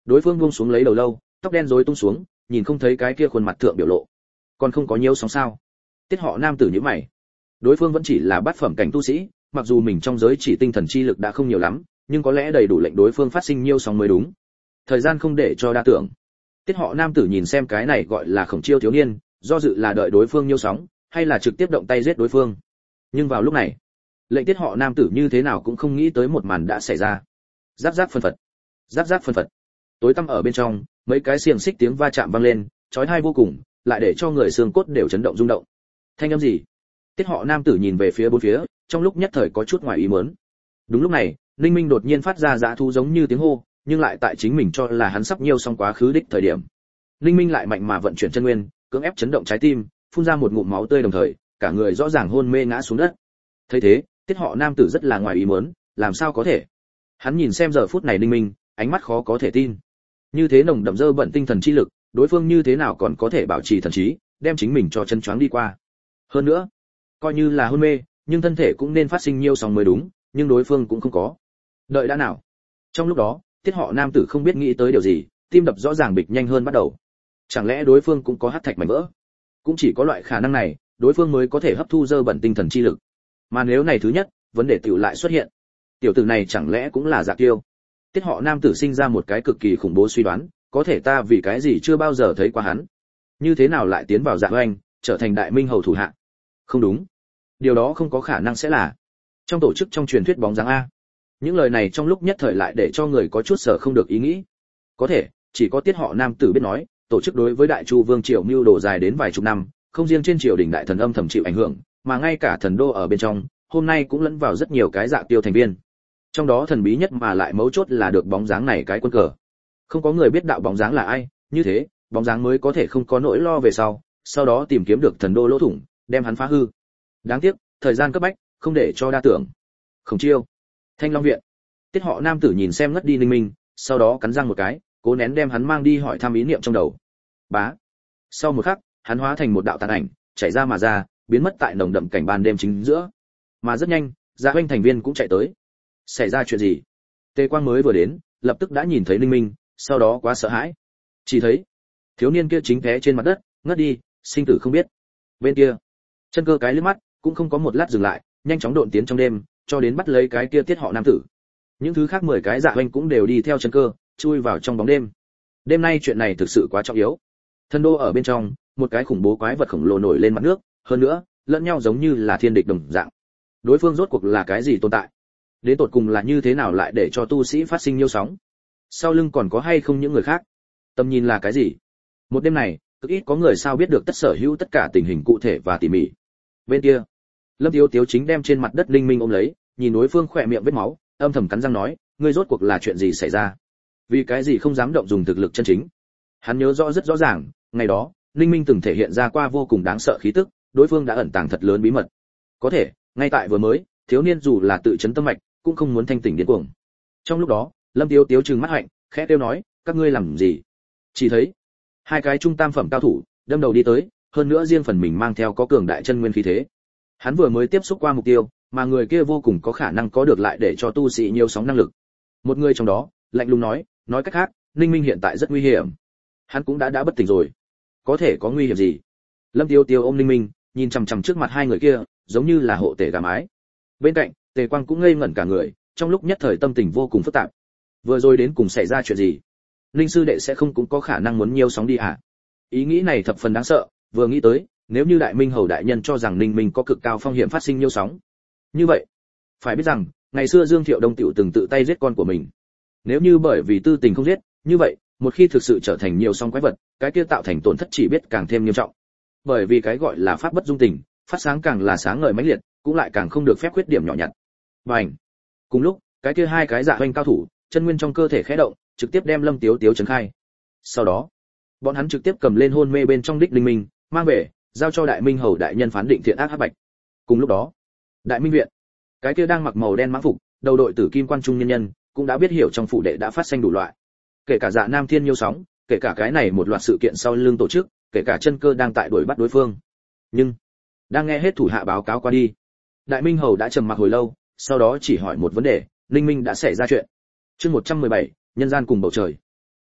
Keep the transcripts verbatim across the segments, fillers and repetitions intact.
Đối phương buông xuống lấy đầu lâu, tóc đen rối tung xuống, nhìn không thấy cái kia khuôn mặt thượng biểu lộ. Còn không có nhiều sóng sao? Tiết họ nam tử nhíu mày. Đối phương vẫn chỉ là bát phẩm cảnh tu sĩ, mặc dù mình trong giới chỉ tinh thần chi lực đã không nhiều lắm, nhưng có lẽ đầy đủ lệnh đối phương phát sinh nhiều sóng mới đúng. Thời gian không để cho đa tưởng. Tiết họ nam tử nhìn xem cái này gọi là Khổng Chiêu thiếu niên, do dự là đợi đối phương nhiều sóng, hay là trực tiếp động tay giết đối phương. Nhưng vào lúc này, lệnh Tiết họ nam tử như thế nào cũng không nghĩ tới một màn đã xảy ra. Giáp giáp phân phật, giáp giáp phân phật. Tối tăm ở bên trong, mấy cái xiềng xích tiếng va chạm vang lên, chói tai vô cùng, lại để cho người xương cốt đều chấn động rung động. Thanh âm gì? Tiết họ nam tử nhìn về phía bốn phía, trong lúc nhất thời có chút ngoài ý muốn. Đúng lúc này, Ninh Minh đột nhiên phát ra dã thú giống như tiếng hô, nhưng lại tại chính mình cho là hắn sắp nhiêu xong quá khứ đích thời điểm. Ninh Minh lại mạnh mà vận chuyển chân nguyên, cưỡng ép chấn động trái tim, phun ra một ngụm máu tươi đồng thời, cả người rõ ràng hôn mê ngã xuống đất. Thấy thế, Tiết họ nam tử rất là ngoài ý muốn, làm sao có thể? Hắn nhìn xem giờ phút này Ninh Minh, ánh mắt khó có thể tin. Như thế nồng đậm dơ bận tinh thần chi lực, đối phương như thế nào còn có thể bảo trì thần trí, đem chính mình cho chân choáng đi qua. Hơn nữa, coi như là hôn mê, nhưng thân thể cũng nên phát sinh nhiêu sóng mới đúng, nhưng đối phương cũng không có. Đợi đã nào. Trong lúc đó, Tiết họ nam tử không biết nghĩ tới điều gì, tim đập rõ ràng bịch nhanh hơn bắt đầu. Chẳng lẽ đối phương cũng có hắc thạch mảnh vỡ? Cũng chỉ có loại khả năng này, đối phương mới có thể hấp thu dơ bẩn tinh thần chi lực. Mà nếu này thứ nhất, vấn đề tiểu lại xuất hiện. Tiểu tử này chẳng lẽ cũng là Dạ Kiêu? Tiết họ nam tử sinh ra một cái cực kỳ khủng bố suy đoán, có thể ta vì cái gì chưa bao giờ thấy qua hắn? Như thế nào lại tiến vào Dạ Oanh, trở thành Đại Minh hầu thủ hạ? Không đúng. Điều đó không có khả năng sẽ là trong tổ chức trong truyền thuyết bóng dáng a. Những lời này trong lúc nhất thời lại để cho người có chút sở không được ý nghĩ. Có thể, chỉ có Tiết họ nam tử biết nói, tổ chức đối với Đại Chu Vương triều mưu đồ dài đến vài chục năm, không riêng trên triều đình đại thần âm thầm chịu ảnh hưởng, mà ngay cả thần đô ở bên trong, hôm nay cũng lẫn vào rất nhiều cái Dạ Kiêu thành viên. Trong đó thần bí nhất mà lại mấu chốt là được bóng dáng này cái quân cờ. Không có người biết đạo bóng dáng là ai, như thế, bóng dáng mới có thể không có nỗi lo về sau, sau đó tìm kiếm được thần đô lỗ thủng, đem hắn phá hư. Đáng tiếc, thời gian cấp bách, không để cho đa tưởng. Khổng Chiêu, Thanh Long viện. Tiết họ nam tử nhìn xem ngất đi Ninh Minh, sau đó cắn răng một cái, cố nén đem hắn mang đi hỏi thăm ý niệm trong đầu. Bá. Sau một khắc, hắn hóa thành một đạo tàn ảnh, chạy ra mà ra, biến mất tại nồng đậm cảnh ban đêm chính giữa. Mà rất nhanh, Dạ Oanh thành viên cũng chạy tới. Xảy ra chuyện gì? Tề Quang mới vừa đến, lập tức đã nhìn thấy Ninh Minh, sau đó quá sợ hãi. Chỉ thấy, thiếu niên kia chính té trên mặt đất, ngất đi, sinh tử không biết. Bên kia, Chân Cơ cái liếc mắt, cũng không có một lát dừng lại, nhanh chóng độn tiến trong đêm, cho đến bắt lấy cái kia Tiết họ nam tử. Những thứ khác mười cái Dạ Oanh cũng đều đi theo Chân Cơ, chui vào trong bóng đêm. Đêm nay chuyện này thực sự quá trọng yếu. Thần đô ở bên trong, một cái khủng bố quái vật khổng lồ nổi lên mặt nước, hơn nữa, lẫn nhau giống như là thiên địch đồng dạng. Đối phương rốt cuộc là cái gì tồn tại? Đến tột cùng là như thế nào lại để cho tu sĩ phát sinh nhiêu sóng? Sau lưng còn có hay không những người khác? Tầm nhìn là cái gì? Một đêm này, cực ít có người sao biết được tất sở hữu tất cả tình hình cụ thể và tỉ mỉ. Bên kia, Lâm Tiếu Tiếu chính đem trên mặt đất Linh Minh ôm lấy, nhìn đối phương khỏe miệng vết máu, âm thầm cắn răng nói, ngươi rốt cuộc là chuyện gì xảy ra? Vì cái gì không dám động dùng thực lực chân chính? Hắn nhớ rõ rất rõ ràng, ngày đó, Linh Minh từng thể hiện ra qua vô cùng đáng sợ khí tức, đối phương đã ẩn tàng thật lớn bí mật. Có thể, ngay tại vừa mới, thiếu niên dù là tự chấn tâm mạch, cũng không muốn thanh tỉnh điên cuồng. Trong lúc đó, Lâm Tiếu Tiếu trừng mắt hạnh, khẽ kêu nói, các ngươi làm gì? Chỉ thấy hai cái trung tam phẩm cao thủ đâm đầu đi tới, hơn nữa riêng phần mình mang theo có cường đại chân nguyên khí thế. Hắn vừa mới tiếp xúc qua mục tiêu, mà người kia vô cùng có khả năng có được lại để cho tu sĩ nhiều sóng năng lực. Một người trong đó, lạnh lùng nói, nói cách khác, Ninh Minh hiện tại rất nguy hiểm. Hắn cũng đã đã bất tỉnh rồi. Có thể có nguy hiểm gì? Lâm Tiêu Tiêu ôm Ninh Minh, nhìn chằm chằm trước mặt hai người kia, giống như là hộ tể gà mái. Bên cạnh, Tề Quang cũng ngây ngẩn cả người, trong lúc nhất thời tâm tình vô cùng phức tạp. Vừa rồi đến cùng xảy ra chuyện gì? Ninh sư đệ sẽ không cũng có khả năng muốn nhiều sóng đi à? Ý nghĩ này thập phần đáng sợ, vừa nghĩ tới, nếu như Đại Minh hầu đại nhân cho rằng Ninh Minh có cực cao phong hiểm phát sinh nhiều sóng. Như vậy, phải biết rằng, ngày xưa Dương Thiệu Đông tiểu từng tự tay giết con của mình. Nếu như bởi vì tư tình không giết, như vậy, một khi thực sự trở thành nhiều sóng quái vật, cái kia tạo thành tổn thất chỉ biết càng thêm nghiêm trọng. Bởi vì cái gọi là pháp bất dung tình, phát sáng càng là sáng ngời mãnh liệt, cũng lại càng không được phép khuyết điểm nhỏ nhặt. Bành! Cùng lúc, cái kia hai cái Dạ Oanh cao thủ, chân nguyên trong cơ thể khẽ động, trực tiếp đem Lâm Tiếu Tiếu chấn khai. Sau đó, bọn hắn trực tiếp cầm lên hôn mê bên trong đích Linh Minh, mang về, giao cho Đại Minh hầu đại nhân phán định thiện ác hắc bạch. Cùng lúc đó, Đại Minh viện, cái kia đang mặc màu đen mãng phục, đầu đội tử kim quan trung nhân nhân, cũng đã biết hiểu trong phủ đệ đã phát sinh đủ loại. Kể cả Dạ Nam Thiên Nhiêu sóng, kể cả cái này một loạt sự kiện sau lưng tổ chức, kể cả Chân Cơ đang tại đuổi bắt đối phương. Nhưng, đang nghe hết thủ hạ báo cáo qua đi, Đại Minh hầu đã trầm mặc hồi lâu, sau đó chỉ hỏi một vấn đề, Linh Minh đã xảy ra chuyện. Chương một trăm mười bảy, nhân gian cùng bầu trời.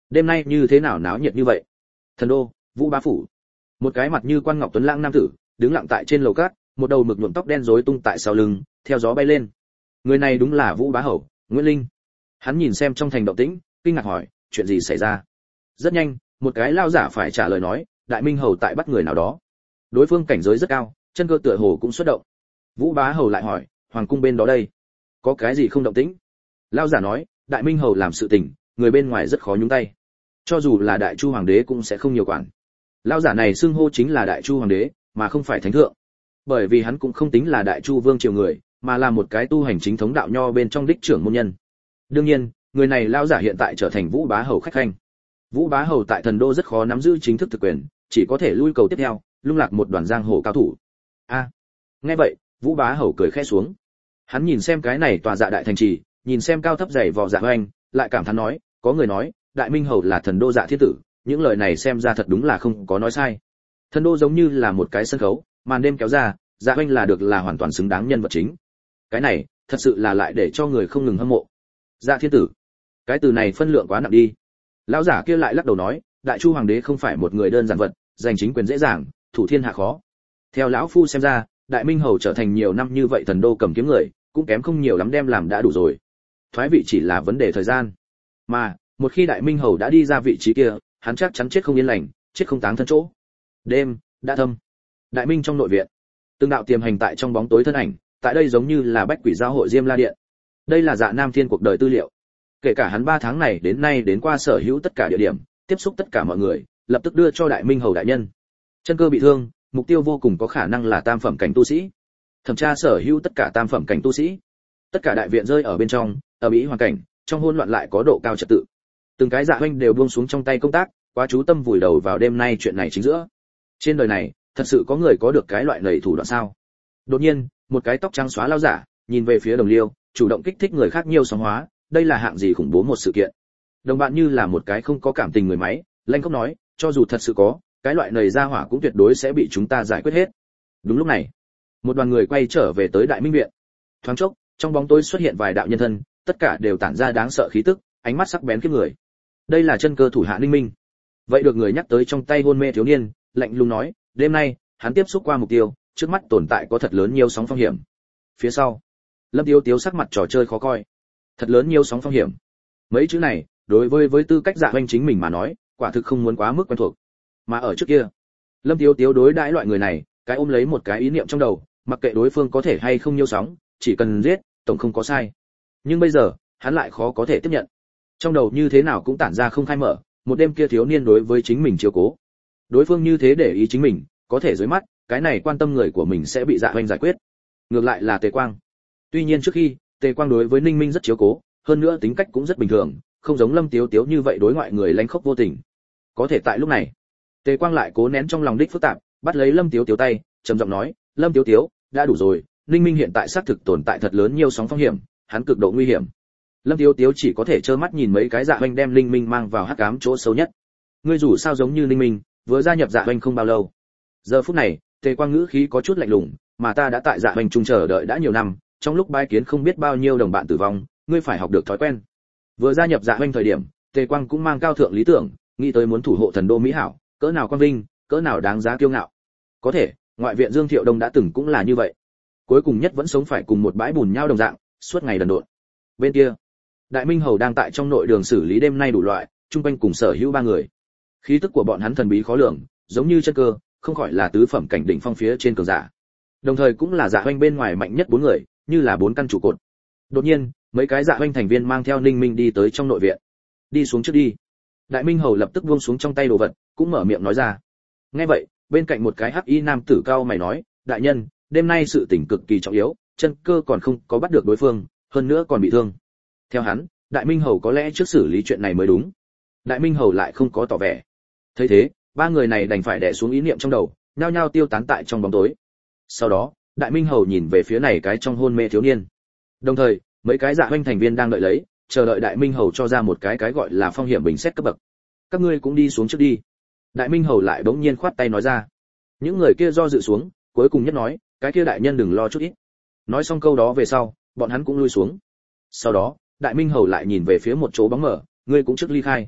đêm nay như thế nào náo nhiệt như vậy? Thần đô, Vũ Bá phủ. Một cái mặt như quan ngọc tuấn lãng nam tử, đứng lặng tại trên lầu cát, một đầu mực nhuộm tóc đen rối tung tại sau lưng, theo gió bay lên. Người này đúng là Vũ Bá hầu, Nguyễn Linh. Hắn nhìn xem trong thành động tĩnh, kinh ngạc hỏi, chuyện gì xảy ra? Rất nhanh, một cái lao giả phải trả lời nói, Đại Minh hầu tại bắt người nào đó. Đối phương cảnh giới rất cao, chân cơ tựa hồ cũng xuất động. Vũ Bá hầu lại hỏi, hoàng cung bên đó đây, có cái gì không động tĩnh? Lao giả nói, Đại Minh hầu làm sự tình, người bên ngoài rất khó nhúng tay. Cho dù là Đại Chu hoàng đế cũng sẽ không nhiều quản. Lao giả này xưng hô chính là Đại Chu hoàng đế, mà không phải thánh thượng. Bởi vì hắn cũng không tính là Đại Chu vương triều người, mà là một cái tu hành chính thống đạo nho bên trong đích trưởng môn nhân. Đương nhiên, người này lao giả hiện tại trở thành Vũ Bá hầu khách khanh. Vũ Bá hầu tại Thần đô rất khó nắm giữ chính thức thực quyền, chỉ có thể lui cầu tiếp theo, lung lạc một đoàn giang hồ cao thủ. A, nghe vậy, Vũ Bá hầu cười khẽ xuống. Hắn nhìn xem cái này tòa dạ đại thành trì, nhìn xem cao thấp dày vò dạ hoành, lại cảm thán nói, có người nói, Đại Minh hầu là thần đô dạ thiên tử, những lời này xem ra thật đúng là không có nói sai. Thần đô giống như là một cái sân khấu, màn đêm kéo ra, dạ hoành là được là hoàn toàn xứng đáng nhân vật chính. Cái này, thật sự là lại để cho người không ngừng hâm mộ. Dạ thiên tử, cái từ này phân lượng quá nặng đi. Lão giả kia lại lắc đầu nói, Đại Chu hoàng đế không phải một người đơn giản vật, giành chính quyền dễ dàng, thủ thiên hạ khó. Theo lão phu xem ra, Đại Minh hầu trở thành nhiều năm như vậy thần đô cầm kiếm người, cũng kém không nhiều lắm, đem làm đã đủ rồi. Thoái vị chỉ là vấn đề thời gian. Mà, một khi Đại Minh hầu đã đi ra vị trí kia, hắn chắc chắn chết không yên lành, chết không táng thân chỗ. Đêm đã thâm. Đại Minh trong nội viện, từng đạo tiềm hành tại trong bóng tối thân ảnh, tại đây giống như là bách quỷ giao hội Diêm La điện. Đây là Dạ Nam Thiên cuộc đời tư liệu. Kể cả hắn ba tháng này đến nay đến qua sở hữu tất cả địa điểm, tiếp xúc tất cả mọi người, lập tức đưa cho Đại Minh hầu đại nhân. Chân cơ bị thương, mục tiêu vô cùng có khả năng là tam phẩm cảnh tu sĩ. Thẩm tra sở hữu tất cả tam phẩm cảnh tu sĩ. Tất cả đại viện rơi ở bên trong, ở mỹ hoàn cảnh, trong hỗn loạn lại có độ cao trật tự. Từng cái dạ huynh đều buông xuống trong tay công tác, quá chú tâm vùi đầu vào đêm nay chuyện này chính giữa. Trên đời này, thật sự có người có được cái loại lầy thủ đoạn sao? Đột nhiên, một cái tóc trắng xóa lao giả, nhìn về phía Đồng Liêu, chủ động kích thích người khác nhiều sóng hóa, đây là hạng gì khủng bố một sự kiện. Đồng bạn như là một cái không có cảm tình người máy, lanh khóc nói, cho dù thật sự có, cái loại nầy ra hỏa cũng tuyệt đối sẽ bị chúng ta giải quyết hết. Đúng lúc này, một đoàn người quay trở về tới Đại Minh viện. Thoáng chốc, trong bóng tối xuất hiện vài đạo nhân thân, tất cả đều tản ra đáng sợ khí tức, ánh mắt sắc bén kiếp người. Đây là chân cơ thủ hạ Ninh Minh. Vậy được người nhắc tới trong tay hôn mê thiếu niên, lạnh lùng nói, đêm nay, hắn tiếp xúc qua mục tiêu, trước mắt tồn tại có thật lớn nhiều sóng phong hiểm. Phía sau, Lâm Tiêu Tiếu sắc mặt trò chơi khó coi. Thật lớn nhiều sóng phong hiểm. Mấy chữ này, đối với với tư cách Dạ Hoành chính mình mà nói, quả thực không muốn quá mức quen thuộc. Mà ở trước kia, Lâm Tiêu Tiếu đối đãi loại người này, cái ôm lấy một cái ý niệm trong đầu, mặc kệ đối phương có thể hay không nhiêu sóng, chỉ cần giết, tổng không có sai. Nhưng bây giờ, hắn lại khó có thể tiếp nhận. Trong đầu như thế nào cũng tản ra không khai mở, một đêm kia thiếu niên đối với chính mình chiếu cố. Đối phương như thế để ý chính mình, có thể dưới mắt, cái này quan tâm người của mình sẽ bị Dạ Hoành giải quyết. Ngược lại là Tề Quang. Tuy nhiên trước khi, Tề Quang đối với Ninh Minh rất chiếu cố, hơn nữa tính cách cũng rất bình thường, không giống Lâm Tiếu Tiếu như vậy đối ngoại người lánh khóc vô tình. Có thể tại lúc này, Tề Quang lại cố nén trong lòng đích phức tạp, bắt lấy Lâm Tiếu Tiếu tay, trầm giọng nói, "Lâm Tiếu Tiếu, đã đủ rồi, Ninh Minh hiện tại xác thực tồn tại thật lớn nhiều sóng phong hiểm, hắn cực độ nguy hiểm." Lâm Tiếu Tiếu chỉ có thể trơ mắt nhìn mấy cái Dạ Hoành đem Ninh Minh mang vào hắc ám chỗ xấu nhất. Ngươi dù sao giống như Ninh Minh, vừa gia nhập Dạ Hoành không bao lâu. Giờ phút này, Tề Quang ngữ khí có chút lạnh lùng, mà ta đã tại Dạ Hoành trung chờ đợi đã nhiều năm, trong lúc bái kiến không biết bao nhiêu đồng bạn tử vong, ngươi phải học được thói quen. Vừa gia nhập Dạ Hoành thời điểm, Tề Quang cũng mang cao thượng lý tưởng, nghĩ tới muốn thủ hộ thần đô mỹ hảo, cỡ nào quang vinh, cỡ nào đáng giá kiêu ngạo. Có thể, ngoại viện Dương Thiệu Đông đã từng cũng là như vậy. Cuối cùng nhất vẫn sống phải cùng một bãi bùn nhau đồng dạng, suốt ngày đần độn. Bên kia, Đại Minh hầu đang tại trong nội đường xử lý đêm nay đủ loại, trung quanh cùng sở hữu ba người. Khí tức của bọn hắn thần bí khó lường, giống như chân cơ, không khỏi là tứ phẩm cảnh đỉnh phong phía trên cường giả. Đồng thời cũng là Dạ Hoành bên ngoài mạnh nhất bốn người, như là bốn căn trụ cột. Đột nhiên, mấy cái Dạ Hoành thành viên mang theo Ninh Minh đi tới trong nội viện. Đi xuống trước đi. Đại Minh hầu lập tức buông xuống trong tay đồ vật, cũng mở miệng nói ra. Nghe vậy, bên cạnh một cái hắc y nam tử cao mày nói, đại nhân, đêm nay sự tình cực kỳ trọng yếu, chân cơ còn không có bắt được đối phương, hơn nữa còn bị thương. Theo hắn, Đại Minh hầu có lẽ trước xử lý chuyện này mới đúng. Đại Minh hầu lại không có tỏ vẻ. Thấy thế, ba người này đành phải đè xuống ý niệm trong đầu, nhao nhao tiêu tán tại trong bóng tối. Sau đó, Đại Minh hầu nhìn về phía này cái trong hôn mê thiếu niên. Đồng thời, mấy cái Dạ Hoành thành viên đang đợi lấy, chờ đợi Đại Minh hầu cho ra một cái cái gọi là phong hiểm bình xét cấp bậc. Các ngươi cũng đi xuống trước đi. Đại Minh hầu lại bỗng nhiên khoát tay nói ra. Những người kia do dự xuống, cuối cùng nhất nói, cái kia đại nhân đừng lo chút ít. Nói xong câu đó về sau, bọn hắn cũng lui xuống. Sau đó, Đại Minh hầu lại nhìn về phía một chỗ bóng mở, ngươi cũng trước ly khai.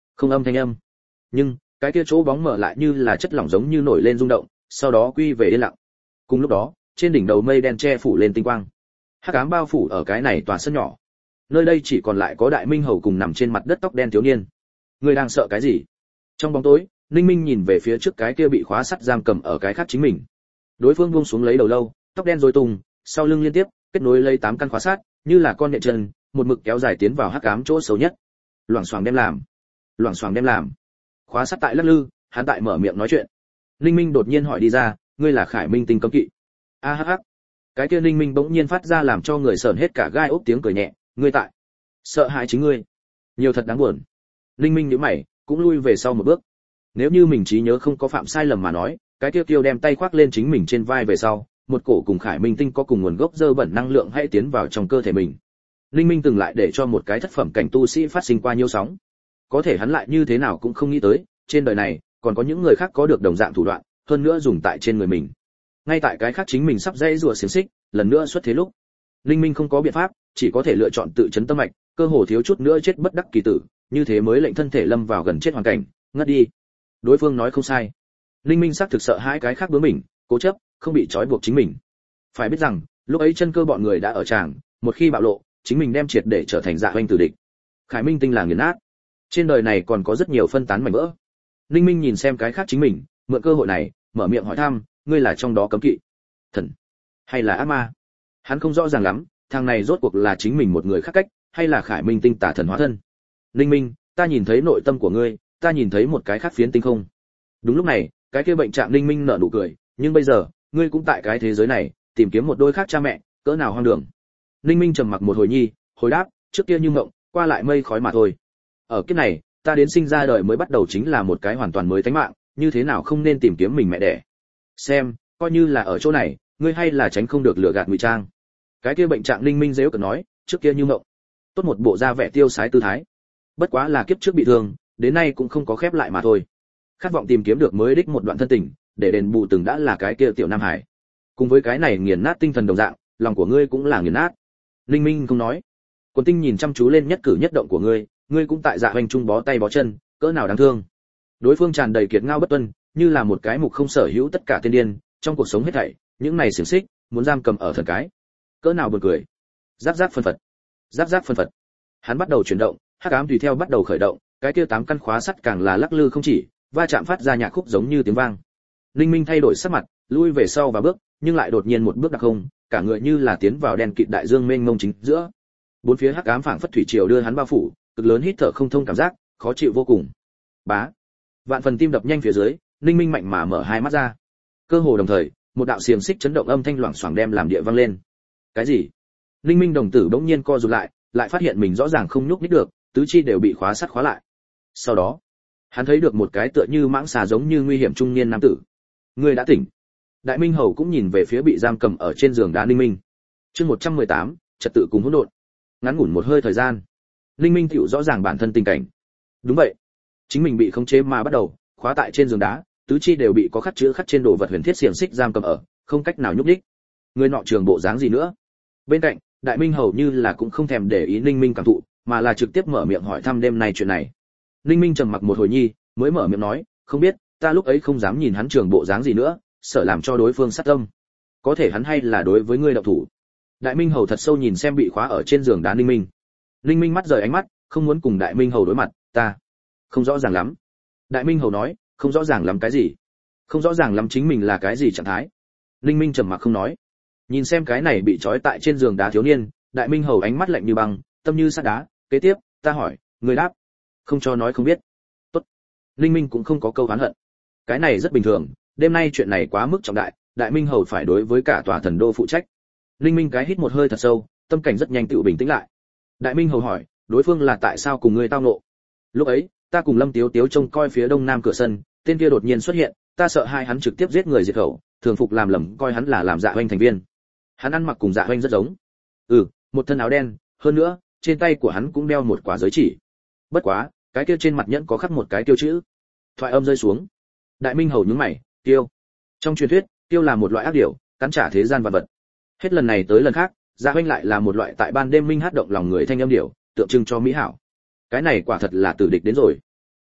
Không âm thanh âm. Nhưng cái kia chỗ bóng mở lại như là chất lỏng giống như nổi lên rung động, sau đó quy về yên lặng. Cùng lúc đó, trên đỉnh đầu mây đen che phủ lên tinh quang. Hắc ám bao phủ ở cái này tòa sân nhỏ. Nơi đây chỉ còn lại có Đại Minh Hầu cùng nằm trên mặt đất tóc đen thiếu niên. Người đang sợ cái gì? Trong bóng tối, Ninh Minh nhìn về phía trước cái kia bị khóa sắt giam cầm ở cái khác chính mình. Đối phương buông xuống lấy đầu lâu, tóc đen rối tung, sau lưng liên tiếp kết nối lấy tám căn khóa sắt, như là con nhện chân, một mực kéo dài tiến vào hắc ám chỗ xấu nhất. Loảng xoảng đem làm, loảng xoảng đem làm. Khóa sắt tại lắc lư, hắn tại mở miệng nói chuyện. Ninh Minh đột nhiên hỏi đi ra, ngươi là Khải Minh tinh cấm kỵ? A hắc hắc. Cái kia Ninh Minh bỗng nhiên phát ra làm cho người sởn hết cả gai ốc tiếng cười nhẹ, ngươi tại sợ hãi chính ngươi. Nhiều thật đáng buồn. Ninh Minh nhíu mày, cũng lui về sau một bước. Nếu như mình trí nhớ không có phạm sai lầm mà nói, cái kia Kiêu đem tay khoác lên chính mình trên vai về sau, một cổ cùng Khải Minh tinh có cùng nguồn gốc dơ bẩn năng lượng hãy tiến vào trong cơ thể mình. Linh Minh từng lại để cho một cái thất phẩm cảnh tu sĩ phát sinh qua nhiêu sóng. Có thể hắn lại như thế nào cũng không nghĩ tới, trên đời này còn có những người khác có được đồng dạng thủ đoạn, hơn nữa dùng tại trên người mình. Ngay tại cái khác chính mình sắp dây rùa xiềng xích, lần nữa xuất thế lúc, Linh Minh không có biện pháp, chỉ có thể lựa chọn tự chấn tâm mạch, cơ hồ thiếu chút nữa chết bất đắc kỳ tử, như thế mới lệnh thân thể lâm vào gần chết hoàn cảnh, ngất đi. Đối phương nói không sai. Linh Minh xác thực sợ hai cái khác bướng mình, cố chấp, không bị trói buộc chính mình. Phải biết rằng, lúc ấy chân cơ bọn người đã ở tràng, một khi bạo lộ, chính mình đem triệt để trở thành dạ hoành tử địch. Khải Minh tinh là nghiền nát. Trên đời này còn có rất nhiều phân tán mảnh vỡ. Linh Minh nhìn xem cái khác chính mình, mượn cơ hội này, mở miệng hỏi thăm, ngươi là trong đó cấm kỵ, thần hay là ác ma? Hắn không rõ ràng lắm, thằng này rốt cuộc là chính mình một người khác cách, hay là Khải Minh tinh tà thần hóa thân. Linh Minh, ta nhìn thấy nội tâm của ngươi, ta nhìn thấy một cái khác phiến tinh không. Đúng lúc này, cái kia bệnh trạng Linh Minh nở nụ cười, nhưng bây giờ, ngươi cũng tại cái thế giới này, tìm kiếm một đôi khác cha mẹ, cỡ nào hoang đường. Linh Minh trầm mặc một hồi nhi, hồi đáp, trước kia như mộng, qua lại mây khói mà thôi. Ở kiếp này, ta đến sinh ra đời mới bắt đầu chính là một cái hoàn toàn mới tánh mạng, như thế nào không nên tìm kiếm mình mẹ đẻ. Xem, coi như là ở chỗ này, ngươi hay là tránh không được lừa gạt ngụy trang. Cái kia bệnh trạng Linh Minh giễu cợt nói, trước kia như mộng, tốt một bộ da vẻ tiêu sái tư thái. Bất quá là kiếp trước bị thương, đến nay cũng không có khép lại mà thôi. Khát vọng tìm kiếm được mới đích một đoạn thân tình, để đền bù từng đã là cái kia tiểu Nam Hải. Cùng với cái này nghiền nát tinh thần đồng dạng, lòng của ngươi cũng là nghiền nát. Linh Minh không nói. Quân Tinh nhìn chăm chú lên nhất cử nhất động của ngươi, ngươi cũng tại dạ hoành trung bó tay bó chân, cỡ nào đáng thương. Đối phương tràn đầy kiệt ngao bất tuân, như là một cái mục không sở hữu tất cả tiên điên, trong cuộc sống hết thảy, những này xiển xích, muốn giam cầm ở thần cái. Cỡ nào buồn cười. Giáp giáp phân phật. Giáp giáp phân phật. Hắn bắt đầu chuyển động, hắc ám tùy theo bắt đầu khởi động, cái kia tám căn khóa sắt càng là lắc lư không chỉ, va chạm phát ra nhạc khúc giống như tiếng vang. Linh Minh thay đổi sắc mặt, lui về sau và bước, nhưng lại đột nhiên một bước đặc không, cả người như là tiến vào đen kịt đại dương mênh mông chính giữa. Bốn phía hắc ám phảng phất thủy triều đưa hắn bao phủ, cực lớn hít thở không thông cảm giác, khó chịu vô cùng. Bá, vạn phần tim đập nhanh phía dưới, Linh Minh mạnh mà mở hai mắt ra. Cơ hồ đồng thời, một đạo xiềng xích chấn động âm thanh loảng xoảng đem làm địa vang lên. Cái gì? Linh Minh đồng tử bỗng nhiên co rụt lại, lại phát hiện mình rõ ràng không nhúc nhích được, tứ chi đều bị khóa sắt khóa lại. Sau đó, hắn thấy được một cái tựa như mãng xà giống như nguy hiểm trung niên nam tử. Người đã tỉnh. Đại Minh Hầu cũng nhìn về phía bị giam cầm ở trên giường đá Linh Minh. Chương một trăm mười tám, trật tự cùng hỗn độn. Ngắn ngủn một hơi thời gian, Linh Minh tựu rõ ràng bản thân tình cảnh. Đúng vậy, chính mình bị khống chế mà bắt đầu khóa tại trên giường đá, tứ chi đều bị có khắc chữ khắc trên đồ vật huyền thiết xiềng xích giam cầm ở, không cách nào nhúc nhích. Người nọ trường bộ dáng gì nữa? Bên cạnh, Đại Minh hầu như là cũng không thèm để ý Linh Minh cảm thụ, mà là trực tiếp mở miệng hỏi thăm đêm nay chuyện này. Linh Minh trầm mặc một hồi nhi, mới mở miệng nói, không biết, ta lúc ấy không dám nhìn hắn trường bộ dáng gì nữa, sợ làm cho đối phương sát tâm. Có thể hắn hay là đối với ngươi động thủ. Đại Minh hầu thật sâu nhìn xem bị khóa ở trên giường đá Linh Minh. Linh Minh mắt rời ánh mắt, không muốn cùng Đại Minh hầu đối mặt, ta không rõ ràng lắm. Đại Minh hầu nói, không rõ ràng lắm cái gì? Không rõ ràng lắm chính mình là cái gì trạng thái. Linh Minh trầm mặc không nói. Nhìn xem cái này bị trói tại trên giường đá thiếu niên, Đại Minh hầu ánh mắt lạnh như băng, tâm như sắt đá, kế tiếp, ta hỏi, người đáp, không cho nói không biết. Tốt. Linh Minh cũng không có câu oán hận. Cái này rất bình thường, đêm nay chuyện này quá mức trọng đại, Đại Minh hầu phải đối với cả tòa thần đô phụ trách. Linh Minh cái hít một hơi thật sâu, tâm cảnh rất nhanh tự bình tĩnh lại. Đại Minh hầu hỏi, đối phương là tại sao cùng ngươi tao ngộ? Lúc ấy, ta cùng Lâm Tiếu Tiếu trông coi phía đông nam cửa sân, tên kia đột nhiên xuất hiện, ta sợ hai hắn trực tiếp giết người diệt khẩu, thường phục làm lầm coi hắn là làm dạ hoành thành viên. Hắn ăn mặc cùng dạ hoành rất giống. Ừ, một thân áo đen, hơn nữa, trên tay của hắn cũng đeo một quả giới chỉ. Bất quá, cái kia trên mặt nhẫn có khắc một cái tiêu chữ. Thoại âm rơi xuống. Đại Minh hầu nhướng mày, tiêu. Trong truyền thuyết, tiêu là một loại ác điểu, cắn trả thế gian vạn vật. Hết lần này tới lần khác, dạ hoành lại là một loại tại ban đêm minh hát động lòng người thanh âm điểu, tượng trưng cho mỹ hảo. Cái này quả thật là tử địch đến rồi.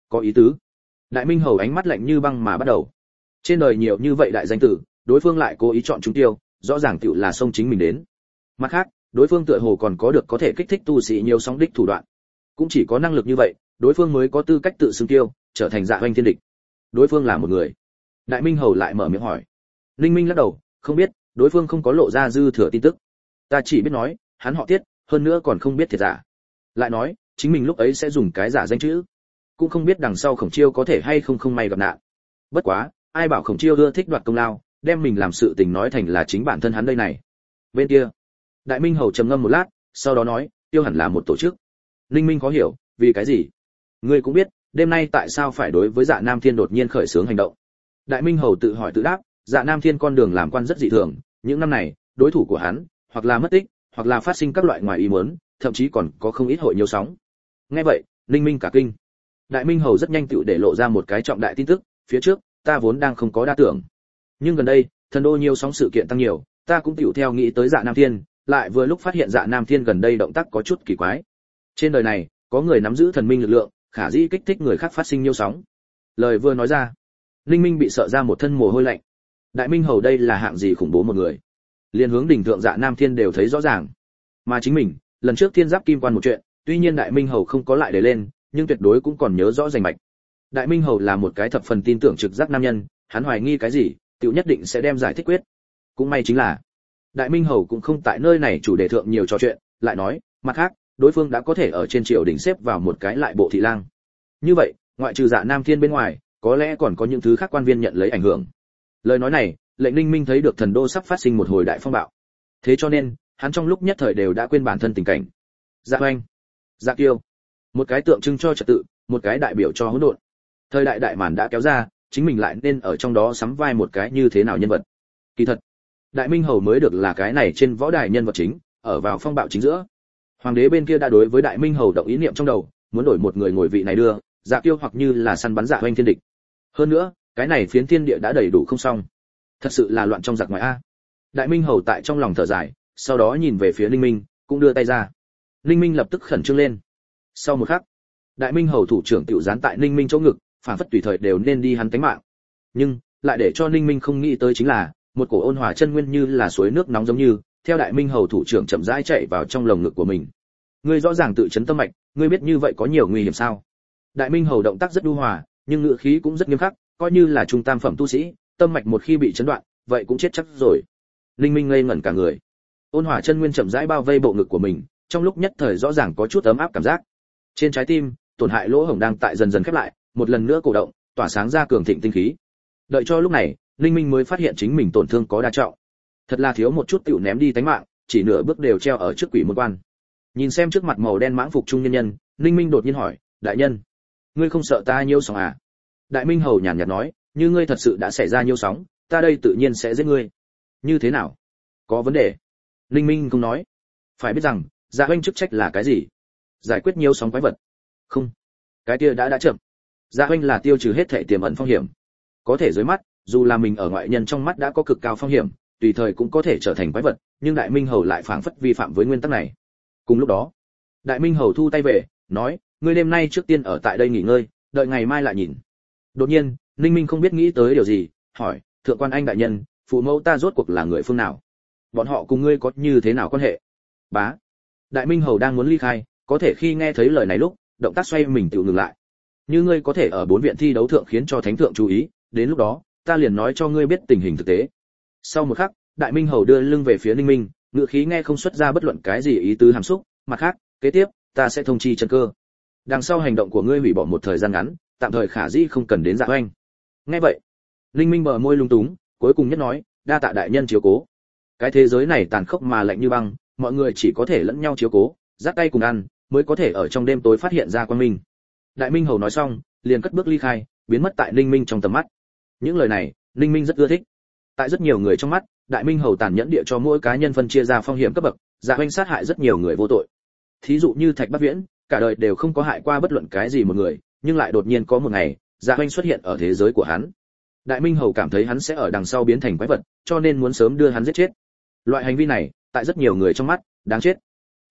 Có ý tứ. Đại Minh Hầu ánh mắt lạnh như băng mà bắt đầu. Trên đời nhiều như vậy đại danh tử, đối phương lại cố ý chọn chúng tiêu, rõ ràng tựu là xông chính mình đến. Mặt khác, đối phương tựa hồ còn có được có thể kích thích tu sĩ nhiều sóng đích thủ đoạn. Cũng chỉ có năng lực như vậy, đối phương mới có tư cách tự xưng tiêu, trở thành Dạ Hoành thiên địch. Đối phương là một người. Đại Minh Hầu lại mở miệng hỏi. Linh Minh lắc đầu, không biết, đối phương không có lộ ra dư thừa tin tức. Ta chỉ biết nói, hắn họ Tiết, hơn nữa còn không biết thiệt giả. Lại nói, chính mình lúc ấy sẽ dùng cái giả danh chữ, cũng không biết đằng sau Khổng Chiêu có thể hay không không may gặp nạn. Bất quá, ai bảo Khổng Chiêu ưa thích đoạt công lao, đem mình làm sự tình nói thành là chính bản thân hắn đây này. Bên kia, Đại Minh Hầu trầm ngâm một lát, sau đó nói, tiêu hẳn là một tổ chức. Linh Minh khó hiểu, vì cái gì? Ngươi cũng biết, đêm nay tại sao phải đối với Dạ Nam Thiên đột nhiên khởi xướng hành động? Đại Minh Hầu tự hỏi tự đáp, Dạ Nam Thiên con đường làm quan rất dị thường, những năm này, đối thủ của hắn, hoặc là mất tích, hoặc là phát sinh các loại ngoài ý muốn, thậm chí còn có không ít hội nhiều sóng. Nghe vậy, Linh Minh cả kinh. Đại Minh Hầu rất nhanh tựu để lộ ra một cái trọng đại tin tức, phía trước, ta vốn đang không có đa tưởng. Nhưng gần đây, thần đô nhiều sóng sự kiện tăng nhiều, ta cũng tựu theo nghĩ tới Dạ Nam Thiên, lại vừa lúc phát hiện Dạ Nam Thiên gần đây động tác có chút kỳ quái. Trên đời này, có người nắm giữ thần minh lực lượng, khả dĩ kích thích người khác phát sinh nhiều sóng. Lời vừa nói ra, Linh Minh bị sợ ra một thân mồ hôi lạnh. Đại Minh Hầu đây là hạng gì khủng bố một người. Liên hướng đỉnh thượng Dạ Nam Thiên đều thấy rõ ràng. Mà chính mình, lần trước Thiên Giáp Kim Quan một chuyện, tuy nhiên Đại Minh Hầu không có lại để lên, nhưng tuyệt đối cũng còn nhớ rõ rành mạch. Đại Minh Hầu là một cái thập phần tin tưởng trực giác nam nhân, hắn hoài nghi cái gì, tiểu nhất định sẽ đem giải thích quyết. Cũng may chính là, Đại Minh Hầu cũng không tại nơi này chủ đề thượng nhiều trò chuyện, lại nói, mặt khác, đối phương đã có thể ở trên triều đình xếp vào một cái lại bộ thị lang. Như vậy, ngoại trừ Dạ Nam Thiên bên ngoài, có lẽ còn có những thứ khác quan viên nhận lấy ảnh hưởng. Lời nói này, lệnh Linh Minh thấy được thần đô sắp phát sinh một hồi đại phong bạo. Thế cho nên, hắn trong lúc nhất thời đều đã quên bản thân tình cảnh. Dạ Hoành, Dạ Kiêu, một cái tượng trưng cho trật tự, một cái đại biểu cho hỗn độn. Thời đại đại màn đã kéo ra, chính mình lại nên ở trong đó sắm vai một cái như thế nào nhân vật. Kỳ thật, Đại Minh Hầu mới được là cái này trên võ đài nhân vật chính, ở vào phong bạo chính giữa. Hoàng đế bên kia đã đối với Đại Minh Hầu động ý niệm trong đầu, muốn đổi một người ngồi vị này đưa, Dạ Kiêu hoặc như là săn bắn Dạ Hoành thiên địch. Hơn nữa, cái này phiến thiên địa đã đầy đủ không xong. Thật sự là loạn trong giặc ngoài a. Đại Minh Hầu tại trong lòng thở dài, sau đó nhìn về phía Linh Minh, cũng đưa tay ra. Linh Minh lập tức khẩn trương lên. Sau một khắc, Đại Minh Hầu thủ trưởng tiểu dán tại Linh Minh chỗ ngực, phản phất tùy thời đều nên đi hắn tánh mạng. Nhưng, lại để cho Linh Minh không nghĩ tới chính là, một cổ ôn hòa chân nguyên như là suối nước nóng giống như, theo Đại Minh Hầu thủ trưởng chậm rãi chạy vào trong lồng ngực của mình. Ngươi rõ ràng tự chấn tâm mạch, ngươi biết như vậy có nhiều nguy hiểm sao? Đại Minh Hầu động tác rất nhu hòa, nhưng ngữ khí cũng rất nghiêm khắc, coi như là trung tam phẩm tu sĩ, tâm mạch một khi bị chấn đoạn, vậy cũng chết chắc rồi. Linh Minh ngây ngẩn cả người. Ôn hòa chân nguyên chậm rãi bao vây bộ ngực của mình, trong lúc nhất thời rõ ràng có chút ấm áp cảm giác. Trên trái tim, tổn hại lỗ hổng đang tại dần dần khép lại, một lần nữa cổ động, tỏa sáng ra cường thịnh tinh khí. Đợi cho lúc này, Linh Minh mới phát hiện chính mình tổn thương có đa trọng. Thật là thiếu một chút tiểu ném đi tánh mạng, chỉ nửa bước đều treo ở trước quỷ môn quan. Nhìn xem trước mặt màu đen mãng phục trung nhân nhân, Linh Minh đột nhiên hỏi, đại nhân, ngươi không sợ ta nhiêu sóng à? Đại Minh Hầu nhàn nhạt nói, như ngươi thật sự đã xảy ra nhiêu sóng, ta đây tự nhiên sẽ giết ngươi. Như thế nào? Có vấn đề? Linh Minh không nói. Phải biết rằng, Dạ Hoành chức trách là cái gì? Giải quyết nhiêu sóng quái vật. Không, cái kia đã đã chậm. Dạ Hoành là tiêu trừ hết thể tiềm ẩn phong hiểm. Có thể dưới mắt, dù là mình ở ngoại nhân trong mắt đã có cực cao phong hiểm, tùy thời cũng có thể trở thành quái vật, nhưng Đại Minh Hầu lại phảng phất vi phạm với nguyên tắc này. Cùng lúc đó, Đại Minh Hầu thu tay về, nói, ngươi đêm nay trước tiên ở tại đây nghỉ ngơi, đợi ngày mai lại nhìn. Đột nhiên, Ninh Minh không biết nghĩ tới điều gì, hỏi, thượng quan anh đại nhân, phụ mẫu ta rốt cuộc là người phương nào? Bọn họ cùng ngươi có như thế nào quan hệ? Bá. Đại Minh Hầu đang muốn ly khai, có thể khi nghe thấy lời này lúc, động tác xoay mình tự ngừng lại. Như ngươi có thể ở bốn viện thi đấu thượng khiến cho thánh thượng chú ý, đến lúc đó, ta liền nói cho ngươi biết tình hình thực tế. Sau một khắc, Đại Minh Hầu đưa lưng về phía Ninh Minh, ngữ khí nghe không xuất ra bất luận cái gì ý tứ hàm xúc, mặt khác, kế tiếp, ta sẽ thông chi chân cơ. Đằng sau hành động của ngươi hủy bỏ một thời gian ngắn, tạm thời khả dĩ không cần đến Dạ Hoành. Nghe vậy, Ninh Minh bờ môi lung túng, cuối cùng nhất nói, đa tạ đại nhân chiếu cố. Cái thế giới này tàn khốc mà lạnh như băng, mọi người chỉ có thể lẫn nhau chiếu cố, dắt tay cùng ăn, mới có thể ở trong đêm tối phát hiện ra quang minh. Đại Minh Hầu nói xong, liền cất bước ly khai, biến mất tại Ninh Minh trong tầm mắt. Những lời này, Ninh Minh rất ưa thích. Tại rất nhiều người trong mắt, Đại Minh Hầu tàn nhẫn địa cho mỗi cá nhân phân chia ra phong hiểm cấp bậc, Dạ Hoành sát hại rất nhiều người vô tội. Thí dụ như Thạch Bắc Viễn, cả đời đều không có hại qua bất luận cái gì một người, nhưng lại đột nhiên có một ngày, Dạ Hoành xuất hiện ở thế giới của hắn. Đại Minh Hầu cảm thấy hắn sẽ ở đằng sau biến thành quái vật, cho nên muốn sớm đưa hắn giết chết. Loại hành vi này, tại rất nhiều người trong mắt, đáng chết. Nhưng,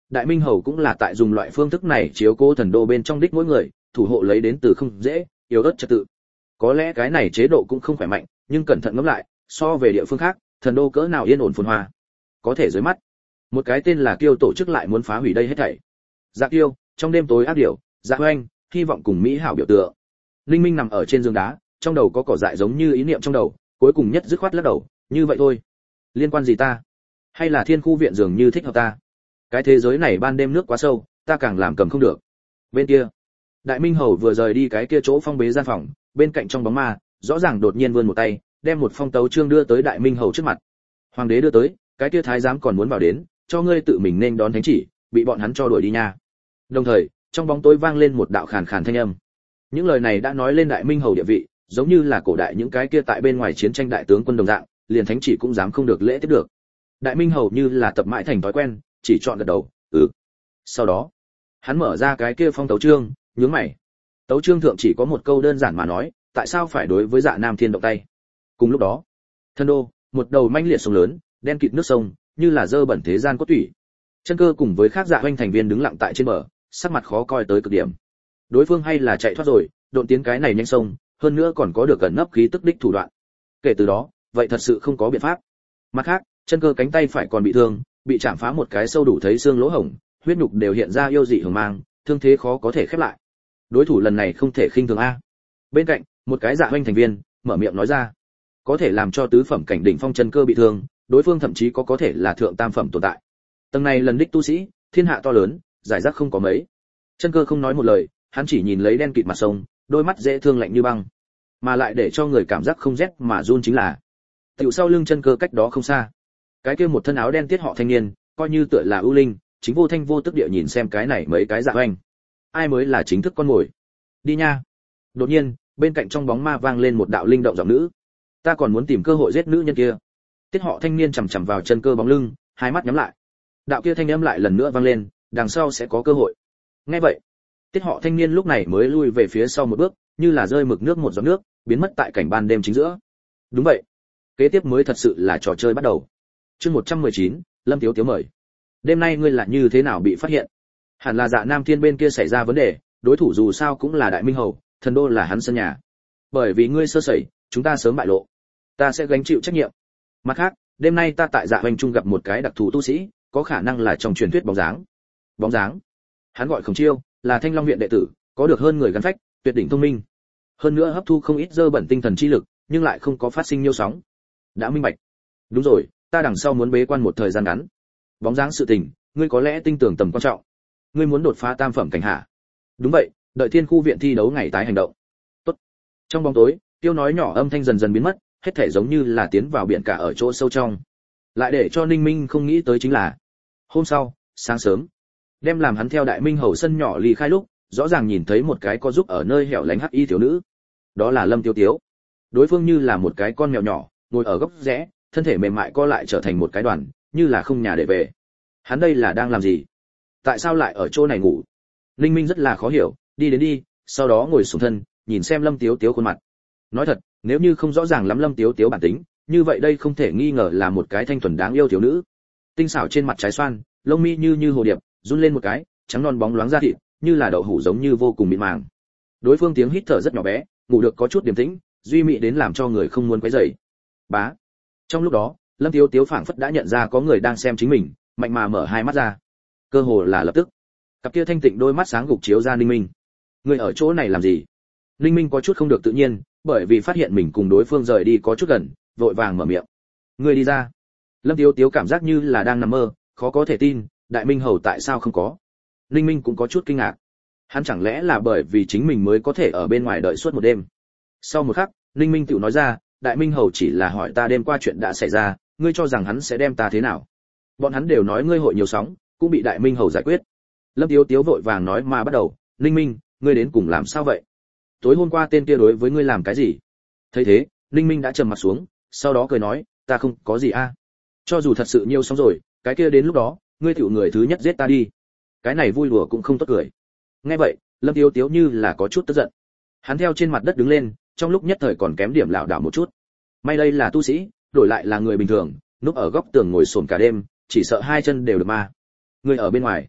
Đại Minh Hầu cũng là tại dùng loại phương thức này chiếu cố thần đô bên trong đích mỗi người, thủ hộ lấy đến từ không dễ, yếu ớt trật tự. Có lẽ cái này chế độ cũng không khỏe mạnh, nhưng cẩn thận ngẫm lại, so về địa phương khác, thần đô cỡ nào yên ổn phồn hoa. Có thể dưới mắt, một cái tên là Kiêu tổ chức lại muốn phá hủy đây hết thảy. Dạ Kiêu, trong đêm tối ác điểu, Dạ Hoành, hy vọng cùng mỹ hảo biểu tượng. Linh Minh nằm ở trên giường đá, trong đầu có cỏ dại giống như ý niệm trong đầu, cuối cùng nhất dứt khoát lắc đầu, như vậy thôi. Liên quan gì ta? Hay là Thiên Khu viện dường như thích hợp ta? Cái thế giới này ban đêm nước quá sâu, ta càng làm cầm không được. Bên kia, Đại Minh Hầu vừa rời đi cái kia chỗ phong bế gian phòng, bên cạnh trong bóng ma, rõ ràng đột nhiên vươn một tay, đem một phong tấu chương đưa tới Đại Minh Hầu trước mặt. Hoàng đế đưa tới, cái kia thái giám còn muốn vào đến, cho ngươi tự mình nên đón thánh chỉ, bị bọn hắn cho đuổi đi nha. Đồng thời, trong bóng tối vang lên một đạo khàn khàn thanh âm. Những lời này đã nói lên Đại Minh Hầu địa vị, giống như là cổ đại những cái kia tại bên ngoài chiến tranh đại tướng quân đồng dạng, liền thánh chỉ cũng dám không được lễ tiếp được. Đại Minh Hầu như là tập mãi thành thói quen, chỉ chọn gật đầu, ừ. Sau đó, hắn mở ra cái kia phong tấu chương, nhướng mày. Tấu chương thượng chỉ có một câu đơn giản mà nói, tại sao phải đối với Dạ Nam Thiên động tay? Cùng lúc đó, thân đô, một đầu manh liệt sông lớn, đen kịt nước sông, như là dơ bẩn thế gian cốt tủy. Chân Cơ cùng với khác Dạ Hoành thành viên đứng lặng tại trên bờ, sắc mặt khó coi tới cực điểm. Đối phương hay là chạy thoát rồi, độn tiến cái này nhanh sông, hơn nữa còn có được cẩn nấp khí tức đích thủ đoạn. Kể từ đó, vậy thật sự không có biện pháp. Mặt khác, Chân Cơ cánh tay phải còn bị thương, bị chạm phá một cái sâu đủ thấy xương lỗ hổng, huyết nhục đều hiện ra yêu dị hồng mang, thương thế khó có thể khép lại. Đối thủ lần này không thể khinh thường a. Bên cạnh, một cái Dạ Hoành thành viên mở miệng nói ra, có thể làm cho tứ phẩm cảnh đỉnh phong Chân Cơ bị thương, đối phương thậm chí có có thể là thượng tam phẩm tồn tại. Tầng này lần đích tu sĩ, thiên hạ to lớn, giải rác không có mấy. Chân Cơ không nói một lời, hắn chỉ nhìn lấy đen kịt mặt sông, đôi mắt dễ thương lạnh như băng, mà lại để cho người cảm giác không rét mà run chính là, tiểu sau lưng Chân Cơ cách đó không xa, cái kia một thân áo đen tiết họ thanh niên, coi như tựa là ưu linh, chính vô thanh vô tức địa nhìn xem cái này mấy cái Dạ Hoành, ai mới là chính thức con mồi. Đi nha. Đột nhiên, bên cạnh trong bóng ma vang lên một đạo linh động giọng nữ, ta còn muốn tìm cơ hội giết nữ nhân kia. Tiết họ thanh niên chằm chằm vào Chân Cơ bóng lưng, hai mắt nhắm lại. Đạo kia thanh âm lại lần nữa vang lên, đằng sau sẽ có cơ hội. Nghe vậy, Tiết họ thanh niên lúc này mới lui về phía sau một bước, như là rơi mực nước một giọt nước, biến mất tại cảnh ban đêm chính giữa. Đúng vậy, kế tiếp mới thật sự là trò chơi bắt đầu. Chương một trăm mười chín, Lâm Tiếu Tiếu mời. Đêm nay ngươi là như thế nào bị phát hiện? Hẳn là Dạ Nam Thiên bên kia xảy ra vấn đề, đối thủ dù sao cũng là Đại Minh Hầu, thần đô là hắn sân nhà. Bởi vì ngươi sơ sẩy, chúng ta sớm bại lộ. Ta sẽ gánh chịu trách nhiệm. Mặt khác, đêm nay ta tại Dạ Hoành Trung gặp một cái đặc thù tu sĩ, có khả năng là trong truyền thuyết bóng dáng. Bóng dáng? Hắn gọi Khổng Chiêu, là Thanh Long viện đệ tử, có được hơn người gắn phách, tuyệt đỉnh thông minh. Hơn nữa hấp thu không ít dơ bẩn tinh thần chi lực, nhưng lại không có phát sinh nhiêu sóng. Đã minh bạch. Đúng rồi, ta đằng sau muốn bế quan một thời gian ngắn. Bóng dáng sự tình, ngươi có lẽ tinh tưởng tầm quan trọng. Ngươi muốn đột phá tam phẩm cảnh hạ. Đúng vậy, đợi Thiên Khu viện thi đấu ngày tái hành động. Tốt. Trong bóng tối, Tiêu nói nhỏ âm thanh dần dần biến mất, hết thể giống như là tiến vào biển cả ở chỗ sâu trong. Lại để cho Ninh Minh không nghĩ tới chính là, hôm sau, sáng sớm, đem làm hắn theo Đại Minh Hầu sân nhỏ ly khai lúc, rõ ràng nhìn thấy một cái có giúp ở nơi hẻo lánh hắc y thiếu nữ. Đó là Lâm Tiếu Tiếu. Đối phương như là một cái con mèo nhỏ, ngồi ở góc rẽ, thân thể mềm mại co lại trở thành một cái đoàn, như là không nhà để về. Hắn đây là đang làm gì? Tại sao lại ở chỗ này ngủ? Ninh Minh rất là khó hiểu, đi đến đi, sau đó ngồi xuống thân, nhìn xem Lâm Tiếu Tiếu khuôn mặt. Nói thật, nếu như không rõ ràng lắm Lâm Tiếu Tiếu bản tính, như vậy đây không thể nghi ngờ là một cái thanh thuần đáng yêu thiếu nữ. Tinh xảo trên mặt trái xoan, lông mi như như hồ điệp, run lên một cái, trắng non bóng loáng da thịt, như là đậu hũ giống như vô cùng mịn màng. Đối phương tiếng hít thở rất nhỏ bé, ngủ được có chút điềm tĩnh, duy mị đến làm cho người không muốn quấy rầy. Bá. Trong lúc đó, Lâm Tiếu Tiếu phảng phất đã nhận ra có người đang xem chính mình, mạnh mà mở hai mắt ra. Cơ hồ là lập tức, cặp kia thanh tịnh đôi mắt sáng gục chiếu ra Ninh Minh. Người ở chỗ này làm gì? Ninh Minh có chút không được tự nhiên, bởi vì phát hiện mình cùng đối phương rời đi có chút gần, vội vàng mở miệng. Người đi ra. Lâm Tiếu Tiếu cảm giác như là đang nằm mơ, khó có thể tin, Đại Minh Hầu tại sao không có? Ninh Minh cũng có chút kinh ngạc. Hắn chẳng lẽ là bởi vì chính mình mới có thể ở bên ngoài đợi suốt một đêm? Sau một khắc, Ninh Minh tự nói ra, Đại Minh Hầu chỉ là hỏi ta đêm qua chuyện đã xảy ra, ngươi cho rằng hắn sẽ đem ta thế nào? Bọn hắn đều nói ngươi hội nhiều sóng, cũng bị Đại Minh Hầu giải quyết. Lâm Tiếu Tiếu vội vàng nói mà bắt đầu, Ninh Minh, ngươi đến cùng làm sao vậy? Tối hôm qua tên kia đối với ngươi làm cái gì? Thấy thế, Ninh Minh đã trầm mặt xuống, sau đó cười nói, ta không có gì a. Cho dù thật sự nhiều sóng rồi, cái kia đến lúc đó, ngươi tiểu người thứ nhất giết ta đi. Cái này vui đùa cũng không tốt cười. Nghe vậy, Lâm Tiếu Tiếu như là có chút tức giận. Hắn theo trên mặt đất đứng lên, trong lúc nhất thời còn kém điểm lảo đảo một chút. May đây là tu sĩ, đổi lại là người bình thường, núp ở góc tường ngồi xổm cả đêm, chỉ sợ hai chân đều được ma. Người ở bên ngoài,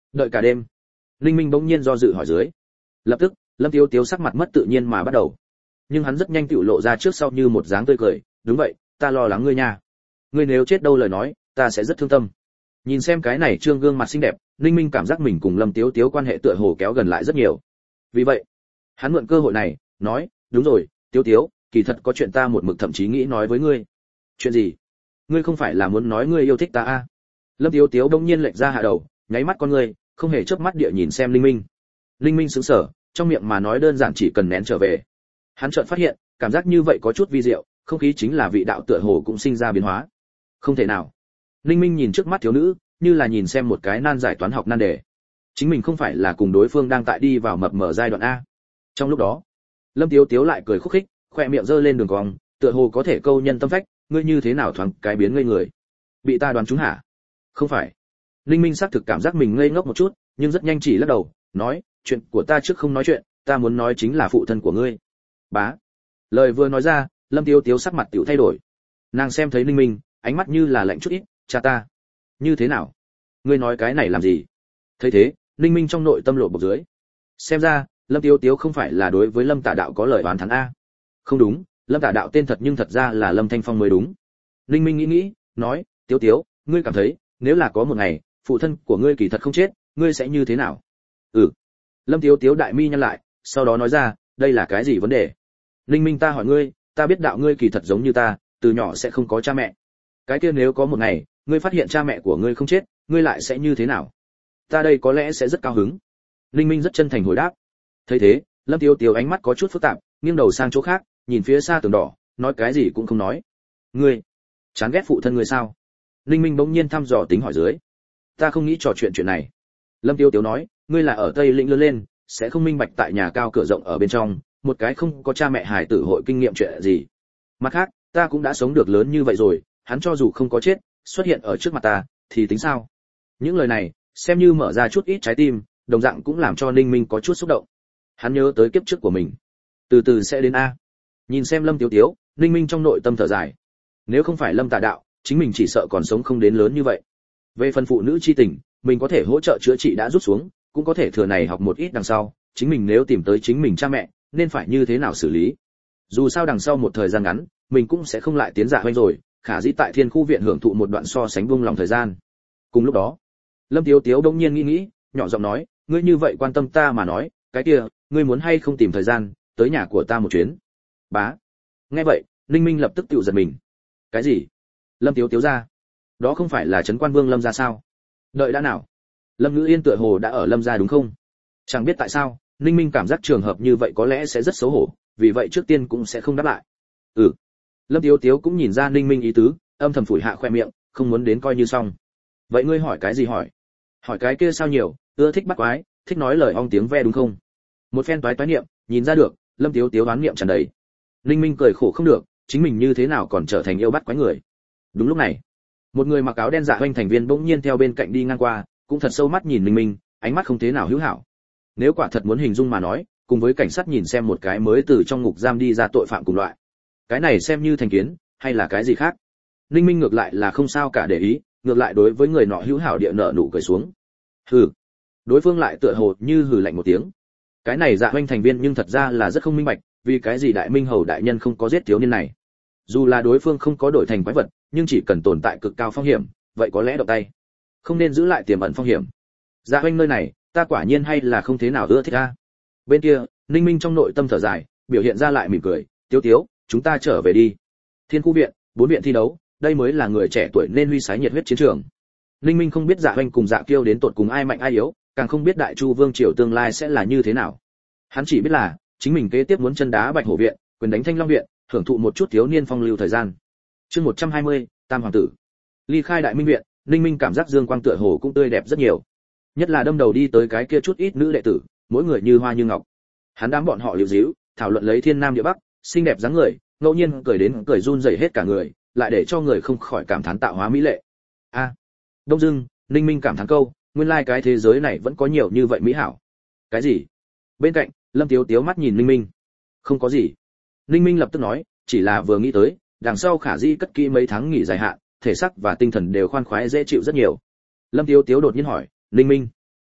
Đợi cả đêm. Linh Minh bỗng nhiên do dự hỏi dưới. Lập tức, Lâm Tiếu Tiếu sắc mặt mất tự nhiên mà bắt đầu. Nhưng hắn rất nhanh tựu lộ ra trước sau như một dáng tươi cười, đúng vậy, ta lo lắng ngươi nha. Ngươi nếu chết đâu lời nói, ta sẽ rất thương tâm. Nhìn xem cái này trương gương mặt xinh đẹp, Linh Minh cảm giác mình cùng Lâm Tiếu Tiếu quan hệ tựa hồ kéo gần lại rất nhiều. Vì vậy, hắn mượn cơ hội này, nói, đúng rồi, Tiếu Tiếu, kỳ thật có chuyện ta một mực thậm chí nghĩ nói với ngươi. Chuyện gì? Ngươi không phải là muốn nói ngươi yêu thích ta à? Lâm Tiếu Tiếu đông nhiên lệch ra hạ đầu, nháy mắt con ngươi, không hề chớp mắt địa nhìn xem Linh Minh. Linh Minh sững sờ, trong miệng mà nói đơn giản chỉ cần nén trở về. Hắn chợt phát hiện, cảm giác như vậy có chút vi diệu, không khí chính là vị đạo tựa hồ cũng sinh ra biến hóa. Không thể nào. Linh Minh nhìn trước mắt thiếu nữ, như là nhìn xem một cái nan giải toán học nan đề. Chính mình không phải là cùng đối phương đang tại đi vào mập mờ giai đoạn a. Trong lúc đó, Lâm Tiếu Tiếu lại cười khúc khích, khoe miệng giơ lên đường cong, tựa hồ có thể câu nhân tâm phách, ngươi như thế nào thoáng cái biến ngây người. Bị ta đoán trúng hả? Không phải. Linh Minh xác thực cảm giác mình ngây ngốc một chút, nhưng rất nhanh chỉ lắc đầu, nói, chuyện của ta trước không nói chuyện, ta muốn nói chính là phụ thân của ngươi. Bá. Lời vừa nói ra, Lâm Tiếu Tiếu sắc mặt tiểu thay đổi. Nàng xem thấy Linh Minh, ánh mắt như là lạnh chút ít, cha ta. Như thế nào? Ngươi nói cái này làm gì? Thấy thế, Linh Minh trong nội tâm lộ bộc dưới. Xem ra, Lâm Tiếu Tiếu không phải là đối với Lâm Tả Đạo có lời oán thán a. Không đúng, Lâm Tả Đạo tên thật nhưng thật ra là Lâm Thanh Phong mới đúng. Linh Minh nghĩ nghĩ, nói, Tiếu Tiếu, ngươi cảm thấy, nếu là có một ngày, phụ thân của ngươi kỳ thật không chết, ngươi sẽ như thế nào? Ừ. Lâm Tiếu Tiếu đại mi nhăn lại, sau đó nói ra, đây là cái gì vấn đề? Linh Minh, ta hỏi ngươi, ta biết đạo ngươi kỳ thật giống như ta, từ nhỏ sẽ không có cha mẹ. Cái kia nếu có một ngày, ngươi phát hiện cha mẹ của ngươi không chết, ngươi lại sẽ như thế nào? Ta đây có lẽ sẽ rất cao hứng. Linh Minh rất chân thành hồi đáp. Thấy thế, Lâm Tiếu Tiếu ánh mắt có chút phức tạp, nghiêng đầu sang chỗ khác, nhìn phía xa tường đỏ, nói cái gì cũng không nói. Ngươi, chán ghét phụ thân ngươi sao? Linh Minh bỗng nhiên thăm dò tính hỏi dưới. Ta không nghĩ trò chuyện chuyện này. Lâm Tiếu Tiếu nói, ngươi là ở Tây Lĩnh lớn lên, sẽ không minh bạch tại nhà cao cửa rộng ở bên trong, một cái không có cha mẹ hài tử hội kinh nghiệm chuyện gì. Mặt khác, ta cũng đã sống được lớn như vậy rồi, hắn cho dù không có chết, xuất hiện ở trước mặt ta, thì tính sao? Những lời này, xem như mở ra chút ít trái tim, đồng dạng cũng làm cho Ninh Minh có chút xúc động. Hắn nhớ tới kiếp trước của mình, từ từ sẽ đến a. Nhìn xem Lâm Tiếu Tiếu, Ninh Minh trong nội tâm thở dài. Nếu không phải Lâm Tà Đạo, chính mình chỉ sợ còn sống không đến lớn như vậy. Về phần phụ nữ chi tình, mình có thể hỗ trợ chữa trị đã rút xuống, cũng có thể thừa này học một ít đằng sau, chính mình nếu tìm tới chính mình cha mẹ, nên phải như thế nào xử lý. Dù sao đằng sau một thời gian ngắn, mình cũng sẽ không lại tiến dạ hoanh rồi, khả dĩ tại Thiên Khu viện hưởng thụ một đoạn so sánh buông lòng thời gian. Cùng lúc đó, Lâm Tiếu Tiếu đông nhiên nghĩ nghĩ, nhỏ giọng nói, ngươi như vậy quan tâm ta mà nói, cái kia, ngươi muốn hay không tìm thời gian tới nhà của ta một chuyến? Bá. Nghe vậy, Ninh Minh lập tức tự giật mình. Cái gì? Lâm Tiếu Tiếu ra? Đó không phải là Trấn Quan Vương Lâm gia sao? Đợi đã nào? Lâm Ngữ Yên tựa hồ đã ở Lâm gia đúng không? Chẳng biết tại sao, Ninh Minh cảm giác trường hợp như vậy có lẽ sẽ rất xấu hổ, vì vậy trước tiên cũng sẽ không đáp lại. Ừ. Lâm Tiếu Tiếu cũng nhìn ra Ninh Minh ý tứ, âm thầm phủi hạ khoe miệng, không muốn đến coi như xong. Vậy ngươi hỏi cái gì hỏi? Hỏi cái kia sao nhiều, ưa thích bắt quái, thích nói lời ong tiếng ve đúng không? Một phen toái toái niệm, nhìn ra được, Lâm Tiếu Tiếu đoán niệm tràn đầy. Ninh Minh cười khổ không được, chính mình như thế nào còn trở thành yêu bắt quái người. Đúng lúc này, một người mặc áo đen dạ hoành thành viên bỗng nhiên theo bên cạnh đi ngang qua, cũng thật sâu mắt nhìn Ninh Minh, ánh mắt không thế nào hữu hảo. Nếu quả thật muốn hình dung mà nói, cùng với cảnh sát nhìn xem một cái mới từ trong ngục giam đi ra tội phạm cùng loại. Cái này xem như thành kiến, hay là cái gì khác? Ninh Minh ngược lại là không sao cả để ý, ngược lại đối với người nọ hữu hảo địa nợ nụ cười xuống. Hừ. Đối phương lại tựa hồ như hừ lạnh một tiếng. Cái này dạ hoành thành viên nhưng thật ra là rất không minh bạch, vì cái gì đại minh hầu đại nhân không có giết thiếu niên này. Dù là đối phương không có đổi thành quái vật, nhưng chỉ cần tồn tại cực cao phong hiểm, vậy có lẽ động tay. Không nên giữ lại tiềm ẩn phong hiểm. Dạ hoành nơi này, ta quả nhiên hay là không thế nào ưa thích a. Bên kia, Ninh Minh trong nội tâm thở dài, biểu hiện ra lại mỉm cười, Tiếu Tiếu, chúng ta trở về đi. Thiên Khu viện, bốn viện thi đấu, đây mới là người trẻ tuổi nên huy sái nhiệt huyết chiến trường. Ninh Minh không biết Dạ Hoành cùng Dạ Kiêu đến tột cùng ai mạnh ai yếu, càng không biết Đại Chu Vương triều tương lai sẽ là như thế nào. Hắn chỉ biết là, chính mình kế tiếp muốn chân đá Bạch Hổ viện, quyền đánh Thanh Long viện, hưởng thụ một chút thiếu niên phong lưu thời gian. Chương một trăm hai mươi, Tam hoàng tử. Ly khai Đại Minh viện, Ninh Minh cảm giác dương quang tựa hồ cũng tươi đẹp rất nhiều. Nhất là đâm đầu đi tới cái kia chút ít nữ đệ tử, mỗi người như hoa như ngọc. Hắn đám bọn họ liễu díu, thảo luận lấy thiên nam địa bắc, xinh đẹp dáng người, ngẫu nhiên cười đến cười run rẩy hết cả người, lại để cho người không khỏi cảm thán tạo hóa mỹ lệ. A. À, đông dưng, Ninh Minh cảm thán câu, nguyên lai cái thế giới này vẫn có nhiều như vậy mỹ hảo. Cái gì? Bên cạnh, Lâm Tiếu Tiếu mắt nhìn Ninh Minh. Không có gì. Ninh Minh lập tức nói, chỉ là vừa nghĩ tới, đằng sau khả di cất kỹ mấy tháng nghỉ dài hạn, thể xác và tinh thần đều khoan khoái dễ chịu rất nhiều. Lâm Tiếu Tiếu đột nhiên hỏi, Ninh Minh,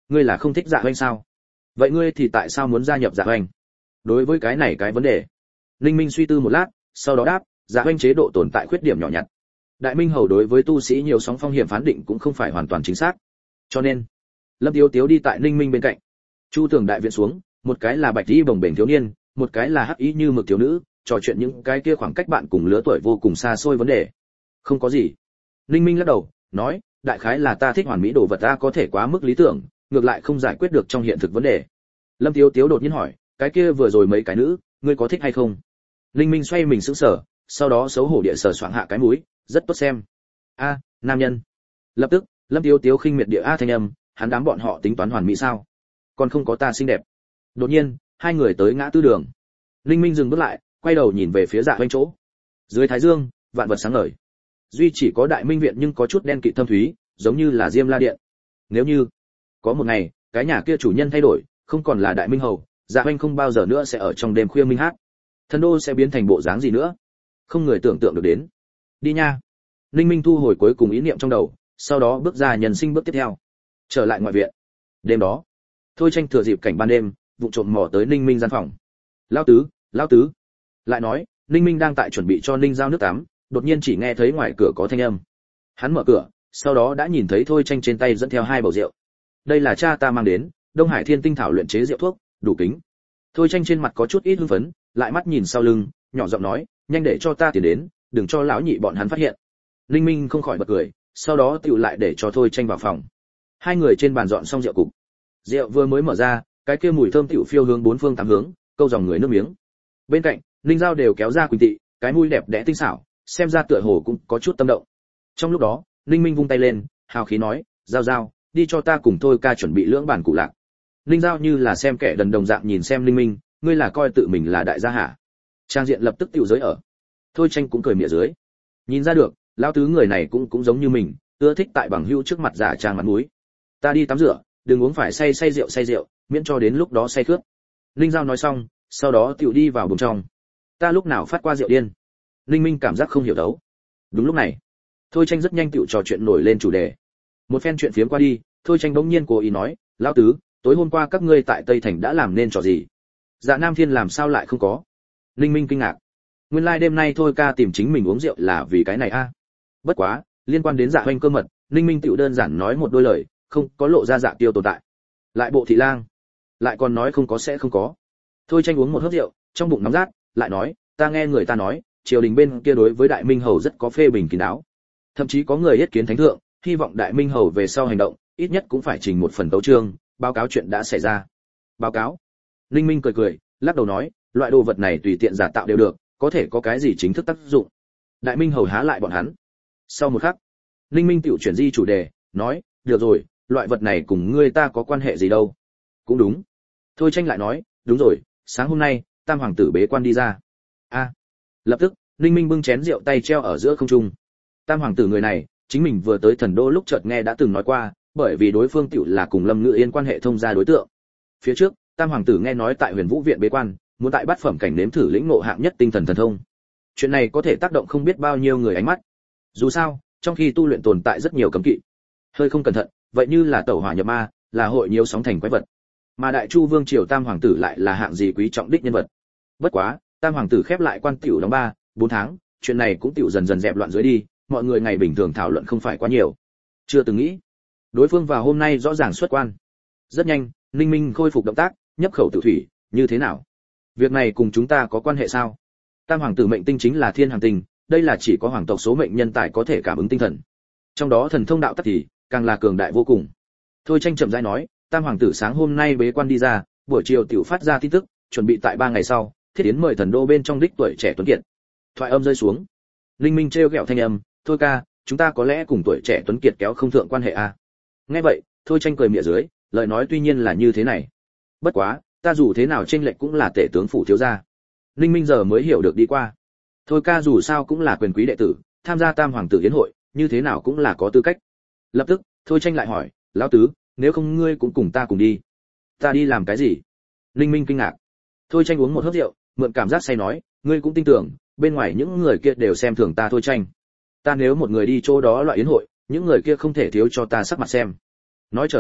ngươi là không thích Dạ Hoành sao? Vậy ngươi thì tại sao muốn gia nhập Dạ Hoành? Đối với cái này cái vấn đề, Linh Minh suy tư một lát, sau đó đáp, Dạ Hoành chế độ tồn tại khuyết điểm nhỏ nhặt. Đại Minh Hầu đối với tu sĩ nhiều sóng phong hiểm phán định cũng không phải hoàn toàn chính xác. Cho nên, Lâm Tiếu Tiếu đi tại Linh Minh bên cạnh. Chu Tường đại viện xuống, một cái là bạch y bồng bềnh thiếu niên, một cái là hắc y như mực thiếu nữ, trò chuyện những cái kia khoảng cách bạn cùng lứa tuổi vô cùng xa xôi vấn đề. Không có gì. Linh Minh lắc đầu, nói, đại khái là ta thích hoàn mỹ đồ vật ta có thể quá mức lý tưởng, ngược lại không giải quyết được trong hiện thực vấn đề. Lâm Tiếu Tiếu đột nhiên hỏi, cái kia vừa rồi mấy cái nữ, ngươi có thích hay không? Linh Minh xoay mình sững sờ, sau đó xấu hổ địa sờ soạng hạ cái mũi, rất tốt xem. A, nam nhân. Lập tức, Lâm Tiếu Tiếu khinh miệt địa a thanh âm, hắn đám bọn họ tính toán hoàn mỹ sao? Còn không có ta xinh đẹp. Đột nhiên, hai người tới ngã tư đường. Linh Minh dừng bước lại, quay đầu nhìn về phía Dạ Hoành chỗ. Dưới thái dương, vạn vật sáng ngời. Duy chỉ có Đại Minh viện nhưng có chút đen kịt thâm thúy, giống như là Diêm La điện. Nếu như có một ngày, cái nhà kia chủ nhân thay đổi, không còn là Đại Minh hầu, Dạ Hoành không bao giờ nữa sẽ ở trong đêm khuya minh hát. Thần đô sẽ biến thành bộ dáng gì nữa? Không người tưởng tượng được đến. Đi nha. Linh Minh thu hồi cuối cùng ý niệm trong đầu, sau đó bước ra nhân sinh bước tiếp theo. Trở lại ngoại viện. Đêm đó, Thôi Tranh thừa dịp cảnh ban đêm, vụng trộm mò tới Ninh Minh gian phòng. "Lão tứ, lão tứ." Lại nói, Ninh Minh đang tại chuẩn bị cho Ninh Giao nước tắm, đột nhiên chỉ nghe thấy ngoài cửa có thanh âm. Hắn mở cửa, sau đó đã nhìn thấy Thôi Tranh trên tay dẫn theo hai bầu rượu. "Đây là cha ta mang đến, Đông Hải Thiên Tinh thảo luyện chế rượu thuốc, đủ kính." Thôi Tranh trên mặt có chút ít hưng phấn, lại mắt nhìn sau lưng, nhỏ giọng nói, "Nhanh để cho ta tiền đến, đừng cho lão nhị bọn hắn phát hiện." Ninh Minh không khỏi bật cười, sau đó tựu lại để cho Thôi Tranh vào phòng. Hai người trên bàn dọn xong rượu cục. Rượu vừa mới mở ra, cái kia mùi thơm tựu phiêu hướng bốn phương tám hướng, câu dòng người nước miếng. Bên cạnh, Ninh Giao đều kéo ra Quỳnh Tị, cái mũi đẹp đẽ tinh xảo, xem ra tựa hồ cũng có chút tâm động. Trong lúc đó, Ninh Minh vung tay lên, hào khí nói, "Giao Giao, đi cho ta cùng Thôi ca chuẩn bị lưỡng bản cụ lạc." Ninh Giao như là xem kẻ đần đồng dạng nhìn xem Ninh Minh, ngươi là coi tự mình là đại gia hả? Trang diện lập tức tiêu giới ở. Thôi Tranh cũng cười mỉa dưới. Nhìn ra được, lão tứ người này cũng cũng giống như mình, ưa thích tại bằng hữu trước mặt giả trang mặt mũi. "Ta đi tắm rửa, đừng uống phải say say rượu say rượu, miễn cho đến lúc đó say khướt." Ninh Giao nói xong, sau đó tiểu đi vào buồng trong. "Ta lúc nào phát qua rượu điên?" Ninh Minh cảm giác không hiểu đấu. Đúng lúc này, Thôi Tranh rất nhanh tiểu trò chuyện nổi lên chủ đề. Một phen chuyện phiếm qua đi, Thôi Tranh bỗng nhiên cố ý nói, "Lão tứ, tối hôm qua các ngươi tại Tây Thành đã làm nên trò gì? Dạ Nam Thiên làm sao lại không có?" Ninh Minh kinh ngạc. Nguyên lai like đêm nay Thôi ca tìm chính mình uống rượu là vì cái này a. À. Bất quá, liên quan đến Dạ Hoành cơ mật, Ninh Minh tiểu đơn giản nói một đôi lời, không có lộ ra Dạ Tiêu tồn tại. Lại bộ thị lang, lại còn nói không có sẽ không có. Thôi Tranh uống một hớp rượu, trong bụng nóng rát, lại nói, "Ta nghe người ta nói, triều đình bên kia đối với Đại Minh hầu rất có phê bình kín đáo. Thậm chí có người yết kiến thánh thượng, hy vọng Đại Minh hầu về sau hành động, ít nhất cũng phải trình một phần tấu chương, báo cáo chuyện đã xảy ra." Báo cáo? Ninh Minh cười cười, lắc đầu nói, loại đồ vật này tùy tiện giả tạo đều được, có thể có cái gì chính thức tác dụng? Đại Minh hầu há lại bọn hắn. Sau một khắc, Ninh Minh tiểu chuyển di chủ đề, nói, "Được rồi, loại vật này cùng ngươi ta có quan hệ gì đâu?" Cũng đúng. Thôi Tranh lại nói, "Đúng rồi, sáng hôm nay, Tam hoàng tử bế quan đi ra." A. Lập tức, Ninh Minh bưng chén rượu tay treo ở giữa không trung. Tam hoàng tử người này, chính mình vừa tới Thần Đô lúc chợt nghe đã từng nói qua, bởi vì đối phương tiểu là cùng Lâm Ngự Yên quan hệ thông gia đối tượng. Phía trước, Tam hoàng tử nghe nói tại Huyền Vũ viện bế quan, muốn tại bát phẩm cảnh nếm thử lĩnh ngộ hạng nhất tinh thần thần thông. Chuyện này có thể tác động không biết bao nhiêu người ánh mắt. Dù sao, trong khi tu luyện tồn tại rất nhiều cấm kỵ. Hơi không cẩn thận, vậy như là tẩu hỏa nhập ma, là hội nhiều sóng thành quái vật. Mà Đại Chu Vương triều Tam hoàng tử lại là hạng gì quý trọng đích nhân vật. Bất quá, Tam hoàng tử khép lại quan tiểu đóng ba, bốn tháng, chuyện này cũng tiểu dần dần dẹp loạn dưới đi, mọi người ngày bình thường thảo luận không phải quá nhiều. Chưa từng nghĩ, đối phương vào hôm nay rõ ràng xuất quan. Rất nhanh, Ninh Minh khôi phục động tác, nhấp khẩu tự thủy, "Như thế nào? Việc này cùng chúng ta có quan hệ sao?" Tam hoàng tử mệnh tinh chính là thiên hoàng tinh, đây là chỉ có hoàng tộc số mệnh nhân tài có thể cảm ứng tinh thần. Trong đó thần thông đạo tắc thì càng là cường đại vô cùng. Thôi Tranh chậm rãi nói, Tam hoàng tử sáng hôm nay bế quan đi ra, buổi chiều tiểu phát ra tin tức, chuẩn bị tại ba ngày sau, thiết yến mời Thần Đô bên trong đích tuổi trẻ tuấn kiệt. Thoại âm rơi xuống, Linh Minh trêu ghẹo thanh âm, "Thôi ca, chúng ta có lẽ cùng tuổi trẻ tuấn kiệt kéo không thượng quan hệ à?" Nghe vậy, Thôi Tranh cười mỉa dưới, lời nói tuy nhiên là như thế này. Bất quá, ta dù thế nào chênh lệch cũng là tể tướng phủ thiếu gia. Linh Minh giờ mới hiểu được đi qua. Thôi ca dù sao cũng là quyền quý đệ tử, tham gia Tam hoàng tử yến hội, như thế nào cũng là có tư cách. Lập tức, Thôi Tranh lại hỏi, "Lão tứ, nếu không ngươi cũng cùng ta cùng đi." "Ta đi làm cái gì?" Linh Minh kinh ngạc. Thôi Tranh uống một hớp rượu, mượn cảm giác say nói, "Ngươi cũng tin tưởng, bên ngoài những người kia đều xem thường ta Thôi Tranh. Ta nếu một người đi chỗ đó loại yến hội, những người kia không thể thiếu cho ta sắc mặt xem." Nói trở lại,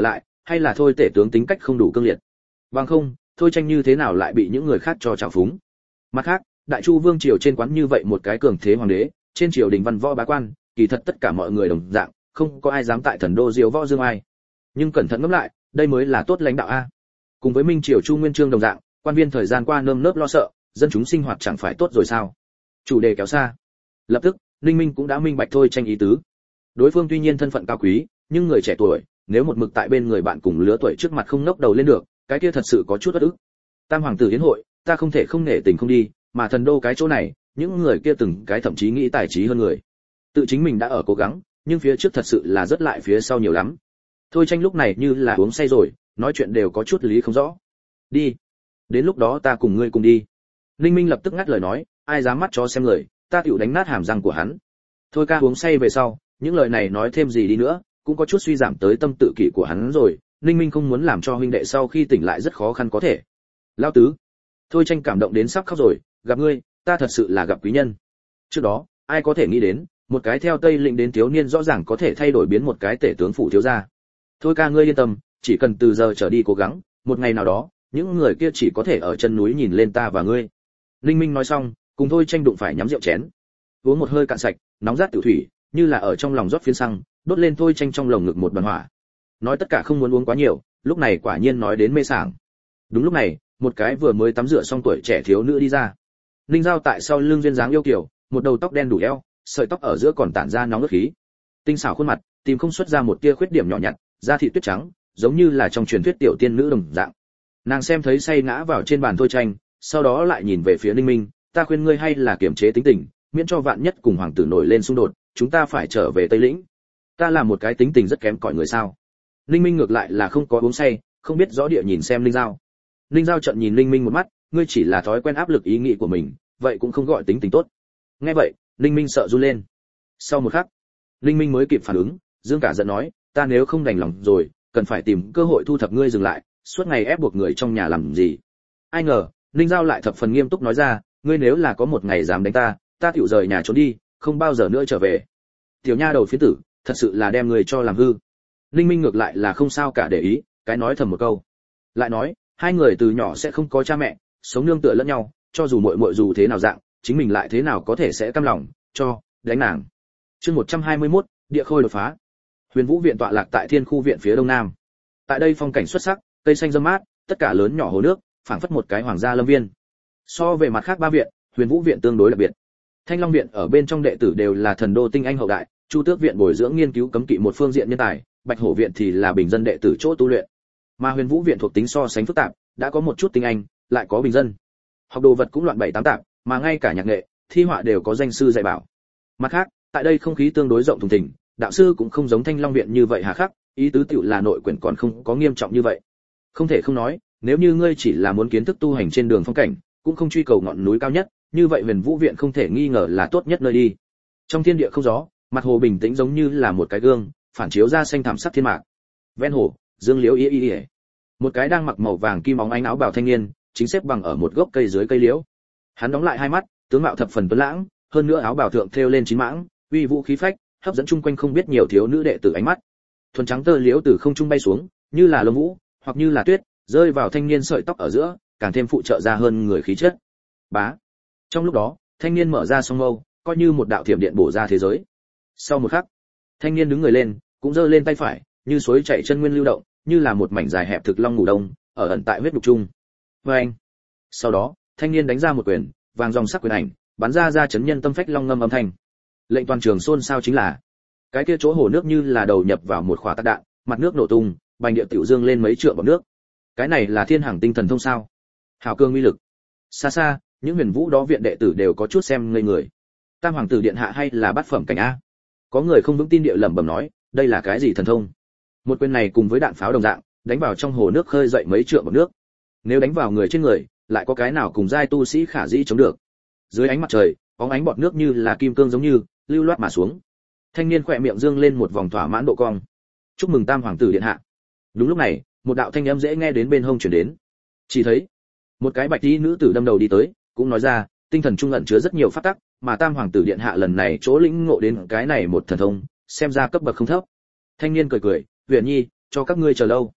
hay là thôi tể tướng tính cách không đủ cương liệt. Bằng không, thôi tranh như thế nào lại bị những người khác cho trào phúng. Mặt khác, Đại Chu vương triều trên quán như vậy một cái cường thế hoàng đế, trên triều đình văn võ bá quan, kỳ thật tất cả mọi người đồng dạng, không có ai dám tại thần đô diếu võ dương ai. Nhưng cẩn thận ngẫm lại, đây mới là tốt lãnh đạo a. Cùng với Minh triều Chu Nguyên Chương đồng dạng, quan viên thời gian qua nơm nớp lo sợ, dân chúng sinh hoạt chẳng phải tốt rồi sao? Chủ đề kéo xa. Lập tức, Ninh Minh cũng đã minh bạch thôi tranh ý tứ. Đối phương tuy nhiên thân phận cao quý, nhưng người trẻ tuổi, nếu một mực tại bên người bạn cùng lứa tuổi trước mặt không ngóc đầu lên được, cái kia thật sự có chút bất ức. Tam hoàng tử yến hội, ta không thể không nể tình không đi, mà thần đô cái chỗ này, những người kia từng cái thậm chí nghĩ tài trí hơn người. Tự chính mình đã ở cố gắng, nhưng phía trước thật sự là rất lại phía sau nhiều lắm. Thôi tranh lúc này như là uống say rồi, nói chuyện đều có chút lý không rõ. Đi, đến lúc đó ta cùng ngươi cùng đi. Ninh Minh lập tức ngắt lời nói, ai dám mắt chó xem người, ta tựu đánh nát hàm răng của hắn. Thôi ca uống say về sau, những lời này nói thêm gì đi nữa, cũng có chút suy giảm tới tâm tự kỷ của hắn rồi. Ninh Minh không muốn làm cho huynh đệ sau khi tỉnh lại rất khó khăn có thể. Lão tứ, thôi tranh cảm động đến sắp khóc rồi, gặp ngươi, ta thật sự là gặp quý nhân. Trước đó, ai có thể nghĩ đến, một cái theo Tây Lĩnh đến thiếu niên rõ ràng có thể thay đổi biến một cái tể tướng phủ thiếu gia. Thôi ca ngươi yên tâm, chỉ cần từ giờ trở đi cố gắng, một ngày nào đó, những người kia chỉ có thể ở chân núi nhìn lên ta và ngươi. Linh Minh nói xong, cùng thôi tranh đụng phải nhắm rượu chén. Uống một hơi cạn sạch, nóng rát tiểu thủy, như là ở trong lòng rót phiến xăng, đốt lên thôi tranh trong lồng ngực một đoàn hỏa. Nói tất cả không muốn uống quá nhiều, lúc này quả nhiên nói đến mê sảng. Đúng lúc này, một cái vừa mới tắm rửa xong tuổi trẻ thiếu nữ đi ra. Ninh Giao tại sau lưng duyên dáng yêu kiều, một đầu tóc đen đủ eo, sợi tóc ở giữa còn tản ra nóng ướt khí. Tinh xảo khuôn mặt, tìm không xuất ra một tia khuyết điểm nhỏ nhặt, da thịt tuyết trắng, giống như là trong truyền thuyết tiểu tiên nữ đồng dạng. Nàng xem thấy say ngã vào trên bàn thôi tranh, sau đó lại nhìn về phía Ninh Minh, ta khuyên ngươi hay là kiềm chế tính tình, miễn cho vạn nhất cùng hoàng tử nổi lên xung đột, chúng ta phải trở về Tây Lĩnh. Ta là một cái tính tình rất kém cỏi người sao? Ninh Minh ngược lại là không có uống say, không biết rõ địa nhìn xem Ninh Giao. Ninh Giao trợn nhìn Ninh Minh một mắt, ngươi chỉ là thói quen áp lực ý nghĩ của mình, vậy cũng không gọi tính tình tốt. Nghe vậy, Ninh Minh sợ run lên. Sau một khắc, Ninh Minh mới kịp phản ứng, dương cả giận nói, ta nếu không đành lòng rồi, cần phải tìm cơ hội thu thập ngươi dừng lại, suốt ngày ép buộc người trong nhà làm gì. Ai ngờ, Ninh Giao lại thập phần nghiêm túc nói ra, ngươi nếu là có một ngày dám đánh ta, ta tựu rời nhà trốn đi, không bao giờ nữa trở về. Tiểu nha đầu phiến tử, thật sự là đem người cho làm hư. Ninh Minh ngược lại là không sao cả để ý, cái nói thầm một câu. Lại nói, hai người từ nhỏ sẽ không có cha mẹ, sống nương tựa lẫn nhau, cho dù muội muội dù thế nào dạng, chính mình lại thế nào có thể sẽ cam lòng cho đánh nàng. Chương một trăm hai mươi mốt, địa khôi đột phá. Huyền Vũ viện tọa lạc tại Thiên khu viện phía đông nam. Tại đây phong cảnh xuất sắc, cây xanh râm mát, tất cả lớn nhỏ hồ nước, phảng phất một cái hoàng gia lâm viên. So về mặt khác ba viện, Huyền Vũ viện tương đối đặc biệt. Thanh Long viện ở bên trong đệ tử đều là thần đô tinh anh hậu đại, Chu Tước viện bồi dưỡng nghiên cứu cấm kỵ một phương diện nhân tài, Bạch Hổ viện thì là bình dân đệ tử chỗ tu luyện. Mà Huyền Vũ viện thuộc tính so sánh phức tạp, đã có một chút tinh anh, lại có bình dân. Học đồ vật cũng loạn bảy tám tạp, mà ngay cả nhạc nghệ, thi họa đều có danh sư dạy bảo. Mặt khác, tại đây không khí tương đối rộng thùng thình, đạo sư cũng không giống Thanh Long viện như vậy hà khắc, ý tứ tiểu là nội quyển còn không có nghiêm trọng như vậy. Không thể không nói, nếu như ngươi chỉ là muốn kiến thức tu hành trên đường phong cảnh, cũng không truy cầu ngọn núi cao nhất, như vậy Huyền Vũ viện không thể nghi ngờ là tốt nhất nơi đi. Trong thiên địa không gió, mặt hồ bình tĩnh giống như là một cái gương, phản chiếu ra xanh thảm sắc thiên mạc. Ven hồ, dương liễu y y. Một cái đang mặc màu vàng kim óng ánh áo bào thanh niên, chính xếp bằng ở một gốc cây dưới cây liễu. Hắn đóng lại hai mắt, tướng mạo thập phần tuấn lãng, hơn nữa áo bào thượng thêu lên chín mãng, uy vũ khí phách, hấp dẫn chung quanh không biết nhiều thiếu nữ đệ tử ánh mắt. Thuần trắng tơ liễu từ không trung bay xuống, như là lông vũ, hoặc như là tuyết, rơi vào thanh niên sợi tóc ở giữa, càng thêm phụ trợ ra hơn người khí chất. Bá. Trong lúc đó, thanh niên mở ra song mâu, coi như một đạo thiểm điện bổ ra thế giới. Sau một khắc, thanh niên đứng người lên, cũng giơ lên tay phải, như suối chảy chân nguyên lưu động, như là một mảnh dài hẹp thực long ngủ đông, ở ẩn tại huyết nhục trung. Oeng. Sau đó, thanh niên đánh ra một quyền, vàng dòng sắc quyền ảnh, bắn ra ra chấn nhân tâm phách long ngâm âm thanh. Lệnh toàn trường xôn xao chính là, cái kia chỗ hồ nước như là đầu nhập vào một khỏa tạc đạn, mặt nước nổ tung, bành địa tiểu dương lên mấy trượng bọt nước. Cái này là thiên hàng tinh thần thông sao? Hào cương uy lực. Xa xa, những Huyền Vũ đó viện đệ tử đều có chút xem ngây người. Tam hoàng tử điện hạ hay là bát phẩm cảnh a? Có người không vững tin địa lẩm bẩm nói, đây là cái gì thần thông? Một quyền này cùng với đạn pháo đồng dạng, đánh vào trong hồ nước khơi dậy mấy trượng bọt nước. Nếu đánh vào người trên người, lại có cái nào cùng giai tu sĩ khả dĩ chống được? Dưới ánh mặt trời, bóng ánh bọt nước như là kim cương giống như lưu loát mà xuống. Thanh niên khỏe miệng dương lên một vòng thỏa mãn độ cong. Chúc mừng Tam hoàng tử điện hạ. Đúng lúc này, một đạo thanh âm dễ nghe đến bên hông truyền đến. Chỉ thấy một cái bạch y nữ tử đâm đầu đi tới, cũng nói ra, tinh thần trung ẩn chứa rất nhiều pháp tắc, mà Tam hoàng tử điện hạ lần này chỗ lĩnh ngộ đến cái này một thần thông, xem ra cấp bậc không thấp. Thanh niên cười cười, Huyền Nhi, cho các ngươi chờ lâu.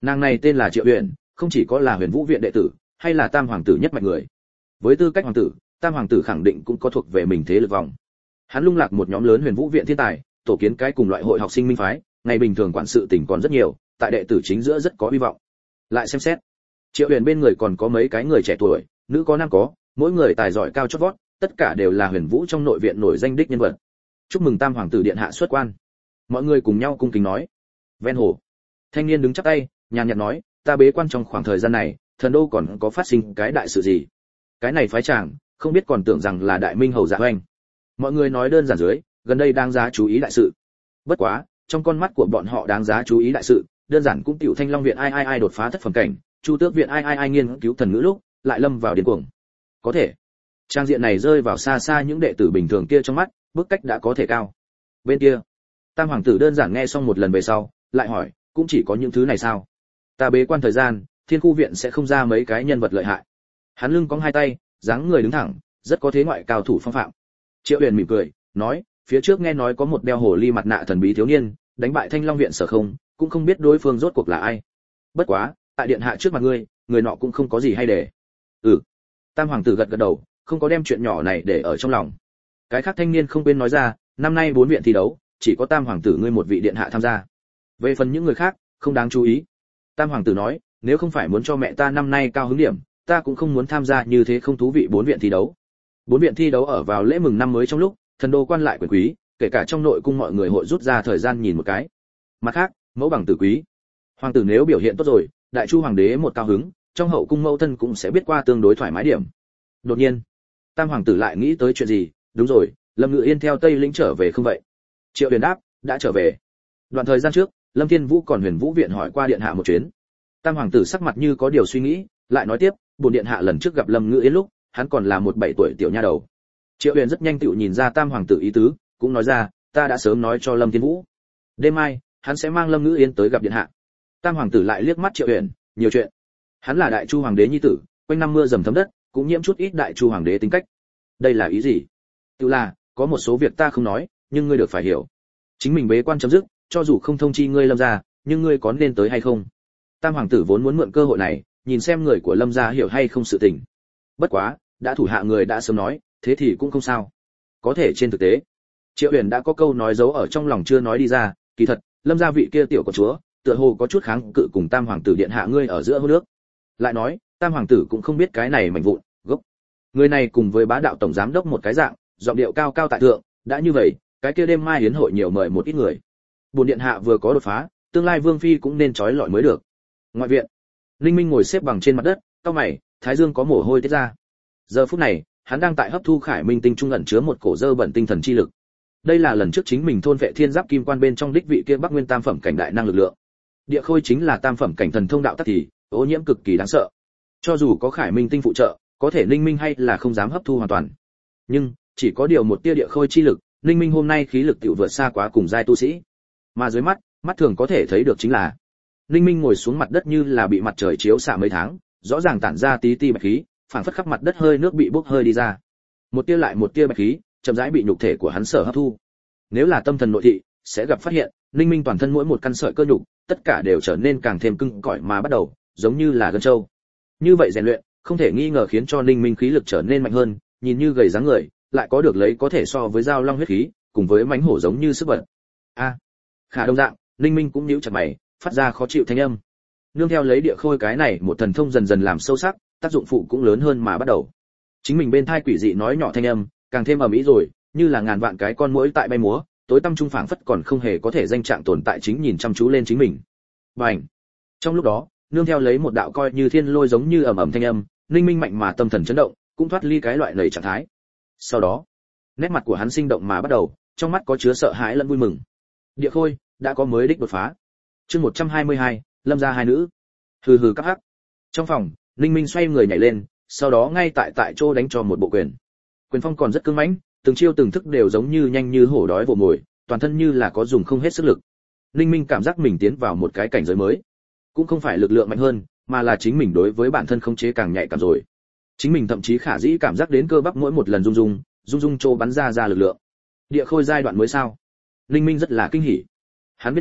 Nàng này tên là Triệu Uyển, không chỉ có là Huyền Vũ viện đệ tử, hay là tam hoàng tử nhất mạch người. Với tư cách hoàng tử, tam hoàng tử khẳng định cũng có thuộc về mình thế lực vòng. Hắn lung lạc một nhóm lớn Huyền Vũ viện thiên tài, tổ kiến cái cùng loại hội học sinh minh phái, ngày bình thường quản sự tình còn rất nhiều, tại đệ tử chính giữa rất có hy vọng. Lại xem xét, Triệu Huyền bên người còn có mấy cái người trẻ tuổi, nữ có nam có, mỗi người tài giỏi cao chót vót, tất cả đều là Huyền Vũ trong nội viện nổi danh đích nhân vật. Chúc mừng tam hoàng tử điện hạ xuất quan. Mọi người cùng nhau cung kính nói. Ven hồ, thanh niên đứng chắp tay, nhàn nhạt nói, ta bế quan trong khoảng thời gian này, thần đô còn có phát sinh cái đại sự gì? Cái này phái chàng, không biết còn tưởng rằng là đại minh hầu dạ hoành. Mọi người nói đơn giản dưới, gần đây đáng giá chú ý đại sự. Bất quá, trong con mắt của bọn họ đáng giá chú ý đại sự, đơn giản cũng tiểu Thanh Long viện ai ai ai đột phá thất phẩm cảnh, Chu Tước viện ai ai ai nghiên cứu thần ngữ lúc, lại lâm vào điên cuồng. Có thể, trang diện này rơi vào xa xa những đệ tử bình thường kia trong mắt, bước cách đã có thể cao. Bên kia, tam hoàng tử đơn giản nghe xong một lần về sau, lại hỏi, cũng chỉ có những thứ này sao? Ta bế quan thời gian, Thiên Khu viện sẽ không ra mấy cái nhân vật lợi hại. Hắn lưng cong hai tay, dáng người đứng thẳng, rất có thế ngoại cao thủ phong phạm. Triệu Huyền mỉm cười, nói, phía trước nghe nói có một đeo hồ ly mặt nạ thần bí thiếu niên, đánh bại Thanh Long viện Sở Không, cũng không biết đối phương rốt cuộc là ai. Bất quá, tại điện hạ trước mặt ngươi, người nọ cũng không có gì hay để. Ừ. Tam hoàng tử gật gật đầu, không có đem chuyện nhỏ này để ở trong lòng. Cái khác thanh niên không quên nói ra, năm nay bốn viện thi đấu, chỉ có tam hoàng tử ngươi một vị điện hạ tham gia. Về phần những người khác, không đáng chú ý. Tam hoàng tử nói, nếu không phải muốn cho mẹ ta năm nay cao hứng điểm, ta cũng không muốn tham gia như thế không thú vị bốn viện thi đấu. Bốn viện thi đấu ở vào lễ mừng năm mới trong lúc, thần đô quan lại quyền quý, kể cả trong nội cung mọi người hội rút ra thời gian nhìn một cái. Mặt khác, mẫu bằng tử quý. Hoàng tử nếu biểu hiện tốt rồi, đại chu hoàng đế một cao hứng, trong hậu cung mẫu thân cũng sẽ biết qua tương đối thoải mái điểm. Đột nhiên, tam hoàng tử lại nghĩ tới chuyện gì, đúng rồi, Lâm Ngự Yên theo Tây lĩnh trở về không vậy? Triệu Huyền đáp, đã trở về. Đoạn thời gian trước, Lâm Thiên Vũ còn Huyền Vũ viện hỏi qua điện hạ một chuyến. Tam hoàng tử sắc mặt như có điều suy nghĩ, lại nói tiếp, bổn điện hạ lần trước gặp Lâm Ngự Yên lúc, hắn còn là một bảy tuổi tiểu nha đầu. Triệu Huyền rất nhanh tựu nhìn ra tam hoàng tử ý tứ, cũng nói ra, ta đã sớm nói cho Lâm Thiên Vũ, đêm mai hắn sẽ mang Lâm Ngự Yên tới gặp điện hạ. Tam hoàng tử lại liếc mắt Triệu Huyền, nhiều chuyện. Hắn là đại chu hoàng đế nhi tử, quanh năm mưa dầm thấm đất, cũng nhiễm chút ít đại chu hoàng đế tính cách. Đây là ý gì? Tự là, có một số việc ta không nói, nhưng ngươi được phải hiểu. Chính mình bế quan chấm dứt, cho dù không thông chi ngươi Lâm gia, nhưng ngươi có nên tới hay không? Tam hoàng tử vốn muốn mượn cơ hội này, nhìn xem người của Lâm gia hiểu hay không sự tình. Bất quá, đã thủ hạ người đã sớm nói, thế thì cũng không sao. Có thể trên thực tế, Triệu Huyền đã có câu nói giấu ở trong lòng chưa nói đi ra, kỳ thật, Lâm gia vị kia tiểu công chúa, tựa hồ có chút kháng cự cùng Tam hoàng tử điện hạ ngươi ở giữa hôn nước. Lại nói, Tam hoàng tử cũng không biết cái này mảnh vụn, gốc. Người này cùng với bá đạo tổng giám đốc một cái dạng, giọng điệu cao cao tại thượng, đã như vậy, cái kia đêm mai hiến hội nhiều mời một ít người. Bổn điện hạ vừa có đột phá, tương lai vương phi cũng nên trói lọi mới được. Ngoại viện, Linh Minh ngồi xếp bằng trên mặt đất, cau mày, thái dương có mồ hôi tiết ra. Giờ phút này, hắn đang tại hấp thu Khải Minh tinh trung ẩn chứa một cổ dơ bẩn tinh thần chi lực. Đây là lần trước chính mình thôn vệ thiên giáp kim quan bên trong đích vị kia Bắc Nguyên tam phẩm cảnh đại năng lực lượng. Địa khôi chính là tam phẩm cảnh thần thông đạo tắc thì, ô nhiễm cực kỳ đáng sợ. Cho dù có Khải Minh tinh phụ trợ, có thể Linh Minh hay là không dám hấp thu hoàn toàn. Nhưng, chỉ có điều một tia địa khôi chi lực, Linh Minh hôm nay khí lực tiểu vượt xa quá cùng giai tu sĩ. Mà dưới mắt, mắt thường có thể thấy được chính là Linh Minh ngồi xuống mặt đất như là bị mặt trời chiếu xạ mấy tháng, rõ ràng tản ra tí ti bạch khí, phảng phất khắp mặt đất hơi nước bị bốc hơi đi ra. Một tia lại một tia bạch khí, chậm rãi bị nhục thể của hắn sở hấp thu. Nếu là tâm thần nội thị, sẽ gặp phát hiện, Linh Minh toàn thân mỗi một căn sợi cơ nhục, tất cả đều trở nên càng thêm cứng cỏi mà bắt đầu, giống như là gân trâu. Như vậy rèn luyện, không thể nghi ngờ khiến cho Linh Minh khí lực trở nên mạnh hơn, nhìn như gầy dáng người, lại có được lấy có thể so với dao long huyết khí, cùng với mãnh hổ giống như sức bật. A, khả đồng dạng, Linh Minh cũng nhíu chặt mày, phát ra khó chịu thanh âm. Nương theo lấy địa khôi cái này, một thần thông dần dần làm sâu sắc, tác dụng phụ cũng lớn hơn mà bắt đầu. Chính mình bên thai quỷ dị nói nhỏ thanh âm, càng thêm ầm ĩ rồi, như là ngàn vạn cái con muỗi tại bay múa, tối tăm trung phảng phất còn không hề có thể danh trạng tồn tại chính nhìn chăm chú lên chính mình. Bành! Trong lúc đó, nương theo lấy một đạo coi như thiên lôi giống như ầm ầm thanh âm, Linh Minh mạnh mà tâm thần chấn động, cũng thoát ly cái loại lầy trạng thái. Sau đó, nét mặt của hắn sinh động mà bắt đầu, trong mắt có chứa sợ hãi lẫn vui mừng. Địa khôi đã có mới đích đột phá. Chương một trăm hai mươi hai, Lâm gia hai nữ. Hừ hừ các hắc. Trong phòng, Linh Minh xoay người nhảy lên, sau đó ngay tại tại chỗ đánh cho một bộ quyền. Quyền phong còn rất cứng mãnh, từng chiêu từng thức đều giống như nhanh như hổ đói vồ mồi, toàn thân như là có dùng không hết sức lực. Linh Minh cảm giác mình tiến vào một cái cảnh giới mới, cũng không phải lực lượng mạnh hơn, mà là chính mình đối với bản thân khống chế càng nhạy cảm rồi. Chính mình thậm chí khả dĩ cảm giác đến cơ bắp mỗi một lần rung rung, rung rung trô bắn ra ra lực lượng. Địa khôi giai đoạn mới sao? Linh Minh rất là kinh hỉ. Hắn biết rõ,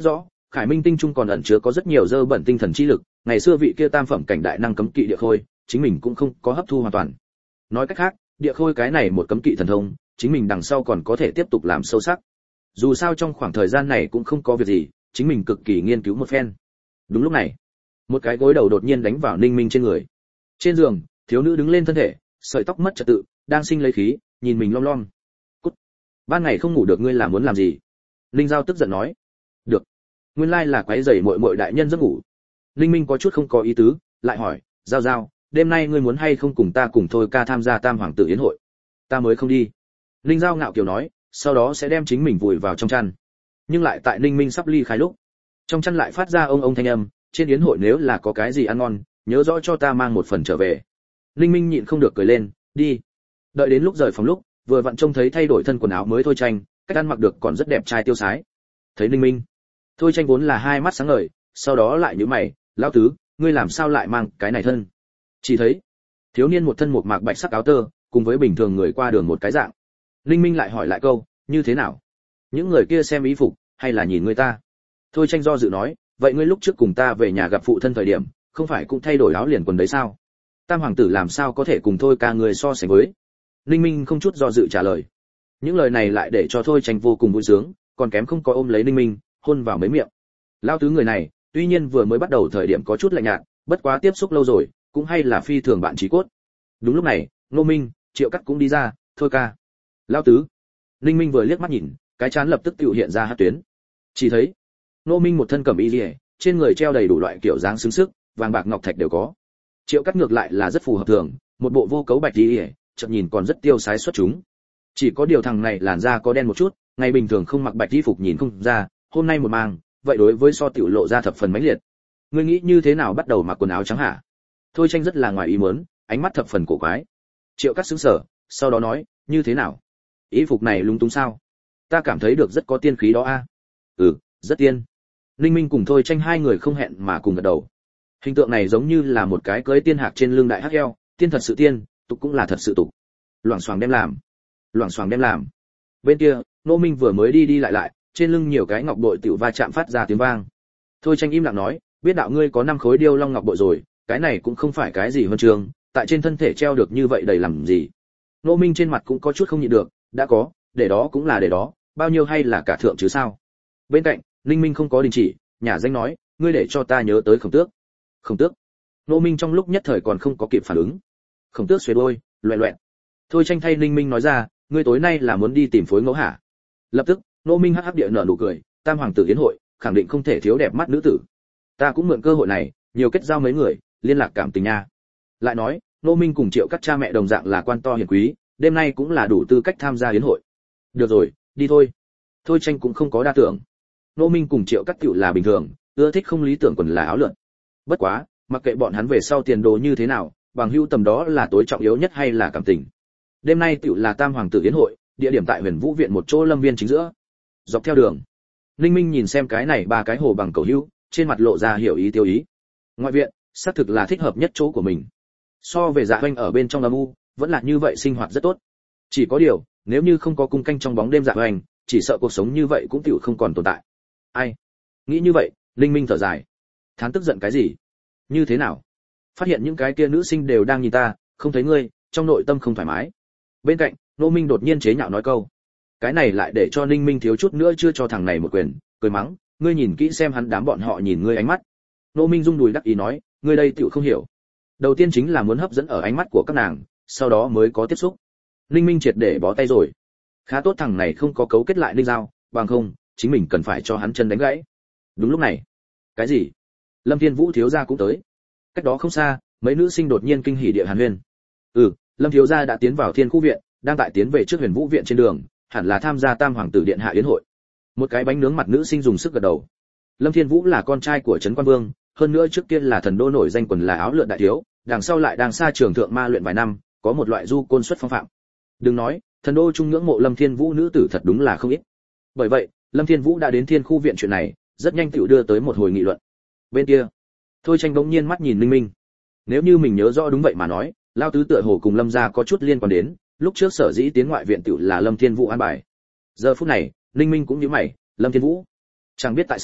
Khải Minh tinh trung còn ẩn chứa có rất nhiều dơ bẩn tinh thần chi lực, ngày xưa vị kia tam phẩm cảnh đại năng cấm kỵ địa khôi, chính mình cũng không có hấp thu hoàn toàn. Nói cách khác, địa khôi cái này một cấm kỵ thần thông, chính mình đằng sau còn có thể tiếp tục làm sâu sắc. Dù sao trong khoảng thời gian này cũng không có việc gì, chính mình cực kỳ nghiên cứu một phen. Đúng lúc này, một cái gối đầu đột nhiên đánh vào Ninh Minh trên người. Trên giường, thiếu nữ đứng lên thân thể, sợi tóc mất trật tự, đang sinh lấy khí, nhìn mình lom lom. Cút. Ban ngày không ngủ được ngươi là muốn làm gì? Ninh Giao tức giận nói. Được. Nguyên lai là quấy rầy muội muội đại nhân giấc ngủ. Ninh Minh có chút không có ý tứ, lại hỏi, Giao Giao, đêm nay ngươi muốn hay không cùng ta cùng thôi ca tham gia Tam hoàng tử yến hội? Ta mới không đi. Ninh Giao ngạo kiều nói, sau đó sẽ đem chính mình vùi vào trong chăn. Nhưng lại tại Ninh Minh sắp ly khai lúc, trong chăn lại phát ra ông ông thanh âm, trên yến hội nếu là có cái gì ăn ngon, nhớ rõ cho ta mang một phần trở về. Ninh Minh nhịn không được cười lên, đi. Đợi đến lúc rời phòng lúc, vừa vặn trông thấy thay đổi thân quần áo mới Thôi Tranh, cách ăn mặc được còn rất đẹp trai tiêu sái. Thấy Ninh Minh, Thôi Tranh vốn là hai mắt sáng ngời, sau đó lại nhíu mày, lão tứ, ngươi làm sao lại mang cái này thân? Chỉ thấy thiếu niên một thân một mạc bạch sắc áo tơ, cùng với bình thường người qua đường một cái dạng. Ninh Minh lại hỏi lại câu, như thế nào? Những người kia xem ý phục, hay là nhìn người ta? Thôi Tranh do dự nói, vậy ngươi lúc trước cùng ta về nhà gặp phụ thân thời điểm, không phải cũng thay đổi áo liền quần đấy sao? Tam hoàng tử làm sao có thể cùng Thôi ca người so sánh với? Ninh Minh không chút do dự trả lời. Những lời này lại để cho Thôi Tranh vô cùng vui sướng, còn kém không có ôm lấy Ninh Minh, hôn vào mấy miệng. Lão tứ người này, tuy nhiên vừa mới bắt đầu thời điểm có chút lạnh nhạt, bất quá tiếp xúc lâu rồi, cũng hay là phi thường bạn chí cốt. Đúng lúc này, Ngô Minh, Triệu Cắt cũng đi ra, Thôi ca. Lão tứ. Ninh Minh vừa liếc mắt nhìn, cái chán lập tức tự hiện ra hắc tuyến. Chỉ thấy Ngô Minh một thân cẩm y liễu, trên người treo đầy đủ loại kiểu dáng xứng sức, vàng bạc ngọc thạch đều có. Triệu Cắt ngược lại là rất phù hợp thường, một bộ vô cấu bạch y liễu, chợt nhìn còn rất tiêu sái xuất chúng. Chỉ có điều thằng này làn da có đen một chút, ngày bình thường không mặc bạch y phục nhìn không ra, hôm nay một mang, vậy đối với so tiểu lộ ra thập phần mãnh liệt. Ngươi nghĩ như thế nào bắt đầu mặc quần áo trắng hả? Thôi Tranh rất là ngoài ý muốn, ánh mắt thập phần cổ quái. Triệu Cắt sững sờ, sau đó nói, như thế nào? Ý phục này lung tung sao? Ta cảm thấy được rất có tiên khí đó a. Ừ, rất tiên. Linh Minh cùng Thôi Tranh hai người không hẹn mà cùng gật đầu. Hình tượng này giống như là một cái cưỡi tiên hạc trên lưng đại hắc eo, tiên thật sự tiên, tục cũng là thật sự tục. Loảng xoảng đem làm, loảng xoảng đem làm. Bên kia, Nô Minh vừa mới đi đi lại lại, trên lưng nhiều cái ngọc bội tiểu va chạm phát ra tiếng vang. Thôi Tranh im lặng nói, biết đạo ngươi có năm khối điêu long ngọc bội rồi, cái này cũng không phải cái gì huân chương, tại trên thân thể treo được như vậy đầy làm gì? Nô Minh trên mặt cũng có chút không nhịn được, đã có, để đó cũng là để đó, bao nhiêu hay là cả thượng chứ sao? Bên cạnh, Linh Minh không có đình chỉ, nhà danh nói, ngươi để cho ta nhớ tới Khổng Tước. Khổng Tước. Nô Minh trong lúc nhất thời còn không có kịp phản ứng. Khổng Tước xuề đôi, loẹt loẹt. Thôi Tranh thay Linh Minh nói ra, ngươi tối nay là muốn đi tìm phối ngẫu hả? Lập tức, Nô Minh hắc hắc địa nở nụ cười, Tam hoàng tử yến hội, khẳng định không thể thiếu đẹp mắt nữ tử. Ta cũng mượn cơ hội này, nhiều kết giao mấy người, liên lạc cảm tình nha. Lại nói, Nô Minh cùng Triệu Cắt cha mẹ đồng dạng là quan to hiền quý, đêm nay cũng là đủ tư cách tham gia yến hội. Được rồi, đi thôi. Thôi Tranh cũng không có đa tưởng. Nô Minh cùng Triệu Cắt tiểu là bình thường, ưa thích không lý tưởng quần là áo lượn. Bất quá, mặc kệ bọn hắn về sau tiền đồ như thế nào, bằng hữu tầm đó là tối trọng yếu nhất hay là cảm tình. Đêm nay tiểu là Tam hoàng tử yến hội, địa điểm tại Huyền Vũ viện một chỗ lâm viên chính giữa. Dọc theo đường, Linh Minh nhìn xem cái này ba cái hồ bằng cầu hữu, trên mặt lộ ra hiểu ý tiêu ý. Ngoại viện, xác thực là thích hợp nhất chỗ của mình. So về Dạ Hoành ở bên trong âm u, vẫn là như vậy sinh hoạt rất tốt. Chỉ có điều, nếu như không có cung canh trong bóng đêm Dạ Hoành, chỉ sợ cuộc sống như vậy cũng tiểu không còn tồn tại. Ai? Nghĩ như vậy, Linh Minh thở dài. Thán tức giận cái gì? Như thế nào? Phát hiện những cái kia nữ sinh đều đang nhìn ta, không thấy ngươi, trong nội tâm không thoải mái. Bên cạnh, Nô Minh đột nhiên chế nhạo nói câu. Cái này lại để cho Ninh Minh thiếu chút nữa chưa cho thằng này một quyền, cười mắng, ngươi nhìn kỹ xem hắn đám bọn họ nhìn ngươi ánh mắt. Nô Minh rung đùi đắc ý nói, ngươi đây tiểu không hiểu. Đầu tiên chính là muốn hấp dẫn ở ánh mắt của các nàng, sau đó mới có tiếp xúc. Ninh Minh triệt để bó tay rồi. Khá tốt thằng này không có cấu kết lại Ninh Giao, bằng không, chính mình cần phải cho hắn chân đánh gãy. Đúng lúc này, cái gì? Lâm Thiên Vũ thiếu gia cũng tới. Cách đó không xa, mấy nữ sinh đột nhiên kinh hỉ địa hàn huyên. Ừ, Lâm thiếu gia đã tiến vào Thiên Khu viện, đang tại tiến về trước Huyền Vũ viện trên đường, hẳn là tham gia Tam hoàng tử điện hạ yến hội. Một cái bánh nướng mặt nữ sinh dùng sức gật đầu. Lâm Thiên Vũ là con trai của Trấn Quan Vương, hơn nữa trước kia là thần đô nổi danh quần là áo lượn đại thiếu, đằng sau lại đang xa trường thượng ma luyện vài năm, có một loại du côn xuất phong phạm. Đừng nói, thần đô trung ngưỡng mộ Lâm Thiên Vũ nữ tử thật đúng là không ít. Bởi vậy, Lâm Thiên Vũ đã đến Thiên Khu viện chuyện này, rất nhanh tựu đưa tới một hồi nghị luận. Bên kia, Thôi Tranh bỗng nhiên mắt nhìn Linh Minh. Nếu như mình nhớ rõ đúng vậy mà nói, lao tứ tựa hồ cùng Lâm gia có chút liên quan đến, lúc trước sở dĩ tiến ngoại viện tựu là Lâm Thiên Vũ an bài. Giờ phút này, Linh Minh cũng nhíu mày, Lâm Thiên Vũ. Chẳng biết tại sao,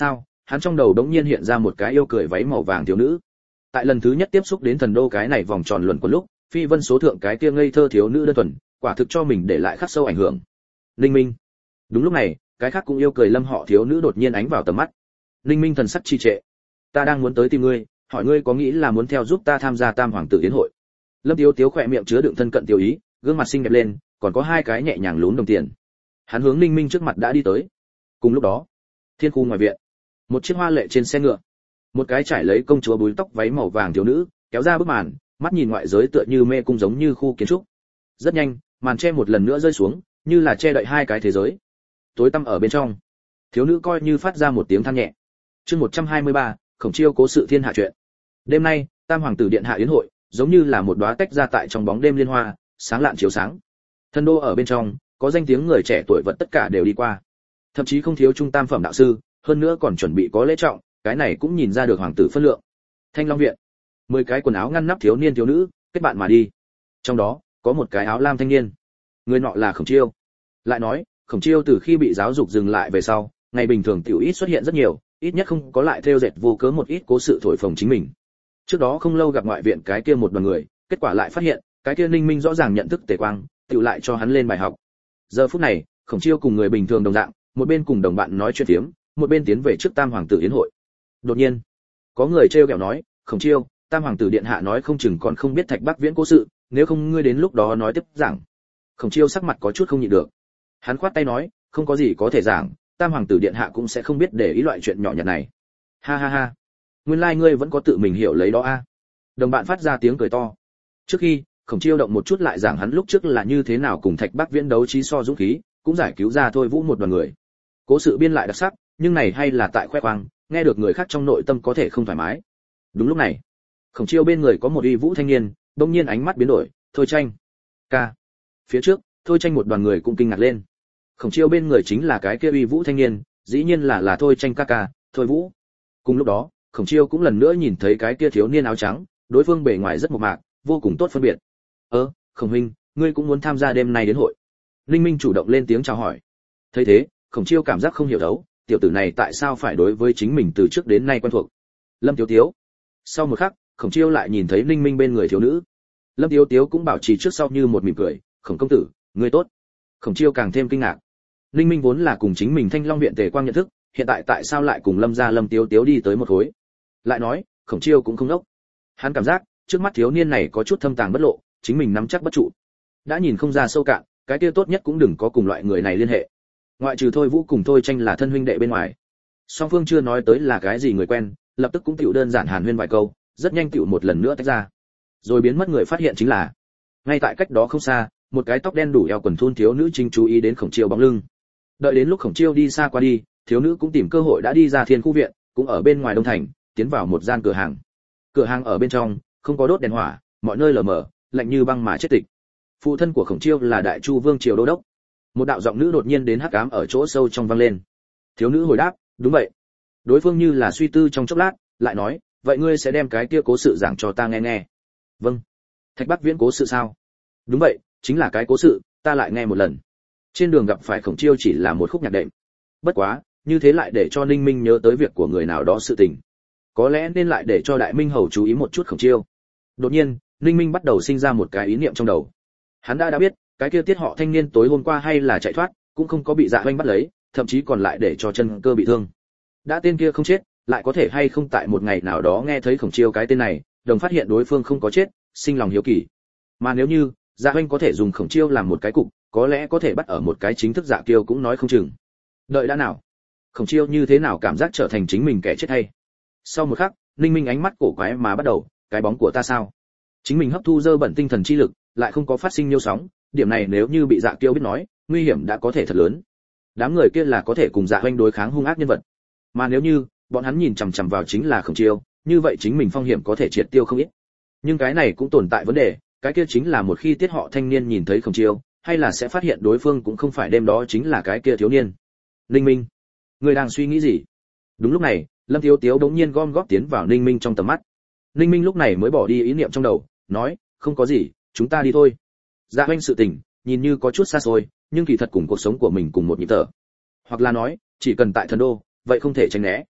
hắn trong đầu đống nhiên hiện ra một cái yêu cười váy màu vàng thiếu nữ. Tại lần thứ nhất tiếp xúc đến thần đô cái này vòng tròn luẩn quẩn lúc, phi vân số thượng cái kia ngây thơ thiếu nữ đơn thuần, quả thực cho mình để lại khắc sâu ảnh hưởng. Ninh Minh. Đúng lúc này, cái khác cũng yêu cười Lâm họ thiếu nữ đột nhiên ánh vào tầm mắt. Ninh Minh thần sắc trì trệ. Ta đang muốn tới tìm ngươi, hỏi ngươi có nghĩ là muốn theo giúp ta tham gia Tam hoàng tử yến hội. Lâm Tiếu Tiếu khỏe miệng chứa đựng thân cận tiểu ý, gương mặt xinh đẹp lên, còn có hai cái nhẹ nhàng lún đồng tiền. Hắn hướng Ninh Minh trước mặt đã đi tới. Cùng lúc đó, thiên khu ngoài viện, một chiếc hoa lệ trên xe ngựa, một cái trải lấy công chúa búi tóc váy màu vàng thiếu nữ kéo ra bức màn, mắt nhìn ngoại giới tựa như mê cung giống như khu kiến trúc. Rất nhanh, màn che một lần nữa rơi xuống, như là che đậy hai cái thế giới. Tối tăm ở bên trong, thiếu nữ coi như phát ra một tiếng than nhẹ. Chương một trăm hai mươi ba, Khổng Chiêu cố sự thiên hạ truyện. Đêm nay, Tam hoàng tử điện hạ yến hội, giống như là một đóa tách ra tại trong bóng đêm liên hoa, sáng lạn chiếu sáng. Thần đô ở bên trong, có danh tiếng người trẻ tuổi vật tất cả đều đi qua. Thậm chí không thiếu trung tam phẩm đạo sư, hơn nữa còn chuẩn bị có lễ trọng, cái này cũng nhìn ra được hoàng tử phân lượng. Thanh Long viện, mười cái quần áo ngăn nắp thiếu niên thiếu nữ, kết bạn mà đi. Trong đó, có một cái áo lam thanh niên. Người nọ là Khổng Chiêu. Lại nói, Khổng Chiêu từ khi bị giáo dục dừng lại về sau, ngày bình thường tiểu ít xuất hiện rất nhiều, ít nhất không có lại theo dệt vô cớ một ít cố sự thổi phồng chính mình. Trước đó không lâu gặp ngoại viện cái kia một đoàn người, kết quả lại phát hiện, cái kia Ninh Minh rõ ràng nhận thức Tề Quang, tiểu lại cho hắn lên bài học. Giờ phút này, Khổng Chiêu cùng người bình thường đồng dạng, một bên cùng đồng bạn nói chuyện phiếm, một bên tiến về trước Tam hoàng tử yến hội. Đột nhiên, có người trêu ghẹo nói, "Khổng Chiêu, Tam hoàng tử điện hạ nói không chừng còn không biết Thạch Bắc Viễn cố sự, nếu không ngươi đến lúc đó nói tiếp giảng." Khổng Chiêu sắc mặt có chút không nhịn được. Hắn khoát tay nói, "Không có gì có thể giảng, Tam hoàng tử điện hạ cũng sẽ không biết để ý loại chuyện nhỏ nhặt này." Ha ha ha, nguyên lai like ngươi vẫn có tự mình hiểu lấy đó a. Đồng bạn phát ra tiếng cười to. Trước khi, Khổng Chiêu động một chút lại giảng hắn lúc trước là như thế nào cùng Thạch Bắc Viễn đấu trí so dũng khí, cũng giải cứu ra Thôi Vũ một đoàn người. Cố sự biên lại đặc sắc, nhưng này hay là tại khoe khoang, nghe được người khác trong nội tâm có thể không thoải mái. Đúng lúc này, Khổng Chiêu bên người có một uy vũ thanh niên, bỗng nhiên ánh mắt biến đổi, "Thôi Tranh." Ca. Phía trước, Thôi Tranh một đoàn người cũng kinh ngạc lên. Khổng Chiêu bên người chính là cái kia uy vũ thanh niên, dĩ nhiên là là Thôi Tranh ca ca, Thôi Vũ. Cùng lúc đó, Khổng Chiêu cũng lần nữa nhìn thấy cái kia thiếu niên áo trắng, đối phương bề ngoài rất mộc mạc, vô cùng tốt phân biệt. "Ơ, Khổng huynh, ngươi cũng muốn tham gia đêm nay đến hội?" Linh Minh chủ động lên tiếng chào hỏi. Thấy thế, Khổng Chiêu cảm giác không hiểu đấu, tiểu tử này tại sao phải đối với chính mình từ trước đến nay quen thuộc. Lâm Tiếu Tiếu. Sau một khắc, Khổng Chiêu lại nhìn thấy Linh Minh bên người thiếu nữ. Lâm Tiếu Tiếu cũng bảo trì trước sau như một mỉm cười, "Khổng công tử, ngươi tốt." Khổng Chiêu càng thêm kinh ngạc. Linh Minh vốn là cùng chính mình Thanh Long viện Tề Quang nhận thức, hiện tại tại sao lại cùng Lâm gia Lâm Tiếu Tiếu đi tới một khối? Lại nói, Khổng Chiêu cũng không ngốc. Hắn cảm giác, trước mắt thiếu niên này có chút thâm tàng bất lộ, chính mình nắm chắc bất trụ. Đã nhìn không ra sâu cạn, cái kia tốt nhất cũng đừng có cùng loại người này liên hệ. Ngoại trừ Thôi Vũ cùng Thôi Tranh là thân huynh đệ bên ngoài, song phương chưa nói tới là cái gì người quen, lập tức cũng tiểu đơn giản hàn huyên vài câu, rất nhanh tiểu một lần nữa tách ra. Rồi biến mất người phát hiện chính là, ngay tại cách đó không xa, một cái tóc đen đủ eo quần thun thiếu nữ chính chú ý đến Khổng Chiêu bóng lưng. Đợi đến lúc Khổng Chiêu đi xa qua đi, thiếu nữ cũng tìm cơ hội đã đi ra Thiên khu viện, cũng ở bên ngoài Đông thành, tiến vào một gian cửa hàng. Cửa hàng ở bên trong, không có đốt đèn hỏa, mọi nơi lờ mờ, lạnh như băng mà chết tịch. Phụ thân của Khổng Chiêu là Đại Chu Vương triều đô đốc. Một đạo giọng nữ đột nhiên đến hắc ám ở chỗ sâu trong vang lên. Thiếu nữ hồi đáp, "Đúng vậy." Đối phương như là suy tư trong chốc lát, lại nói, "Vậy ngươi sẽ đem cái kia cố sự giảng cho ta nghe nghe?" "Vâng." "Thạch Bắc Viễn cố sự sao?" "Đúng vậy, chính là cái cố sự, ta lại nghe một lần." Trên đường gặp phải Khổng Chiêu chỉ là một khúc nhạc đệm. Bất quá, như thế lại để cho Ninh Minh nhớ tới việc của người nào đó sự tình. Có lẽ nên lại để cho Đại Minh hầu chú ý một chút Khổng Chiêu. Đột nhiên, Ninh Minh bắt đầu sinh ra một cái ý niệm trong đầu. Hắn đã đã biết, cái kia Tiết họ thanh niên tối hôm qua hay là chạy thoát, cũng không có bị Dạ Hoành bắt lấy, thậm chí còn lại để cho chân cơ bị thương. Đã tên kia không chết, lại có thể hay không tại một ngày nào đó nghe thấy Khổng Chiêu cái tên này, đồng phát hiện đối phương không có chết, sinh lòng hiếu kỳ. Mà nếu như Dạ Hoành có thể dùng Khổng Chiêu làm một cái cục, có lẽ có thể bắt ở một cái chính thức Dạ Kiêu cũng nói không chừng. Đợi đã nào, Khổng Chiêu như thế nào cảm giác trở thành chính mình kẻ chết hay? Sau một khắc, Ninh Minh ánh mắt cổ quái mà bắt đầu, "Cái bóng của ta sao?" Chính mình hấp thu dơ bẩn tinh thần chi lực, lại không có phát sinh nhiêu sóng, điểm này nếu như bị Dạ Kiêu biết nói, nguy hiểm đã có thể thật lớn. Đám người kia là có thể cùng Dạ Hoành đối kháng hung ác nhân vật, mà nếu như bọn hắn nhìn chằm chằm vào chính là Khổng Chiêu, như vậy chính mình phong hiểm có thể triệt tiêu không ít. Nhưng cái này cũng tồn tại vấn đề, cái kia chính là một khi Tiết họ thanh niên nhìn thấy Khổng Chiêu, hay là sẽ phát hiện đối phương cũng không phải đêm đó chính là cái kia thiếu niên. Ninh Minh, người đang suy nghĩ gì? Đúng lúc này, Lâm Thiếu Tiếu đống nhiên gom góp tiến vào Ninh Minh trong tầm mắt. Ninh Minh lúc này mới bỏ đi ý niệm trong đầu, nói, "Không có gì, chúng ta đi thôi." Dạ Hoành sự tình, nhìn như có chút xa xôi, nhưng kỳ thật cùng cuộc sống của mình cùng một nhịp thở. Hoặc là nói, chỉ cần tại thần đô, vậy không thể tránh né.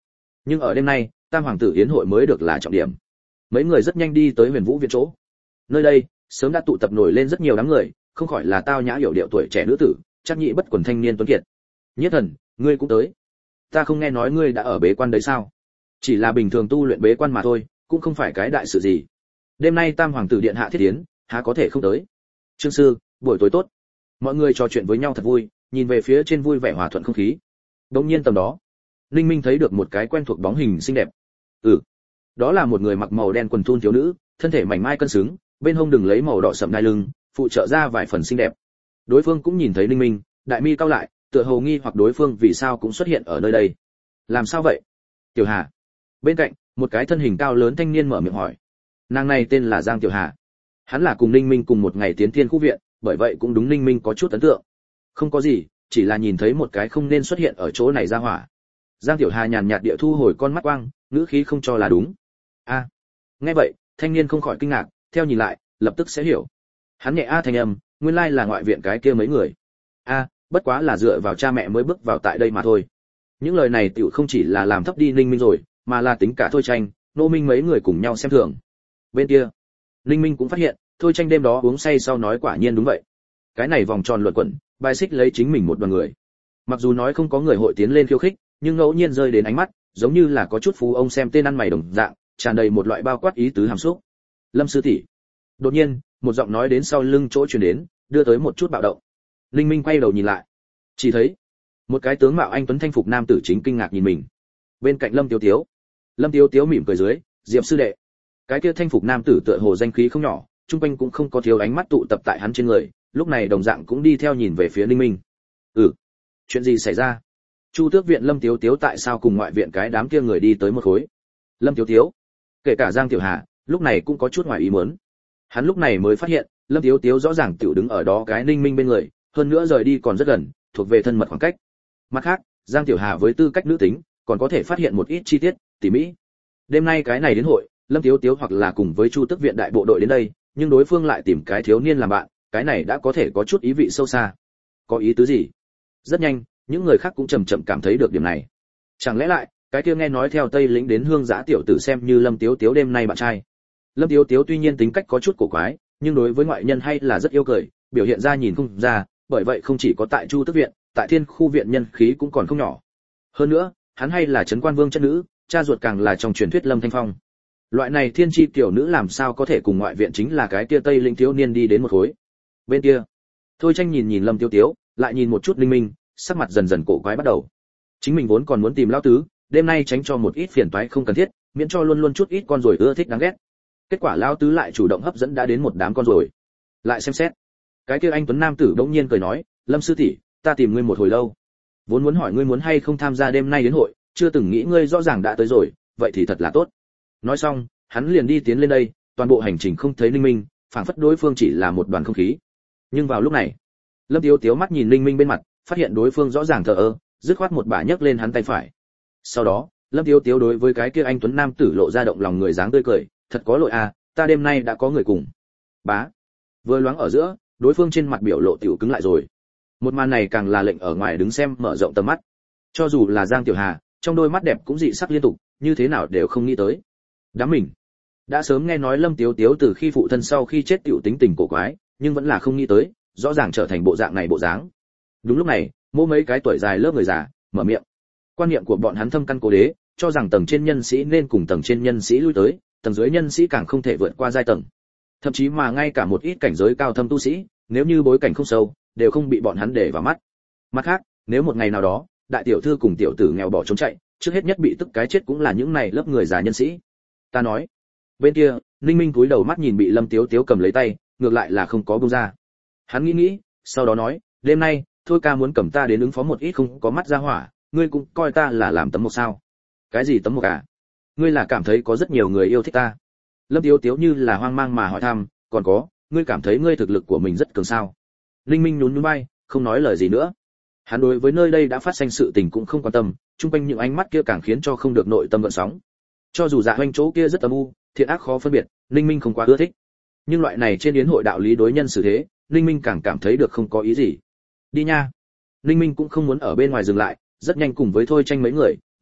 Nhưng ở đêm nay, tam hoàng tử yến hội mới được là trọng điểm. Mấy người rất nhanh đi tới Huyền Vũ viện chỗ. Nơi đây sớm đã tụ tập nổi lên rất nhiều đám người, không khỏi là tao nhã hiểu điệu tuổi trẻ nữ tử, chắc nhị bất quần thanh niên tuấn kiệt. Nhiếp Thần, ngươi cũng tới. Ta không nghe nói ngươi đã ở bế quan đấy sao? Chỉ là bình thường tu luyện bế quan mà thôi, cũng không phải cái đại sự gì. Đêm nay tam hoàng tử điện hạ thiết tiến, há có thể không tới. Trương sư, buổi tối tốt. Mọi người trò chuyện với nhau thật vui, nhìn về phía trên vui vẻ hòa thuận không khí. Đột nhiên tầm đó, Linh Minh thấy được một cái quen thuộc bóng hình xinh đẹp. Ừ, đó là một người mặc màu đen quần thun thiếu nữ, thân thể mảnh mai cân xứng, bên hông đừng lấy màu đỏ sẫm đai lưng, phụ trợ ra vài phần xinh đẹp. Đối phương cũng nhìn thấy Linh Minh, đại mi cau lại, tựa hồ nghi hoặc đối phương vì sao cũng xuất hiện ở nơi đây. Làm sao vậy? Tiểu Hà. Bên cạnh, một cái thân hình cao lớn thanh niên mở miệng hỏi. Nàng này tên là Giang Tiểu Hà. Hắn là cùng Linh Minh cùng một ngày tiến thiên khu viện, bởi vậy cũng đúng Linh Minh có chút ấn tượng. Không có gì, chỉ là nhìn thấy một cái không nên xuất hiện ở chỗ này ra hỏa. Giang Tiểu Hà nhàn nhạt địa thu hồi con mắt quang, ngữ khí không cho là đúng. A. À. Nghe vậy, thanh niên không khỏi kinh ngạc, theo nhìn lại, lập tức sẽ hiểu. Hắn nhẹ a thanh âm, nguyên lai là ngoại viện cái kia mấy người. A, à, bất quá là dựa vào cha mẹ mới bước vào tại đây mà thôi. Những lời này tiểu không chỉ là làm thấp đi Linh Minh rồi, mà là tính cả Thôi Tranh, Nô Minh mấy người cùng nhau xem thường. Bên kia, Linh Minh cũng phát hiện, Thôi Tranh đêm đó uống say sau nói quả nhiên đúng vậy. Cái này vòng tròn luận quẩn, bài xích lấy chính mình một đoàn người. Mặc dù nói không có người hội tiến lên khiêu khích, nhưng ngẫu nhiên rơi đến ánh mắt, giống như là có chút phú ông xem tên ăn mày đồng dạng, tràn đầy một loại bao quát ý tứ hàm xúc. Lâm sư tỷ. Đột nhiên, một giọng nói đến sau lưng chỗ truyền đến, đưa tới một chút bạo động. Linh Minh quay đầu nhìn lại, chỉ thấy một cái tướng mạo anh tuấn thanh phục nam tử chính kinh ngạc nhìn mình. Bên cạnh Lâm Tiếu Tiếu, Lâm Tiếu Tiếu mỉm cười dưới, Diệp sư đệ. Cái kia thanh phục nam tử tựa hồ danh khí không nhỏ, trung quanh cũng không có thiếu ánh mắt tụ tập tại hắn trên người, lúc này đồng dạng cũng đi theo nhìn về phía Linh Minh. Ừ, chuyện gì xảy ra? Chu Tước viện Lâm Tiếu Tiếu tại sao cùng ngoại viện cái đám kia người đi tới một khối? Lâm Tiếu Tiếu, kể cả Giang Tiểu Hà, lúc này cũng có chút ngoài ý muốn. Hắn lúc này mới phát hiện, Lâm Tiếu Tiếu rõ ràng tiểu đứng ở đó cái Ninh Minh bên người, hơn nữa rời đi còn rất gần, thuộc về thân mật khoảng cách. Mặt khác, Giang Tiểu Hà với tư cách nữ tính, còn có thể phát hiện một ít chi tiết tỉ mỉ. Đêm nay cái này đến hội, Lâm Tiếu Tiếu hoặc là cùng với Chu Tước viện đại bộ đội đến đây, nhưng đối phương lại tìm cái thiếu niên làm bạn, cái này đã có thể có chút ý vị sâu xa. Có ý tứ gì? Rất nhanh, những người khác cũng chậm chậm cảm thấy được điểm này. Chẳng lẽ lại, cái kia nghe nói theo Tây lĩnh đến Hương Giã tiểu tử xem như Lâm Tiếu Tiếu đêm nay bạn trai. Lâm Tiếu Tiếu tuy nhiên tính cách có chút cổ quái, nhưng đối với ngoại nhân hay là rất yêu cười, biểu hiện ra nhìn không ra, bởi vậy không chỉ có tại Chu Tước viện, tại Thiên khu viện nhân khí cũng còn không nhỏ. Hơn nữa, hắn hay là trấn quan vương chất nữ, cha ruột càng là trong truyền thuyết Lâm Thanh Phong. Loại này thiên chi tiểu nữ làm sao có thể cùng ngoại viện chính là cái kia Tây lĩnh thiếu niên đi đến một khối. Bên kia, Thôi Tranh nhìn nhìn Lâm Tiếu Tiếu, lại nhìn một chút Linh Minh, sắc mặt dần dần cổ quái bắt đầu. Chính mình vốn còn muốn tìm lão tứ, đêm nay tránh cho một ít phiền toái không cần thiết, miễn cho luôn luôn chút ít con rồi ưa thích đáng ghét. Kết quả lão tứ lại chủ động hấp dẫn đã đến một đám con rồi. Lại xem xét, cái kia anh tuấn nam tử bỗng nhiên cười nói, Lâm sư tỷ, ta tìm ngươi một hồi lâu, vốn muốn hỏi ngươi muốn hay không tham gia đêm nay đến hội, chưa từng nghĩ ngươi rõ ràng đã tới rồi, vậy thì thật là tốt. Nói xong, hắn liền đi tiến lên đây, toàn bộ hành trình không thấy Linh Minh, phảng phất đối phương chỉ là một đoàn không khí. Nhưng vào lúc này, Lâm Tiếu Tiếu mắt nhìn Linh Minh bên mặt, phát hiện đối phương rõ ràng thờ ơ, dứt khoát một bà nhấc lên hắn tay phải. Sau đó, Lâm Tiếu Tiếu đối với cái kia anh tuấn nam tử lộ ra động lòng người dáng tươi cười, thật có lỗi à, ta đêm nay đã có người cùng. Bá. Vừa loáng ở giữa, đối phương trên mặt biểu lộ tiểu cứng lại rồi. Một màn này càng là lệnh ở ngoài đứng xem mở rộng tầm mắt. Cho dù là Giang Tiểu Hà, trong đôi mắt đẹp cũng dị sắc liên tục, như thế nào đều không nghĩ tới. Đám mình đã sớm nghe nói Lâm Tiếu Tiếu từ khi phụ thân sau khi chết tiểu tính tình cổ quái, nhưng vẫn là không nghĩ tới, rõ ràng trở thành bộ dạng này bộ dáng. Đúng lúc này, mô mấy cái tuổi dài lớp người già mở miệng. Quan niệm của bọn hắn thâm căn cố đế, cho rằng tầng trên nhân sĩ nên cùng tầng trên nhân sĩ lui tới, tầng dưới nhân sĩ càng không thể vượt qua giai tầng. Thậm chí mà ngay cả một ít cảnh giới cao thâm tu sĩ, nếu như bối cảnh không sâu, đều không bị bọn hắn để vào mắt. Mặt khác, nếu một ngày nào đó, đại tiểu thư cùng tiểu tử nghèo bỏ trốn chạy, trước hết nhất bị tức cái chết cũng là những này lớp người già nhân sĩ. Ta nói. Bên kia, Ninh Minh cúi đầu mắt nhìn bị Lâm Tiếu Tiếu cầm lấy tay, ngược lại là không có buông ra. Hắn nghĩ nghĩ, sau đó nói, đêm nay, thôi ca muốn cầm ta đến ứng phó một ít không có mắt ra hỏa, ngươi cũng coi ta là làm tấm một sao? Cái gì tấm một à? Ngươi là cảm thấy có rất nhiều người yêu thích ta? Lâm Tiếu Tiếu như là hoang mang mà hỏi thăm, còn có, ngươi cảm thấy ngươi thực lực của mình rất cường sao? Linh Minh nhún nhún vai, không nói lời gì nữa. Hắn đối với nơi đây đã phát sinh sự tình cũng không quan tâm, chung quanh những ánh mắt kia càng khiến cho không được nội tâm gợn sóng. Cho dù Dạ Hoành chỗ kia rất âm u, thiện ác khó phân biệt, Linh Minh không quá ưa thích. Nhưng loại này trên yến hội đạo lý đối nhân xử thế, Linh Minh càng cảm thấy được không có ý gì. Đi nha. Linh Minh cũng không muốn ở bên ngoài dừng lại, rất nhanh cùng với Thôi Tranh mấy người,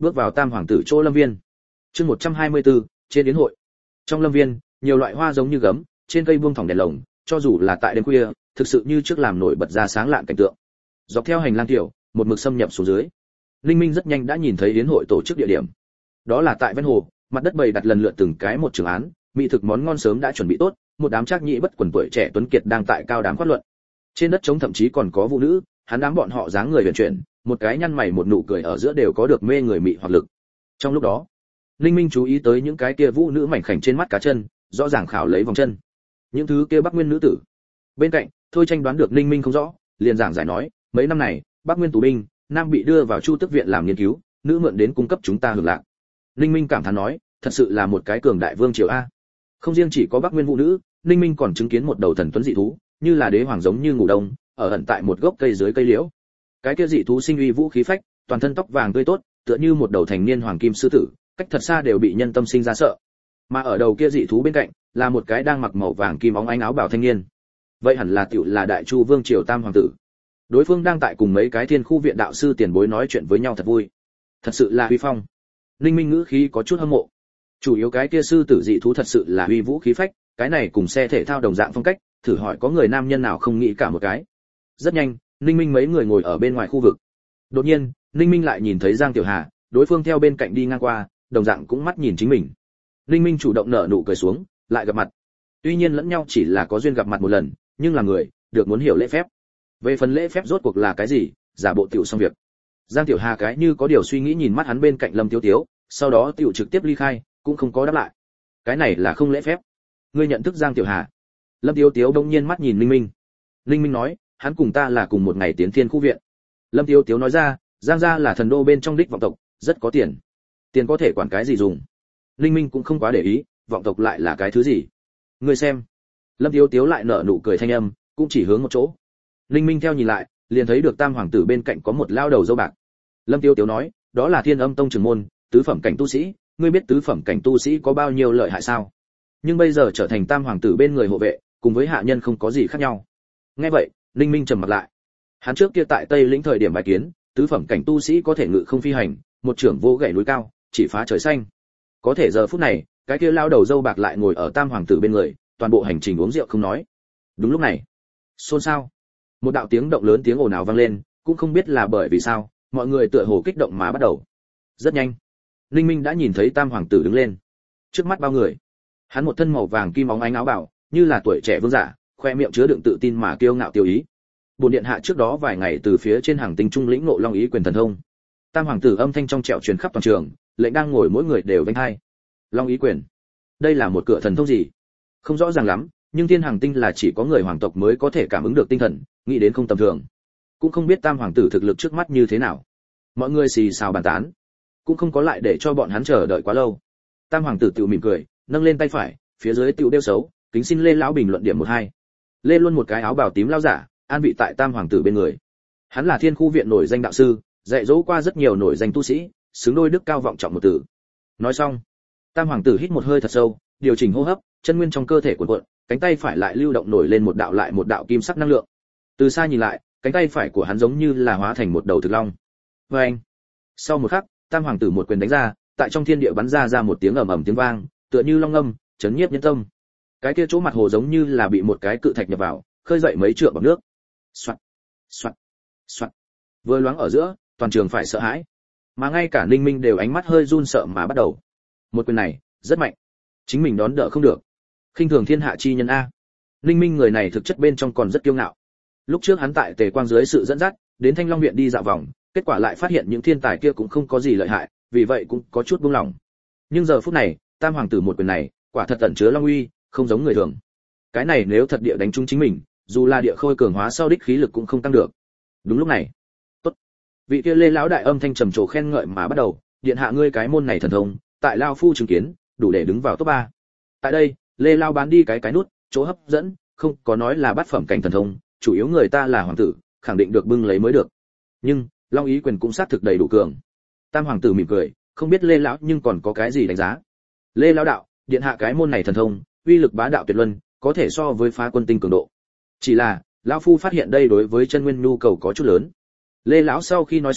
bước vào tam hoàng tử chỗ lâm viên. Chương một trăm hai mươi tư, trên yến hội. Trong lâm viên, nhiều loại hoa giống như gấm, trên cây buông thòng đèn lồng, cho dù là tại đêm khuya, thực sự như trước làm nổi bật ra sáng lạn cảnh tượng. Dọc theo hành lang tiểu, một mực xâm nhập xuống dưới. Linh Minh rất nhanh đã nhìn thấy yến hội tổ chức địa điểm. Đó là tại ven hồ, mặt đất bày đặt lần lượt từng cái một trường án, mỹ thực món ngon sớm đã chuẩn bị tốt, một đám trác nhĩ bất quần tuổi trẻ tuấn kiệt đang tại cao đám phát luận. Trên đất trống thậm chí còn có vũ nữ, hắn đám bọn họ dáng người huyền chuyển, một cái nhăn mày một nụ cười ở giữa đều có được mê người mị hoặc lực. Trong lúc đó, Linh Minh chú ý tới những cái kia vũ nữ mảnh khảnh trên mắt cá chân, rõ ràng khảo lấy vòng chân. Những thứ kia Bắc Nguyên nữ tử. Bên cạnh, Thôi Tranh đoán được Linh Minh không rõ, liền giảng giải nói, mấy năm này, Bắc Nguyên tù binh, nam bị đưa vào Chu Tước viện làm nghiên cứu, nữ mượn đến cung cấp chúng ta hưởng lạc. Linh Minh cảm thán nói, thật sự là một cái cường đại vương triều a. Không riêng chỉ có Bắc Nguyên vũ nữ, Linh Minh còn chứng kiến một đầu thần tuấn dị thú, như là đế hoàng giống như ngủ đông, ở ẩn tại một gốc cây dưới cây liễu. Cái kia dị thú sinh uy vũ khí phách, toàn thân tóc vàng tươi tốt, tựa như một đầu thành niên hoàng kim sư tử, cách thật xa đều bị nhân tâm sinh ra sợ. Mà ở đầu kia dị thú bên cạnh, là một cái đang mặc màu vàng kim óng ánh áo bào thanh niên. Vậy hẳn là tiểu là Đại Chu vương triều tam hoàng tử. Đối phương đang tại cùng mấy cái thiên khu viện đạo sư tiền bối nói chuyện với nhau thật vui. Thật sự là uy phong. Linh Minh ngữ khí có chút hâm mộ. Chủ yếu cái kia sư tử dị thú thật sự là uy vũ khí phách, cái này cùng xe thể thao đồng dạng phong cách, thử hỏi có người nam nhân nào không nghĩ cả một cái. Rất nhanh, Ninh Minh mấy người ngồi ở bên ngoài khu vực. Đột nhiên, Ninh Minh lại nhìn thấy Giang Tiểu Hà, đối phương theo bên cạnh đi ngang qua, đồng dạng cũng mắt nhìn chính mình. Ninh Minh chủ động nở nụ cười xuống, lại gặp mặt. Tuy nhiên lẫn nhau chỉ là có duyên gặp mặt một lần, nhưng là người, được muốn hiểu lễ phép. Về phần lễ phép rốt cuộc là cái gì, giả bộ tiểu xong việc. Giang Tiểu Hà cái như có điều suy nghĩ nhìn mắt hắn bên cạnh Lâm Tiếu Tiếu, sau đó tiểu trực tiếp ly khai, cũng không có đáp lại. Cái này là không lễ phép. Ngươi nhận thức Giang Tiểu Hà? Lâm Tiếu Tiếu bỗng nhiên mắt nhìn Ninh Minh. Ninh Minh nói, hắn cùng ta là cùng một ngày tiến thiên khu viện. Lâm Tiếu Tiếu nói ra, Giang gia là thần đô bên trong đích vọng tộc, rất có tiền. Tiền có thể quản cái gì dùng? Ninh Minh cũng không quá để ý, vọng tộc lại là cái thứ gì? Ngươi xem. Lâm Tiếu Tiếu lại nở nụ cười thanh âm, cũng chỉ hướng một chỗ. Ninh Minh theo nhìn lại, liền thấy được tam hoàng tử bên cạnh có một lao đầu râu bạc. Lâm Tiếu Tiếu nói, đó là Thiên Âm Tông trưởng môn, tứ phẩm cảnh tu sĩ, ngươi biết tứ phẩm cảnh tu sĩ có bao nhiêu lợi hại sao? Nhưng bây giờ trở thành tam hoàng tử bên người hộ vệ, cùng với hạ nhân không có gì khác nhau. Nghe vậy, Ninh Minh trầm mặt lại. Hắn trước kia tại Tây lĩnh thời điểm bài kiến, tứ phẩm cảnh tu sĩ có thể ngự không phi hành, một trưởng vô gậy núi cao, chỉ phá trời xanh. Có thể giờ phút này, cái kia lao đầu râu bạc lại ngồi ở tam hoàng tử bên người, toàn bộ hành trình uống rượu không nói. Đúng lúc này, xôn xao, một đạo tiếng động lớn tiếng ồn ào vang lên, cũng không biết là bởi vì sao, mọi người tựa hồ kích động mà bắt đầu. Rất nhanh, Ninh Minh đã nhìn thấy tam hoàng tử đứng lên, trước mắt bao người. Hắn một thân màu vàng kim óng ánh áo bào, như là tuổi trẻ vương giả, khoe miệng chứa đựng tự tin mà kiêu ngạo tiêu ý. Bổn điện hạ trước đó vài ngày từ phía trên hàng tinh trung lĩnh ngộ long ý quyền thần thông. Tam hoàng tử âm thanh trong trẻo truyền khắp toàn trường, lệnh đang ngồi mỗi người đều vênh hai. Long ý quyền, đây là một cửa thần thông gì? Không rõ ràng lắm, nhưng thiên hàng tinh là chỉ có người hoàng tộc mới có thể cảm ứng được tinh thần, nghĩ đến không tầm thường. Cũng không biết tam hoàng tử thực lực trước mắt như thế nào. Mọi người xì xào bàn tán, cũng không có lại để cho bọn hắn chờ đợi quá lâu. Tam hoàng tử tự mỉm cười, nâng lên tay phải, phía dưới tiểu đeo xấu, kính xin Lê lão bình luận điểm một hai. Lê luôn một cái áo bào tím lao giả, an vị tại tam hoàng tử bên người. Hắn là thiên khu viện nổi danh đạo sư, dạy dỗ qua rất nhiều nổi danh tu sĩ, xứng đôi đức cao vọng trọng một tử. Nói xong, tam hoàng tử hít một hơi thật sâu, điều chỉnh hô hấp, chân nguyên trong cơ thể cuộn cuộn, cánh tay phải lại lưu động nổi lên một đạo lại một đạo kim sắc năng lượng. Từ xa nhìn lại, cánh tay phải của hắn giống như là hóa thành một đầu thực long. Oeng! Sau một khắc, tam hoàng tử một quyền đánh ra, tại trong thiên địa bắn ra ra một tiếng ầm ầm tiếng vang, tựa như long ngâm, chấn nhiếp nhân tâm. Cái kia chỗ mặt hồ giống như là bị một cái cự thạch nhập vào, khơi dậy mấy trượng bọt nước. Soạt, soạt, soạt. Vừa loáng ở giữa, toàn trường phải sợ hãi, mà ngay cả Ninh Minh đều ánh mắt hơi run sợ mà bắt đầu. Một quyền này, rất mạnh, chính mình đón đỡ không được. Khinh thường thiên hạ chi nhân a. Ninh Minh người này thực chất bên trong còn rất kiêu ngạo. Lúc trước hắn tại Tề Quang dưới sự dẫn dắt, đến Thanh Long viện đi dạo vòng, kết quả lại phát hiện những thiên tài kia cũng không có gì lợi hại, vì vậy cũng có chút buông lòng. Nhưng giờ phút này, tam hoàng tử một quyền này, quả thật tẩn chứa long uy, không giống người thường. Cái này nếu thật địa đánh trúng chính mình, dù là địa khôi cường hóa sau đích khí lực cũng không tăng được. Đúng lúc này, tốt. Vị kia Lê lão đại âm thanh trầm trồ khen ngợi mà bắt đầu, điện hạ ngươi cái môn này thần thông, tại lão phu chứng kiến, đủ để đứng vào top ba. Tại đây, Lê lão bán đi cái cái nút, chỗ hấp dẫn, không có nói là bát phẩm cảnh thần thông, chủ yếu người ta là hoàng tử, khẳng định được bưng lấy mới được. Nhưng, long ý quyền cũng xác thực đầy đủ cường. Tam hoàng tử mỉm cười, không biết Lê lão nhưng còn có cái gì đánh giá. Lê lão đạo, điện hạ cái môn này thần thông, uy lực bá đạo tuyệt luân, có thể so với phá quân tinh cường độ. Chỉ là, lão phu phát hiện đây đối với chân nguyên nhu cầu có chút lớn. Lê lão sau khi nói xong,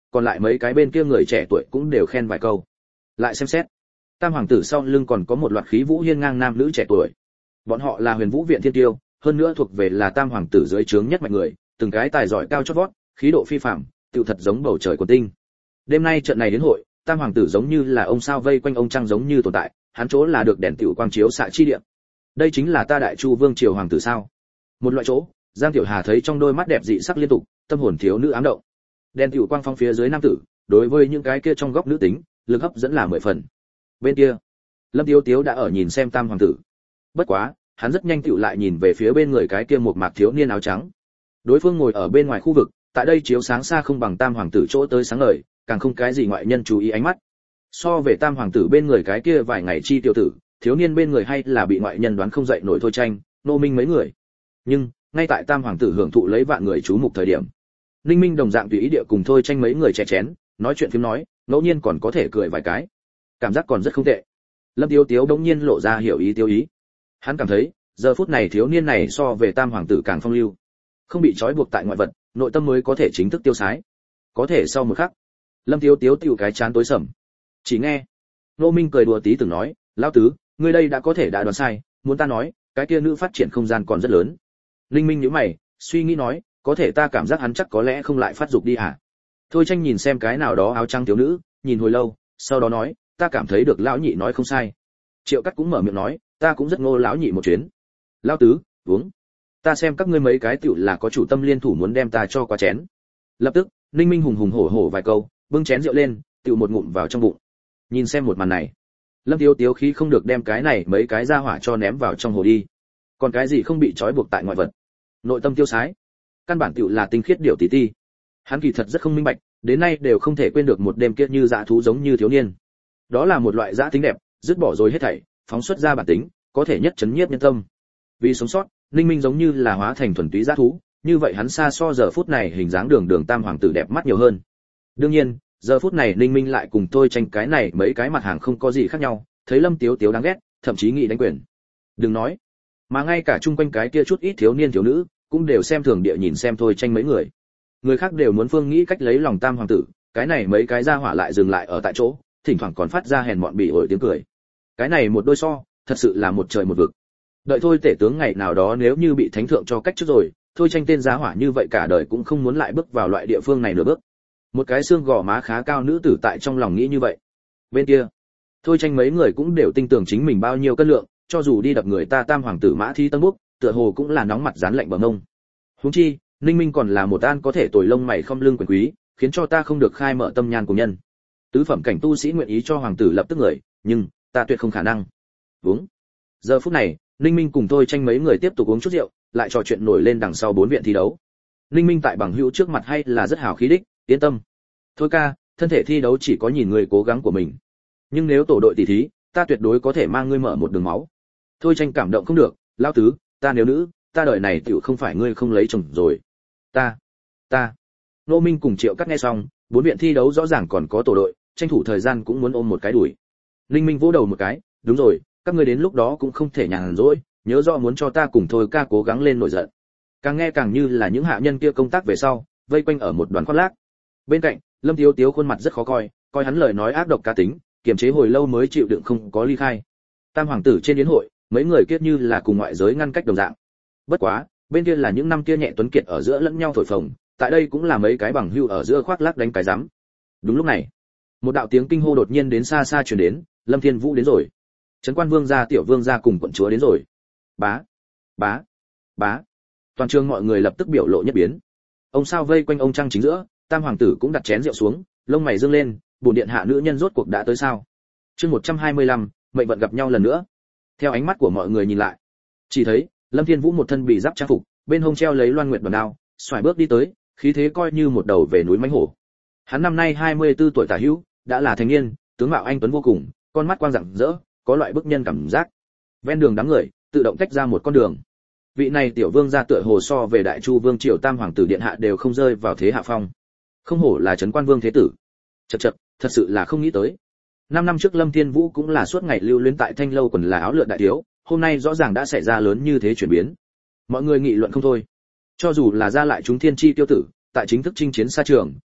còn lại mấy cái bên kia người trẻ tuổi cũng đều khen vài câu. Lại xem xét, tam hoàng tử sau lưng còn có một loạt khí vũ hiên ngang nam nữ trẻ tuổi. Bọn họ là Huyền Vũ viện thiên tiêu, hơn nữa thuộc về là tam hoàng tử dưới trướng nhất mạnh người, từng cái tài giỏi cao chót vót, khí độ phi phàm, tựu thật giống bầu trời của tinh. Đêm nay trận này đến hội, tam hoàng tử giống như là ông sao vây quanh ông trăng giống như tồn tại, hắn chỗ là được đèn tiểu quang chiếu xạ chi địa. Đây chính là ta Đại Chu vương triều hoàng tử sao? Một loại chỗ, Giang Tiểu Hà thấy trong đôi mắt đẹp dị sắc liên tục, tâm hồn thiếu nữ ám động. Đèn tiểu quang phong phía dưới nam tử, đối với những cái kia trong góc nữ tính, lực hấp dẫn là mười phần. Bên kia, Lâm Tiếu Tiếu đã ở nhìn xem tam hoàng tử. Bất quá, hắn rất nhanh tựu lại nhìn về phía bên người cái kia một mạc thiếu niên áo trắng. Đối phương ngồi ở bên ngoài khu vực, tại đây chiếu sáng xa không bằng tam hoàng tử chỗ tới sáng ngời, càng không cái gì ngoại nhân chú ý ánh mắt. So về tam hoàng tử bên người cái kia vài ngày chi tiểu tử, thiếu niên bên người hay là bị ngoại nhân đoán không dậy nổi Thôi Tranh, Nô Minh mấy người. Nhưng, ngay tại tam hoàng tử hưởng thụ lấy vạn người chú mục thời điểm, Ninh Minh đồng dạng tùy ý địa cùng Thôi Tranh mấy người chè chén, nói chuyện phím nói, ngẫu nhiên còn có thể cười vài cái. Cảm giác còn rất không tệ. Lâm Tiếu Tiếu đống nhiên lộ ra hiểu ý tiêu ý. Hắn cảm thấy, giờ phút này thiếu niên này so về tam hoàng tử càng phong lưu, không bị trói buộc tại ngoại vật, nội tâm mới có thể chính thức tiêu sái. Có thể sau một khắc, Lâm Tiếu Tiếu tiêu cái chán tối sầm. Chỉ nghe Nô Minh cười đùa tí từng nói, lão tứ, ngươi đây đã có thể đã đoán sai, muốn ta nói, cái kia nữ phát triển không gian còn rất lớn. Linh Minh nhíu mày, suy nghĩ nói, có thể ta cảm giác hắn chắc có lẽ không lại phát dục đi hả? Thôi Tranh nhìn xem cái nào đó áo trắng thiếu nữ, nhìn hồi lâu, sau đó nói, ta cảm thấy được lão nhị nói không sai. Triệu Cắt cũng mở miệng nói, ta cũng rất ngô lão nhị một chuyến. Lão tứ, uống. Ta xem các ngươi mấy cái tiểu là có chủ tâm liên thủ muốn đem ta cho qua chén. Lập tức, Ninh Minh hùng hùng hổ hổ vài câu, bưng chén rượu lên, tiểu một ngụm vào trong bụng. Nhìn xem một màn này, Lâm Tiếu Tiếu khí không được đem cái này mấy cái ra hỏa cho ném vào trong hồ đi. Còn cái gì không bị trói buộc tại ngoại vật, nội tâm tiêu sái, căn bản tiểu là tinh khiết điều tí ti. Hắn kỳ thật rất không minh bạch, đến nay đều không thể quên được một đêm kia như dã thú giống như thiếu niên. Đó là một loại dã tính đẹp, dứt bỏ rồi hết thảy, phóng xuất ra bản tính, có thể nhất chấn nhiếp nhân tâm. Vì sống sót, Ninh Minh giống như là hóa thành thuần túy dã thú, như vậy hắn xa so giờ phút này hình dáng đường đường tam hoàng tử đẹp mắt nhiều hơn. Đương nhiên, giờ phút này Ninh Minh lại cùng tôi tranh cái này mấy cái mặt hàng không có gì khác nhau, thấy Lâm Tiếu Tiếu đáng ghét, thậm chí nghĩ đánh quyền. Đừng nói, mà ngay cả chung quanh cái kia chút ít thiếu niên thiếu nữ, cũng đều xem thường địa nhìn xem thôi tranh mấy người. Người khác đều muốn phương nghĩ cách lấy lòng tam hoàng tử, cái này mấy cái ra hỏa lại dừng lại ở tại chỗ, thỉnh thoảng còn phát ra hèn mọn bị ổi tiếng cười. Cái này một đôi so, thật sự là một trời một vực. Đợi thôi tể tướng ngày nào đó nếu như bị thánh thượng cho cách trước rồi, thôi tranh tên giá hỏa như vậy cả đời cũng không muốn lại bước vào loại địa phương này nửa bước. Một cái xương gò má khá cao nữ tử tại trong lòng nghĩ như vậy. Bên kia, thôi tranh mấy người cũng đều tin tưởng chính mình bao nhiêu cân lượng, cho dù đi đập người ta tam hoàng tử Mã Thi Tân Búc, tựa hồ cũng là nóng mặt dán lạnh bờ mông. Huống chi, Ninh Minh còn là một an có thể tồi lông mày không lưng quyền quý, khiến cho ta không được khai mở tâm nhan của nhân. Tứ phẩm cảnh tu sĩ nguyện ý cho hoàng tử lập tức người, nhưng ta tuyệt không khả năng. Uống. Giờ phút này, Ninh Minh cùng tôi tranh mấy người tiếp tục uống chút rượu, lại trò chuyện nổi lên đằng sau bốn viện thi đấu. Ninh Minh tại bằng hữu trước mặt hay là rất hào khí đích, yên tâm. Thôi ca, thân thể thi đấu chỉ có nhìn người cố gắng của mình. Nhưng nếu tổ đội tỷ thí, ta tuyệt đối có thể mang ngươi mở một đường máu. Thôi tranh cảm động không được, lão tứ, ta nếu nữ, ta đời này tiểu không phải ngươi không lấy chồng rồi. Ta, ta. Nô Minh cùng Triệu Cắt nghe xong, bốn viện thi đấu rõ ràng còn có tổ đội, tranh thủ thời gian cũng muốn ôm một cái đuổi. Ninh Minh vỗ đầu một cái, đúng rồi, các ngươi đến lúc đó cũng không thể nhàn rỗi, nhớ rõ muốn cho ta cùng thôi ca cố gắng lên nổi giận. Càng nghe càng như là những hạ nhân kia công tác về sau, vây quanh ở một đoàn khoác lác. Bên cạnh, Lâm Tiếu Tiếu khuôn mặt rất khó coi, coi hắn lời nói ác độc cá tính, kiềm chế hồi lâu mới chịu đựng không có ly khai. Tam hoàng tử trên yến hội, mấy người kiết như là cùng ngoại giới ngăn cách đồng dạng. Bất quá, bên kia là những năm kia nhẹ tuấn kiệt ở giữa lẫn nhau thổi phồng, tại đây cũng là mấy cái bằng hưu ở giữa khoác lác đánh cái rắm. Đúng lúc này, một đạo tiếng kinh hô đột nhiên đến xa xa truyền đến, Lâm Thiên Vũ đến rồi. Trấn Quan Vương gia, Tiểu Vương gia cùng quận chúa đến rồi. Bá, bá, bá. Toàn trường mọi người lập tức biểu lộ nhất biến. Ông sao vây quanh ông trăng chính giữa, tam hoàng tử cũng đặt chén rượu xuống, lông mày dương lên, bổn điện hạ nữ nhân rốt cuộc đã tới sao? Chương một trăm hai mươi lăm, mệnh vận gặp nhau lần nữa. Theo ánh mắt của mọi người nhìn lại, chỉ thấy Lâm Thiên Vũ một thân bị giáp trang phục, bên hông treo lấy Loan Nguyệt đoàn đao, xoài bước đi tới, khí thế coi như một đầu về núi mãnh hổ. Hắn năm nay hai mươi tư tuổi tả hữu, đã là thành niên, tướng mạo anh tuấn vô cùng, con mắt quang rạng rỡ, có loại bức nhân cảm giác. Ven đường đám người tự động tách ra một con đường. Vị này tiểu vương gia tựa hồ so về Đại Chu vương triều tam hoàng tử điện hạ đều không rơi vào thế hạ phong. Không hổ là Trấn Quan Vương thế tử. Chậc chậc, thật sự là không nghĩ tới. Năm năm trước Lâm Thiên Vũ cũng là suốt ngày lưu luyến tại Thanh lâu quần là áo lượn đại thiếu, hôm nay rõ ràng đã xảy ra lớn như thế chuyển biến. Mọi người nghị luận không thôi. Cho dù là ra lại chúng thiên chi tiêu tử, tại chính thức chinh chiến xa trường,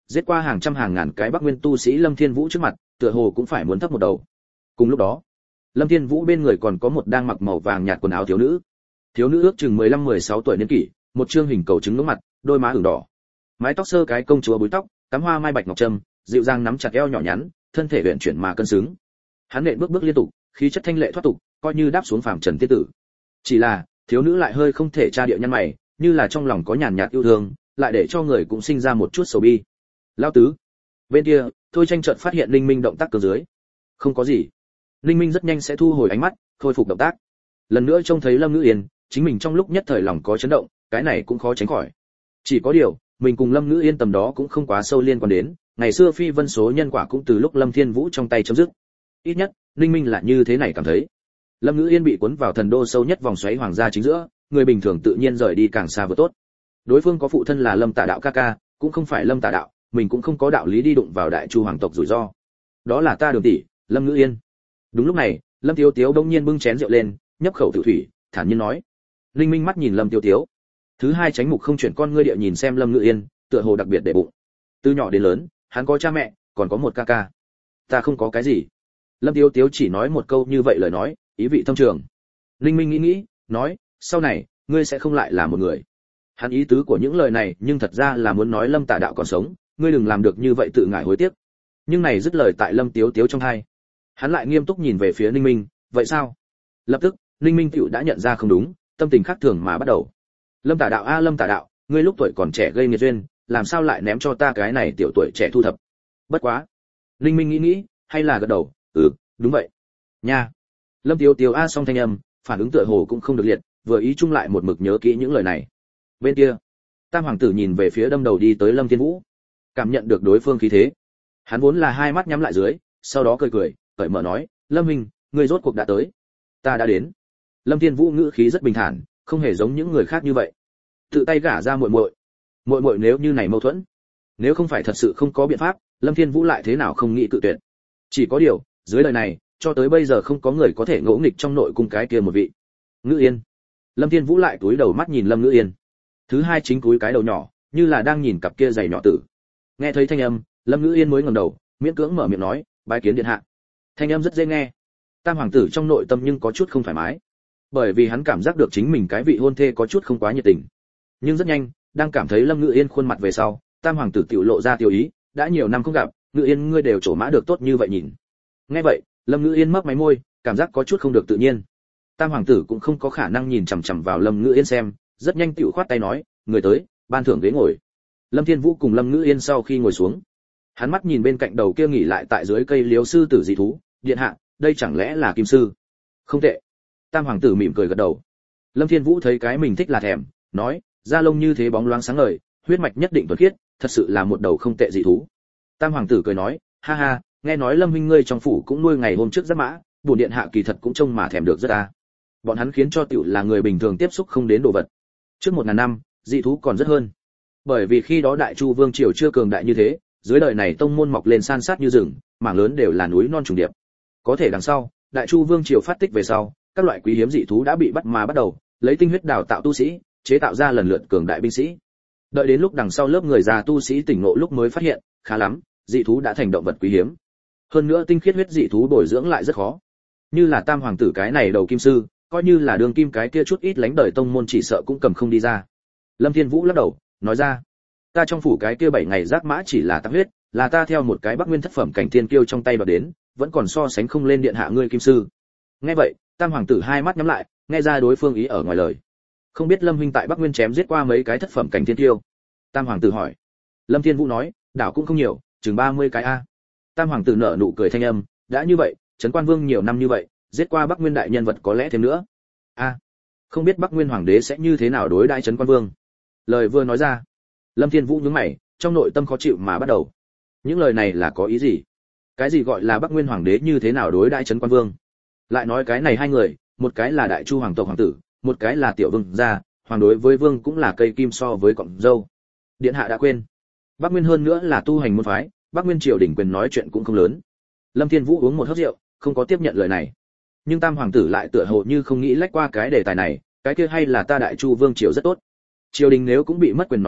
giết qua hàng trăm hàng ngàn cái Bắc Nguyên tu sĩ Lâm Thiên Vũ trước mặt, tựa hồ cũng phải muốn thấp một đầu. Cùng lúc đó, Lâm Thiên Vũ bên người còn có một đang mặc màu vàng nhạt quần áo thiếu nữ. Thiếu nữ ước chừng mười lăm mười sáu tuổi niên kỷ, một trương hình cầu trứng ngưỡng mặt, đôi má ửng đỏ. Mái tóc sơ cái công chúa búi tóc, cắm hoa mai bạch ngọc trâm, dịu dàng nắm chặt eo nhỏ nhắn, thân thể uyển chuyển mà cân xứng. Hắn nện bước bước liên tục, khí chất thanh lệ thoát tục, coi như đáp xuống phàm trần tiên tử. Chỉ là, thiếu nữ lại hơi không thể tra địa nhân mày, như là trong lòng có nhàn nhạt yêu thương, lại để cho người cũng sinh ra một chút sầu bi. Lão tứ. Bên kia, Thôi Tranh chợt phát hiện Linh Minh động tác cơ dưới. Không có gì. Linh Minh rất nhanh sẽ thu hồi ánh mắt, khôi phục động tác. Lần nữa trông thấy Lâm Ngữ Yên, chính mình trong lúc nhất thời lòng có chấn động, cái này cũng khó tránh khỏi. Chỉ có điều, mình cùng Lâm Ngữ Yên tầm đó cũng không quá sâu liên quan đến, ngày xưa phi vân số nhân quả cũng từ lúc Lâm Thiên Vũ trong tay chấm dứt. Ít nhất, Linh Minh là như thế này cảm thấy. Lâm Ngữ Yên bị cuốn vào thần đô sâu nhất vòng xoáy hoàng gia chính giữa, người bình thường tự nhiên rời đi càng xa vừa tốt. Đối phương có phụ thân là Lâm Tả Đạo ca ca, cũng không phải Lâm Tả Đạo, mình cũng không có đạo lý đi đụng vào đại chu hoàng tộc rủi ro. Đó là ta Đường tỷ, Lâm Ngữ Yên. Đúng lúc này, Lâm Tiếu Tiếu đông nhiên bưng chén rượu lên, nhấp khẩu tự thủy, thản nhiên nói. Linh Minh mắt nhìn Lâm Tiếu Tiếu. Thứ hai tránh mục không chuyển con ngươi địa nhìn xem Lâm Ngữ Yên, tựa hồ đặc biệt để bụng. Từ nhỏ đến lớn, hắn có cha mẹ, còn có một ca ca. Ta không có cái gì. Lâm Tiếu Tiếu chỉ nói một câu như vậy lời nói, ý vị thâm trường. Linh Minh nghĩ nghĩ, nói, sau này, ngươi sẽ không lại là một người. Hắn ý tứ của những lời này, nhưng thật ra là muốn nói Lâm Tả Đạo còn sống, ngươi đừng làm được như vậy tự ngại hối tiếc. Nhưng này dứt lời tại Lâm Tiếu Tiếu trong tai. Hắn lại nghiêm túc nhìn về phía Ninh Minh, vậy sao? Lập tức, Ninh Minh tựu đã nhận ra không đúng, tâm tình khác thường mà bắt đầu. Lâm Tả Đạo a Lâm Tả Đạo, ngươi lúc tuổi còn trẻ gây nghiệt duyên, làm sao lại ném cho ta cái này tiểu tuổi trẻ thu thập? Bất quá. Ninh Minh nghĩ nghĩ, hay là gật đầu, ừ, đúng vậy. Nha. Lâm Tiếu Tiếu a song thanh âm, phản ứng tựa hồ cũng không được liệt, vừa ý chung lại một mực nhớ kỹ những lời này. Bên kia, Tam hoàng tử nhìn về phía đâm đầu đi tới Lâm Thiên Vũ, cảm nhận được đối phương khí thế. Hắn vốn là hai mắt nhắm lại dưới, sau đó cười cười, cởi mở nói, Lâm huynh, ngươi rốt cuộc đã tới. Ta đã đến. Lâm Thiên Vũ ngữ khí rất bình thản, không hề giống những người khác như vậy. Tự tay gả ra muội muội. Muội muội nếu như này mâu thuẫn, nếu không phải thật sự không có biện pháp, Lâm Thiên Vũ lại thế nào không nghĩ cự tuyệt. Chỉ có điều, dưới lời này, cho tới bây giờ không có người có thể ngỗ nghịch trong nội cung cái kia một vị. Ngữ Yên. Lâm Thiên Vũ lại cúi đầu mắt nhìn Lâm Ngữ Yên. Thứ hai chính cúi cái đầu nhỏ, như là đang nhìn cặp kia giày nhỏ tử. Nghe thấy thanh âm, Lâm Ngữ Yên mới ngẩng đầu, miễn cưỡng mở miệng nói, bái kiến điện hạ. Thanh âm rất dễ nghe. Tam hoàng tử trong nội tâm nhưng có chút không thoải mái, bởi vì hắn cảm giác được chính mình cái vị hôn thê có chút không quá nhiệt tình. Nhưng rất nhanh, đang cảm thấy Lâm Ngữ Yên khuôn mặt về sau, Tam hoàng tử tiểu lộ ra tiểu ý, đã nhiều năm không gặp, Ngữ Yên ngươi đều trổ mã được tốt như vậy nhìn. Nghe vậy, Lâm Ngữ Yên mấp máy môi, cảm giác có chút không được tự nhiên. Tam hoàng tử cũng không có khả năng nhìn chằm chằm vào Lâm Ngữ Yên xem, rất nhanh tiểu khoát tay nói, người tới, ban thưởng ghế ngồi. Lâm Thiên Vũ cùng Lâm Ngữ Yên sau khi ngồi xuống, hắn mắt nhìn bên cạnh đầu kia nghỉ lại tại dưới cây liễu sư tử dị thú, điện hạ, đây chẳng lẽ là kim sư? Không tệ. Tam hoàng tử mỉm cười gật đầu. Lâm Thiên Vũ thấy cái mình thích là thèm, nói, da lông như thế bóng loáng sáng ngời, huyết mạch nhất định thuần khiết, thật sự là một đầu không tệ dị thú. Tam hoàng tử cười nói, ha ha, nghe nói Lâm huynh ngươi trong phủ cũng nuôi ngày hôm trước rất mã, bổn điện hạ kỳ thật cũng trông mà thèm được rất a. Bọn hắn khiến cho tiểu là người bình thường tiếp xúc không đến đồ vật. Trước một ngàn năm, dị thú còn rất hơn. Bởi vì khi đó Đại Chu vương triều chưa cường đại như thế, dưới đời này tông môn mọc lên san sát như rừng, mảng lớn đều là núi non trùng điệp. Có thể đằng sau, Đại Chu vương triều phát tích về sau, các loại quý hiếm dị thú đã bị bắt mà bắt đầu, lấy tinh huyết đào tạo tu sĩ, chế tạo ra lần lượt cường đại binh sĩ. Đợi đến lúc đằng sau lớp người già tu sĩ tỉnh ngộ lúc mới phát hiện, khá lắm, dị thú đã thành động vật quý hiếm. Hơn nữa tinh khiết huyết dị thú bồi dưỡng lại rất khó. Như là Tam hoàng tử cái này đầu kim sư, coi như là đường kim cái kia chút ít lánh đời tông môn chỉ sợ cũng cầm không đi ra. Lâm Thiên Vũ lắc đầu, nói ra, ta trong phủ cái kia bảy ngày giác mã chỉ là tắc huyết, là ta theo một cái Bắc Nguyên thất phẩm cảnh thiên kiêu trong tay đoạt đến, vẫn còn so sánh không lên điện hạ ngươi kim sư. Nghe vậy, Tam hoàng tử hai mắt nhắm lại, nghe ra đối phương ý ở ngoài lời. Không biết Lâm huynh tại Bắc Nguyên chém giết qua mấy cái thất phẩm cảnh thiên kiêu? Tam hoàng tử hỏi. Lâm Thiên Vũ nói, đảo cũng không nhiều, chừng ba mươi cái a. Tam hoàng tử nở nụ cười thanh âm, đã như vậy, Trấn Quan Vương nhiều năm như vậy, giết qua Bắc Nguyên đại nhân vật có lẽ thêm nữa. A, không biết Bắc Nguyên hoàng đế sẽ như thế nào đối đãi Trấn Quan Vương. Lời vừa nói ra, Lâm Thiên Vũ nhướng mày, trong nội tâm khó chịu mà bắt đầu. Những lời này là có ý gì? Cái gì gọi là Bắc Nguyên hoàng đế như thế nào đối đãi Trấn Quan Vương? Lại nói cái này hai người, một cái là Đại Chu hoàng tộc hoàng tử, một cái là tiểu vương gia, hoàng đối với vương cũng là cây kim so với cọng dâu. Điện hạ đã quên, Bắc Nguyên hơn nữa là tu hành môn phái, Bắc Nguyên triều đình quyền nói chuyện cũng không lớn. Lâm Thiên Vũ uống một hớp rượu, không có tiếp nhận lời này. Nhưng Tam hoàng tử lại tựa hồ như không nghĩ lách qua cái đề tài này, cái kia hay là ta Đại Chu vương triều rất tốt. Triều đình nếu cũng bị mất quyền nói chuyện,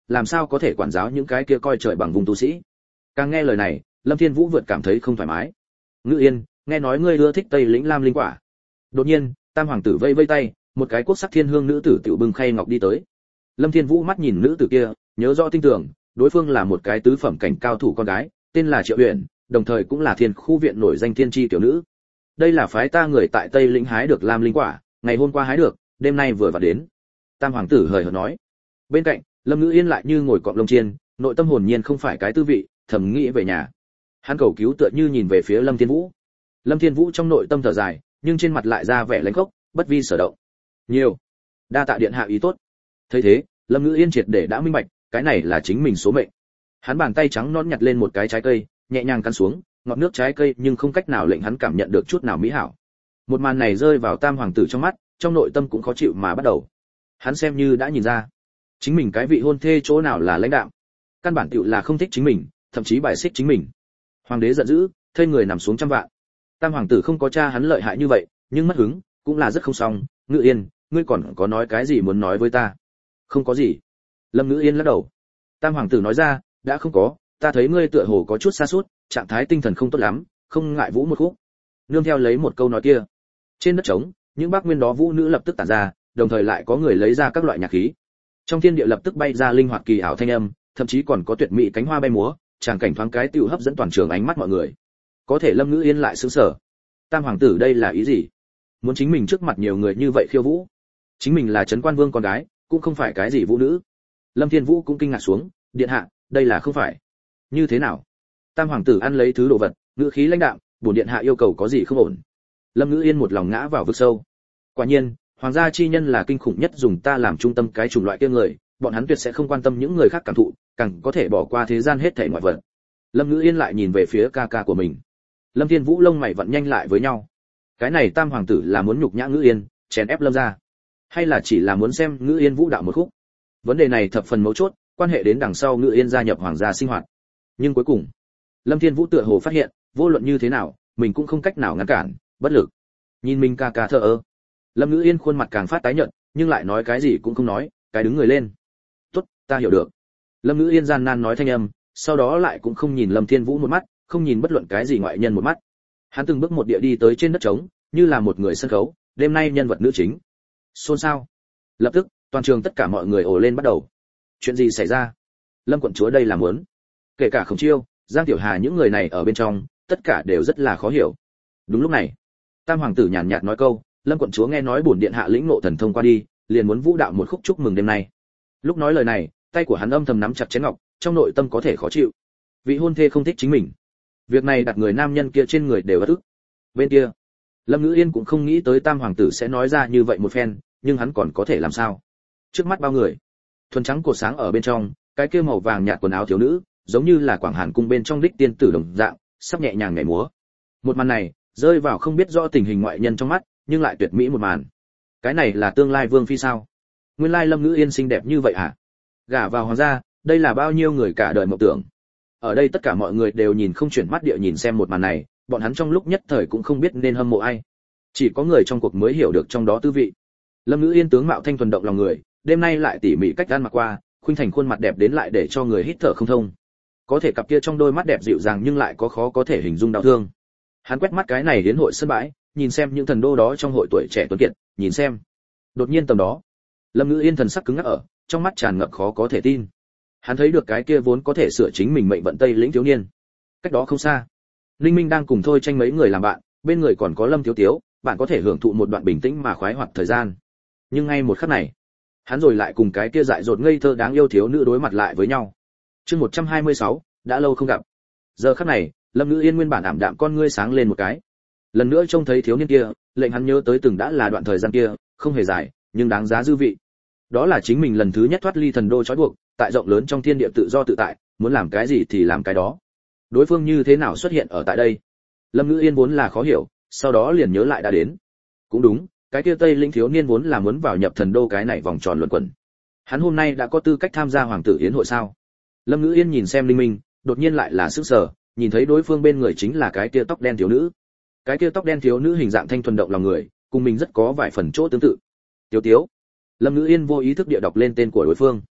làm sao có thể quản giáo những cái kia coi trời bằng vùng tu sĩ. Càng nghe lời này, Lâm Thiên Vũ vượt cảm thấy không thoải mái. Ngự Yên, nghe nói ngươi ưa thích Tây Lĩnh Lam linh quả. Đột nhiên, Tam hoàng tử vây vây tay, một cái quốc sắc thiên hương nữ tử tiểu bưng khay ngọc đi tới. Lâm Thiên Vũ mắt nhìn nữ tử kia, nhớ rõ tinh tưởng, đối phương là một cái tứ phẩm cảnh cao thủ con gái, tên là Triệu Uyển, đồng thời cũng là Thiên khu viện nổi danh thiên chi tiểu nữ. Đây là phái ta người tại Tây Lĩnh hái được Lam linh quả, ngày hôm qua hái được, đêm nay vừa vặn đến. Tam hoàng tử hời hợt nói. Bên cạnh, Lâm Ngữ Yên lại như ngồi cọng lông chiên, nội tâm hồn nhiên không phải cái tư vị, thầm nghĩ về nhà. Hắn cầu cứu tựa như nhìn về phía Lâm Thiên Vũ. Lâm Thiên Vũ trong nội tâm thở dài, nhưng trên mặt lại ra vẻ lãnh khốc, bất vi sở động. Nhiều, đa tạ điện hạ ý tốt. Thấy thế, Lâm Ngữ Yên triệt để đã minh bạch, cái này là chính mình số mệnh. Hắn bàn tay trắng nõn nhặt lên một cái trái cây, nhẹ nhàng cắn xuống, ngọt nước trái cây nhưng không cách nào lệnh hắn cảm nhận được chút nào mỹ hảo. Một màn này rơi vào Tam hoàng tử trong mắt, trong nội tâm cũng khó chịu mà bắt đầu. Hắn xem như đã nhìn ra, chính mình cái vị hôn thê chỗ nào là lãnh đạm, căn bản tựu là không thích chính mình, thậm chí bài xích chính mình. Hoàng đế giận dữ, thây người nằm xuống trăm vạn. Tam hoàng tử không có cha hắn lợi hại như vậy, nhưng mất hứng cũng là rất không xong. Ngự Yên, ngươi còn có nói cái gì muốn nói với ta? Không có gì. Lâm Ngữ Yên lắc đầu. Tam hoàng tử nói ra, đã không có, ta thấy ngươi tựa hồ có chút sa sút, trạng thái tinh thần không tốt lắm, không ngại vũ một khúc. Nương theo lấy một câu nói kia, trên đất trống, những bác nguyên đó vũ nữ lập tức tản ra, đồng thời lại có người lấy ra các loại nhạc khí. Trong thiên địa lập tức bay ra linh hoạt kỳ ảo thanh âm, thậm chí còn có tuyệt mỹ cánh hoa bay múa, tràng cảnh thoáng cái tiêu hấp dẫn toàn trường ánh mắt mọi người. Có thể Lâm Ngữ Yên lại sững sờ. Tam hoàng tử đây là ý gì? Muốn chính mình trước mặt nhiều người như vậy khiêu vũ? Chính mình là trấn quan vương con gái, cũng không phải cái gì vũ nữ. Lâm Thiên Vũ cũng kinh ngạc xuống, điện hạ, đây là không phải. Như thế nào? Tam hoàng tử ăn lấy thứ đồ vật, ngữ khí lãnh đạm, bổn điện hạ yêu cầu có gì không ổn. Lâm Ngữ Yên một lòng ngã vào vực sâu. Quả nhiên, hoàng gia chi nhân là kinh khủng nhất dùng ta làm trung tâm cái chủng loại kia người, bọn hắn tuyệt sẽ không quan tâm những người khác cảm thụ, càng có thể bỏ qua thế gian hết thảy ngoại vật. Lâm Ngữ Yên lại nhìn về phía ca ca của mình. Lâm Thiên Vũ lông mày vặn nhanh lại với nhau. Cái này Tam hoàng tử là muốn nhục nhã Ngữ Yên, chèn ép Lâm gia, hay là chỉ là muốn xem Ngữ Yên vũ đạo một khúc? Vấn đề này thập phần mấu chốt, quan hệ đến đằng sau Ngữ Yên gia nhập hoàng gia sinh hoạt. Nhưng cuối cùng, Lâm Thiên Vũ tựa hồ phát hiện, vô luận như thế nào, mình cũng không cách nào ngăn cản, bất lực. Nhìn mình ca ca thờ ơ. Lâm Ngữ Yên khuôn mặt càng phát tái nhợt, nhưng lại nói cái gì cũng không nói, cái đứng người lên. "Tốt, ta hiểu được." Lâm Ngữ Yên gian nan nói thanh âm, sau đó lại cũng không nhìn Lâm Thiên Vũ một mắt, không nhìn bất luận cái gì ngoại nhân một mắt. Hắn từng bước một địa đi tới trên đất trống, như là một người sân khấu, đêm nay nhân vật nữ chính. Xôn xao. Lập tức, toàn trường tất cả mọi người ồ lên bắt đầu. Chuyện gì xảy ra? Lâm quận chúa đây là muốn? Kể cả Khổng Chiêu, Giang Tiểu Hà những người này ở bên trong, tất cả đều rất là khó hiểu. Đúng lúc này, Tam hoàng tử nhàn nhạt nói câu, Lâm quận chúa nghe nói bổn điện hạ lĩnh ngộ thần thông qua đi, liền muốn vũ đạo một khúc chúc mừng đêm nay. Lúc nói lời này, tay của hắn âm thầm nắm chặt chén ngọc, trong nội tâm có thể khó chịu. Vị hôn thê không thích chính mình, việc này đặt người nam nhân kia trên người đều bất ức. Bên kia, Lâm Ngữ Yên cũng không nghĩ tới Tam hoàng tử sẽ nói ra như vậy một phen, nhưng hắn còn có thể làm sao? Trước mắt bao người, thuần trắng cột sáng ở bên trong, cái kia màu vàng nhạt quần áo thiếu nữ, giống như là Quảng Hàn cung bên trong đích tiên tử đồng dạng, sắp nhẹ nhàng nhảy múa. Một màn này, rơi vào không biết rõ tình hình ngoại nhân trong mắt, nhưng lại tuyệt mỹ một màn. Cái này là tương lai vương phi sao? Nguyên lai Lâm Ngữ Yên xinh đẹp như vậy hả? Gả vào hoàng gia, đây là bao nhiêu người cả đời mộng tưởng. Ở đây tất cả mọi người đều nhìn không chuyển mắt địa nhìn xem một màn này, bọn hắn trong lúc nhất thời cũng không biết nên hâm mộ ai. Chỉ có người trong cuộc mới hiểu được trong đó tư vị. Lâm Ngữ Yên tướng mạo thanh thuần động lòng người, đêm nay lại tỉ mỉ cách ăn mặc qua, khuynh thành khuôn mặt đẹp đến lại để cho người hít thở không thông. Có thể cặp kia trong đôi mắt đẹp dịu dàng nhưng lại có khó có thể hình dung đau thương. Hắn quét mắt cái này đến hội sân bãi, nhìn xem những thần đô đó trong hội tuổi trẻ tuấn kiệt, nhìn xem. Đột nhiên tầm đó, Lâm Ngữ Yên thần sắc cứng ngắc ở, trong mắt tràn ngập khó có thể tin. Hắn thấy được cái kia vốn có thể sửa chính mình mệnh vận Tây Lĩnh thiếu niên. Cách đó không xa, Linh Minh đang cùng Thôi Tranh mấy người làm bạn, bên người còn có Lâm Thiếu Tiếu, bạn có thể hưởng thụ một đoạn bình tĩnh mà khoái hoạt thời gian. Nhưng ngay một khắc này, hắn rồi lại cùng cái kia dại dột ngây thơ đáng yêu thiếu nữ đối mặt lại với nhau. Chương một trăm hai mươi sáu, đã lâu không gặp. Giờ khắc này, Lâm Ngữ Yên nguyên bản ảm đạm con ngươi sáng lên một cái. Lần nữa trông thấy thiếu niên kia, lệnh hắn nhớ tới từng đã là đoạn thời gian kia, không hề dài, nhưng đáng giá dư vị. Đó là chính mình lần thứ nhất thoát ly thần đô trói buộc, tại rộng lớn trong thiên địa tự do tự tại, muốn làm cái gì thì làm cái đó. Đối phương như thế nào xuất hiện ở tại đây? Lâm Ngữ Yên vốn là khó hiểu, sau đó liền nhớ lại đã đến. Cũng đúng, cái kia Tây Lĩnh thiếu niên vốn là muốn vào nhập thần đô cái này vòng tròn luẩn quẩn. Hắn hôm nay đã có tư cách tham gia hoàng tử yến hội sao? Lâm Ngữ Yên nhìn xem Linh Minh, đột nhiên lại là sức sở, nhìn thấy đối phương bên người chính là cái kia tóc đen thiếu nữ. Cái kia tóc đen thiếu nữ hình dạng thanh thuần động lòng người, cùng mình rất có vài phần chỗ tương tự. Tiếu Tiếu. Lâm Ngữ Yên vô ý thức địa đọc lên tên của đối phương.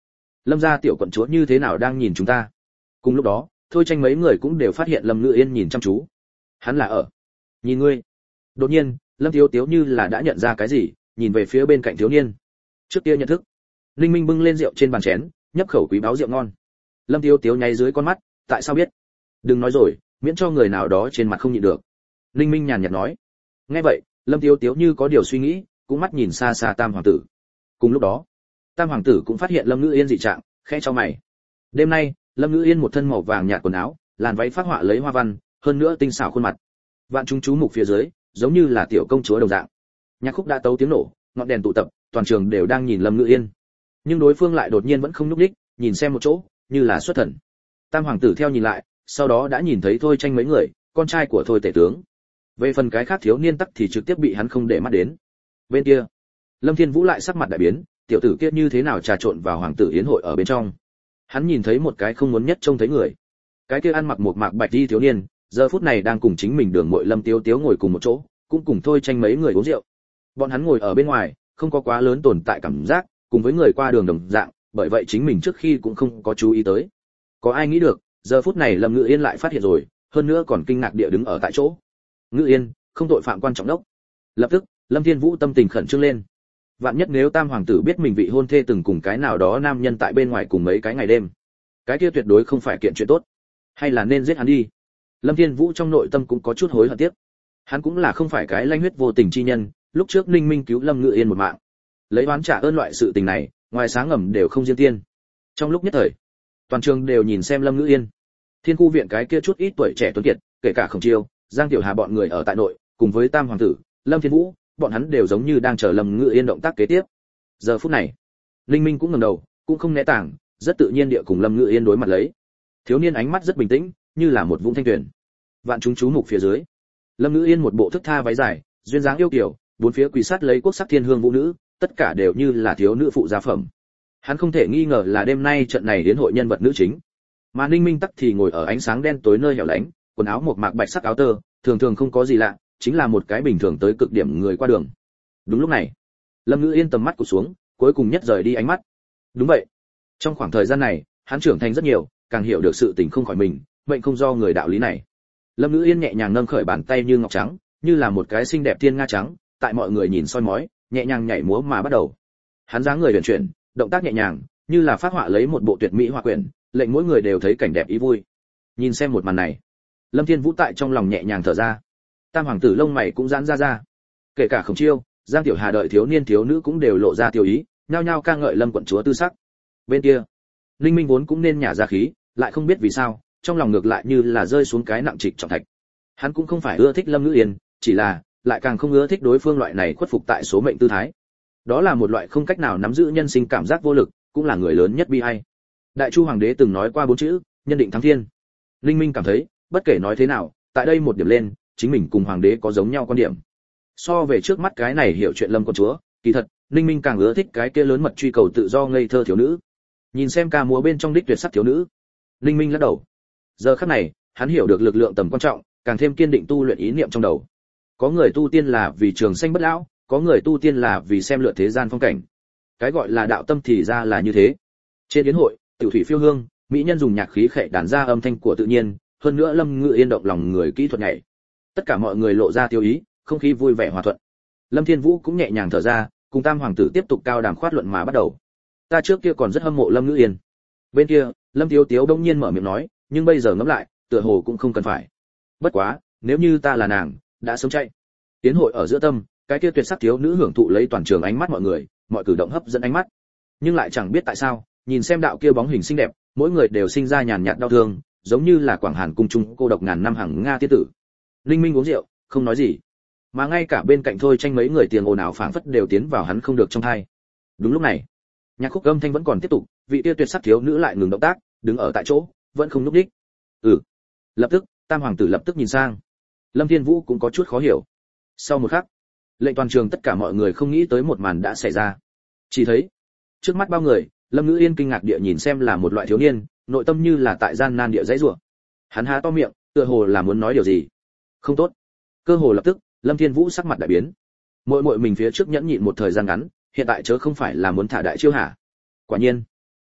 Lâm gia tiểu quận chúa như thế nào đang nhìn chúng ta? Cùng lúc đó, Thôi Tranh mấy người cũng đều phát hiện Lâm Ngự Yên nhìn chăm chú. Hắn là ở nhìn ngươi. Đột nhiên, Lâm Thiếu Tiếu như là đã nhận ra cái gì, nhìn về phía bên cạnh thiếu niên. Trước kia nhận thức. Linh Minh bưng lên rượu trên bàn chén, nhấp khẩu quý báo rượu ngon. Lâm Thiếu Tiếu nháy dưới con mắt, tại sao biết? Đừng nói rồi, miễn cho người nào đó trên mặt không nhịn được. Linh Minh nhàn nhạt nói. Nghe vậy, Lâm Thiếu Tiếu như có điều suy nghĩ, cũng mắt nhìn xa xa Tam hoàng tử. Cùng lúc đó, Tam hoàng tử cũng phát hiện Lâm Ngự Yên dị trạng, khẽ chau mày. Đêm nay, Lâm Ngự Yên một thân màu vàng nhạt quần áo, làn váy phác họa lấy hoa văn, hơn nữa tinh xảo khuôn mặt. Vạn chúng chú mục phía dưới, giống như là tiểu công chúa đồng dạng. Nhạc khúc đã tấu tiếng nổ, ngọn đèn tụ tập, toàn trường đều đang nhìn Lâm Ngự Yên. Nhưng đối phương lại đột nhiên vẫn không nhúc nhích, nhìn xem một chỗ, như là xuất thần. Tam hoàng tử theo nhìn lại, sau đó đã nhìn thấy Thôi Tranh mấy người, con trai của Thôi tể tướng. Về phần cái khác thiếu niên tắc thì trực tiếp bị hắn không để mắt đến. Bên kia, Lâm Thiên Vũ lại sắc mặt đại biến, tiểu tử kia như thế nào trà trộn vào hoàng tử yến hội ở bên trong. Hắn nhìn thấy một cái không muốn nhất trông thấy người. Cái kia ăn mặc một mạc bạch y thiếu niên, giờ phút này đang cùng chính mình đường muội Lâm Tiếu Tiếu ngồi cùng một chỗ, cũng cùng Thôi Tranh mấy người uống rượu. Bọn hắn ngồi ở bên ngoài, không có quá lớn tồn tại cảm giác, cùng với người qua đường đồng dạng, bởi vậy chính mình trước khi cũng không có chú ý tới. Có ai nghĩ được, giờ phút này Lâm Ngự Yên lại phát hiện rồi, hơn nữa còn kinh ngạc địa đứng ở tại chỗ. Ngự Yên, không tội phạm quan trọng đốc. Lập tức, Lâm Thiên Vũ tâm tình khẩn trương lên. Vạn nhất nếu Tam hoàng tử biết mình vị hôn thê từng cùng cái nào đó nam nhân tại bên ngoài cùng mấy cái ngày đêm, cái kia tuyệt đối không phải kiện chuyện tốt. Hay là nên giết hắn đi. Lâm Thiên Vũ trong nội tâm cũng có chút hối hận tiếc. Hắn cũng là không phải cái lanh huyết vô tình chi nhân, lúc trước Ninh Minh cứu Lâm Ngự Yên một mạng, lấy oán trả ơn loại sự tình này, ngoài sáng ngầm đều không riêng tiên. Trong lúc nhất thời, toàn trường đều nhìn xem Lâm Ngự Yên. Thiên Khu viện cái kia chút ít tuổi trẻ tuấn kiệt, kể cả Khổng Chiêu, Giang Tiểu Hà bọn người ở tại nội, cùng với Tam hoàng tử, Lâm Thiên Vũ, bọn hắn đều giống như đang chờ Lâm Ngự Yên động tác kế tiếp. Giờ phút này, Linh Minh cũng ngẩng đầu, cũng không né tảng, rất tự nhiên địa cùng Lâm Ngự Yên đối mặt lấy. Thiếu niên ánh mắt rất bình tĩnh, như là một vũng thanh tuyền. Vạn chúng chú mục phía dưới, Lâm Ngự Yên một bộ thức tha váy dài, duyên dáng yêu kiều, bốn phía quỳ sát lấy quốc sắc thiên hương vũ nữ, tất cả đều như là thiếu nữ phụ gia phẩm. Hắn không thể nghi ngờ là đêm nay trận này đến hội nhân vật nữ chính. Mà Ninh Minh tắc thì ngồi ở ánh sáng đen tối nơi hẻo lánh, quần áo một mạc bạch sắc áo tơ, thường thường không có gì lạ, chính là một cái bình thường tới cực điểm người qua đường. Đúng lúc này, Lâm Ngự Yên tầm mắt cụt xuống, cuối cùng nhất rời đi ánh mắt. Đúng vậy, trong khoảng thời gian này, hắn trưởng thành rất nhiều, càng hiểu được sự tình không khỏi mình, mệnh không do người đạo lý này. Lâm Ngự Yên nhẹ nhàng nâng khởi bàn tay như ngọc trắng, như là một cái xinh đẹp thiên nga trắng, tại mọi người nhìn soi mói, nhẹ nhàng nhảy múa mà bắt đầu. Hắn dáng người huyền chuyển, động tác nhẹ nhàng, như là phát họa lấy một bộ tuyệt mỹ hoa quyển, lệnh mỗi người đều thấy cảnh đẹp ý vui. Nhìn xem một màn này, Lâm Thiên Vũ tại trong lòng nhẹ nhàng thở ra. Tam hoàng tử lông mày cũng giãn ra ra. Kể cả Khổng Chiêu, Giang Tiểu Hà đợi thiếu niên thiếu nữ cũng đều lộ ra tiêu ý, nhao nhao ca ngợi Lâm quận chúa tư sắc. Bên kia, Linh Minh vốn cũng nên nhả ra khí, lại không biết vì sao, trong lòng ngược lại như là rơi xuống cái nặng trịch trọng thạch. Hắn cũng không phải ưa thích Lâm Ngự Yên, chỉ là lại càng không ưa thích đối phương loại này khuất phục tại số mệnh tư thái. Đó là một loại không cách nào nắm giữ nhân sinh cảm giác vô lực, cũng là người lớn nhất bi ai. Đại Chu hoàng đế từng nói qua bốn chữ, nhân định thắng thiên. Linh Minh cảm thấy, bất kể nói thế nào, tại đây một điểm lên, chính mình cùng hoàng đế có giống nhau quan điểm. So về trước mắt cái này hiểu chuyện Lâm quận chúa, kỳ thật, Linh Minh càng ưa thích cái kia lớn mật truy cầu tự do ngây thơ thiếu nữ. Nhìn xem ca múa bên trong đích tuyệt sắc thiếu nữ, Linh Minh lắc đầu. Giờ khắc này, hắn hiểu được lực lượng tầm quan trọng, càng thêm kiên định tu luyện ý niệm trong đầu. Có người tu tiên là vì trường sanh bất lão, có người tu tiên là vì xem lượt thế gian phong cảnh. Cái gọi là đạo tâm thì ra là như thế. Trên yến hội, tiểu thủy phiêu hương, mỹ nhân dùng nhạc khí khệ đàn ra âm thanh của tự nhiên, hơn nữa Lâm Ngự Yên động lòng người kỹ thuật nhảy. Tất cả mọi người lộ ra tiêu ý, không khí vui vẻ hòa thuận. Lâm Thiên Vũ cũng nhẹ nhàng thở ra, cùng Tam hoàng tử tiếp tục cao đàm khoát luận mà bắt đầu. Ta trước kia còn rất hâm mộ Lâm Ngự Yên. Bên kia, Lâm Tiếu Tiếu bỗng nhiên mở miệng nói, nhưng bây giờ ngẫm lại, tựa hồ cũng không cần phải. Bất quá, nếu như ta là nàng, đã sớm chạy. Tiến hội ở giữa tâm, cái kia tuyệt sắc thiếu nữ hưởng thụ lấy toàn trường ánh mắt mọi người, mọi cử động hấp dẫn ánh mắt. Nhưng lại chẳng biết tại sao, nhìn xem đạo kia bóng hình xinh đẹp, mỗi người đều sinh ra nhàn nhạt đau thương, giống như là Quảng Hàn cung trung cô độc ngàn năm hằng nga tiên tử. Linh Minh uống rượu, không nói gì, mà ngay cả bên cạnh Thôi Tranh mấy người tiền ồn ào phảng phất đều tiến vào hắn không được trong tai. Đúng lúc này, nhạc khúc âm thanh vẫn còn tiếp tục, vị kia tuyệt sắc thiếu nữ lại ngừng động tác, đứng ở tại chỗ, vẫn không nhúc nhích. Ừ. Lập tức, Tam hoàng tử lập tức nhìn sang. Lâm Thiên Vũ cũng có chút khó hiểu. Sau một khắc, lệnh toàn trường tất cả mọi người không nghĩ tới một màn đã xảy ra. Chỉ thấy, trước mắt bao người, Lâm Ngự Yên kinh ngạc địa nhìn xem là một loại thiếu niên, nội tâm như là tại gian nan địa dãy rủa. Hắn há to miệng, tựa hồ là muốn nói điều gì. Không tốt. Cơ hồ lập tức, Lâm Thiên Vũ sắc mặt đại biến. Muội muội mình phía trước nhẫn nhịn một thời gian ngắn, hiện tại chớ không phải là muốn thả đại chiêu hả? Quả nhiên,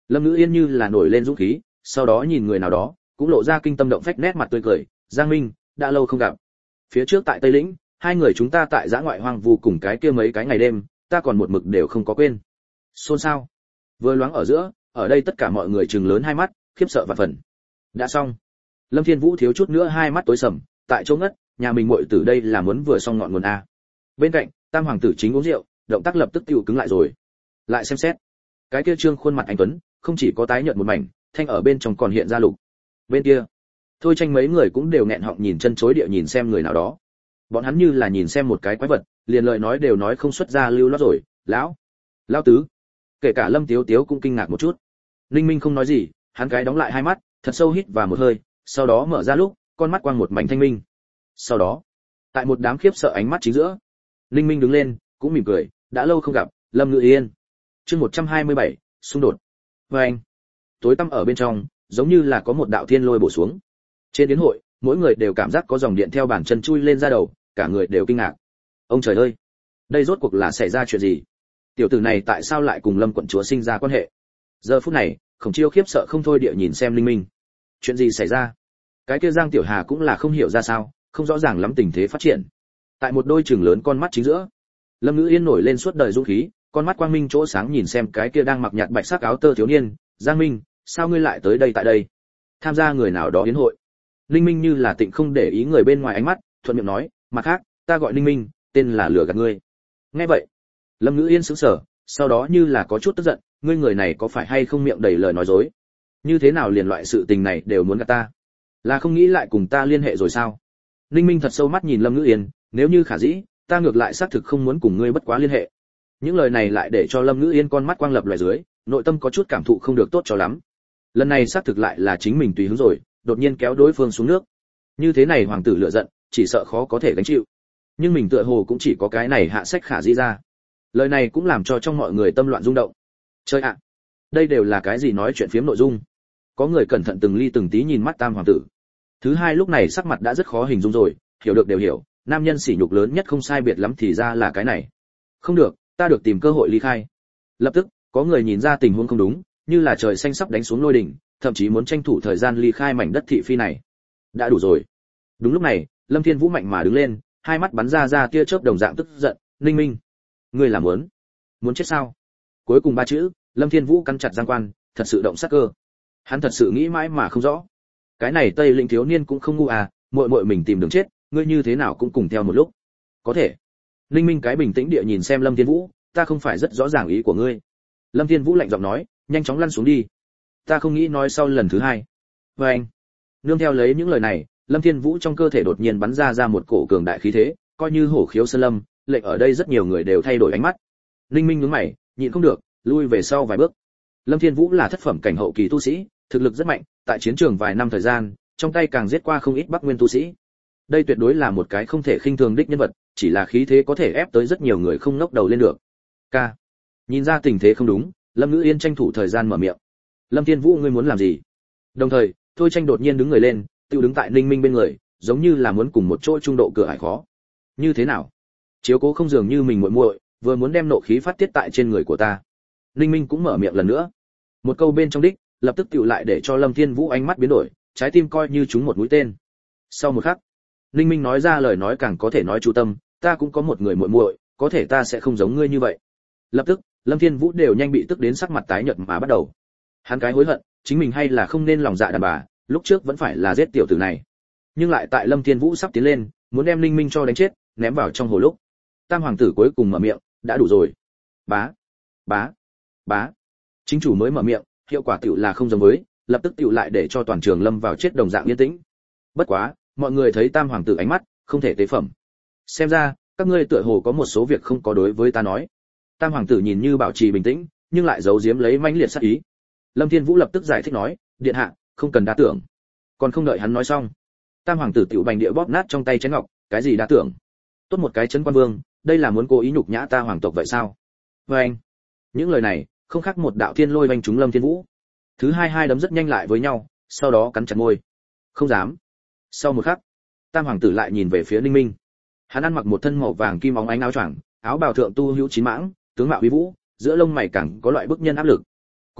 Lâm Ngữ Yên như là nổi lên dũng khí, sau đó nhìn người nào đó, cũng lộ ra kinh tâm động phách nét mặt tươi cười. Giang Minh, đã lâu không gặp. Phía trước tại Tây Lĩnh, hai người chúng ta tại giã ngoại hoang vu cùng cái kia mấy cái ngày đêm, ta còn một mực đều không có quên. Xôn xao. Vừa loáng ở giữa, ở đây tất cả mọi người trừng lớn hai mắt, khiếp sợ vạn phần. Đã xong. Lâm Thiên Vũ thiếu chút nữa hai mắt tối sầm, tại chỗ ngất, nhà mình muội tử đây là muốn vừa xong ngọn nguồn a. Bên cạnh, Tam hoàng tử chính uống rượu, động tác lập tức tiêu cứng lại rồi. Lại xem xét, cái kia trương khuôn mặt anh tuấn, không chỉ có tái nhợt một mảnh, thanh ở bên trong còn hiện ra lục. Bên kia, thôi tranh mấy người cũng đều nghẹn họng nhìn chân chối địa nhìn xem người nào đó. Bọn hắn như là nhìn xem một cái quái vật, liền lời nói đều nói không xuất ra lưu loát rồi. Lão, lão tứ. Kể cả Lâm Tiếu Tiếu cũng kinh ngạc một chút. Linh Minh không nói gì, hắn cái đóng lại hai mắt, thật sâu hít vào một hơi, sau đó mở ra lúc, con mắt quang một mảnh thanh minh. Sau đó, tại một đám khiếp sợ ánh mắt chính giữa, Linh Minh đứng lên, cũng mỉm cười, đã lâu không gặp, Lâm Ngữ Yên. Chương một trăm hai mươi bảy, xung đột. Và anh, tối tăm ở bên trong, giống như là có một đạo thiên lôi bổ xuống. Trên đến hội, mỗi người đều cảm giác có dòng điện theo bàn chân chui lên ra đầu, cả người đều kinh ngạc. Ông trời ơi, đây rốt cuộc là xảy ra chuyện gì? Tiểu tử này tại sao lại cùng Lâm quận chúa sinh ra quan hệ? Giờ phút này, Khổng Chiêu khiếp sợ không thôi địa nhìn xem Linh Minh. Chuyện gì xảy ra? Cái kia Giang Tiểu Hà cũng là không hiểu ra sao, không rõ ràng lắm tình thế phát triển. Tại một đôi trừng lớn con mắt chính giữa, Lâm Ngữ Yên nổi lên suốt đời dũng khí, con mắt quang minh chỗ sáng nhìn xem cái kia đang mặc nhạt bạch sắc áo tơ thiếu niên. Giang Minh, sao ngươi lại tới đây tại đây? Tham gia người nào đó yến hội? Linh Minh như là tịnh không để ý người bên ngoài ánh mắt, thuận miệng nói, mặt khác, ta gọi Linh Minh, tên là lừa gạt ngươi. Nghe vậy, Lâm Ngữ Yên sững sờ, sau đó như là có chút tức giận, ngươi người này có phải hay không miệng đầy lời nói dối? Như thế nào liền loại sự tình này đều muốn gạt ta? Là không nghĩ lại cùng ta liên hệ rồi sao? Linh Minh thật sâu mắt nhìn Lâm Ngữ Yên, nếu như khả dĩ, ta ngược lại xác thực không muốn cùng ngươi bất quá liên hệ. Những lời này lại để cho Lâm Ngữ Yên con mắt quang lập loài dưới, nội tâm có chút cảm thụ không được tốt cho lắm. Lần này xác thực lại là chính mình tùy hứng rồi, đột nhiên kéo đối phương xuống nước. Như thế này hoàng tử lựa giận, chỉ sợ khó có thể gánh chịu. Nhưng mình tựa hồ cũng chỉ có cái này hạ sách khả dĩ ra. Lời này cũng làm cho trong mọi người tâm loạn rung động. Chơi ạ, đây đều là cái gì nói chuyện phiếm nội dung? Có người cẩn thận từng ly từng tí nhìn mắt Tam hoàng tử. Thứ hai lúc này sắc mặt đã rất khó hình dung rồi, hiểu được đều hiểu, nam nhân sỉ nhục lớn nhất không sai biệt lắm thì ra là cái này. Không được, ta được tìm cơ hội ly khai. Lập tức, có người nhìn ra tình huống không đúng, như là trời xanh sắp đánh xuống lôi đỉnh, thậm chí muốn tranh thủ thời gian ly khai mảnh đất thị phi này. Đã đủ rồi. Đúng lúc này, Lâm Thiên Vũ mạnh mà đứng lên, hai mắt bắn ra ra tia chớp đồng dạng tức giận, Ninh Minh, ngươi làm muốn, muốn chết sao? Cuối cùng ba chữ, Lâm Thiên Vũ cắn chặt giang quan, thật sự động sát cơ. Hắn thật sự nghĩ mãi mà không rõ. Cái này Tây Lĩnh thiếu niên cũng không ngu à, muội muội mình tìm đường chết, ngươi như thế nào cũng cùng theo một lúc. Có thể. Ninh Minh cái bình tĩnh địa nhìn xem Lâm Thiên Vũ, ta không phải rất rõ ràng ý của ngươi. Lâm Thiên Vũ lạnh giọng nói, nhanh chóng lăn xuống đi. Ta không nghĩ nói sau lần thứ hai. Và anh, nương theo lấy những lời này, Lâm Thiên Vũ trong cơ thể đột nhiên bắn ra ra một cổ cường đại khí thế, coi như hổ khiếu sơn lâm, lệnh ở đây rất nhiều người đều thay đổi ánh mắt. Ninh Minh nhướng mày, nhịn không được, lui về sau vài bước. Lâm Thiên Vũ là thất phẩm cảnh hậu kỳ tu sĩ, thực lực rất mạnh, tại chiến trường vài năm thời gian, trong tay càng giết qua không ít Bắc Nguyên tu sĩ. Đây tuyệt đối là một cái không thể khinh thường đích nhân vật, chỉ là khí thế có thể ép tới rất nhiều người không ngóc đầu lên được. Ca, nhìn ra tình thế không đúng, Lâm Ngữ Yên tranh thủ thời gian mở miệng. Lâm Thiên Vũ ngươi muốn làm gì? Đồng thời, Thôi Tranh đột nhiên đứng người lên, tiêu đứng tại Ninh Minh bên người, giống như là muốn cùng một chỗ trung độ cửa ải khó. Như thế nào? Chiếu cố không dường như mình muội muội, vừa muốn đem nộ khí phát tiết tại trên người của ta. Ninh Minh cũng mở miệng lần nữa. Một câu bên trong đích, lập tức tựu lại để cho Lâm Thiên Vũ ánh mắt biến đổi, trái tim coi như trúng một mũi tên. Sau một khắc, Ninh Minh nói ra lời nói càng có thể nói chú tâm, ta cũng có một người muội muội, có thể ta sẽ không giống ngươi như vậy. Lập tức, Lâm Thiên Vũ đều nhanh bị tức đến sắc mặt tái nhợt mà bắt đầu. Hắn cái hối hận, chính mình hay là không nên lòng dạ đàn bà, lúc trước vẫn phải là giết tiểu tử này. Nhưng lại tại Lâm Thiên Vũ sắp tiến lên, muốn đem Ninh Minh cho đánh chết, ném vào trong hồ lúc. Tam hoàng tử cuối cùng mở miệng, đã đủ rồi. Bá, bá, bá. Chính chủ mới mở miệng, hiệu quả tiểu là không giống với, lập tức tiểu lại để cho toàn trường lâm vào chết đồng dạng yên tĩnh. Bất quá, mọi người thấy Tam hoàng tử ánh mắt, không thể tế phẩm. Xem ra, các ngươi tựa hồ có một số việc không có đối với ta nói. Tam hoàng tử nhìn như bảo trì bình tĩnh, nhưng lại giấu giếm lấy mãnh liệt sát ý. Lâm Thiên Vũ lập tức giải thích nói, điện hạ, không cần đa tưởng. Còn không đợi hắn nói xong, Tam hoàng tử tiểu bành địa bóp nát trong tay chén ngọc, cái gì đa tưởng? Tốt một cái chấn quan vương, đây là muốn cố ý nhục nhã ta hoàng tộc vậy sao? Và anh, những lời này, không khác một đạo thiên lôi vành trúng Lâm Thiên Vũ. Thứ hai hai đấm rất nhanh lại với nhau, sau đó cắn chặt môi. Không dám. Sau một khắc, Tam hoàng tử lại nhìn về phía Ninh Minh. Hắn ăn mặc một thân màu vàng kim óng ánh áo choàng, áo bào thượng tu hữu chín mãng, tướng mạo uy vũ, giữa lông mày càng có loại bức nhân áp lực. Cùng lúc,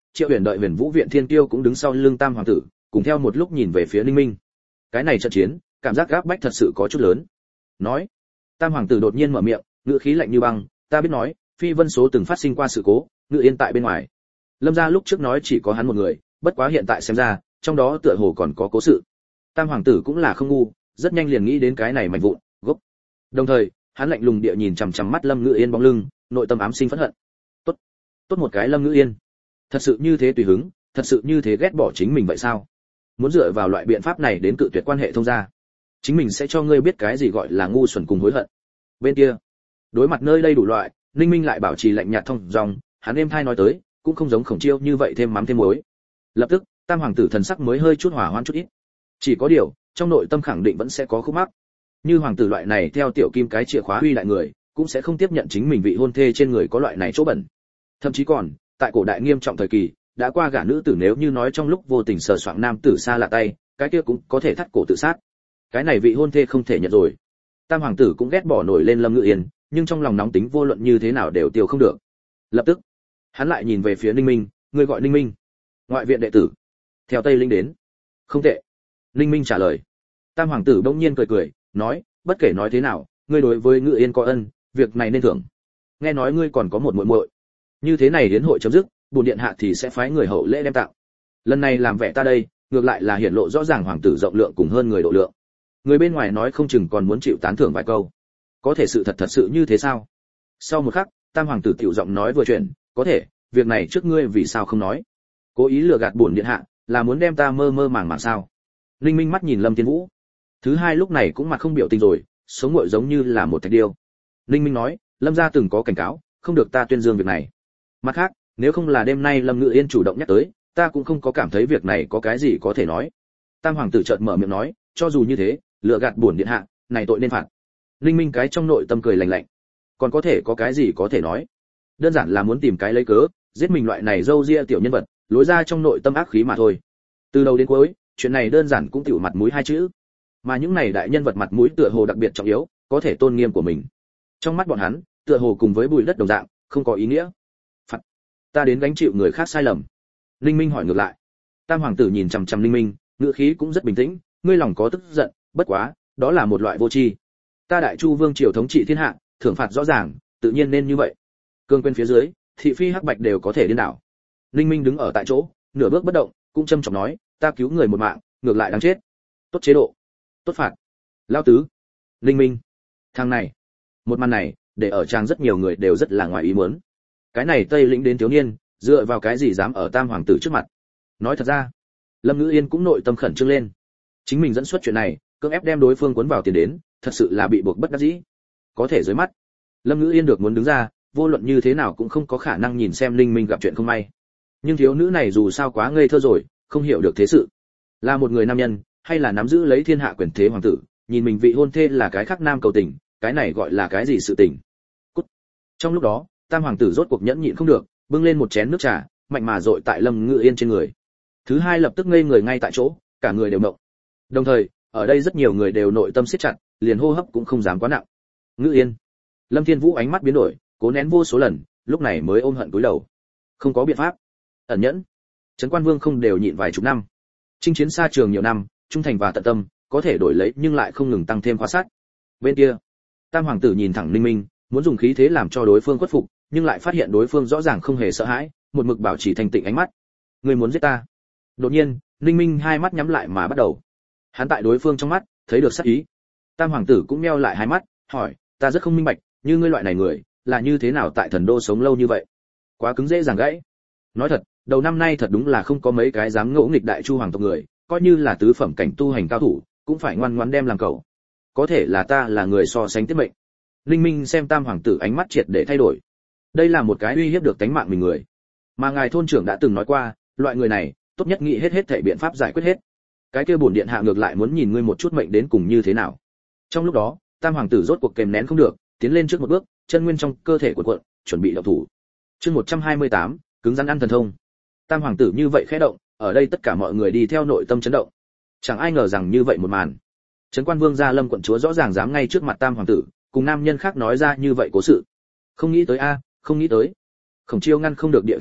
Triệu Huyền đợi Huyền Vũ viện thiên tiêu cũng đứng sau lưng tam hoàng tử, cùng theo một lúc nhìn về phía Ninh Minh. Cái này trận chiến, cảm giác gáp bách thật sự có chút lớn. Nói, tam hoàng tử đột nhiên mở miệng, ngữ khí lạnh như băng, ta biết nói, Phi Vân số từng phát sinh qua sự cố, Ngự Yên tại bên ngoài. Lâm gia lúc trước nói chỉ có hắn một người, bất quá hiện tại xem ra, trong đó tựa hồ còn có cố sự. Tam hoàng tử cũng là không ngu, rất nhanh liền nghĩ đến cái này mạnh vụn, gốc. Đồng thời, hắn lạnh lùng địa nhìn chằm chằm mắt Lâm Ngự Yên bóng lưng, nội tâm ám sinh phẫn hận. Tốt, tốt một cái Lâm Ngự Yên, thật sự như thế tùy hứng, thật sự như thế ghét bỏ chính mình vậy sao? Muốn dựa vào loại biện pháp này đến cự tuyệt quan hệ thông gia, chính mình sẽ cho ngươi biết cái gì gọi là ngu xuẩn cùng hối hận. Bên kia, đối mặt nơi đây đủ loại, Ninh Minh lại bảo trì lạnh nhạt thông dong, hắn êm thai nói tới, cũng không giống Khổng Chiêu như vậy thêm mắm thêm muối. Lập tức, tam hoàng tử thần sắc mới hơi chút hỏa hoãn chút ít. Chỉ có điều, trong nội tâm khẳng định vẫn sẽ có khúc mắc. Như hoàng tử loại này theo tiểu kim cái chìa khóa huy lại người, cũng sẽ không tiếp nhận chính mình vị hôn thê trên người có loại này chỗ bẩn. Thậm chí còn, tại cổ đại nghiêm trọng thời kỳ, đã qua gả nữ tử nếu như nói trong lúc vô tình sờ soạng nam tử xa lạ tay, cái kia cũng có thể thắt cổ tự sát. Cái này vị hôn thê không thể nhận rồi. Tam hoàng tử cũng ghét bỏ nổi lên Lâm Ngự Yên, nhưng trong lòng nóng tính vô luận như thế nào đều tiêu không được. Lập tức, hắn lại nhìn về phía Ninh Minh, người gọi Ninh Minh, ngoại viện đệ tử, theo Tây Linh đến. Không tệ. Ninh Minh trả lời. Tam hoàng tử bỗng nhiên cười cười, nói, bất kể nói thế nào, ngươi đối với Ngự Yên có ân, việc này nên thưởng. Nghe nói ngươi còn có một muội muội, như thế này đến hội chấm dứt, bổn điện hạ thì sẽ phái người hậu lễ đem tặng. Lần này làm vẻ ta đây, ngược lại là hiển lộ rõ ràng hoàng tử rộng lượng cùng hơn người độ lượng. Người bên ngoài nói không chừng còn muốn chịu tán thưởng vài câu. Có thể sự thật thật sự như thế sao? Sau một khắc, tam hoàng tử tiểu giọng nói vừa chuyển, có thể, việc này trước ngươi vì sao không nói? Cố ý lừa gạt bổn điện hạ, là muốn đem ta mơ mơ màng màng sao? Linh Minh mắt nhìn Lâm Thiên Vũ. Thứ hai lúc này cũng mặt không biểu tình rồi, sống nguội giống như là một thạch điêu. Linh Minh nói, Lâm gia từng có cảnh cáo, không được ta tuyên dương việc này. Mặt khác, nếu không là đêm nay Lâm Ngự Yên chủ động nhắc tới, ta cũng không có cảm thấy việc này có cái gì có thể nói. Tam hoàng tử chợt mở miệng nói, cho dù như thế, lừa gạt bổn điện hạ, này tội nên phạt. Linh Minh cái trong nội tâm cười lạnh lạnh. Còn có thể có cái gì có thể nói? Đơn giản là muốn tìm cái lấy cớ, giết mình loại này dâu ria tiểu nhân vật, lối ra trong nội tâm ác khí mà thôi. Từ đầu đến cuối, chuyện này đơn giản cũng tiểu mặt mũi hai chữ. Mà những này đại nhân vật mặt mũi tựa hồ đặc biệt trọng yếu, có thể tôn nghiêm của mình. Trong mắt bọn hắn, tựa hồ cùng với bụi đất đồng dạng, không có ý nghĩa. Phạt, ta đến gánh chịu người khác sai lầm. Linh Minh hỏi ngược lại. Tam hoàng tử nhìn chằm chằm Linh Minh, ngữ khí cũng rất bình tĩnh, ngươi lòng có tức giận, bất quá, đó là một loại vô tri. Ta Đại Chu vương triều thống trị thiên hạ, thưởng phạt rõ ràng, tự nhiên nên như vậy. Cương quên phía dưới, thị phi hắc bạch đều có thể điên đảo. Linh Minh đứng ở tại chỗ, nửa bước bất động, cũng trầm trọng nói, ta cứu người một mạng, ngược lại đáng chết. Tốt chế độ, tốt phạt. Lão tứ. Linh Minh. Thằng này, một màn này, để ở trang rất nhiều người đều rất là ngoài ý muốn. Cái này Tây lĩnh đến thiếu niên, dựa vào cái gì dám ở tam hoàng tử trước mặt? Nói thật ra, Lâm Ngữ Yên cũng nội tâm khẩn trương lên. Chính mình dẫn xuất chuyện này, cưỡng ép đem đối phương cuốn vào tiền đến, thật sự là bị buộc bất đắc dĩ. Có thể dưới mắt, Lâm Ngữ Yên được muốn đứng ra, vô luận như thế nào cũng không có khả năng nhìn xem Linh Minh gặp chuyện không may. Nhưng thiếu nữ này dù sao quá ngây thơ rồi, không hiểu được thế sự. Là một người nam nhân, hay là nắm giữ lấy thiên hạ quyền thế hoàng tử, nhìn mình vị hôn thê là cái khác nam cầu tình, cái này gọi là cái gì sự tình? Cút. Trong lúc đó, tam hoàng tử rốt cuộc nhẫn nhịn không được, bưng lên một chén nước trà, mạnh mà dội tại Lâm Ngữ Yên trên người. Thứ hai lập tức ngây người ngay tại chỗ, cả người đều mộng. Đồng thời, ở đây rất nhiều người đều nội tâm siết chặt, liền hô hấp cũng không dám quá nặng. Ngữ Yên. Lâm Thiên Vũ ánh mắt biến đổi, cố nén vô số lần, lúc này mới ôm hận cúi đầu. Không có biện pháp. Ẩn nhẫn. Trấn Quan Vương không đều nhịn vài chục năm. Chinh chiến xa trường nhiều năm, trung thành và tận tâm, có thể đổi lấy nhưng lại không ngừng tăng thêm khóa sát. Bên kia, tam hoàng tử nhìn thẳng Ninh Minh, muốn dùng khí thế làm cho đối phương khuất phục, nhưng lại phát hiện đối phương rõ ràng không hề sợ hãi, một mực bảo trì thanh tịnh ánh mắt. Người muốn giết ta? Đột nhiên, Ninh Minh hai mắt nhắm lại mà bắt đầu. Hắn tại đối phương trong mắt thấy được sát ý. Tam hoàng tử cũng meo lại hai mắt, hỏi, ta rất không minh bạch, như ngươi loại này người, là như thế nào tại thần đô sống lâu như vậy? Quá cứng dễ dàng gãy. Nói thật, đầu năm nay thật đúng là không có mấy cái dám ngỗ nghịch Đại Chu hoàng tộc người, coi như là tứ phẩm cảnh tu hành cao thủ, cũng phải ngoan ngoãn đem làm cẩu. Có thể là ta là người so sánh tiết mệnh. Linh Minh xem tam hoàng tử ánh mắt triệt để thay đổi. Đây là một cái uy hiếp được tánh mạng mình người. Mà ngài thôn trưởng đã từng nói qua, loại người này, tốt nhất nghĩ hết hết thảy biện pháp giải quyết hết. Cái kia bổn điện hạ ngược lại muốn nhìn ngươi một chút mệnh đến cùng như thế nào. Trong lúc đó, tam hoàng tử rốt cuộc kềm nén không được, tiến lên trước một bước, chân nguyên trong cơ thể cuộn cuộn, chuẩn bị động thủ. Chương một trăm hai mươi tám, cứng rắn ăn thần thông. Tam hoàng tử như vậy khẽ động, ở đây tất cả mọi người đi theo nội tâm chấn động. Chẳng ai ngờ rằng như vậy một màn. Trấn Quan Vương gia Lâm quận chúa rõ ràng dám ngay trước mặt tam hoàng tử, cùng nam nhân khác nói ra như vậy cố sự. Không nghĩ tới a, không nghĩ tới. Khổng Chiêu ngăn không được địa thán phục,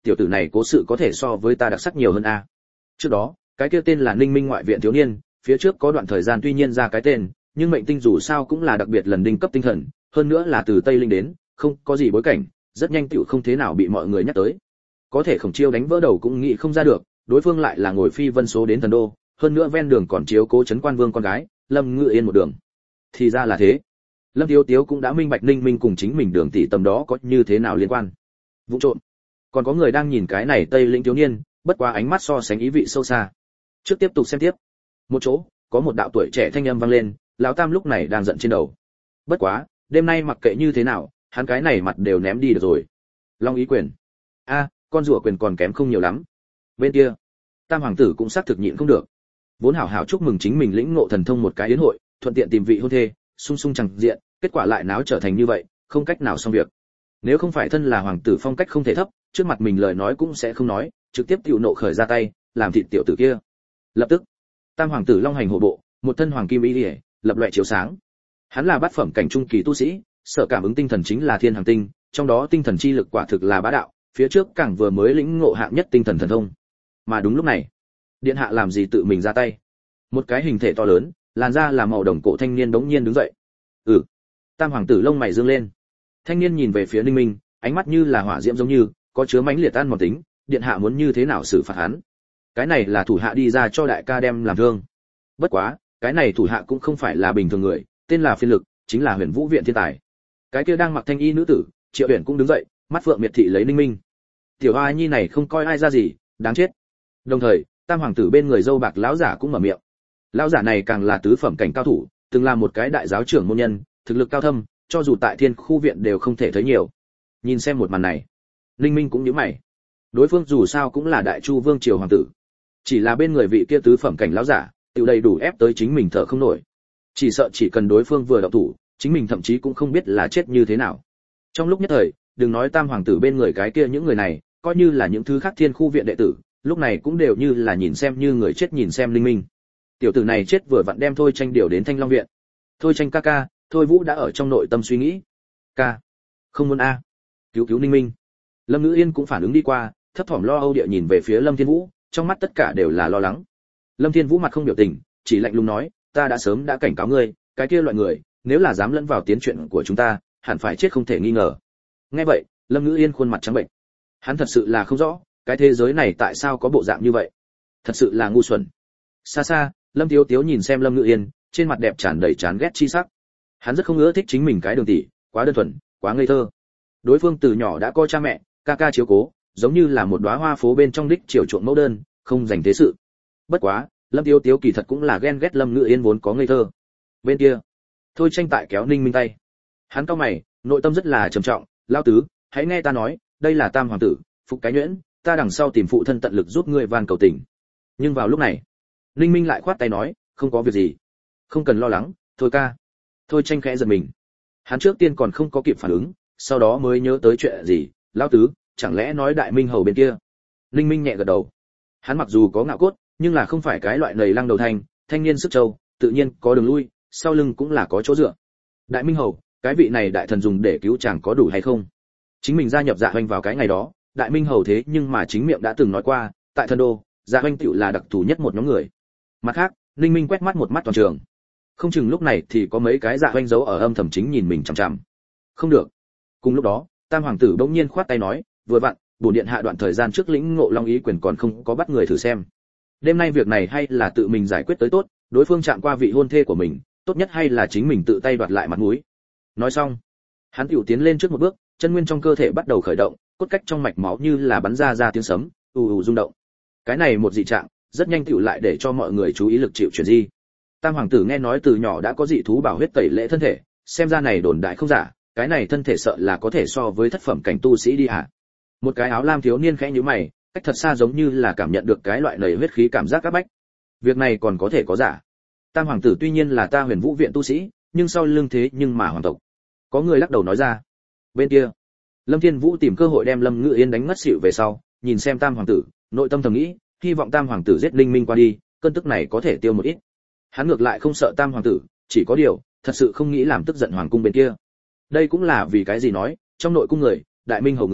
tiểu tử này cố sự có thể so với ta đặc sắc nhiều hơn a. Trước đó, cái kia tên là Ninh Minh ngoại viện thiếu niên, phía trước có đoạn thời gian tuy nhiên ra cái tên, nhưng mệnh tinh dù sao cũng là đặc biệt lần đinh cấp tinh thần, hơn nữa là từ Tây Linh đến, không có gì bối cảnh, rất nhanh tiểu không thế nào bị mọi người nhắc tới. Có thể Khổng Chiêu đánh vỡ đầu cũng nghĩ không ra được, đối phương lại là ngồi phi vân số đến thần đô, hơn nữa ven đường còn chiếu cố trấn quan vương con gái, Lâm Ngự Yên một đường. Thì ra là thế. Lâm Tiếu Tiếu cũng đã minh bạch Ninh Minh cùng chính mình Đường tỷ tầm đó có như thế nào liên quan. Vụ trộm. Còn có người đang nhìn cái này Tây Lĩnh thiếu niên, bất quá ánh mắt so sánh ý vị sâu xa. Trước tiếp tục xem tiếp. Một chỗ, có một đạo tuổi trẻ thanh âm vang lên, lão Tam lúc này đang giận trên đầu. Bất quá, đêm nay mặc kệ như thế nào, hắn cái này mặt đều ném đi được rồi. Long Ý Quyền. A, con rùa quyền còn kém không nhiều lắm. Bên kia, Tam hoàng tử cũng xác thực nhịn không được. Vốn hảo hảo chúc mừng chính mình lĩnh ngộ thần thông một cái yến hội, thuận tiện tìm vị hôn thê, sung sung chẳng diện, kết quả lại náo trở thành như vậy, không cách nào xong việc. Nếu không phải thân là hoàng tử phong cách không thể thấp, trước mặt mình lời nói cũng sẽ không nói, trực tiếp tiểu nộ khởi ra tay, làm thịt tiểu tử kia. Lập tức, Tam hoàng tử long hành hộ bộ, một thân hoàng kim y liễu, lập loè chiếu sáng. Hắn là bát phẩm cảnh trung kỳ tu sĩ, sở cảm ứng tinh thần chính là thiên hàng tinh, trong đó tinh thần chi lực quả thực là bá đạo, phía trước càng vừa mới lĩnh ngộ hạng nhất tinh thần thần thông. Mà đúng lúc này, điện hạ làm gì tự mình ra tay? Một cái hình thể to lớn, làn da là màu đồng cổ thanh niên đống nhiên đứng dậy. Ừ. Tam hoàng tử lông mày dương lên. Thanh niên nhìn về phía Ninh Minh, ánh mắt như là hỏa diễm giống như, có chứa mãnh liệt ăn mòn tính, điện hạ muốn như thế nào xử phạt hắn? Cái này là thủ hạ đi ra cho đại ca đem làm thương. Bất quá, cái này thủ hạ cũng không phải là bình thường người, tên là Phiên Lực, chính là Huyền Vũ viện thiên tài. Cái kia đang mặc thanh y nữ tử, Triệu Uyển cũng đứng dậy, mắt phượng miệt thị lấy Ninh Minh. Tiểu hoa nhi này không coi ai ra gì, đáng chết. Đồng thời, Tam hoàng tử bên người dâu bạc lão giả cũng mở miệng. Lão giả này càng là tứ phẩm cảnh cao thủ, từng là một cái đại giáo trưởng môn nhân, thực lực cao thâm, cho dù tại Thiên Khu viện đều không thể thấy nhiều. Nhìn xem một màn này, Ninh Minh cũng nhíu mày. Đối phương dù sao cũng là Đại Chu vương triều hoàng tử, chỉ là bên người vị kia tứ phẩm cảnh lão giả, tiểu đầy đủ ép tới chính mình thở không nổi. Chỉ sợ chỉ cần đối phương vừa động thủ, chính mình thậm chí cũng không biết là chết như thế nào. Trong lúc nhất thời, đừng nói Tam hoàng tử bên người cái kia những người này, coi như là những thứ khác Thiên Khu viện đệ tử, lúc này cũng đều như là nhìn xem như người chết nhìn xem Ninh Minh. Tiểu tử này chết vừa vặn đem Thôi Tranh điều đến Thanh Long viện. Thôi Tranh ca ca, Thôi Vũ đã ở trong nội tâm suy nghĩ. Ca, không muốn a, cứu cứu Ninh Minh. Lâm Ngữ Yên cũng phản ứng đi qua, thấp thỏm lo âu địa nhìn về phía Lâm Thiên Vũ, trong mắt tất cả đều là lo lắng. Lâm Thiên Vũ mặt không biểu tình, chỉ lạnh lùng nói, ta đã sớm đã cảnh cáo ngươi, cái kia loại người, nếu là dám lẫn vào tiến chuyện của chúng ta, hẳn phải chết không thể nghi ngờ. Nghe vậy, Lâm Ngữ Yên khuôn mặt trắng bệnh. Hắn thật sự là không rõ, cái thế giới này tại sao có bộ dạng như vậy, thật sự là ngu xuẩn. Xa xa, Lâm Tiếu Tiếu nhìn xem Lâm Ngữ Yên, trên mặt đẹp tràn đầy chán ghét chi sắc. Hắn rất không ưa thích chính mình cái Đường tỷ, quá đơn thuần, quá ngây thơ. Đối phương từ nhỏ đã có cha mẹ, ca ca chiếu cố, giống như là một đóa hoa phố bên trong đích chiều chuộng mẫu đơn, không dành thế sự. Bất quá, Lâm Tiếu Tiếu kỳ thật cũng là ghen ghét Lâm Ngữ Yên vốn có ngây thơ. Bên kia, Thôi Tranh tại kéo Ninh Minh tay. Hắn cau mày, nội tâm rất là trầm trọng, "Lão tứ, hãy nghe ta nói, đây là Tam hoàng tử, Phục Cái Nhuyễn, ta đằng sau tìm phụ thân tận lực giúp ngươi van cầu tình." Nhưng vào lúc này, Ninh Minh lại khoát tay nói, "Không có việc gì, không cần lo lắng, thôi ca." Thôi Tranh khẽ giật mình. Hắn trước tiên còn không có kịp phản ứng, sau đó mới nhớ tới chuyện gì, "Lão tứ, chẳng lẽ nói Đại Minh hầu bên kia?" Ninh Minh nhẹ gật đầu. Hắn mặc dù có ngạo cốt, nhưng là không phải cái loại nầy lăng đầu thanh, thanh niên sức trâu, tự nhiên có đường lui, sau lưng cũng là có chỗ dựa. Đại Minh hầu, cái vị này đại thần dùng để cứu chàng có đủ hay không? Chính mình gia nhập Dạ Hoành vào cái ngày đó, Đại Minh hầu thế nhưng mà chính miệng đã từng nói qua, tại thần đô, Dạ Hoành tiểu là đặc thù nhất một nhóm người. Mặt khác, Ninh Minh quét mắt một mắt toàn trường. Không chừng lúc này thì có mấy cái Dạ Hoành giấu ở âm thầm chính nhìn mình chằm chằm. Không được. Cùng lúc đó, Tam hoàng tử bỗng nhiên khoát tay nói, vừa vặn, bổn điện hạ đoạn thời gian trước lĩnh ngộ Long Ý quyền còn không có bắt người thử xem. Đêm nay việc này hay là tự mình giải quyết tới tốt, đối phương chạm qua vị hôn thê của mình, tốt nhất hay là chính mình tự tay đoạt lại mặt mũi. Nói xong, hắn tiểu tiến lên trước một bước, chân nguyên trong cơ thể bắt đầu khởi động, cốt cách trong mạch máu như là bắn ra ra tiếng sấm, ù ù rung động. Cái này một dị trạng, rất nhanh tiểu lại để cho mọi người chú ý lực chịu chuyển di. Tam hoàng tử nghe nói từ nhỏ đã có dị thú bảo huyết tẩy lễ thân thể, xem ra này đồn đại không giả, cái này thân thể sợ là có thể so với thất phẩm cảnh tu sĩ đi hả? Một cái áo lam thiếu niên khẽ nhíu mày, cách thật xa giống như là cảm nhận được cái loại nảy huyết khí cảm giác áp bách. Việc này còn có thể có giả? Tam hoàng tử tuy nhiên là ta Huyền Vũ viện tu sĩ, nhưng sau lưng thế nhưng mà hoàng tộc. Có người lắc đầu nói ra. Bên kia, Lâm Thiên Vũ tìm cơ hội đem Lâm Ngự Yên đánh ngất xỉu về sau, nhìn xem Tam hoàng tử, nội tâm thầm nghĩ, hy vọng Tam hoàng tử giết Ninh Minh qua đi, cơn tức này có thể tiêu một ít. Hắn ngược lại không sợ Tam hoàng tử, chỉ có điều, thật sự không nghĩ làm tức giận hoàng cung bên kia. Đây cũng là vì cái gì nói, trong nội cung người, Đại Minh hầu người,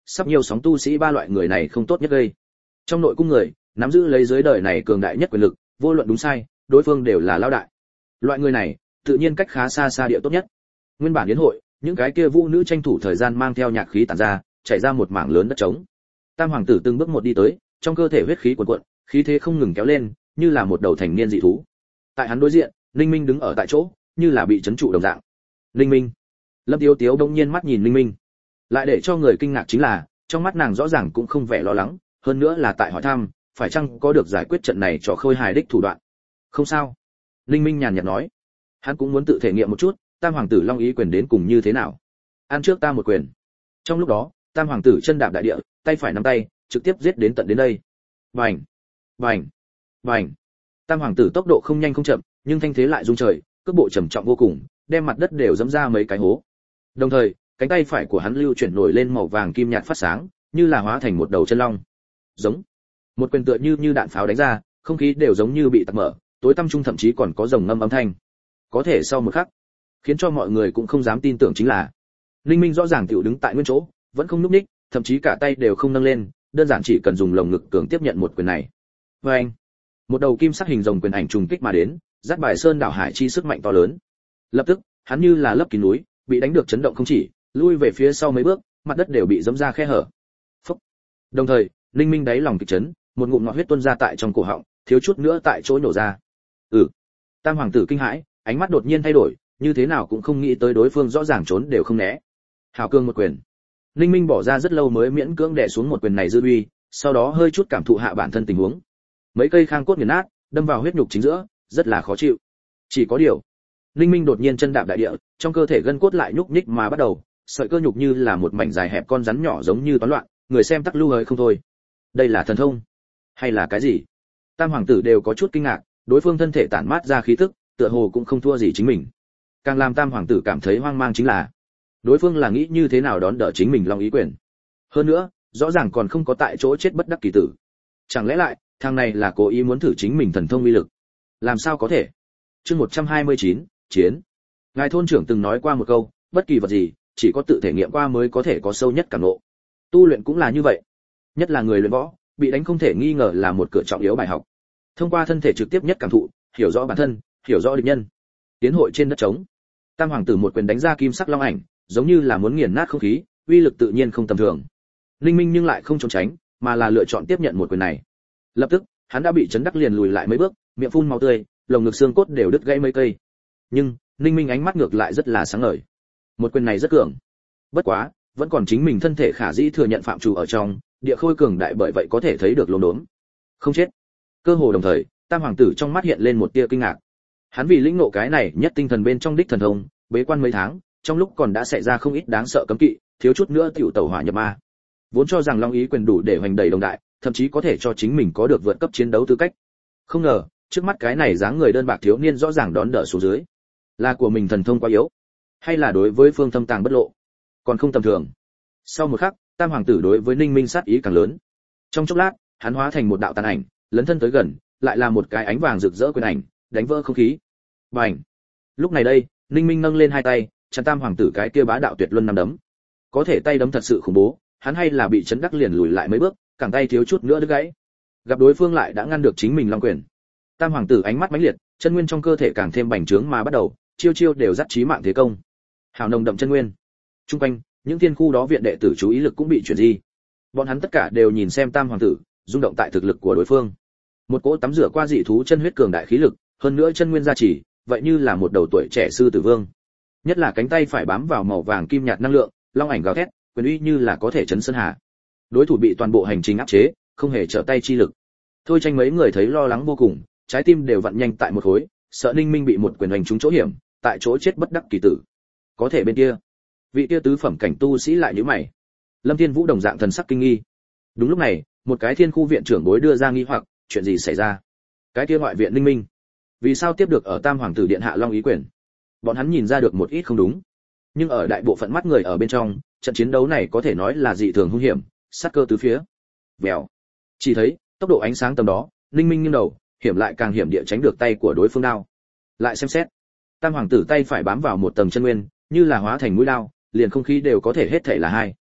sắp nhiều sóng tu sĩ ba loại người này không tốt nhất gây. Trong nội cung người, nắm giữ lấy dưới đời này cường đại nhất quyền lực, vô luận đúng sai, đối phương đều là lão đại. Loại người này, tự nhiên cách khá xa xa địa tốt nhất. Nguyên bản yến hội, những cái kia vũ nữ tranh thủ thời gian mang theo nhạc khí tản ra, chảy ra một mảng lớn đất trống. Tam hoàng tử từng bước một đi tới, trong cơ thể huyết khí cuồn cuộn, khí thế không ngừng kéo lên, như là một đầu thành niên dị thú. Tại hắn đối diện, Ninh Minh đứng ở tại chỗ, như là bị trấn trụ đồng dạng. Ninh Minh. Lâm Tiếu Tiếu đông nhiên mắt nhìn Ninh Minh. Lại để cho người kinh ngạc chính là, trong mắt nàng rõ ràng cũng không vẻ lo lắng, hơn nữa là tại hỏi thăm, phải chăng có được giải quyết trận này cho khôi hài đích thủ đoạn. Không sao. Ninh Minh nhàn nhạt nói. Hắn cũng muốn tự thể nghiệm một chút, Tam hoàng tử Long Ý quyền đến cùng như thế nào. Ăn trước ta một quyền. Trong lúc đó, Tam hoàng tử chân đạp đại địa, tay phải nắm tay, trực tiếp giết đến tận đến đây. Bành, bành, bành. Tam hoàng tử tốc độ không nhanh không chậm, nhưng thanh thế lại rung trời, cước bộ trầm trọng vô cùng, đem mặt đất đều dẫm ra mấy cái hố. Đồng thời, cánh tay phải của hắn lưu chuyển nổi lên màu vàng kim nhạt phát sáng, như là hóa thành một đầu chân long. Giống. Một quyền tựa như như đạn pháo đánh ra, không khí đều giống như bị tắc mở, tối tăm trung thậm chí còn có rồng ngâm âm thanh. Có thể sau một khắc, khiến cho mọi người cũng không dám tin tưởng chính là, Linh Minh rõ ràng tiểu đứng tại nguyên chỗ, vẫn không nhúc nhích, thậm chí cả tay đều không nâng lên, đơn giản chỉ cần dùng lồng ngực cường tiếp nhận một quyền này. Và anh, một đầu kim sắc hình rồng quyền ảnh trùng kích mà đến, dắt bài sơn đảo hải chi sức mạnh to lớn. Lập tức, hắn như là lấp kín núi, bị đánh được chấn động không chỉ, lui về phía sau mấy bước, mặt đất đều bị giẫm ra khe hở. Phốc. Đồng thời, Linh Minh đáy lòng kịch chấn, một ngụm ngọt huyết tuôn ra tại trong cổ họng, thiếu chút nữa tại chỗ nổ ra. Ừ. Tam hoàng tử kinh hãi, ánh mắt đột nhiên thay đổi, như thế nào cũng không nghĩ tới đối phương rõ ràng trốn đều không né. Hào cương một quyền. Linh Minh bỏ ra rất lâu mới miễn cưỡng đè xuống một quyền này dư uy, sau đó hơi chút cảm thụ hạ bản thân tình huống. Mấy cây khang cốt nghiền nát, đâm vào huyết nhục chính giữa, rất là khó chịu. Chỉ có điều, Linh Minh đột nhiên chân đạp đại địa, trong cơ thể gân cốt lại nhúc nhích mà bắt đầu, sợi cơ nhục như là một mảnh dài hẹp con rắn nhỏ giống như toán loạn, người xem tắc lưu hơi không thôi. Đây là thần thông, hay là cái gì? Tam hoàng tử đều có chút kinh ngạc, đối phương thân thể tản mát ra khí tức, tựa hồ cũng không thua gì chính mình. Càng làm Tam hoàng tử cảm thấy hoang mang chính là, đối phương là nghĩ như thế nào đón đỡ chính mình Long Ý quyền. Hơn nữa, rõ ràng còn không có tại chỗ chết bất đắc kỳ tử. Chẳng lẽ lại, thằng này là cố ý muốn thử chính mình thần thông uy lực? Làm sao có thể? Chương một trăm hai mươi chín, chiến. Ngài thôn trưởng từng nói qua một câu, bất kỳ vật gì, chỉ có tự thể nghiệm qua mới có thể có sâu nhất cảm ngộ. Tu luyện cũng là như vậy. Nhất là người luyện võ, bị đánh không thể nghi ngờ là một cửa trọng yếu bài học. Thông qua thân thể trực tiếp nhất cảm thụ, hiểu rõ bản thân, hiểu rõ địch nhân. Tiến hội trên đất trống, Tam hoàng tử một quyền đánh ra kim sắc long ảnh, giống như là muốn nghiền nát không khí, uy lực tự nhiên không tầm thường. Linh Minh nhưng lại không trốn tránh, mà là lựa chọn tiếp nhận một quyền này. Lập tức, hắn đã bị chấn đắc liền lùi lại mấy bước, miệng phun máu tươi, lồng ngực xương cốt đều đứt gãy mấy cây. Nhưng, Linh Minh ánh mắt ngược lại rất là sáng ngời. Một quyền này rất cường. Bất quá, vẫn còn chính mình thân thể khả dĩ thừa nhận phạm trù ở trong, địa khôi cường đại bởi vậy có thể thấy được lốm đốm. Không chết. Cơ hồ đồng thời, Tam hoàng tử trong mắt hiện lên một tia kinh ngạc. Hắn vì lĩnh ngộ cái này nhất tinh thần bên trong đích thần thông, bế quan mấy tháng, trong lúc còn đã xảy ra không ít đáng sợ cấm kỵ, thiếu chút nữa tiểu tẩu hỏa nhập ma. Vốn cho rằng Long Ý quyền đủ để hoành đầy đồng đại, thậm chí có thể cho chính mình có được vượt cấp chiến đấu tư cách. Không ngờ, trước mắt cái này dáng người đơn bạc thiếu niên rõ ràng đón đỡ xuống dưới. Là của mình thần thông quá yếu, hay là đối với phương thâm tàng bất lộ, còn không tầm thường. Sau một khắc, Tam hoàng tử đối với Ninh Minh sát ý càng lớn. Trong chốc lát, hắn hóa thành một đạo tàn ảnh, lấn thân tới gần, lại là một cái ánh vàng rực rỡ quyền ảnh, đánh vỡ không khí. Bành! Lúc này đây, Ninh Minh nâng lên hai tay, chặn Tam hoàng tử cái kia bá đạo tuyệt luân năm đấm. Có thể tay đấm thật sự khủng bố, hắn hay là bị chấn đắc liền lùi lại mấy bước, cẳng tay thiếu chút nữa đứt gãy. Gặp đối phương lại đã ngăn được chính mình long quyền. Tam hoàng tử ánh mắt mãnh liệt, chân nguyên trong cơ thể càng thêm bành trướng mà bắt đầu, chiêu chiêu đều dắt chí mạng thế công. Hào nồng đậm chân nguyên. Trung quanh, những thiên khu đó viện đệ tử chú ý lực cũng bị chuyển di. Bọn hắn tất cả đều nhìn xem Tam hoàng tử, rung động tại thực lực của đối phương. Một cỗ tắm rửa qua dị thú chân huyết cường đại khí lực, hơn nữa chân nguyên gia trì, vậy như là một đầu tuổi trẻ sư tử vương. Nhất là cánh tay phải bám vào màu vàng kim nhạt năng lượng, long ảnh gào thét, quyền uy như là có thể chấn sơn hà. Đối thủ bị toàn bộ hành trình áp chế, không hề trở tay chi lực. Thôi Tranh mấy người thấy lo lắng vô cùng, trái tim đều vặn nhanh tại một khối, sợ Ninh Minh bị một quyền hành trúng chỗ hiểm, tại chỗ chết bất đắc kỳ tử. Có thể bên kia, vị kia tứ phẩm cảnh tu sĩ lại nhíu mày. Lâm Thiên Vũ đồng dạng thần sắc kinh nghi. Đúng lúc này, một cái thiên khu viện trưởng bối đưa ra nghi hoặc, chuyện gì xảy ra? Cái kia ngoại viện Ninh Minh, vì sao tiếp được ở Tam hoàng tử điện hạ Long Ý quyền? Bọn hắn nhìn ra được một ít không đúng, nhưng ở đại bộ phận mắt người ở bên trong, trận chiến đấu này có thể nói là dị thường hung hiểm, sát cơ tứ phía. Vèo. Chỉ thấy, tốc độ ánh sáng tầm đó, Ninh Minh nghiêng đầu, hiểm lại càng hiểm địa tránh được tay của đối phương đao. Lại xem xét, Tam hoàng tử tay phải bám vào một tầng chân nguyên, như là hóa thành mũi đao, liền không khí đều có thể hết thảy là hai.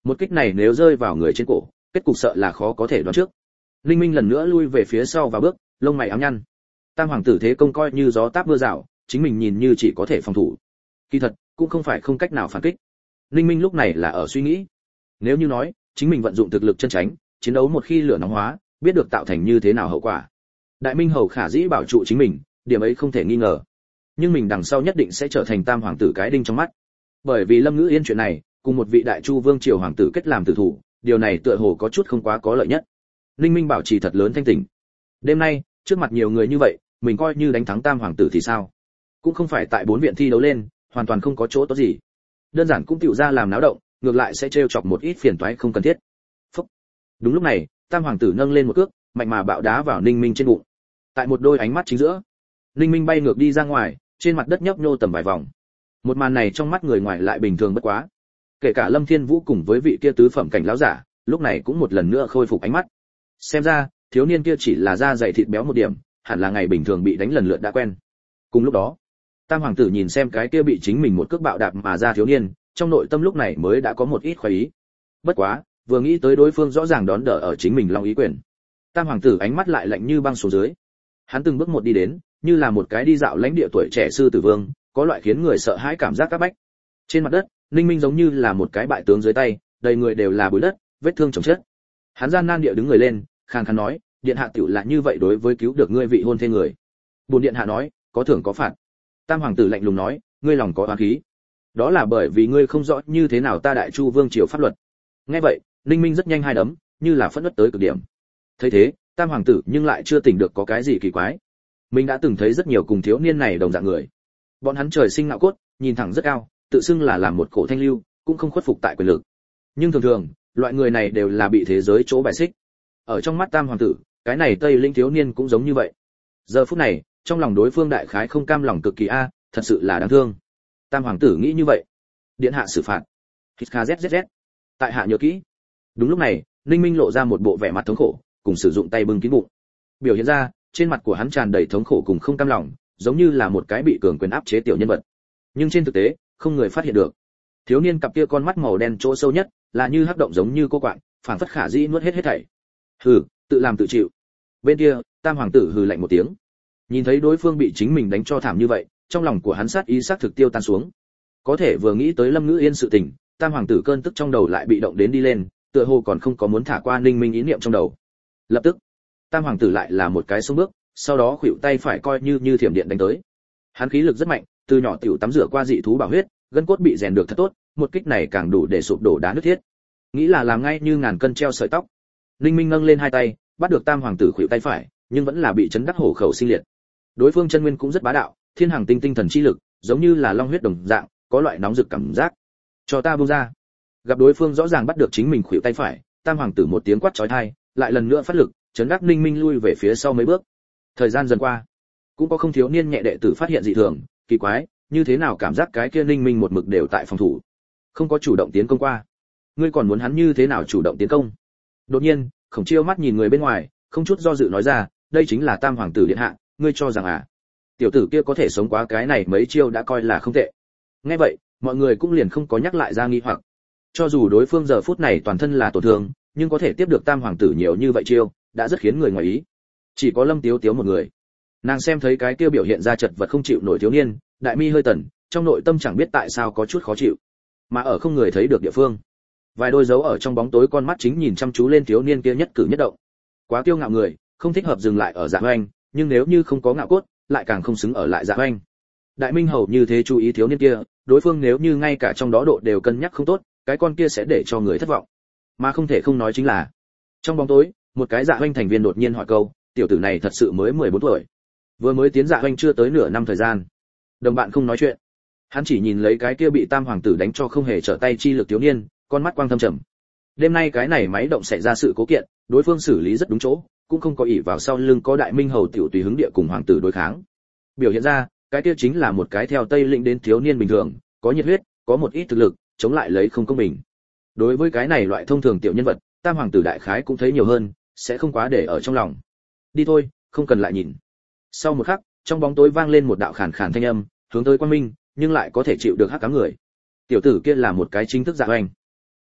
Một kích này nếu rơi vào người trên cổ, kết cục sợ là khó có thể đoán trước. Linh Minh lần nữa lui về phía sau và bước, lông mày ám nhăn. Tam hoàng tử thế công coi như gió táp mưa rào, chính mình nhìn như chỉ có thể phòng thủ. Kỳ thật, cũng không phải không cách nào phản kích. Linh Minh lúc này là ở suy nghĩ, nếu như nói, chính mình vận dụng thực lực chân tránh, chiến đấu một khi lửa nóng hóa, biết được tạo thành như thế nào hậu quả. Đại Minh hầu khả dĩ bảo trụ chính mình, điểm ấy không thể nghi ngờ. Nhưng mình đằng sau nhất định sẽ trở thành tam hoàng tử cái đinh trong mắt. Bởi vì Lâm Ngữ Yên chuyện này, cùng một vị đại chu vương triều hoàng tử kết làm tử thủ, điều này tựa hồ có chút không quá có lợi nhất. Linh Minh bảo trì thật lớn thanh tỉnh. Đêm nay, trước mặt nhiều người như vậy, mình coi như đánh thắng tam hoàng tử thì sao? Cũng không phải tại bốn viện thi đấu lên, hoàn toàn không có chỗ tốt gì. Đơn giản cũng tiểu ra làm náo động, ngược lại sẽ trêu chọc một ít phiền toái không cần thiết. Phúc. Đúng lúc này, tam hoàng tử nâng lên một cước, mạnh mà bạo đá vào Ninh Minh trên bụng. Tại một đôi ánh mắt chính giữa, Ninh Minh bay ngược đi ra ngoài, trên mặt đất nhấp nhô tầm vài vòng. Một màn này trong mắt người ngoài lại bình thường bất quá. Kể cả Lâm Thiên Vũ cùng với vị kia tứ phẩm cảnh lão giả, lúc này cũng một lần nữa khôi phục ánh mắt. Xem ra, thiếu niên kia chỉ là da dày thịt béo một điểm, hẳn là ngày bình thường bị đánh lần lượt đã quen. Cùng lúc đó, tam hoàng tử nhìn xem cái kia bị chính mình một cước bạo đạp mà ra thiếu niên, trong nội tâm lúc này mới đã có một ít khoái ý. Bất quá, vừa nghĩ tới đối phương rõ ràng đón đỡ ở chính mình long ý quyền, tam hoàng tử ánh mắt lại lạnh như băng xuống dưới. Hắn từng bước một đi đến, như là một cái đi dạo lãnh địa tuổi trẻ sư tử vương, có loại khiến người sợ hãi cảm giác các bách. Trên mặt đất, Ninh Minh giống như là một cái bại tướng dưới tay, đầy người đều là bụi đất, vết thương chồng chất. Hắn gian nan địa đứng người lên, khàn khàn nói, điện hạ tiểu là như vậy đối với cứu được ngươi vị hôn thê người. Bổn điện hạ nói, có thưởng có phạt. Tam hoàng tử lạnh lùng nói, ngươi lòng có oán khí. Đó là bởi vì ngươi không rõ như thế nào ta đại chu vương triều pháp luật. Nghe vậy, Ninh Minh rất nhanh hai đấm, như là phẫn nộ tới cực điểm. Thấy thế, tam hoàng tử nhưng lại chưa tỉnh được có cái gì kỳ quái. Mình đã từng thấy rất nhiều cùng thiếu niên này đồng dạng người. Bọn hắn trời sinh ngạo cốt, nhìn thẳng rất cao, tự xưng là làm một cổ thanh lưu, cũng không khuất phục tại quyền lực. Nhưng thường thường, loại người này đều là bị thế giới chỗ bài xích. Ở trong mắt tam hoàng tử, cái này Tây Linh thiếu niên cũng giống như vậy. Giờ phút này, trong lòng đối phương đại khái không cam lòng cực kỳ a, thật sự là đáng thương. Tam hoàng tử nghĩ như vậy. Điện hạ xử phạt. Hít kha zzz. Tại hạ nhớ kỹ. Đúng lúc này, Ninh Minh lộ ra một bộ vẻ mặt thống khổ, cùng sử dụng tay bưng kín bụng. Biểu hiện ra, trên mặt của hắn tràn đầy thống khổ cùng không cam lòng, giống như là một cái bị cường quyền áp chế tiểu nhân vật. Nhưng trên thực tế, không người phát hiện được. Thiếu niên cặp kia con mắt màu đen chỗ sâu nhất, là như hắc động giống như cô quạng, phảng phất khả dĩ nuốt hết hết thảy. Hừ, tự làm tự chịu. Bên kia, tam hoàng tử hừ lạnh một tiếng. Nhìn thấy đối phương bị chính mình đánh cho thảm như vậy, trong lòng của hắn sát ý sát thực tiêu tan xuống. Có thể vừa nghĩ tới Lâm Ngữ Yên sự tình, tam hoàng tử cơn tức trong đầu lại bị động đến đi lên, tựa hồ còn không có muốn thả qua Ninh Minh ý niệm trong đầu. Lập tức, tam hoàng tử lại là một cái xông bước, sau đó khuỵu tay phải coi như như thiểm điện đánh tới. Hắn khí lực rất mạnh, từ nhỏ tiểu tắm rửa qua dị thú bảo huyết, gân cốt bị rèn được thật tốt, một kích này càng đủ để sụp đổ đá nứt thiết. Nghĩ là làm ngay như ngàn cân treo sợi tóc. Ninh Minh nâng lên hai tay, bắt được tam hoàng tử khuỵu tay phải, nhưng vẫn là bị chấn đắc hổ khẩu sinh liệt. Đối phương chân nguyên cũng rất bá đạo, thiên hàng tinh tinh thần chi lực, giống như là long huyết đồng dạng, có loại nóng rực cảm giác. Cho ta buông ra. Gặp đối phương rõ ràng bắt được chính mình khuỵu tay phải, tam hoàng tử một tiếng quát chói tai, lại lần nữa phát lực, chấn đắc Ninh Minh lui về phía sau mấy bước. Thời gian dần qua, cũng có không thiếu niên nhẹ đệ tử phát hiện dị thường, kỳ quái, như thế nào cảm giác cái kia Ninh Minh một mực đều tại phòng thủ, không có chủ động tiến công qua. Ngươi còn muốn hắn như thế nào chủ động tiến công? Đột nhiên, Khổng Chiêu mắt nhìn người bên ngoài, không chút do dự nói ra, đây chính là tam hoàng tử điện hạ, ngươi cho rằng à? Tiểu tử kia có thể sống quá cái này mấy chiêu đã coi là không tệ. Nghe vậy, mọi người cũng liền không có nhắc lại ra nghi hoặc. Cho dù đối phương giờ phút này toàn thân là tổn thương, nhưng có thể tiếp được tam hoàng tử nhiều như vậy chiêu, đã rất khiến người ngoài ý. Chỉ có Lâm Tiếu Tiếu một người. Nàng xem thấy cái kia biểu hiện ra chật vật không chịu nổi thiếu niên, đại mi hơi tần, trong nội tâm chẳng biết tại sao có chút khó chịu. Mà ở không người thấy được địa phương, vài đôi dấu ở trong bóng tối con mắt chính nhìn chăm chú lên thiếu niên kia nhất cử nhất động. Quá kiêu ngạo người, không thích hợp dừng lại ở Dạ Hoành, nhưng nếu như không có ngạo cốt, lại càng không xứng ở lại Dạ Hoành. Đại Minh hầu như thế chú ý thiếu niên kia, đối phương nếu như ngay cả trong đó độ đều cân nhắc không tốt, cái con kia sẽ để cho người thất vọng. Mà không thể không nói chính là, trong bóng tối, một cái Dạ Hoành thành viên đột nhiên hỏi câu, tiểu tử này thật sự mới mười bốn tuổi. Vừa mới tiến Dạ Hoành chưa tới nửa năm thời gian. Đồng bạn không nói chuyện. Hắn chỉ nhìn lấy cái kia bị tam hoàng tử đánh cho không hề trở tay chi lực thiếu niên, con mắt quang thâm trầm. Đêm nay cái này máy động xảy ra sự cố kiện, đối phương xử lý rất đúng chỗ, cũng không có ỷ vào sau lưng có đại minh hầu tiểu tùy hứng địa cùng hoàng tử đối kháng. Biểu hiện ra, cái kia chính là một cái theo Tây Lĩnh đến thiếu niên bình thường, có nhiệt huyết, có một ít thực lực, chống lại lấy không công bình. Đối với cái này loại thông thường tiểu nhân vật, tam hoàng tử đại khái cũng thấy nhiều hơn, sẽ không quá để ở trong lòng. Đi thôi, không cần lại nhìn. Sau một khắc, trong bóng tối vang lên một đạo khàn khàn thanh âm, hướng tới Quang Minh, nhưng lại có thể chịu được hắc ám người. Tiểu tử kia là một cái chính thức Dạ Hoành.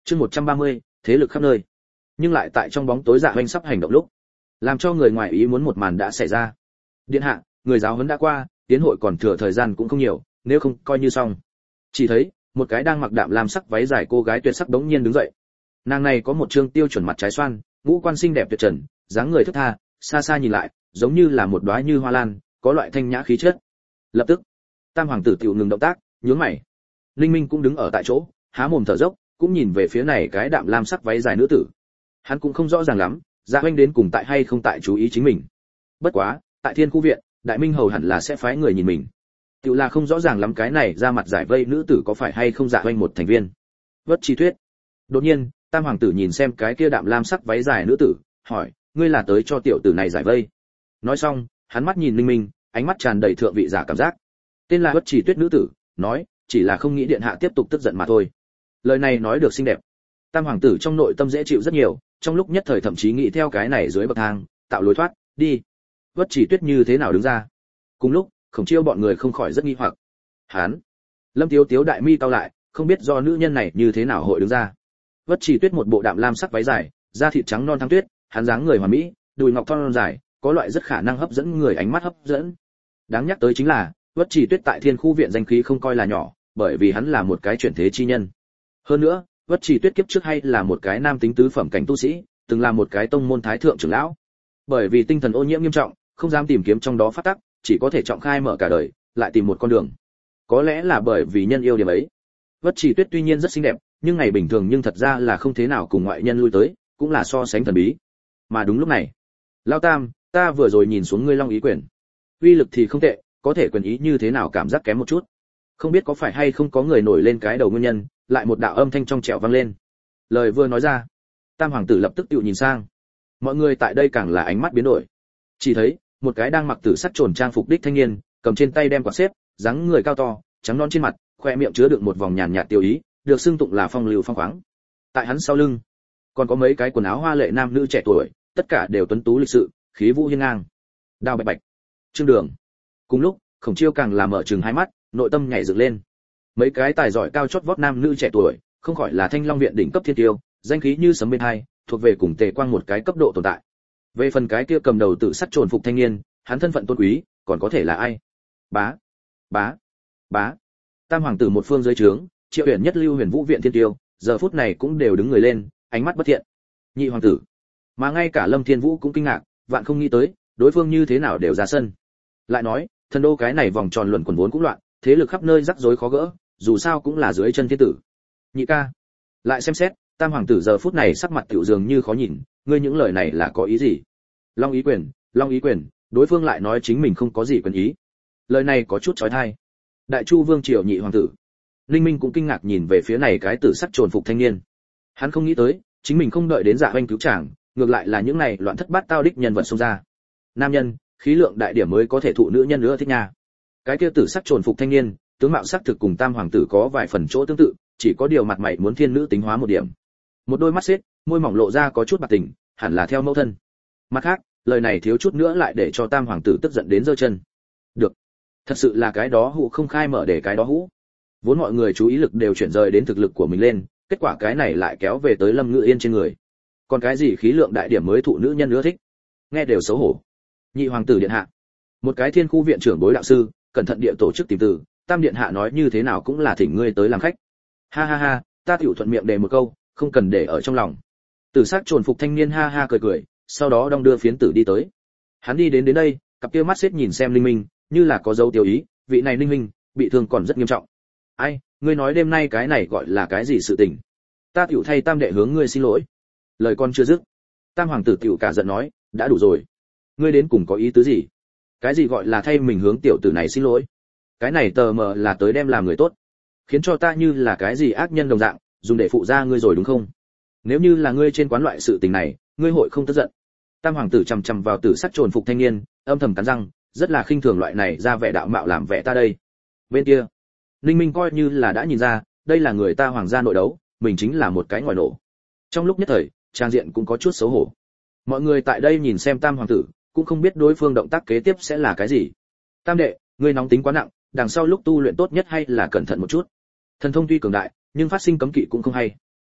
Chương một trăm ba mươi, thế lực khắp nơi. Nhưng lại tại trong bóng tối Dạ Hoành sắp hành động lúc, làm cho người ngoài ý muốn một màn đã xảy ra. Điện hạ, người giáo huấn đã qua, tiến hội còn thừa thời gian cũng không nhiều, nếu không coi như xong. Chỉ thấy, một cái đang mặc đạm lam sắc váy dài cô gái tuyệt sắc đống nhiên đứng dậy. Nàng này có một trương tiêu chuẩn mặt trái xoan, ngũ quan xinh đẹp tuyệt trần, dáng người thướt tha, xa xa nhìn lại, giống như là một đóa như hoa lan, có loại thanh nhã khí chất. Lập tức, Tam hoàng tử tiểu ngừng động tác, nhướng mày. Linh Minh cũng đứng ở tại chỗ, há mồm thở dốc, cũng nhìn về phía này cái đạm lam sắc váy dài nữ tử. Hắn cũng không rõ ràng lắm, Dạ Hoành đến cùng tại hay không tại chú ý chính mình. Bất quá, tại Thiên Khu viện, Đại Minh hầu hẳn là sẽ phái người nhìn mình. Tiểu là không rõ ràng lắm cái này ra mặt giải vây nữ tử có phải hay không Dạ Hoành một thành viên. Vất Chi Tuyết. Đột nhiên, Tam hoàng tử nhìn xem cái kia đạm lam sắc váy dài nữ tử, hỏi, ngươi là tới cho tiểu tử này giải vây? Nói xong, hắn mắt nhìn Linh Minh, ánh mắt tràn đầy thượng vị giả cảm giác. Tên là Vất Chỉ Tuyết nữ tử, nói, chỉ là không nghĩ điện hạ tiếp tục tức giận mà thôi. Lời này nói được xinh đẹp. Tam hoàng tử trong nội tâm dễ chịu rất nhiều, trong lúc nhất thời thậm chí nghĩ theo cái này dưới bậc thang, tạo lối thoát, đi. Vất Chỉ Tuyết như thế nào đứng ra? Cùng lúc, Khổng Chiêu bọn người không khỏi rất nghi hoặc. Hắn, Lâm Tiếu Tiếu đại mi cau lại, không biết do nữ nhân này như thế nào hội đứng ra. Vất Chỉ Tuyết một bộ đạm lam sắc váy dài, da thịt trắng non thắng tuyết, hắn dáng người hoàn mỹ, đùi ngọc thon dài, có loại rất khả năng hấp dẫn người ánh mắt hấp dẫn. Đáng nhắc tới chính là, Vất Chỉ Tuyết tại Thiên Khu viện danh khí không coi là nhỏ, bởi vì hắn là một cái chuyển thế chi nhân. Hơn nữa, Vất Chỉ Tuyết kiếp trước hay là một cái nam tính tứ phẩm cảnh tu sĩ, từng là một cái tông môn thái thượng trưởng lão. Bởi vì tinh thần ô nhiễm nghiêm trọng, không dám tìm kiếm trong đó phát tắc, chỉ có thể trọng khai mở cả đời, lại tìm một con đường. Có lẽ là bởi vì nhân yêu điểm ấy. Vất Chỉ Tuyết tuy nhiên rất xinh đẹp, nhưng ngày bình thường nhưng thật ra là không thế nào cùng ngoại nhân lui tới, cũng là so sánh thần bí. Mà đúng lúc này, Lão Tam, ta vừa rồi nhìn xuống ngươi Long Ý quyền, uy lực thì không tệ, có thể quyền ý như thế nào cảm giác kém một chút. Không biết có phải hay không có người nổi lên cái đầu nguyên nhân, lại một đạo âm thanh trong trẻo vang lên. Lời vừa nói ra, Tam hoàng tử lập tức tự nhìn sang. Mọi người tại đây càng là ánh mắt biến đổi. Chỉ thấy, một cái đang mặc tử sắc trồn trang phục đích thanh niên, cầm trên tay đem quạt xếp, dáng người cao to, trắng non trên mặt, khoe miệng chứa đựng một vòng nhàn nhạt tiêu ý, được xưng tụng là phong lưu phong khoáng. Tại hắn sau lưng, còn có mấy cái quần áo hoa lệ nam nữ trẻ tuổi, tất cả đều tuấn tú lịch sự, khí vũ hiên ngang. Đao Bạch Bạch, Trương Đường. Cùng lúc, Khổng Chiêu càng là mở trừng hai mắt, nội tâm nhảy dựng lên. Mấy cái tài giỏi cao chót vót nam nữ trẻ tuổi, không khỏi là Thanh Long viện đỉnh cấp thiên tiêu, danh khí như sấm bên hai, thuộc về cùng Tề Quang một cái cấp độ tồn tại. Về phần cái kia cầm đầu tự sắt trồn phục thanh niên, hắn thân phận tôn quý, còn có thể là ai? Bá, bá, bá. Tam hoàng tử một phương dưới trướng, Triệu Uyển Nhất Lưu Huyền Vũ viện thiên tiêu, giờ phút này cũng đều đứng người lên, ánh mắt bất thiện. Nhị hoàng tử, mà ngay cả Lâm Thiên Vũ cũng kinh ngạc, vạn không nghĩ tới, đối phương như thế nào đều ra sân. Lại nói, thần đô cái này vòng tròn luẩn quẩn vốn cũng loạn, thế lực khắp nơi rắc rối khó gỡ, dù sao cũng là dưới chân thiên tử. Nhị ca, lại xem xét, Tam hoàng tử giờ phút này sắc mặt tiểu dường như khó nhìn, ngươi những lời này là có ý gì? Long Ý quyền, Long Ý quyền, đối phương lại nói chính mình không có gì quyền ý. Lời này có chút chói tai. Đại Chu Vương triều nhị hoàng tử, Linh Minh cũng kinh ngạc nhìn về phía này cái tử sắc trồn phục thanh niên. Hắn không nghĩ tới, chính mình không đợi đến Dạ Hoành cứu chàng, ngược lại là những này loạn thất bát tao đích nhân vật xông ra. Nam nhân, khí lượng đại điểm mới có thể thụ nữ nhân nữa thích nha. Cái kia tử sắc trồn phục thanh niên, tướng mạo sắc thực cùng Tam hoàng tử có vài phần chỗ tương tự, chỉ có điều mặt mày muốn thiên nữ tính hóa một điểm. Một đôi mắt xếp, môi mỏng lộ ra có chút bạc tình, hẳn là theo mẫu thân. Mặt khác, lời này thiếu chút nữa lại để cho Tam hoàng tử tức giận đến giơ chân. Được, thật sự là cái đó hụ không khai mở để cái đó hũ. Vốn mọi người chú ý lực đều chuyển rời đến thực lực của mình lên, kết quả cái này lại kéo về tới Lâm Ngự Yên trên người. Còn cái gì khí lượng đại điểm mới thụ nữ nhân nữa thích, nghe đều xấu hổ. Nhị hoàng tử điện hạ, một cái Thiên Khu viện trưởng bối đạo sư, cẩn thận địa tổ chức tìm từ, Tam điện hạ nói như thế nào cũng là thỉnh ngươi tới làm khách. Ha ha ha, ta tiểu thuận miệng đề một câu, không cần để ở trong lòng. Tử sắc trồn phục thanh niên ha ha cười cười, sau đó đong đưa phiến tử đi tới. Hắn đi đến đến đây, cặp kia mắt xếp nhìn xem Linh Minh, như là có dấu tiêu ý, vị này Linh Minh bị thương còn rất nghiêm trọng. Ai, ngươi nói đêm nay cái này gọi là cái gì sự tình? Ta tiểu thay Tam đệ hướng ngươi xin lỗi. Lời con chưa dứt, Tam hoàng tử tiểu cả giận nói, đã đủ rồi. Ngươi đến cùng có ý tứ gì? Cái gì gọi là thay mình hướng tiểu tử này xin lỗi? Cái này tờ mờ là tới đem làm người tốt, khiến cho ta như là cái gì ác nhân đồng dạng, dùng để phụ ra ngươi rồi đúng không? Nếu như là ngươi trên quán loại sự tình này, ngươi hội không tức giận. Tam hoàng tử chằm chằm vào tử sắc trồn phục thanh niên, âm thầm cắn răng, rất là khinh thường loại này ra vẻ đạo mạo làm vẻ ta đây. Bên kia, Linh Minh coi như là đã nhìn ra, đây là người ta hoàng gia nội đấu, mình chính là một cái ngòi nổ. Trong lúc nhất thời, trang diện cũng có chút xấu hổ. Mọi người tại đây nhìn xem Tam hoàng tử, cũng không biết đối phương động tác kế tiếp sẽ là cái gì. Tam đệ, ngươi nóng tính quá nặng, đằng sau lúc tu luyện tốt nhất hay là cẩn thận một chút. Thần thông tuy cường đại, nhưng phát sinh cấm kỵ cũng không hay.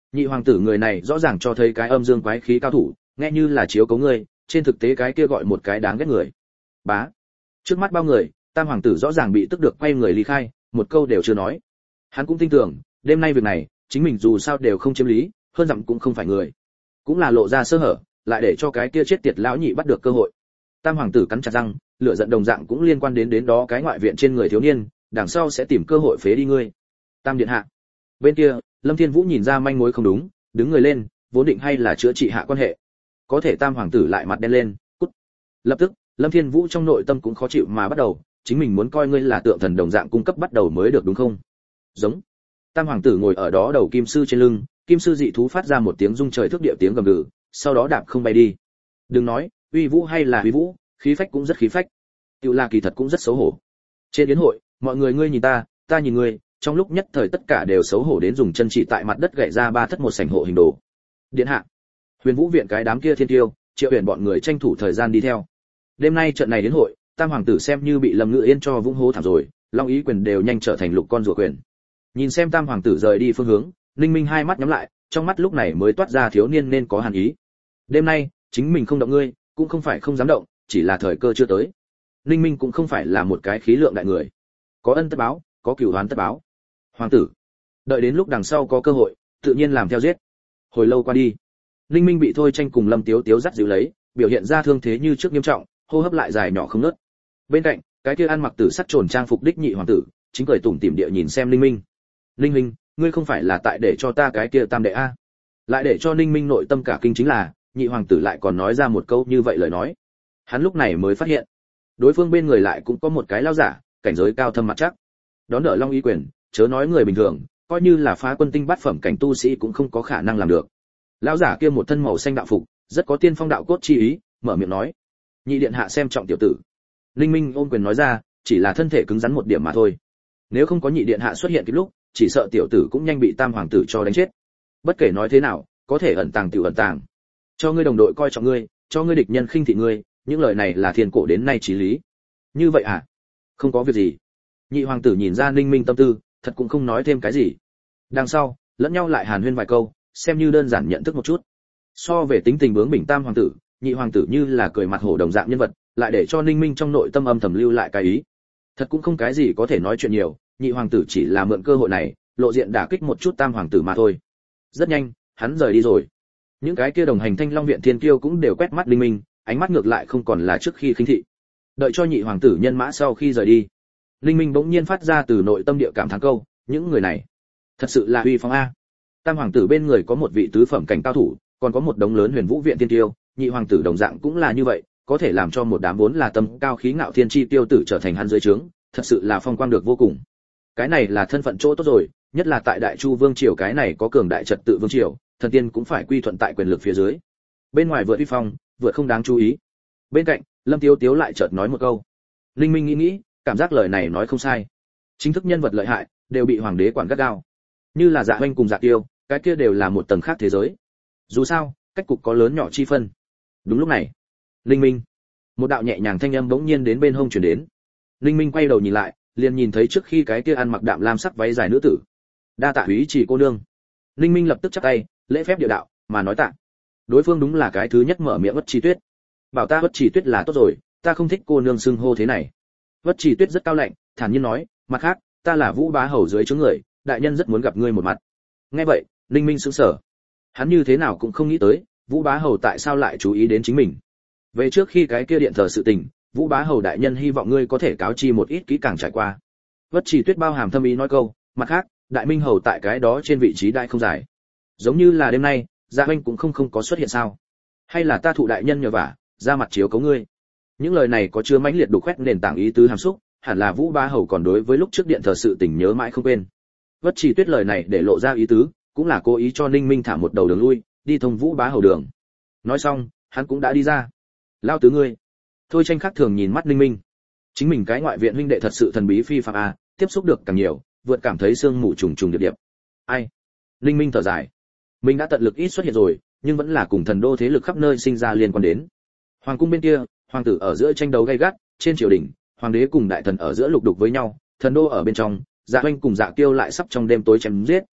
Nhị hoàng tử người này rõ ràng cho thấy cái âm dương quái khí cao thủ, nghe như là chiếu cố ngươi, trên thực tế cái kia gọi một cái đáng ghét người. Bá. Trước mắt bao người, tam hoàng tử rõ ràng bị tức được quay người ly khai, một câu đều chưa nói. Hắn cũng tin tưởng, đêm nay việc này, chính mình dù sao đều không chiếm lý, hơn dặm cũng không phải người. Cũng là lộ ra sơ hở, lại để cho cái kia chết tiệt lão nhị bắt được cơ hội. Tam hoàng tử cắn chặt răng, lửa giận đồng dạng cũng liên quan đến đến đó cái ngoại viện trên người thiếu niên, đằng sau sẽ tìm cơ hội phế đi ngươi. Tam điện hạ. Bên kia, Lâm Thiên Vũ nhìn ra manh mối không đúng, đứng người lên, vốn định hay là chữa trị hạ quan hệ. Có thể tam hoàng tử lại mặt đen lên, cút. Lập tức, Lâm Thiên Vũ trong nội tâm cũng khó chịu mà bắt đầu, chính mình muốn coi ngươi là tượng thần đồng dạng cung cấp bắt đầu mới được đúng không? Giống. Tam hoàng tử ngồi ở đó đầu kim sư trên lưng, kim sư dị thú phát ra một tiếng rung trời thước địa tiếng gầm gừ, sau đó đạp không bay đi. Đừng nói, uy vũ hay là uy vũ, khí phách cũng rất khí phách. Tiểu là kỳ thật cũng rất xấu hổ. Trên yến hội, mọi người ngươi nhìn ta, ta nhìn ngươi, trong lúc nhất thời tất cả đều xấu hổ đến dùng chân chỉ tại mặt đất gậy ra ba thất một sảnh hộ hình đồ. Điện hạ. Huyền Vũ viện cái đám kia thiên tiêu, Triệu Huyền bọn người tranh thủ thời gian đi theo. Đêm nay trận này đến hội, tam hoàng tử xem như bị Lâm Ngự Yên cho vung hố thảm rồi, Long Ý quyền đều nhanh trở thành lục con rùa quyền. Nhìn xem tam hoàng tử rời đi phương hướng, Ninh Minh hai mắt nhắm lại, trong mắt lúc này mới toát ra thiếu niên nên có hàn ý. Đêm nay, chính mình không động ngươi, cũng không phải không dám động, chỉ là thời cơ chưa tới. Ninh Minh cũng không phải là một cái khí lượng đại người, có ân tất báo, có cửu oán tất báo. Hoàng tử, đợi đến lúc đằng sau có cơ hội, tự nhiên làm theo giết. Hồi lâu qua đi, Ninh Minh bị Thôi Tranh cùng Lâm Tiếu Tiếu dắt dịu lấy, biểu hiện ra thương thế như trước nghiêm trọng, hô hấp lại dài nhỏ không ngớt. Bên cạnh, cái kia ăn mặc tử sắc trồn trang phục đích nhị hoàng tử, chính cười tủm tỉm địa nhìn xem Ninh Minh. Ninh Minh, ngươi không phải là tại để cho ta cái kia tam đệ a? Lại để cho Ninh Minh nội tâm cả kinh chính là, nhị hoàng tử lại còn nói ra một câu như vậy lời nói. Hắn lúc này mới phát hiện, đối phương bên người lại cũng có một cái lao giả, cảnh giới cao thâm mặt chắc. Đón đỡ Long Ý quyền, chớ nói người bình thường, coi như là phá quân tinh bát phẩm cảnh tu sĩ cũng không có khả năng làm được. Lão giả kia một thân màu xanh đạo phục, rất có tiên phong đạo cốt chi ý, mở miệng nói: "Nhị điện hạ xem trọng tiểu tử." Linh Minh ôm quyền nói ra, chỉ là thân thể cứng rắn một điểm mà thôi. Nếu không có nhị điện hạ xuất hiện kịp lúc, chỉ sợ tiểu tử cũng nhanh bị tam hoàng tử cho đánh chết. Bất kể nói thế nào, có thể ẩn tàng tiểu ẩn tàng. Cho ngươi đồng đội coi trọng ngươi, cho ngươi địch nhân khinh thị ngươi, những lời này là thiên cổ đến nay chí lý. Như vậy à? Không có việc gì. Nhị hoàng tử nhìn ra Ninh Minh tâm tư, thật cũng không nói thêm cái gì. Đằng sau, lẫn nhau lại hàn huyên vài câu, xem như đơn giản nhận thức một chút. So về tính tình bướng bỉnh tam hoàng tử, nhị hoàng tử như là cười mặt hổ đồng dạng nhân vật, lại để cho Ninh Minh trong nội tâm âm thầm lưu lại cái ý. Thật cũng không cái gì có thể nói chuyện nhiều, nhị hoàng tử chỉ là mượn cơ hội này, lộ diện đả kích một chút tam hoàng tử mà thôi. Rất nhanh, hắn rời đi rồi. Những cái kia đồng hành Thanh Long viện thiên kiêu cũng đều quét mắt Ninh Minh, ánh mắt ngược lại không còn là trước khi khinh thị. Đợi cho nhị hoàng tử nhân mã sau khi rời đi, Ninh Minh bỗng nhiên phát ra từ nội tâm địa cảm thán câu, những người này thật sự là uy phong a. Tam hoàng tử bên người có một vị tứ phẩm cảnh cao thủ, còn có một đống lớn Huyền Vũ viện tiên tiêu, nhị hoàng tử đồng dạng cũng là như vậy, có thể làm cho một đám vốn là tâm cao khí ngạo thiên chi tiêu tử trở thành hắn dưới trướng, thật sự là phong quang được vô cùng. Cái này là thân phận chỗ tốt rồi, nhất là tại Đại Chu vương triều cái này có cường đại trật tự vương triều, thần tiên cũng phải quy thuận tại quyền lực phía dưới. Bên ngoài vượt uy phong, vượt không đáng chú ý. Bên cạnh, Lâm Tiếu Tiếu lại chợt nói một câu. Linh Minh nghĩ nghĩ, cảm giác lời này nói không sai. Chính thức nhân vật lợi hại đều bị hoàng đế quản gắt gao. Như là Dạ Hoành cùng Dạ Tiêu, cái kia đều là một tầng khác thế giới. Dù sao, cách cục có lớn nhỏ chi phân. Đúng lúc này, Linh Minh, một đạo nhẹ nhàng thanh âm bỗng nhiên đến bên hông truyền đến. Linh Minh quay đầu nhìn lại, liền nhìn thấy trước khi cái kia ăn mặc đạm lam sắc váy dài nữ tử. Đa tạ úy chỉ cô nương. Linh Minh lập tức chắp tay, lễ phép địa đạo, mà nói tạ. Đối phương đúng là cái thứ nhất mở miệng Vất Trì Tuyết. Bảo ta Vất Trì Tuyết là tốt rồi, ta không thích cô nương xưng hô thế này. Vất Trì Tuyết rất cao lạnh, thản nhiên nói, mặt khác, ta là Vũ bá hầu dưới trướng người, đại nhân rất muốn gặp ngươi một mặt. Nghe vậy, Linh Minh sững sờ. Hắn như thế nào cũng không nghĩ tới, Vũ bá hầu tại sao lại chú ý đến chính mình. Về trước khi cái kia điện thờ sự tình, Vũ bá hầu đại nhân hy vọng ngươi có thể cáo chi một ít kỹ càng trải qua. Vất Trì Tuyết bao hàm thâm ý nói câu, mặt khác, đại minh hầu tại cái đó trên vị trí đại không dài. Giống như là đêm nay, Dạ Hoành cũng không không có xuất hiện sao? Hay là ta thụ đại nhân nhờ vả, ra mặt chiếu cấu ngươi? Những lời này có chứa mãnh liệt đục khoét nền tảng ý tứ hàm xúc, hẳn là Vũ bá hầu còn đối với lúc trước điện thờ sự tình nhớ mãi không quên. Vất Trì Tuyết lời này để lộ ra ý tứ, cũng là cố ý cho Ninh Minh thả một đầu đường lui, đi thông Vũ bá hầu đường. Nói xong, hắn cũng đã đi ra. Lao tứ ngươi. Thôi Tranh khác thường nhìn mắt Ninh Minh. Chính mình cái ngoại viện huynh đệ thật sự thần bí phi phàm a, tiếp xúc được càng nhiều, vượt cảm thấy sương mù trùng trùng điệp điệp. Ai? Ninh Minh thở dài. Mình đã tận lực ít xuất hiện rồi, nhưng vẫn là cùng thần đô thế lực khắp nơi sinh ra liên quan đến. Hoàng cung bên kia, hoàng tử ở giữa tranh đấu gay gắt, trên triều đình, hoàng đế cùng đại thần ở giữa lục đục với nhau, thần đô ở bên trong, Dạ Hoành cùng Dạ Kiêu lại sắp trong đêm tối chém giết.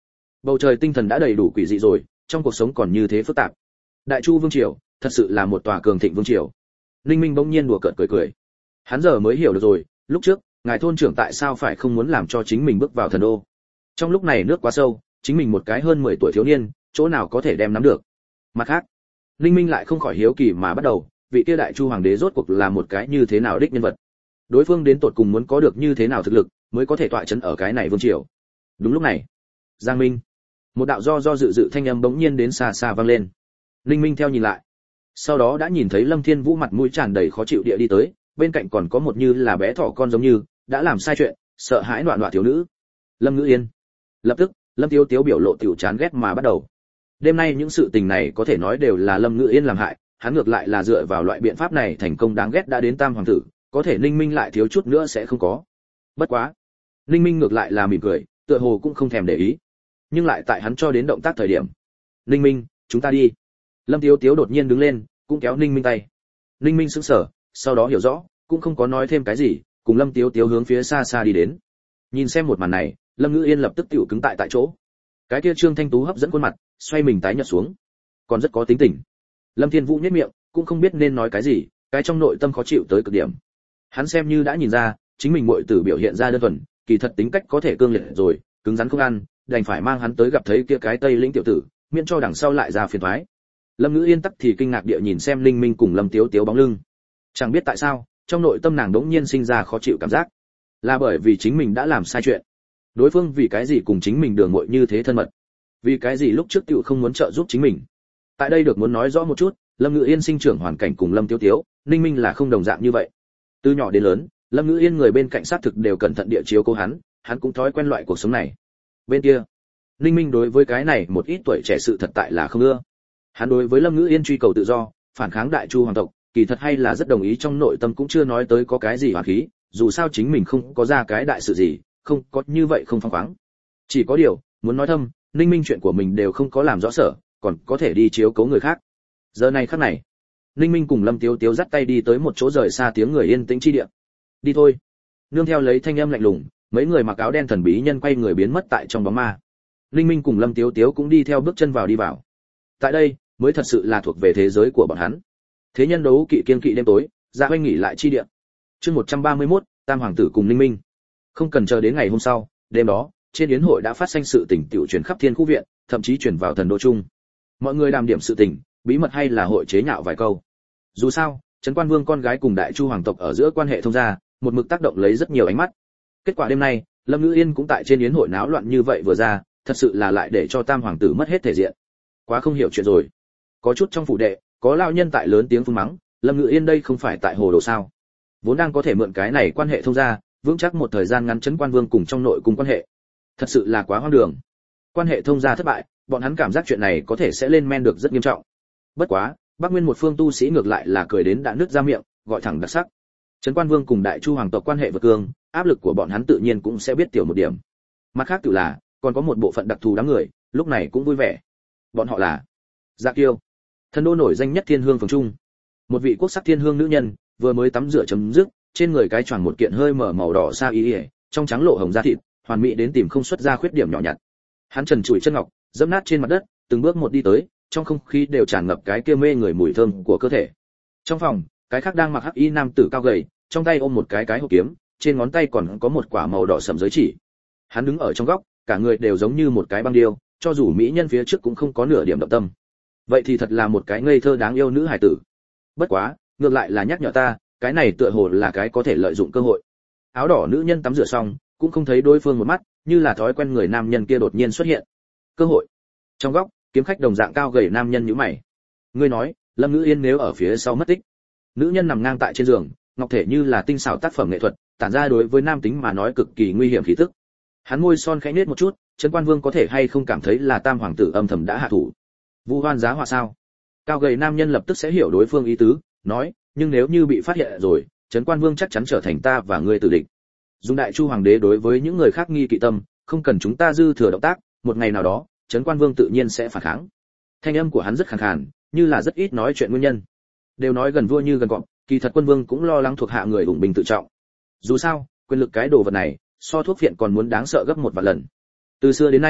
Bầu trời tinh thần đã đầy đủ quỷ dị rồi, trong cuộc sống còn như thế phức tạp. Đại Chu vương triều, thật sự là một tòa cường thịnh vương triều. Ninh Minh bỗng nhiên đùa cợt cười cười. Hắn giờ mới hiểu được rồi, lúc trước, ngài thôn trưởng tại sao phải không muốn làm cho chính mình bước vào thần đô. Trong lúc này nước quá sâu, chính mình một cái hơn mười tuổi thiếu niên, chỗ nào có thể đem nắm được. Mặt khác, Ninh Minh lại không khỏi hiếu kỳ mà bắt đầu, vị kia Đại Chu hoàng đế rốt cuộc là một cái như thế nào đích nhân vật. Đối phương đến tột cùng muốn có được như thế nào thực lực, mới có thể tọa chấn ở cái này vương triều. Đúng lúc này, Giang Minh, một đạo do do dự dự thanh âm bỗng nhiên đến xa xa vang lên. Ninh Minh theo nhìn lại, sau đó đã nhìn thấy Lâm Thiên Vũ mặt mũi tràn đầy khó chịu địa đi tới, bên cạnh còn có một như là bé thỏ con giống như đã làm sai chuyện, sợ hãi loạn loạn thiếu nữ. Lâm Ngữ Yên. Lập tức, Lâm Tiếu Tiếu biểu lộ tiểu chán ghét mà bắt đầu. Đêm nay những sự tình này có thể nói đều là Lâm Ngữ Yên làm hại, hắn ngược lại là dựa vào loại biện pháp này thành công đáng ghét đã đến Tam hoàng tử, có thể Ninh Minh lại thiếu chút nữa sẽ không có. Bất quá, Ninh Minh ngược lại là mỉm cười, tựa hồ cũng không thèm để ý. Nhưng lại tại hắn cho đến động tác thời điểm, Ninh Minh, chúng ta đi. Lâm Tiếu Tiếu đột nhiên đứng lên, cũng kéo Ninh Minh tay. Ninh Minh sững sờ, sau đó hiểu rõ, cũng không có nói thêm cái gì, cùng Lâm Tiếu Tiếu hướng phía xa xa đi đến. Nhìn xem một màn này, Lâm Ngữ Yên lập tức tiểu cứng tại tại chỗ. Cái kia Trương Thanh Tú hấp dẫn khuôn mặt, xoay mình tái nhợt xuống, còn rất có tính tình. Lâm Thiên Vũ nhếch miệng, cũng không biết nên nói cái gì, cái trong nội tâm khó chịu tới cực điểm. Hắn xem như đã nhìn ra, chính mình muội tử biểu hiện ra đơn thuần, kỳ thật tính cách có thể cương liệt rồi, cứng rắn không ăn, đành phải mang hắn tới gặp thấy kia cái Tây Lĩnh tiểu tử, miễn cho đằng sau lại ra phiền toái. Lâm Ngữ Yên tắc thì kinh ngạc địa nhìn xem Linh Minh cùng Lâm Tiếu Tiếu bóng lưng. Chẳng biết tại sao, trong nội tâm nàng đống nhiên sinh ra khó chịu cảm giác, là bởi vì chính mình đã làm sai chuyện. Đối phương vì cái gì cùng chính mình đường muội như thế thân mật? Vì cái gì lúc trước tiểu không muốn trợ giúp chính mình? Tại đây được muốn nói rõ một chút, Lâm Ngữ Yên sinh trưởng hoàn cảnh cùng Lâm Tiếu Tiếu, Ninh Minh là không đồng dạng như vậy. Từ nhỏ đến lớn, Lâm Ngữ Yên người bên cạnh sát thực đều cẩn thận địa chiếu cố hắn, hắn cũng thói quen loại cuộc sống này. Bên kia, Ninh Minh đối với cái này một ít tuổi trẻ sự thật tại là không ưa. Hắn đối với Lâm Ngữ Yên truy cầu tự do, phản kháng Đại Chu hoàng tộc, kỳ thật hay là rất đồng ý, trong nội tâm cũng chưa nói tới có cái gì hoàn khí, dù sao chính mình không có ra cái đại sự gì, không có như vậy không phăng khoáng. Chỉ có điều, muốn nói thâm, Ninh Minh chuyện của mình đều không có làm rõ sở, còn có thể đi chiếu cố người khác. Giờ này khắc này, Ninh Minh cùng Lâm Tiếu Tiếu dắt tay đi tới một chỗ rời xa tiếng người yên tĩnh chi địa. Đi thôi. Nương theo lấy thanh âm lạnh lùng, mấy người mặc áo đen thần bí nhân quay người biến mất tại trong bóng ma. Ninh Minh cùng Lâm Tiếu Tiếu cũng đi theo bước chân vào đi vào. Tại đây, mới thật sự là thuộc về thế giới của bọn hắn. Thế nhân đấu kỵ kiên kỵ đêm tối, ra hoanh nghỉ lại chi địa. Chương một trăm ba mươi mốt, Tam hoàng tử cùng Ninh Minh. Không cần chờ đến ngày hôm sau, đêm đó, trên yến hội đã phát sinh sự tình tiểu truyền khắp thiên khu viện, thậm chí truyền vào thần đô trung. Mọi người đàm điểm sự tình, bí mật hay là hội chế nhạo vài câu. Dù sao, Trấn Quan Vương con gái cùng Đại Chu hoàng tộc ở giữa quan hệ thông gia, một mực tác động lấy rất nhiều ánh mắt. Kết quả đêm nay, Lâm Ngữ Yên cũng tại trên yến hội náo loạn như vậy vừa ra, thật sự là lại để cho Tam hoàng tử mất hết thể diện. Quá không hiểu chuyện rồi. Có chút trong phủ đệ, có lão nhân tại lớn tiếng phun mắng, Lâm Ngữ Yên đây không phải tại hồ đồ sao? Vốn đang có thể mượn cái này quan hệ thông gia, vững chắc một thời gian ngắn Trấn Quan Vương cùng trong nội cung quan hệ. Thật sự là quá hoang đường. Quan hệ thông gia thất bại, bọn hắn cảm giác chuyện này có thể sẽ lên men được rất nghiêm trọng. Bất quá, Bắc Nguyên một phương tu sĩ ngược lại là cười đến đã nứt ra miệng, gọi thẳng đặc sắc. Trấn Quan Vương cùng Đại Chu hoàng tộc quan hệ vượt cương, áp lực của bọn hắn tự nhiên cũng sẽ biết tiểu một điểm. Mặt khác tự là, còn có một bộ phận đặc thù đám người, lúc này cũng vui vẻ. Bọn họ là Dạ Kiêu, thần đô nổi danh nhất thiên hương phường trung. Một vị quốc sắc thiên hương nữ nhân, vừa mới tắm rửa chấm dứt, trên người cái choàng một kiện hơi mở màu đỏ sa y, trong trắng lộ hồng da thịt, hoàn mỹ đến tìm không xuất ra khuyết điểm nhỏ nhặt. Hắn trần trụi chân ngọc, dẫm nát trên mặt đất, từng bước một đi tới, trong không khí đều tràn ngập cái kia mê người mùi thơm của cơ thể. Trong phòng, cái khác đang mặc hắc y nam tử cao gầy, trong tay ôm một cái cái hộp kiếm, trên ngón tay còn có một quả màu đỏ sẫm giới chỉ. Hắn đứng ở trong góc, cả người đều giống như một cái băng điêu, cho dù mỹ nhân phía trước cũng không có nửa điểm động tâm. Vậy thì thật là một cái ngây thơ đáng yêu nữ hài tử. Bất quá, ngược lại là nhắc nhở ta, cái này tựa hồ là cái có thể lợi dụng cơ hội. Áo đỏ nữ nhân tắm rửa xong, cũng không thấy đối phương một mắt, như là thói quen người nam nhân kia đột nhiên xuất hiện. Cơ hội. Trong góc, kiếm khách đồng dạng cao gầy nam nhân nhíu mày. Ngươi nói, Lâm Ngữ Yên nếu ở phía sau mất tích. Nữ nhân nằm ngang tại trên giường, ngọc thể như là tinh xảo tác phẩm nghệ thuật, tản ra đối với nam tính mà nói cực kỳ nguy hiểm khí tức. Hắn môi son khẽ nhếch một chút, Trấn Quan Vương có thể hay không cảm thấy là Tam hoàng tử âm thầm đã hạ thủ. Vu hoan giá họa sao? Cao gầy nam nhân lập tức sẽ hiểu đối phương ý tứ, nói, nhưng nếu như bị phát hiện rồi, Trấn Quan Vương chắc chắn trở thành ta và ngươi tử địch. Dùng Đại Chu hoàng đế đối với những người khác nghi kỵ tâm, không cần chúng ta dư thừa động tác, một ngày nào đó, Trấn Quan Vương tự nhiên sẽ phản kháng. Thanh âm của hắn rất khàn khàn, như là rất ít nói chuyện nguyên nhân. Đều nói gần vua như gần cọp, kỳ thật quân vương cũng lo lắng thuộc hạ người ủng bình tự trọng. Dù sao, quyền lực cái đồ vật này, so thuốc viện còn muốn đáng sợ gấp một vạn lần. Từ xưa đến nay,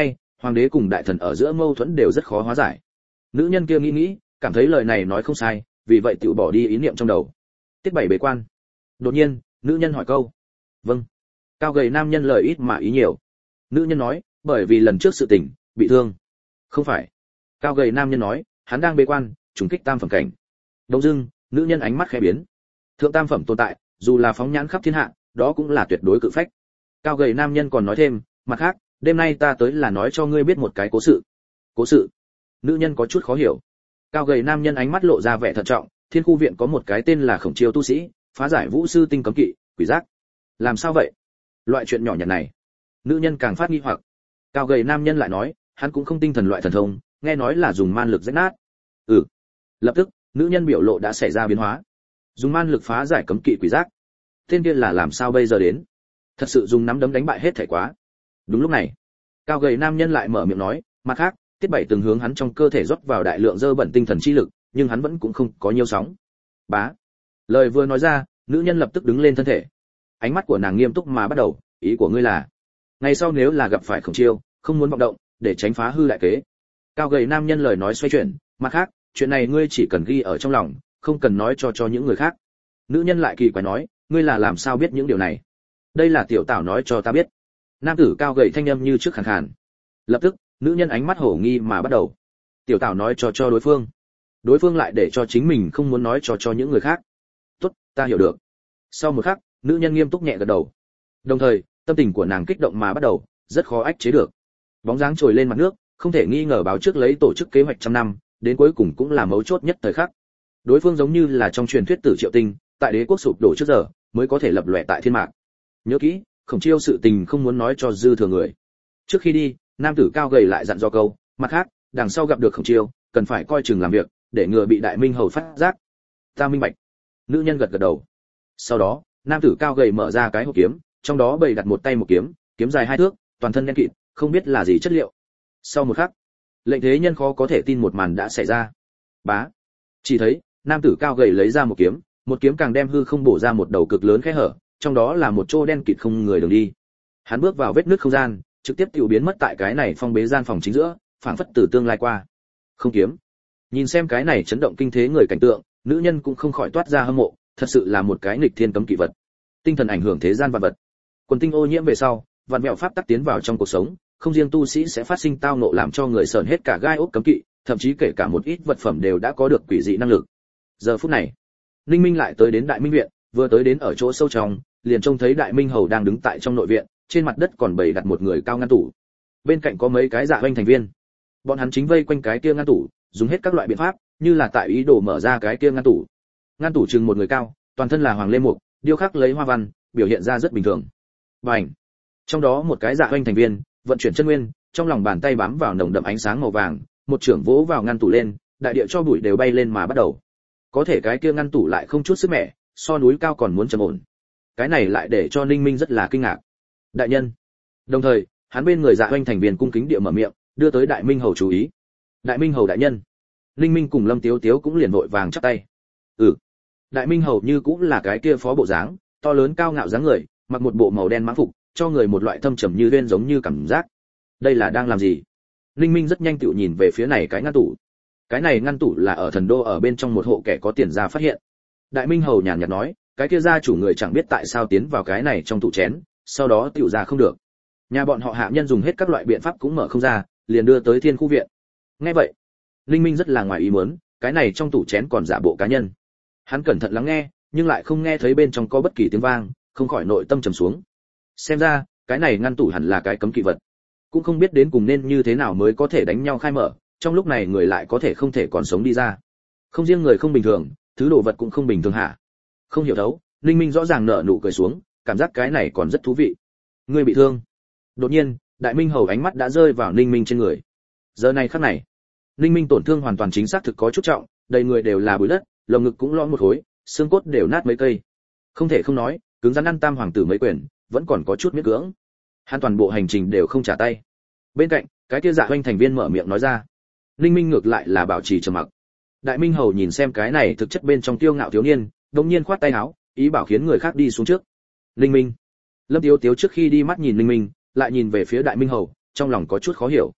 hoàng đế cùng đại thần ở giữa mâu thuẫn đều rất khó hóa giải. Nữ nhân kia nghĩ nghĩ, cảm thấy lời này nói không sai, vì vậy tự bỏ đi ý niệm trong đầu. Tiết bảy bế quan. Đột nhiên, nữ nhân hỏi câu. Vâng. Cao gầy nam nhân lời ít mà ý nhiều. Nữ nhân nói, bởi vì lần trước sự tình, bị thương. Không phải. Cao gầy nam nhân nói, hắn đang bế quan, trùng kích tam phẩm cảnh. Đông dưng, nữ nhân ánh mắt khẽ biến. Thượng tam phẩm tồn tại, dù là phóng nhãn khắp thiên hạ, đó cũng là tuyệt đối cự phách. Cao gầy nam nhân còn nói thêm, mặt khác, đêm nay ta tới là nói cho ngươi biết một cái cố sự. Cố sự? Nữ nhân có chút khó hiểu. Cao gầy nam nhân ánh mắt lộ ra vẻ thận trọng, thiên khu viện có một cái tên là Khổng Chiêu tu sĩ, phá giải vũ sư tinh cấm kỵ, quỷ giác. Làm sao vậy? Loại chuyện nhỏ nhặt này. Nữ nhân càng phát nghi hoặc. Cao gầy nam nhân lại nói, hắn cũng không tinh thần loại thần thông, nghe nói là dùng man lực rách nát. Ừ. Lập tức, nữ nhân biểu lộ đã xảy ra biến hóa. Dùng man lực phá giải cấm kỵ quỷ giác. Tên kia là làm sao bây giờ đến? Thật sự dùng nắm đấm đánh bại hết thảy quá. Đúng lúc này, cao gầy nam nhân lại mở miệng nói, mặt khác, Tiết Bảy từng hướng hắn trong cơ thể rót vào đại lượng dơ bẩn tinh thần chi lực, nhưng hắn vẫn cũng không có nhiều sóng. Bá. Lời vừa nói ra, nữ nhân lập tức đứng lên thân thể. Ánh mắt của nàng nghiêm túc mà bắt đầu, ý của ngươi là, ngày sau nếu là gặp phải Khổng Chiêu, không muốn vọng động, để tránh phá hư đại kế. Cao gầy nam nhân lời nói xoay chuyển, mặt khác, chuyện này ngươi chỉ cần ghi ở trong lòng, không cần nói cho cho những người khác. Nữ nhân lại kỳ quái nói, ngươi là làm sao biết những điều này? Đây là tiểu tảo nói cho ta biết. Nam tử cao gầy thanh âm như trước khàn khàn. Lập tức, nữ nhân ánh mắt hổ nghi mà bắt đầu. Tiểu tảo nói cho cho đối phương. Đối phương lại để cho chính mình không muốn nói cho cho những người khác. Tốt, ta hiểu được. Sau một khắc, nữ nhân nghiêm túc nhẹ gật đầu. Đồng thời, tâm tình của nàng kích động mà bắt đầu, rất khó ách chế được. Bóng dáng trồi lên mặt nước, không thể nghi ngờ báo trước lấy tổ chức kế hoạch trăm năm, đến cuối cùng cũng là mấu chốt nhất thời khắc. Đối phương giống như là trong truyền thuyết Tử Triệu Tinh, tại đế quốc sụp đổ trước giờ, mới có thể lập lòe tại thiên mạc. Nhớ kỹ, Khổng Chiêu sự tình không muốn nói cho dư thừa người. Trước khi đi, nam tử cao gầy lại dặn dò câu, mặt khác, đằng sau gặp được Khổng Chiêu, cần phải coi chừng làm việc, để ngừa bị Đại Minh hầu phát giác. Ta minh bạch. Nữ nhân gật gật đầu. Sau đó, nam tử cao gầy mở ra cái hộp kiếm, trong đó bày đặt một tay một kiếm, kiếm dài hai thước, toàn thân đen kịt, không biết là gì chất liệu. Sau một khắc, lệnh thế nhân khó có thể tin một màn đã xảy ra. Bá. Chỉ thấy, nam tử cao gầy lấy ra một kiếm, một kiếm càng đem hư không bổ ra một đầu cực lớn khe hở, trong đó là một chỗ đen kịt không người đường đi. Hắn bước vào vết nứt không gian, trực tiếp tiêu biến mất tại cái này phong bế gian phòng chính giữa, phảng phất từ tương lai qua. Không kiếm. Nhìn xem cái này chấn động kinh thế người cảnh tượng, nữ nhân cũng không khỏi toát ra hâm mộ, thật sự là một cái nghịch thiên cấm kỵ vật. Tinh thần ảnh hưởng thế gian vạn vật. Quần tinh ô nhiễm về sau, vạn mẹo pháp tắc tiến vào trong cuộc sống, không riêng tu sĩ sẽ phát sinh tao nộ làm cho người sờn hết cả gai ốc cấm kỵ, thậm chí kể cả một ít vật phẩm đều đã có được quỷ dị năng lực. Giờ phút này, Ninh Minh lại tới đến Đại Minh viện, vừa tới đến ở chỗ sâu trong, liền trông thấy Đại Minh hầu đang đứng tại trong nội viện, trên mặt đất còn bày đặt một người cao ngăn tủ. Bên cạnh có mấy cái dạ oanh thành viên. Bọn hắn chính vây quanh cái kia ngăn tủ, dùng hết các loại biện pháp, như là tại ý đồ mở ra cái kia ngăn tủ. Ngăn tủ chừng một người cao, toàn thân là hoàng lê mục, điêu khắc lấy hoa văn, biểu hiện ra rất bình thường. Bành! Trong đó một cái dạ oanh thành viên, vận chuyển chân nguyên, trong lòng bàn tay bám vào nồng đậm ánh sáng màu vàng, một trưởng vỗ vào ngăn tủ lên, đại địa cho bụi đều bay lên mà bắt đầu. Có thể cái kia ngăn tủ lại không chút sức mẻ, so núi cao còn muốn trầm ổn. Cái này lại để cho Ninh Minh rất là kinh ngạc. Đại nhân. Đồng thời, hắn bên người dạ oanh thành viên cung kính địa mở miệng, đưa tới Đại Minh hầu chú ý. Đại Minh hầu đại nhân. Ninh Minh cùng Lâm Tiếu Tiếu cũng liền vội vàng chắp tay. Ừ. Đại Minh hầu như cũng là cái kia phó bộ dáng, to lớn cao ngạo dáng người, mặc một bộ màu đen mãng phục, cho người một loại thâm trầm như uyên giống như cảm giác. Đây là đang làm gì? Ninh Minh rất nhanh tựu nhìn về phía này cái ngăn tủ. Cái này ngăn tủ là ở thần đô ở bên trong một hộ kẻ có tiền ra phát hiện. Đại Minh hầu nhàn nhạt nói, cái kia gia chủ người chẳng biết tại sao tiến vào cái này trong tủ chén, sau đó tựu ra không được. Nhà bọn họ hạ nhân dùng hết các loại biện pháp cũng mở không ra, liền đưa tới Thiên khu viện. Nghe vậy, Ninh Minh rất là ngoài ý muốn, cái này trong tủ chén còn giả bộ cá nhân. Hắn cẩn thận lắng nghe, nhưng lại không nghe thấy bên trong có bất kỳ tiếng vang, không khỏi nội tâm trầm xuống. Xem ra, cái này ngăn tủ hẳn là cái cấm kỵ vật. Cũng không biết đến cùng nên như thế nào mới có thể đánh nhau khai mở, trong lúc này người lại có thể không thể còn sống đi ra. Không riêng người không bình thường, thứ đồ vật cũng không bình thường hả? Không hiểu thấu, Ninh Minh rõ ràng nở nụ cười xuống, cảm giác cái này còn rất thú vị. Ngươi bị thương? Đột nhiên, Đại Minh hầu ánh mắt đã rơi vào Ninh Minh trên người. Giờ này khắc này, Ninh Minh tổn thương hoàn toàn chính xác thực có chút trọng, đầy người đều là bụi đất, lồng ngực cũng lõm một khối, xương cốt đều nát mấy cây. Không thể không nói, cứng rắn ăn tam hoàng tử mấy quyền, vẫn còn có chút miễn cưỡng. Hắn toàn bộ hành trình đều không trả tay. Bên cạnh, cái kia dạ hoanh thành viên mở miệng nói ra. Ninh Minh ngược lại là bảo trì trầm mặc. Đại Minh hầu nhìn xem cái này thực chất bên trong tiêu ngạo thiếu niên, đột nhiên khoát tay áo, ý bảo khiến người khác đi xuống trước. Ninh Minh. Lâm Tiếu Tiếu trước khi đi mắt nhìn Ninh Minh, lại nhìn về phía Đại Minh hầu, trong lòng có chút khó hiểu.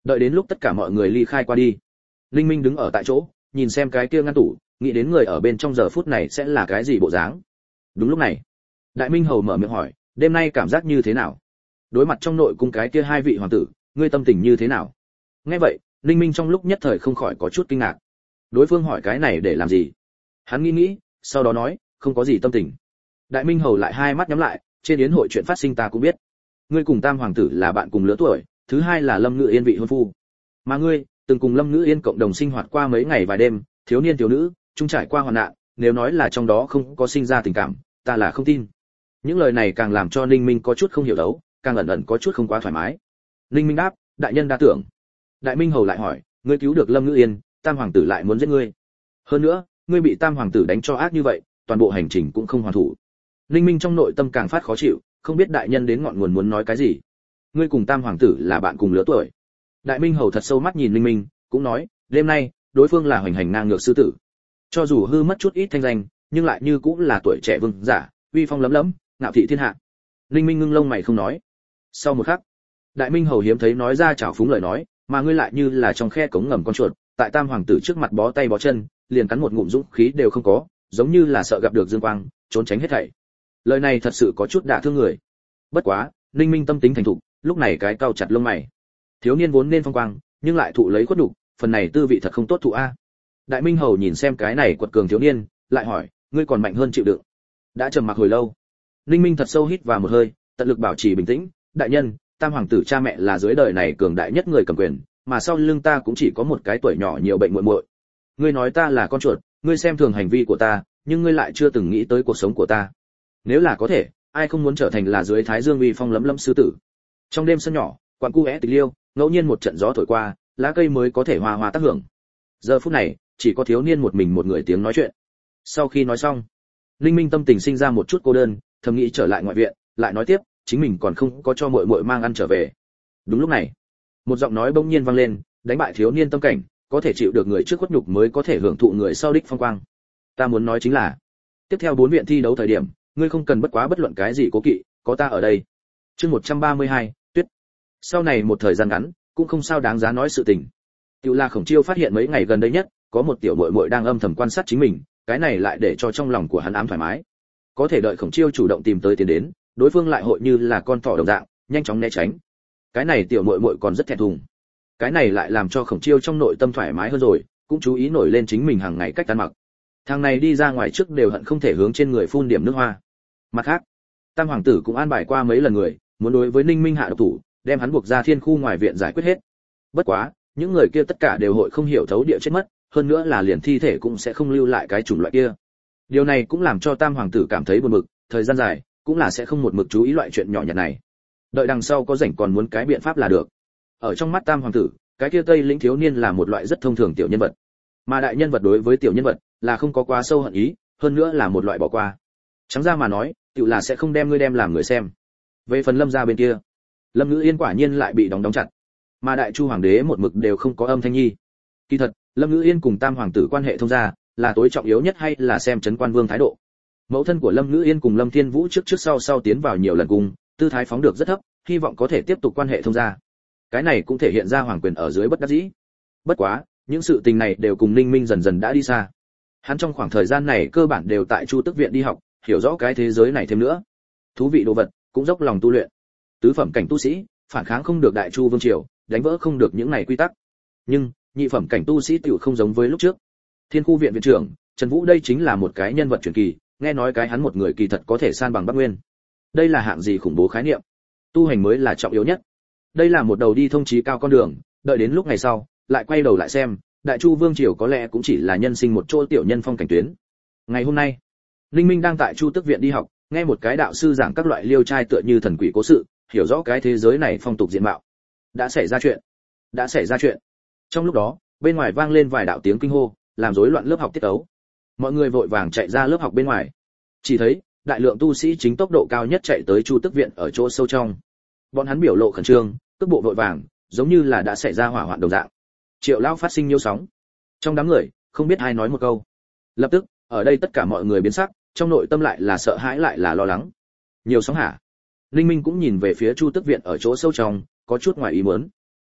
Đợi đến lúc tất cả mọi người ly khai qua đi, Linh Minh đứng ở tại chỗ, nhìn xem cái kia ngăn tủ, nghĩ đến người ở bên trong giờ phút này sẽ là cái gì bộ dáng. Đúng lúc này, Đại Minh Hầu mở miệng hỏi, đêm nay cảm giác như thế nào? Đối mặt trong nội cung cái kia hai vị hoàng tử, ngươi tâm tình như thế nào? Nghe vậy, Linh Minh trong lúc nhất thời không khỏi có chút kinh ngạc. Đối phương hỏi cái này để làm gì? Hắn nghĩ nghĩ, sau đó nói, không có gì tâm tình. Đại Minh Hầu lại hai mắt nhắm lại, trên yến hội chuyện phát sinh ta cũng biết. Ngươi cùng Tam hoàng tử là bạn cùng lứa tuổi, thứ hai là Lâm Ngự Yên vị hôn phu. Mà ngươi, từng cùng Lâm Ngự Yên cộng đồng sinh hoạt qua mấy ngày vài đêm, thiếu niên thiếu nữ, chung trải qua hoạn nạn, nếu nói là trong đó không có sinh ra tình cảm, ta là không tin. Những lời này càng làm cho Ninh Minh có chút không hiểu đấu, càng ẩn ẩn có chút không quá thoải mái. Ninh Minh đáp, đại nhân đa tưởng. Đại Minh Hầu lại hỏi, ngươi cứu được Lâm Ngự Yên, Tam hoàng tử lại muốn giết ngươi. Hơn nữa, ngươi bị Tam hoàng tử đánh cho ác như vậy, toàn bộ hành trình cũng không hoàn thủ. Ninh Minh trong nội tâm càng phát khó chịu, không biết đại nhân đến ngọn nguồn muốn nói cái gì. Ngươi cùng Tam hoàng tử là bạn cùng lứa tuổi. Đại Minh Hầu thật sâu mắt nhìn Ninh Minh, cũng nói, đêm nay, đối phương là hoành hành ngang ngược sư tử. Cho dù hư mất chút ít thanh danh, nhưng lại như cũng là tuổi trẻ vương giả, uy phong lấm lấm, ngạo thị thiên hạ. Ninh Minh ngưng lông mày không nói. Sau một khắc, Đại Minh Hầu hiếm thấy nói ra trào phúng lời nói, mà ngươi lại như là trong khe cống ngầm con chuột, tại Tam hoàng tử trước mặt bó tay bó chân, liền cắn một ngụm dũng khí đều không có, giống như là sợ gặp được dương quang, trốn tránh hết thảy. Lời này thật sự có chút đả thương người. Bất quá, Ninh Minh tâm tính thành thục, lúc này cái cau chặt lông mày. Thiếu niên vốn nên phong quang, nhưng lại thụ lấy khuất đủ, phần này tư vị thật không tốt thụ a. Đại Minh Hầu nhìn xem cái này quật cường thiếu niên, lại hỏi, ngươi còn mạnh hơn chịu đựng. Đã trầm mặc hồi lâu, Ninh Minh thật sâu hít vào một hơi, tận lực bảo trì bình tĩnh, đại nhân, Tam hoàng tử cha mẹ là dưới đời này cường đại nhất người cầm quyền, mà sau lưng ta cũng chỉ có một cái tuổi nhỏ nhiều bệnh muội muội. Ngươi nói ta là con chuột, ngươi xem thường hành vi của ta, nhưng ngươi lại chưa từng nghĩ tới cuộc sống của ta. Nếu là có thể, ai không muốn trở thành là dưới thái dương uy phong lấm lấm sư tử. Trong đêm sân nhỏ, quán cu é tịch liêu, ngẫu nhiên một trận gió thổi qua, lá cây mới có thể hòa hòa tác hưởng. Giờ phút này, chỉ có thiếu niên một mình một người tiếng nói chuyện. Sau khi nói xong, Linh Minh tâm tình sinh ra một chút cô đơn, thầm nghĩ trở lại ngoại viện, lại nói tiếp, chính mình còn không có cho muội muội mang ăn trở về. Đúng lúc này, một giọng nói bỗng nhiên vang lên, đánh bại thiếu niên tâm cảnh, có thể chịu được người trước khuất nhục mới có thể hưởng thụ người sau đích phong quang. Ta muốn nói chính là, tiếp theo bốn viện thi đấu thời điểm, ngươi không cần bất quá bất luận cái gì cố kỵ, có ta ở đây. Chương một trăm ba mươi hai, Tuyết. Sau này một thời gian ngắn, cũng không sao đáng giá nói sự tình. Tiểu La Khổng Chiêu phát hiện mấy ngày gần đây nhất, có một tiểu muội muội đang âm thầm quan sát chính mình, cái này lại để cho trong lòng của hắn ám thoải mái. Có thể đợi Khổng Chiêu chủ động tìm tới tiến đến, đối phương lại hội như là con thỏ đồng dạng, nhanh chóng né tránh. Cái này tiểu muội muội còn rất thẹn thùng. Cái này lại làm cho Khổng Chiêu trong nội tâm thoải mái hơn rồi, cũng chú ý nổi lên chính mình hàng ngày cách ăn mặc. Thằng này đi ra ngoài trước đều hận không thể hướng trên người phun điểm nước hoa. Mặt khác, Tam hoàng tử cũng an bài qua mấy lần người, muốn đối với Ninh Minh hạ độc thủ, đem hắn buộc ra thiên khu ngoài viện giải quyết hết. Bất quá, những người kia tất cả đều hội không hiểu thấu địa chết mất, hơn nữa là liền thi thể cũng sẽ không lưu lại cái chủng loại kia. Điều này cũng làm cho Tam hoàng tử cảm thấy buồn bực, thời gian dài, cũng là sẽ không một mực chú ý loại chuyện nhỏ nhặt này. Đợi đằng sau có rảnh còn muốn cái biện pháp là được. Ở trong mắt Tam hoàng tử, cái kia Tây lĩnh thiếu niên là một loại rất thông thường tiểu nhân vật, mà đại nhân vật đối với tiểu nhân vật là không có quá sâu hận ý, hơn nữa là một loại bỏ qua. Trắng ra mà nói, tiểu là sẽ không đem ngươi đem làm người xem. Về phần Lâm gia bên kia, Lâm Ngữ Yên quả nhiên lại bị đóng đóng chặt, mà Đại Chu hoàng đế một mực đều không có âm thanh nhi. Kỳ thật, Lâm Ngữ Yên cùng Tam hoàng tử quan hệ thông gia là tối trọng yếu nhất hay là xem trấn quan vương thái độ. Mẫu thân của Lâm Ngữ Yên cùng Lâm Thiên Vũ trước trước sau sau tiến vào nhiều lần cùng, tư thái phóng được rất thấp, hy vọng có thể tiếp tục quan hệ thông gia. Cái này cũng thể hiện ra hoàng quyền ở dưới bất đắc dĩ. Bất quá, những sự tình này đều cùng Ninh Minh dần dần đã đi xa. Hắn trong khoảng thời gian này cơ bản đều tại Chu Tức viện đi học, hiểu rõ cái thế giới này thêm nữa. Thú vị đồ vật, cũng dốc lòng tu luyện. Tứ phẩm cảnh tu sĩ, phản kháng không được Đại Chu vương triều, đánh vỡ không được những này quy tắc. Nhưng, nhị phẩm cảnh tu sĩ tiểu không giống với lúc trước. Thiên khu viện viện trưởng, Trần Vũ đây chính là một cái nhân vật truyền kỳ, nghe nói cái hắn một người kỳ thật có thể san bằng Bắc Nguyên. Đây là hạng gì khủng bố khái niệm. Tu hành mới là trọng yếu nhất. Đây là một đầu đi thông chí cao con đường, đợi đến lúc ngày sau, lại quay đầu lại xem, Đại Chu vương triều có lẽ cũng chỉ là nhân sinh một chỗ tiểu nhân phong cảnh tuyến. Ngày hôm nay, Linh Minh đang tại Chu Tức viện đi học, nghe một cái đạo sư giảng các loại liêu trai tựa như thần quỷ cố sự, hiểu rõ cái thế giới này phong tục diện mạo. Đã xảy ra chuyện, đã xảy ra chuyện. Trong lúc đó, bên ngoài vang lên vài đạo tiếng kinh hô, làm rối loạn lớp học tiết tấu. Mọi người vội vàng chạy ra lớp học bên ngoài. Chỉ thấy, đại lượng tu sĩ chính tốc độ cao nhất chạy tới Chu Tức viện ở chỗ sâu trong. Bọn hắn biểu lộ khẩn trương, cước bộ vội vàng, giống như là đã xảy ra hỏa hoạn đồng dạng. Triệu lão phát sinh nhiêu sóng. Trong đám người, không biết ai nói một câu. Lập tức, ở đây tất cả mọi người biến sắc, trong nội tâm lại là sợ hãi lại là lo lắng. Nhiều sóng hả? Linh Minh cũng nhìn về phía Chu Tức viện ở chỗ sâu trong, có chút ngoài ý muốn.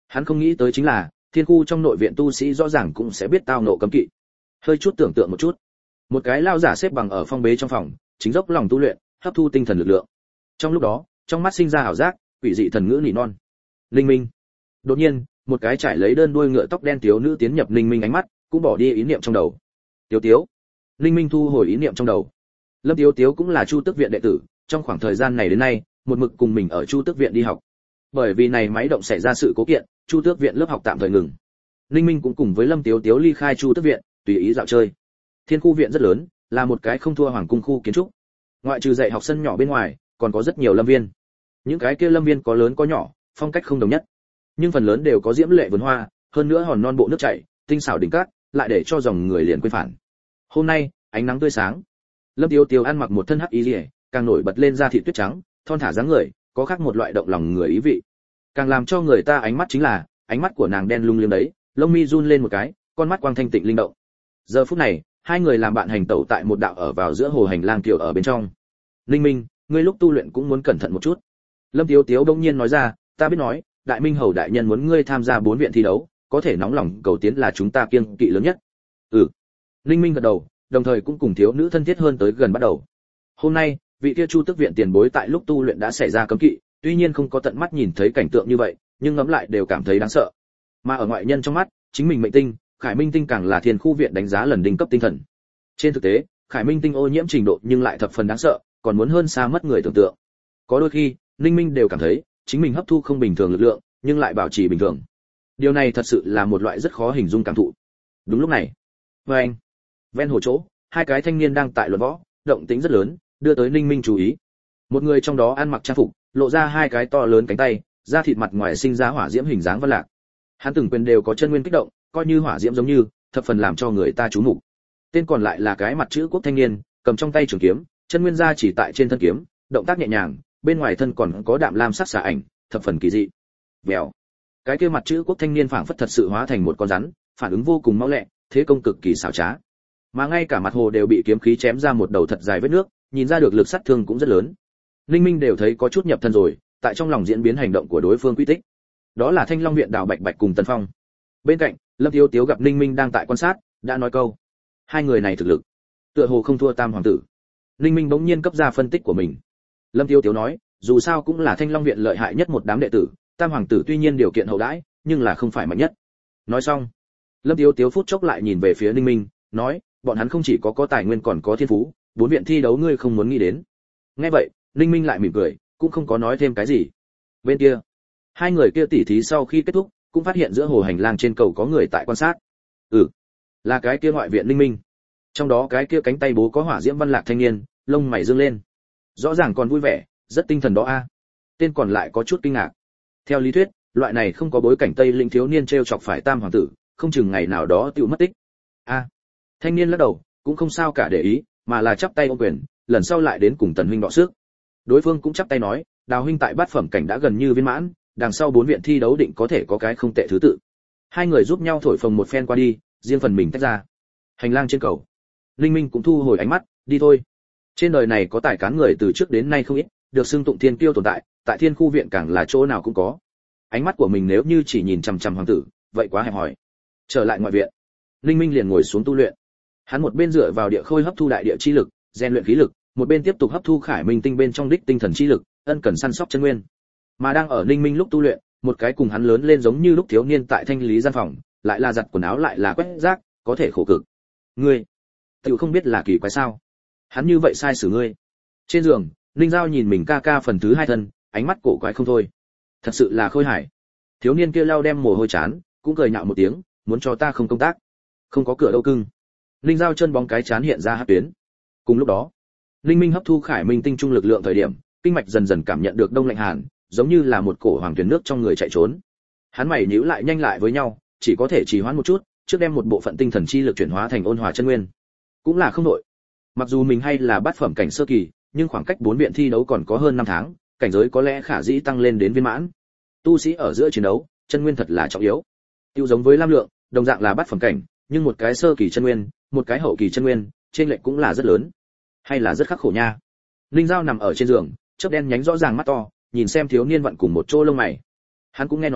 Hắn không nghĩ tới chính là, thiên khu trong nội viện tu sĩ rõ ràng cũng sẽ biết tao nộ cấm kỵ. Hơi chút tưởng tượng một chút, một cái lao giả xếp bằng ở phong bế trong phòng, chính dốc lòng tu luyện, hấp thu tinh thần lực lượng. Trong lúc đó, trong mắt sinh ra ảo giác, quỷ dị thần ngữ nỉ non. Linh Minh. Đột nhiên, một cái trải lấy đơn đuôi ngựa tóc đen thiếu nữ tiến nhập Linh Minh ánh mắt, cũng bỏ đi ý niệm trong đầu. Tiếu Tiếu. Linh Minh thu hồi ý niệm trong đầu. Lâm Tiếu Tiếu cũng là Chu Tước viện đệ tử, trong khoảng thời gian này đến nay, một mực cùng mình ở Chu Tước viện đi học. Bởi vì này máy động xảy ra sự cố kiện, Chu Tước viện lớp học tạm thời ngừng. Linh Minh cũng cùng với Lâm Tiếu Tiếu ly khai Chu Tước viện, tùy ý dạo chơi. Thiên khu viện rất lớn, là một cái không thua hoàng cung khu kiến trúc. Ngoại trừ dạy học sân nhỏ bên ngoài, còn có rất nhiều lâm viên. Những cái kia lâm viên có lớn có nhỏ, phong cách không đồng nhất, nhưng phần lớn đều có diễm lệ vườn hoa, hơn nữa hòn non bộ nước chảy, tinh xảo đỉnh cát, lại để cho dòng người liền quên phản. Hôm nay, ánh nắng tươi sáng. Lâm Tiếu Tiếu ăn mặc một thân hắc y liễu, càng nổi bật lên da thịt tuyết trắng, thon thả dáng người, có khác một loại động lòng người ý vị. Càng làm cho người ta ánh mắt chính là, ánh mắt của nàng đen lung liếng đấy, lông mi run lên một cái, con mắt quang thanh tịnh linh động. Giờ phút này, hai người làm bạn hành tẩu tại một đạo ở vào giữa hồ hành lang tiểu ở bên trong. Linh Minh, ngươi lúc tu luyện cũng muốn cẩn thận một chút. Lâm Tiếu Tiếu bỗng nhiên nói ra, ta biết nói, Đại Minh Hầu đại nhân muốn ngươi tham gia bốn viện thi đấu, có thể nóng lòng cầu tiến là chúng ta kiêng kỵ lớn nhất. Ừ. Linh Minh gật đầu, đồng thời cũng cùng thiếu nữ thân thiết hơn tới gần bắt đầu. Hôm nay, vị kia Chu Tước viện tiền bối tại lúc tu luyện đã xảy ra cấm kỵ, tuy nhiên không có tận mắt nhìn thấy cảnh tượng như vậy, nhưng ngẫm lại đều cảm thấy đáng sợ. Mà ở ngoại nhân trong mắt, chính mình mệnh tinh, Khải Minh tinh càng là thiên khu viện đánh giá lần đỉnh cấp tinh thần. Trên thực tế, Khải Minh tinh ô nhiễm trình độ nhưng lại thập phần đáng sợ, còn muốn hơn xa mất người tưởng tượng. Có đôi khi, Linh Minh đều cảm thấy, chính mình hấp thu không bình thường lực lượng, nhưng lại bảo trì bình thường. Điều này thật sự là một loại rất khó hình dung cảm thụ. Đúng lúc này, với anh, ven hồ chỗ, hai cái thanh niên đang tại luận võ, động tĩnh rất lớn, đưa tới Linh Minh chú ý. Một người trong đó ăn mặc trang phục, lộ ra hai cái to lớn cánh tay, da thịt mặt ngoài sinh ra hỏa diễm hình dáng văn lạc. Hắn từng quyền đều có chân nguyên kích động, coi như hỏa diễm giống như, thập phần làm cho người ta chú mục. Tên còn lại là cái mặt chữ quốc thanh niên, cầm trong tay trường kiếm, chân nguyên ra chỉ tại trên thân kiếm, động tác nhẹ nhàng, bên ngoài thân còn có đạm lam sắc xạ ảnh, thập phần kỳ dị. Vèo. Cái kia mặt chữ quốc thanh niên phảng phất thật sự hóa thành một con rắn, phản ứng vô cùng mau lẹ, thế công cực kỳ xảo trá. Mà ngay cả mặt hồ đều bị kiếm khí chém ra một đầu thật dài vết nước, nhìn ra được lực sát thương cũng rất lớn. Linh Minh đều thấy có chút nhập thân rồi, tại trong lòng diễn biến hành động của đối phương quy tích. Đó là Thanh Long viện Đào Bạch Bạch cùng Tần Phong. Bên cạnh, Lâm Tiếu Tiếu gặp Linh Minh đang tại quan sát, đã nói câu: hai người này thực lực, tựa hồ không thua Tam hoàng tử. Linh Minh bỗng nhiên cấp ra phân tích của mình. Lâm Tiếu Tiếu nói, dù sao cũng là Thanh Long viện lợi hại nhất một đám đệ tử, Tam hoàng tử tuy nhiên điều kiện hậu đãi, nhưng là không phải mạnh nhất. Nói xong, Lâm Tiếu Tiếu phút chốc lại nhìn về phía Linh Minh, nói, bọn hắn không chỉ có có tài nguyên còn có thiên phú, bốn viện thi đấu ngươi không muốn nghĩ đến. Nghe vậy, Linh Minh lại mỉm cười, cũng không có nói thêm cái gì. Bên kia, hai người kia tỉ thí sau khi kết thúc, cũng phát hiện giữa hồ hành lang trên cầu có người tại quan sát. Ừ, là cái kia ngoại viện Linh Minh. Trong đó cái kia cánh tay bố có hỏa diễm văn lạc thanh niên, lông mày dương lên. Rõ ràng còn vui vẻ, rất tinh thần đó a. Tên còn lại có chút kinh ngạc. Theo lý thuyết, loại này không có bối cảnh Tây Linh thiếu niên trêu chọc phải Tam hoàng tử, không chừng ngày nào đó tiêu mất tích. A. Thanh niên lắc đầu, cũng không sao cả để ý, mà là chắp tay ôm quyền, lần sau lại đến cùng Tần huynh đọ sức. Đối phương cũng chắp tay nói, Đào huynh tại bát phẩm cảnh đã gần như viên mãn, đằng sau bốn viện thi đấu định có thể có cái không tệ thứ tự. Hai người giúp nhau thổi phồng một phen qua đi, riêng phần mình tách ra. Hành lang trên cầu, Linh Minh cũng thu hồi ánh mắt, đi thôi. Trên đời này có tài cán người từ trước đến nay không ít, được xưng tụng thiên kiêu tồn tại, tại thiên khu viện càng là chỗ nào cũng có. Ánh mắt của mình nếu như chỉ nhìn chằm chằm hoàng tử, vậy quá hẹp hòi. Trở lại ngoại viện, Linh Minh liền ngồi xuống tu luyện. Hắn một bên dựa vào địa khôi hấp thu đại địa chi lực, rèn luyện khí lực, một bên tiếp tục hấp thu Khải Minh tinh bên trong đích tinh thần chi lực, ân cần săn sóc chân nguyên. Mà đang ở Linh Minh lúc tu luyện, một cái cùng hắn lớn lên giống như lúc thiếu niên tại thanh lý gian phòng, lại là giặt quần áo lại là quét rác, có thể khổ cực. Ngươi, tự không biết là kỳ quái sao? Hắn như vậy sai xử ngươi. Trên giường, Linh Giao nhìn mình ca ca phần thứ hai thân, ánh mắt cổ quái không thôi. Thật sự là khôi hài. Thiếu niên kia lau đem mồ hôi chán, cũng cười nhạo một tiếng, muốn cho ta không công tác. Không có cửa đâu cưng. Linh Giao chân bóng cái chán hiện ra hắc tuyến. Cùng lúc đó, Linh Minh hấp thu Khải Minh tinh trung lực lượng thời điểm, kinh mạch dần dần cảm nhận được đông lạnh hàn, giống như là một cổ hoàng tuyển nước trong người chạy trốn. Hắn mày nhíu lại nhanh lại với nhau, chỉ có thể trì hoãn một chút, trước đem một bộ phận tinh thần chi lực chuyển hóa thành ôn hòa chân nguyên. Cũng là không đội. Mặc dù mình hay là bát phẩm cảnh sơ kỳ, nhưng khoảng cách bốn viện thi đấu còn có hơn năm tháng, cảnh giới có lẽ khả dĩ tăng lên đến viên mãn. Tu sĩ ở giữa chiến đấu, chân nguyên thật là trọng yếu. Tiêu giống với Lam Lượng, đồng dạng là bát phẩm cảnh, nhưng một cái sơ kỳ chân nguyên, một cái hậu kỳ chân nguyên, trên lệch cũng là rất lớn. Hay là rất khắc khổ nha. Linh Giao nằm ở trên giường, chớp đen nhánh rõ ràng mắt to, nhìn xem thiếu niên vận cùng một chỗ lông mày. Hắn cũng nghe nói,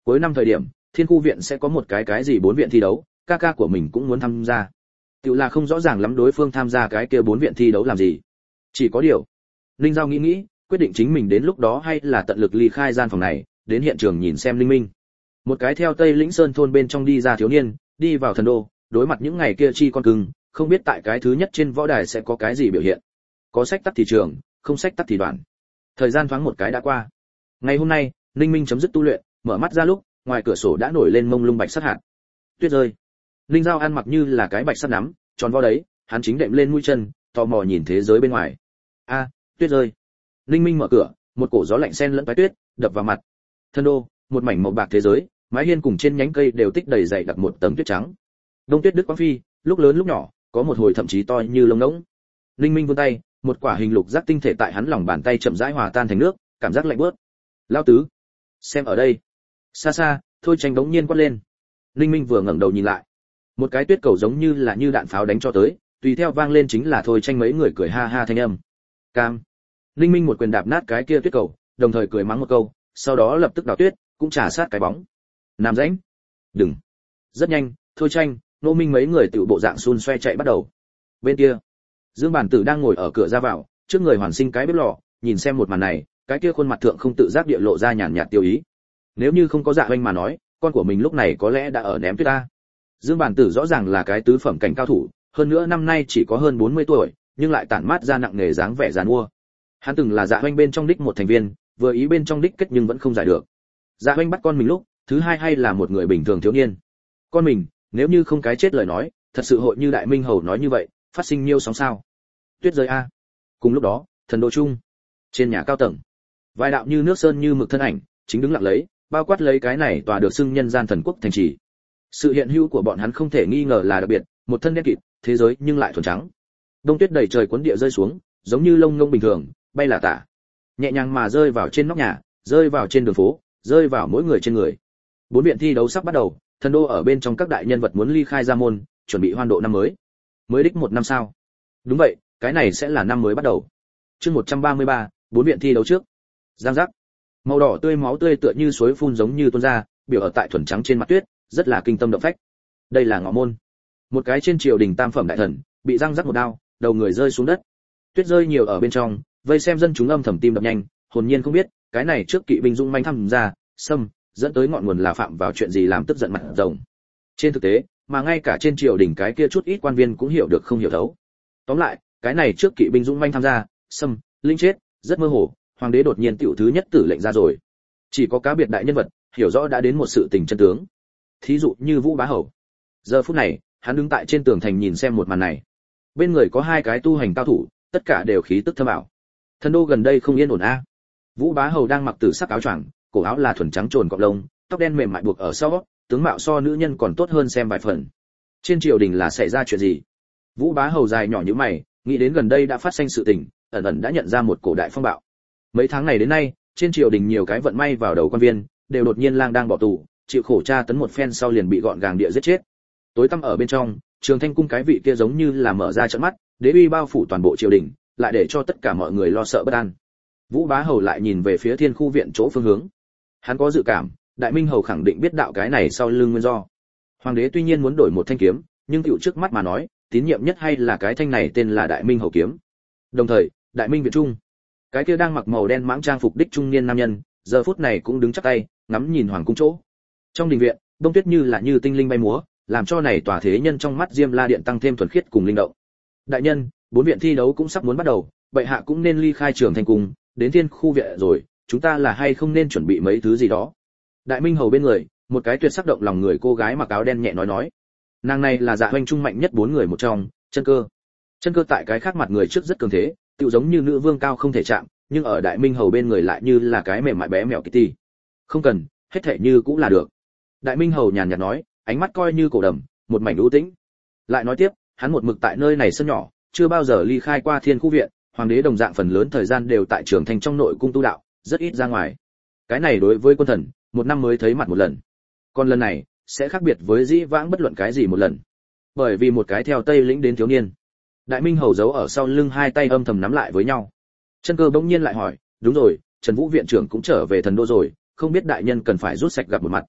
Cuối năm thời điểm, Thiên khu viện sẽ có một cái cái gì bốn viện thi đấu, ca ca của mình cũng muốn tham gia. Tiểu là không rõ ràng lắm đối phương tham gia cái kia bốn viện thi đấu làm gì. Chỉ có điều, Linh Giao nghĩ nghĩ, quyết định chính mình đến lúc đó hay là tận lực ly khai gian phòng này, đến hiện trường nhìn xem Linh Minh. Một cái theo Tây Lĩnh Sơn thôn bên trong đi ra thiếu niên, đi vào thần đô, đối mặt những ngày kia chi con cưng, không biết tại cái thứ nhất trên võ đài sẽ có cái gì biểu hiện. Có sách tắt thì trường, không sách tắt thì đoạn. Thời gian thoáng một cái đã qua. Ngày hôm nay, Linh Minh chấm dứt tu luyện, mở mắt ra lúc, ngoài cửa sổ đã nổi lên mông lung bạch sắt hạt. Tuyết rơi. Linh Giao ăn mặc như là cái bạch sắt nắm, tròn vo đấy, hắn chính đệm lên mũi chân, tò mò nhìn thế giới bên ngoài. A, à, tuyết rơi. Linh Minh mở cửa, một cổ gió lạnh xen lẫn tuyết đập vào mặt. Thân đô, một mảnh màu bạc thế giới, mái hiên cùng trên nhánh cây đều tích đầy dày đặc một tầng tuyết trắng. Đông tuyết đứt quãng phi, lúc lớn lúc nhỏ, có một hồi thậm chí to như lông ngỗng. Linh Minh vươn tay, một quả hình lục giác tinh thể tại hắn lòng bàn tay chậm rãi hòa tan thành nước, cảm giác lạnh buốt. Lão tứ, xem ở đây. Xa xa, Thôi Tranh đống nhiên quát lên. Linh Minh vừa ngẩng đầu nhìn lại, một cái tuyết cầu giống như là như đạn pháo đánh cho tới, tùy theo vang lên chính là Thôi Tranh mấy người cười ha ha thanh âm. Cam. Linh Minh một quyền đạp nát cái kia tuyết cầu, đồng thời cười mắng một câu, sau đó lập tức đào tuyết, cũng trả sát cái bóng. Nam rãnh. Đừng. Rất nhanh, Thôi Tranh, Nô Minh mấy người tự bộ dạng xun xoe chạy bắt đầu. Bên kia, Dương Bản Tử đang ngồi ở cửa ra vào, trước người hoàn sinh cái bếp lò, nhìn xem một màn này, cái kia khuôn mặt thượng không tự giác địa lộ ra nhàn nhạt tiêu ý. Nếu như không có Dạ Hoành mà nói, con của mình lúc này có lẽ đã ở ném tuyết ta. Dương Bản Tử rõ ràng là cái tứ phẩm cảnh cao thủ, hơn nữa năm nay chỉ có hơn bốn mươi tuổi, nhưng lại tản mát ra nặng nề dáng vẻ giàn mua. Hắn từng là Dạ Hoành bên trong đích một thành viên, vừa ý bên trong đích kết nhưng vẫn không giải được. Dạ Hoành bắt con mình lúc, thứ hai hay là một người bình thường thiếu niên. Con mình, nếu như không cái chết lời nói, thật sự hội như Đại Minh Hầu nói như vậy, phát sinh nhiêu sóng sao? Tuyết rơi a. Cùng lúc đó, thần đô trung, trên nhà cao tầng, vài đạo như nước sơn như mực thân ảnh, chính đứng lặng lấy, bao quát lấy cái này tòa được xưng nhân gian thần quốc thành trì. Sự hiện hữu của bọn hắn không thể nghi ngờ là đặc biệt, một thân đen kịt, thế giới nhưng lại thuần trắng. Đông tuyết đầy trời cuốn địa rơi xuống, giống như lông ngông bình thường, bay là tả, nhẹ nhàng mà rơi vào trên nóc nhà, rơi vào trên đường phố, rơi vào mỗi người trên người. Bốn viện thi đấu sắp bắt đầu, thần đô ở bên trong các đại nhân vật muốn ly khai ra môn, chuẩn bị hoan độ năm mới. Mới đích một năm sao? Đúng vậy, cái này sẽ là năm mới bắt đầu. Chương một trăm ba mươi ba, bốn viện thi đấu trước. Giang giác. Màu đỏ tươi máu tươi tựa như suối phun giống như tuôn ra, biểu ở tại thuần trắng trên mặt tuyết, rất là kinh tâm động phách. Đây là ngọ môn. Một cái trên triều đình tam phẩm đại thần, bị răng rắc một đao, đầu người rơi xuống đất. Tuyết rơi nhiều ở bên trong, vây xem dân chúng âm thầm tim đập nhanh, hồn nhiên không biết, cái này trước kỵ binh dung manh thăm ra, xâm, dẫn tới ngọn nguồn là phạm vào chuyện gì làm tức giận mặt rồng. Trên thực tế, mà ngay cả trên triều đình cái kia chút ít quan viên cũng hiểu được không hiểu thấu. Tóm lại, cái này trước kỵ binh dũng manh tham gia, xâm, linh chết, rất mơ hồ, hoàng đế đột nhiên tiểu thứ nhất tử lệnh ra rồi. Chỉ có cá biệt đại nhân vật hiểu rõ đã đến một sự tình chân tướng. Thí dụ như Vũ Bá Hầu. Giờ phút này, hắn đứng tại trên tường thành nhìn xem một màn này. Bên người có hai cái tu hành cao thủ, tất cả đều khí tức thâm ảo. Thần đô gần đây không yên ổn a. Vũ Bá Hầu đang mặc tử sắc áo choàng, cổ áo là thuần trắng trồn cọp lông, tóc đen mềm mại buộc ở sau, tướng mạo so nữ nhân còn tốt hơn xem vài phần. Trên triều đình là xảy ra chuyện gì? Vũ Bá Hầu dài nhỏ như mày, nghĩ đến gần đây đã phát sinh sự tình, ẩn ẩn đã nhận ra một cổ đại phong bạo. Mấy tháng này đến nay, trên triều đình nhiều cái vận may vào đầu quan viên, đều đột nhiên lang đang bỏ tù, chịu khổ tra tấn một phen sau liền bị gọn gàng địa giết chết. Tối tăm ở bên trong, Trường Thanh cung cái vị kia giống như là mở ra trận mắt, đế uy bao phủ toàn bộ triều đình, lại để cho tất cả mọi người lo sợ bất an. Vũ Bá Hầu lại nhìn về phía Thiên khu viện chỗ phương hướng. Hắn có dự cảm, Đại Minh Hầu khẳng định biết đạo cái này sau lưng nguyên do. Hoàng đế tuy nhiên muốn đổi một thanh kiếm, nhưng tựu trước mắt mà nói, tín nhiệm nhất hay là cái thanh này tên là Đại Minh Hầu kiếm. Đồng thời, Đại Minh viện trung, cái kia đang mặc màu đen mãng trang phục đích trung niên nam nhân, giờ phút này cũng đứng chắp tay, ngắm nhìn hoàng cung chỗ. Trong đình viện, đông tuyết như là như tinh linh bay múa, làm cho này tòa thế nhân trong mắt Diêm La điện tăng thêm thuần khiết cùng linh động. Đại nhân, bốn viện thi đấu cũng sắp muốn bắt đầu, bệ hạ cũng nên ly khai Trường Thanh cung, đến Thiên khu viện rồi, chúng ta là hay không nên chuẩn bị mấy thứ gì đó. Đại Minh Hầu bên người, một cái tuyệt sắc động lòng người cô gái mặc áo đen nhẹ nói nói. Nàng này là Dạ Hoành trung mạnh nhất bốn người một trong, Chân Cơ. Chân Cơ tại cái khác mặt người trước rất cường thế, tựu giống như nữ vương cao không thể chạm, nhưng ở Đại Minh Hầu bên người lại như là cái mềm mại bé mèo Kitty. Không cần, hết thảy như cũng là được. Đại Minh Hầu nhàn nhạt nói, ánh mắt coi như cổ đầm, một mảnh u tĩnh. Lại nói tiếp, hắn một mực tại nơi này sân nhỏ, chưa bao giờ ly khai qua Thiên khu viện, hoàng đế đồng dạng phần lớn thời gian đều tại Trường Thành trong nội cung tu đạo, rất ít ra ngoài. Cái này đối với quân thần, một năm mới thấy mặt một lần. Còn lần này, sẽ khác biệt với dĩ vãng bất luận cái gì một lần. Bởi vì một cái theo Tây lĩnh đến thiếu niên. Đại Minh Hầu giấu ở sau lưng hai tay âm thầm nắm lại với nhau. Chân Cơ bỗng nhiên lại hỏi, đúng rồi, Trần Vũ viện trưởng cũng trở về thần đô rồi, không biết đại nhân cần phải rút sạch gặp một mặt,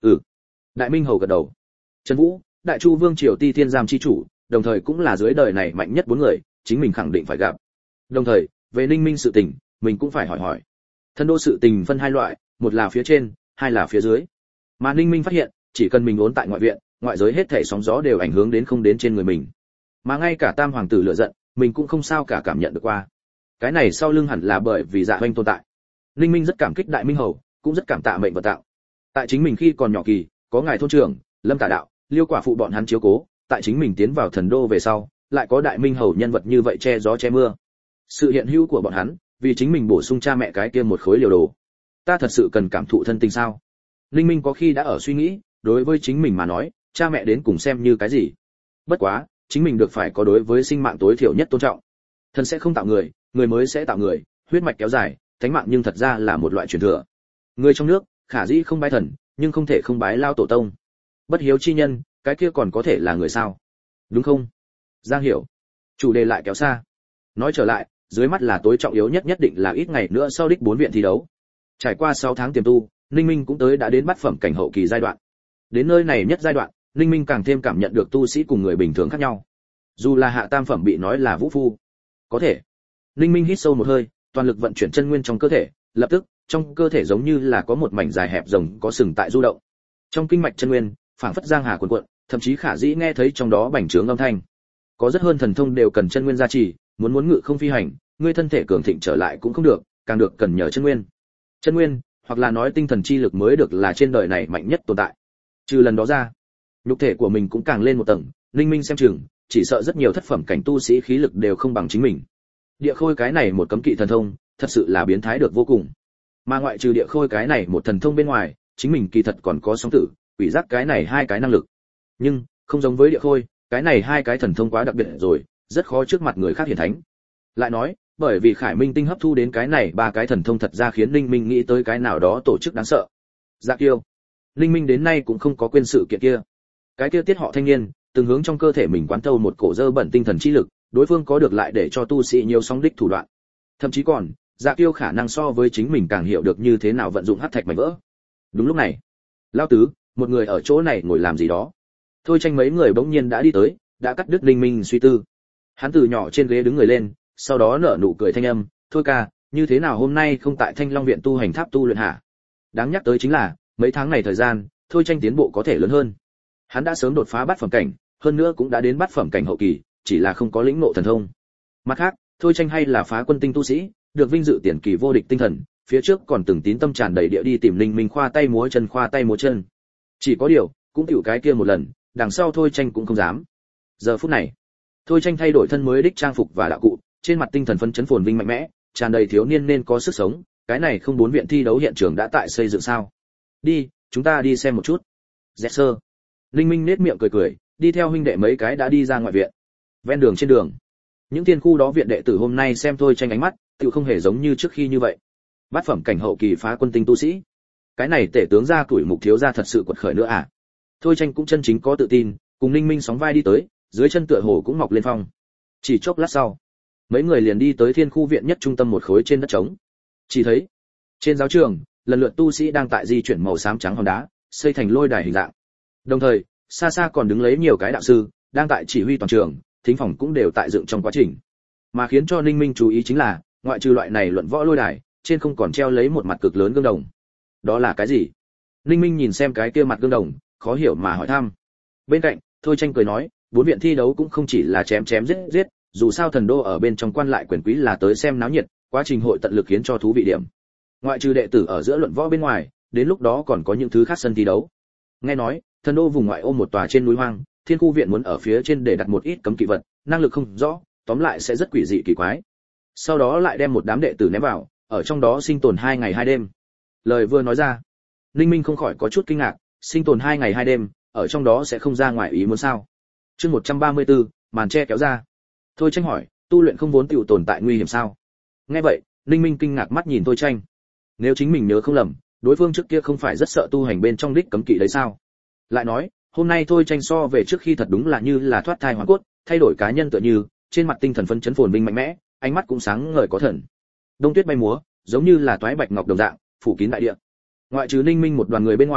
Ừ. Đại Minh Hầu gật đầu. Trần Vũ, Đại Chu Vương triều Ti Thiên Giam chi chủ, đồng thời cũng là dưới đời này mạnh nhất bốn người, chính mình khẳng định phải gặp. Đồng thời, về Ninh Minh sự tình, mình cũng phải hỏi hỏi. Thần đô sự tình phân hai loại, một là phía trên, hai là phía dưới. Mà Ninh Minh phát hiện, chỉ cần mình ốn tại ngoại viện, ngoại giới hết thảy sóng gió đều ảnh hưởng đến không đến trên người mình. Mà ngay cả Tam hoàng tử lựa giận, mình cũng không sao cả cảm nhận được qua. Cái này sau lưng hẳn là bởi vì Dạ Hoành tồn tại. Ninh Minh rất cảm kích Đại Minh Hầu, cũng rất cảm tạ mệnh vật tạo. Tại chính mình khi còn nhỏ kỳ, có ngài thôn trưởng, Lâm Tả Đạo, Liêu Quả phụ bọn hắn chiếu cố, tại chính mình tiến vào thần đô về sau, lại có Đại Minh Hầu nhân vật như vậy che gió che mưa. Sự hiện hữu của bọn hắn, vì chính mình bổ sung cha mẹ cái kia một khối liều đồ. Ta thật sự cần cảm thụ thân tình sao? Linh Minh có khi đã ở suy nghĩ, đối với chính mình mà nói, cha mẹ đến cùng xem như cái gì? Bất quá, chính mình được phải có đối với sinh mạng tối thiểu nhất tôn trọng. Thần sẽ không tạo người, người mới sẽ tạo người, huyết mạch kéo dài, thánh mạng nhưng thật ra là một loại truyền thừa. Người trong nước, khả dĩ không bái thần, nhưng không thể không bái lao tổ tông. Bất hiếu chi nhân, cái kia còn có thể là người sao? Đúng không? Giang Hiểu. Chủ đề lại kéo xa. Nói trở lại, dưới mắt là tối trọng yếu nhất nhất định là ít ngày nữa sau đích bốn viện thi đấu. Trải qua sáu tháng tiềm tu, Ninh Minh cũng tới đã đến bát phẩm cảnh hậu kỳ giai đoạn. Đến nơi này nhất giai đoạn, Ninh Minh càng thêm cảm nhận được tu sĩ cùng người bình thường khác nhau. Dù là hạ tam phẩm bị nói là vũ phu, có thể. Ninh Minh hít sâu một hơi, toàn lực vận chuyển chân nguyên trong cơ thể, lập tức, trong cơ thể giống như là có một mảnh dài hẹp rồng có sừng tại du động. Trong kinh mạch chân nguyên, phảng phất giang hà cuồn cuộn, thậm chí khả dĩ nghe thấy trong đó bành trướng âm thanh. Có rất hơn thần thông đều cần chân nguyên gia trì, muốn muốn ngự không phi hành, ngươi thân thể cường thịnh trở lại cũng không được, càng được cần nhờ chân nguyên. Chân nguyên, hoặc là nói tinh thần chi lực mới được là trên đời này mạnh nhất tồn tại. Trừ lần đó ra, nhục thể của mình cũng càng lên một tầng, Linh Minh xem chừng, chỉ sợ rất nhiều thất phẩm cảnh tu sĩ khí lực đều không bằng chính mình. Địa khôi cái này một cấm kỵ thần thông, thật sự là biến thái được vô cùng. Mà ngoại trừ địa khôi cái này một thần thông bên ngoài, chính mình kỳ thật còn có sóng tử, quỷ giác cái này hai cái năng lực. Nhưng, không giống với địa khôi, cái này hai cái thần thông quá đặc biệt rồi, rất khó trước mặt người khác hiển thánh. Lại nói, bởi vì Khải Minh tinh hấp thu đến cái này ba cái thần thông thật ra khiến Linh Minh nghĩ tới cái nào đó tổ chức đáng sợ. Dạ Kiêu. Linh Minh đến nay cũng không có quên sự kiện kia. Cái kia tiết họ thanh niên, từng hướng trong cơ thể mình quán thâu một cổ dơ bẩn tinh thần chi lực, đối phương có được lại để cho tu sĩ nhiều sóng đích thủ đoạn. Thậm chí còn, Dạ Kiêu khả năng so với chính mình càng hiểu được như thế nào vận dụng hắc thạch mảnh vỡ. Đúng lúc này, lão tứ, một người ở chỗ này ngồi làm gì đó. Thôi Tranh mấy người bỗng nhiên đã đi tới, đã cắt đứt Linh Minh suy tư. Hắn từ nhỏ trên ghế đứng người lên, sau đó nở nụ cười thanh âm, "Thôi ca, như thế nào hôm nay không tại Thanh Long viện tu hành tháp tu luyện hả?" Đáng nhắc tới chính là, mấy tháng này thời gian, Thôi Tranh tiến bộ có thể lớn hơn. Hắn đã sớm đột phá bát phẩm cảnh, hơn nữa cũng đã đến bát phẩm cảnh hậu kỳ, chỉ là không có lĩnh ngộ thần thông. Mặt khác, Thôi Tranh hay là phá quân tinh tu sĩ, được vinh dự tiền kỳ vô địch tinh thần, phía trước còn từng tín tâm tràn đầy địa đi tìm Linh Minh khoa tay múa chân khoa tay múa chân. Chỉ có điều, cũng tiểu cái kia một lần, đằng sau Thôi Tranh cũng không dám. Giờ phút này, Thôi Tranh thay đổi thân mới đích trang phục và đạo cụ, trên mặt tinh thần phấn chấn phồn vinh mạnh mẽ, tràn đầy thiếu niên nên có sức sống, cái này không bốn viện thi đấu hiện trường đã tại xây dựng sao? Đi, chúng ta đi xem một chút. Yes sir. Linh Minh nét miệng cười cười, đi theo huynh đệ mấy cái đã đi ra ngoài viện. Ven đường trên đường, những tiên khu đó viện đệ tử hôm nay xem Thôi Tranh ánh mắt, tự không hề giống như trước khi như vậy. Bát phẩm cảnh hậu kỳ phá quân tinh tu sĩ, cái này tể tướng gia tuổi mục thiếu gia thật sự quật khởi nữa à? Thôi Tranh cũng chân chính có tự tin, cùng Linh Minh sóng vai đi tới, dưới chân tựa hồ cũng mọc lên phong. Chỉ chốc lát sau, mấy người liền đi tới thiên khu viện nhất trung tâm một khối trên đất trống. Chỉ thấy, trên giáo trường, lần lượt tu sĩ đang tại di chuyển màu xám trắng hòn đá, xây thành lôi đài hình dạng. Đồng thời, xa xa còn đứng lấy nhiều cái đạo sư, đang tại chỉ huy toàn trường, thính phòng cũng đều tại dựng trong quá trình. Mà khiến cho Ninh Minh chú ý chính là, ngoại trừ loại này luận võ lôi đài, trên không còn treo lấy một mặt cực lớn gương đồng. Đó là cái gì? Ninh Minh nhìn xem cái kia mặt gương đồng, khó hiểu mà hỏi thăm. Bên cạnh, Thôi Tranh cười nói, bốn viện thi đấu cũng không chỉ là chém chém giết giết, dù sao thần đô ở bên trong quan lại quyền quý là tới xem náo nhiệt, quá trình hội tận lực khiến cho thú vị điểm. Ngoại trừ đệ tử ở giữa luận võ bên ngoài, đến lúc đó còn có những thứ khác sân thi đấu. Nghe nói, thần đô vùng ngoại ô một tòa trên núi hoang, thiên khu viện muốn ở phía trên để đặt một ít cấm kỵ vật, năng lực không rõ, tóm lại sẽ rất quỷ dị kỳ quái. Sau đó lại đem một đám đệ tử ném vào, ở trong đó sinh tồn hai ngày hai đêm. Lời vừa nói ra, Linh Minh không khỏi có chút kinh ngạc, sinh tồn hai ngày hai đêm, ở trong đó sẽ không ra ngoài ý muốn sao? Chương một trăm ba mươi tư, màn che kéo ra. Thôi Tranh hỏi, tu luyện không vốn tiểu tồn tại nguy hiểm sao? Nghe vậy, Linh Minh kinh ngạc mắt nhìn Thôi Tranh. Nếu chính mình nhớ không lầm, đối phương trước kia không phải rất sợ tu hành bên trong đích cấm kỵ đấy sao? Lại nói, hôm nay Thôi Tranh so về trước khi thật đúng là như là thoát thai hoàn cốt, thay đổi cá nhân tựa như, trên mặt tinh thần phấn chấn phồn vinh mạnh mẽ, ánh mắt cũng sáng ngời có thần. Đông tuyết bay múa, giống như là toái bạch ngọc đồng dạng, phủ kín đại địa. Ngoại trừ Ninh Minh một đoàn người bên ngoài,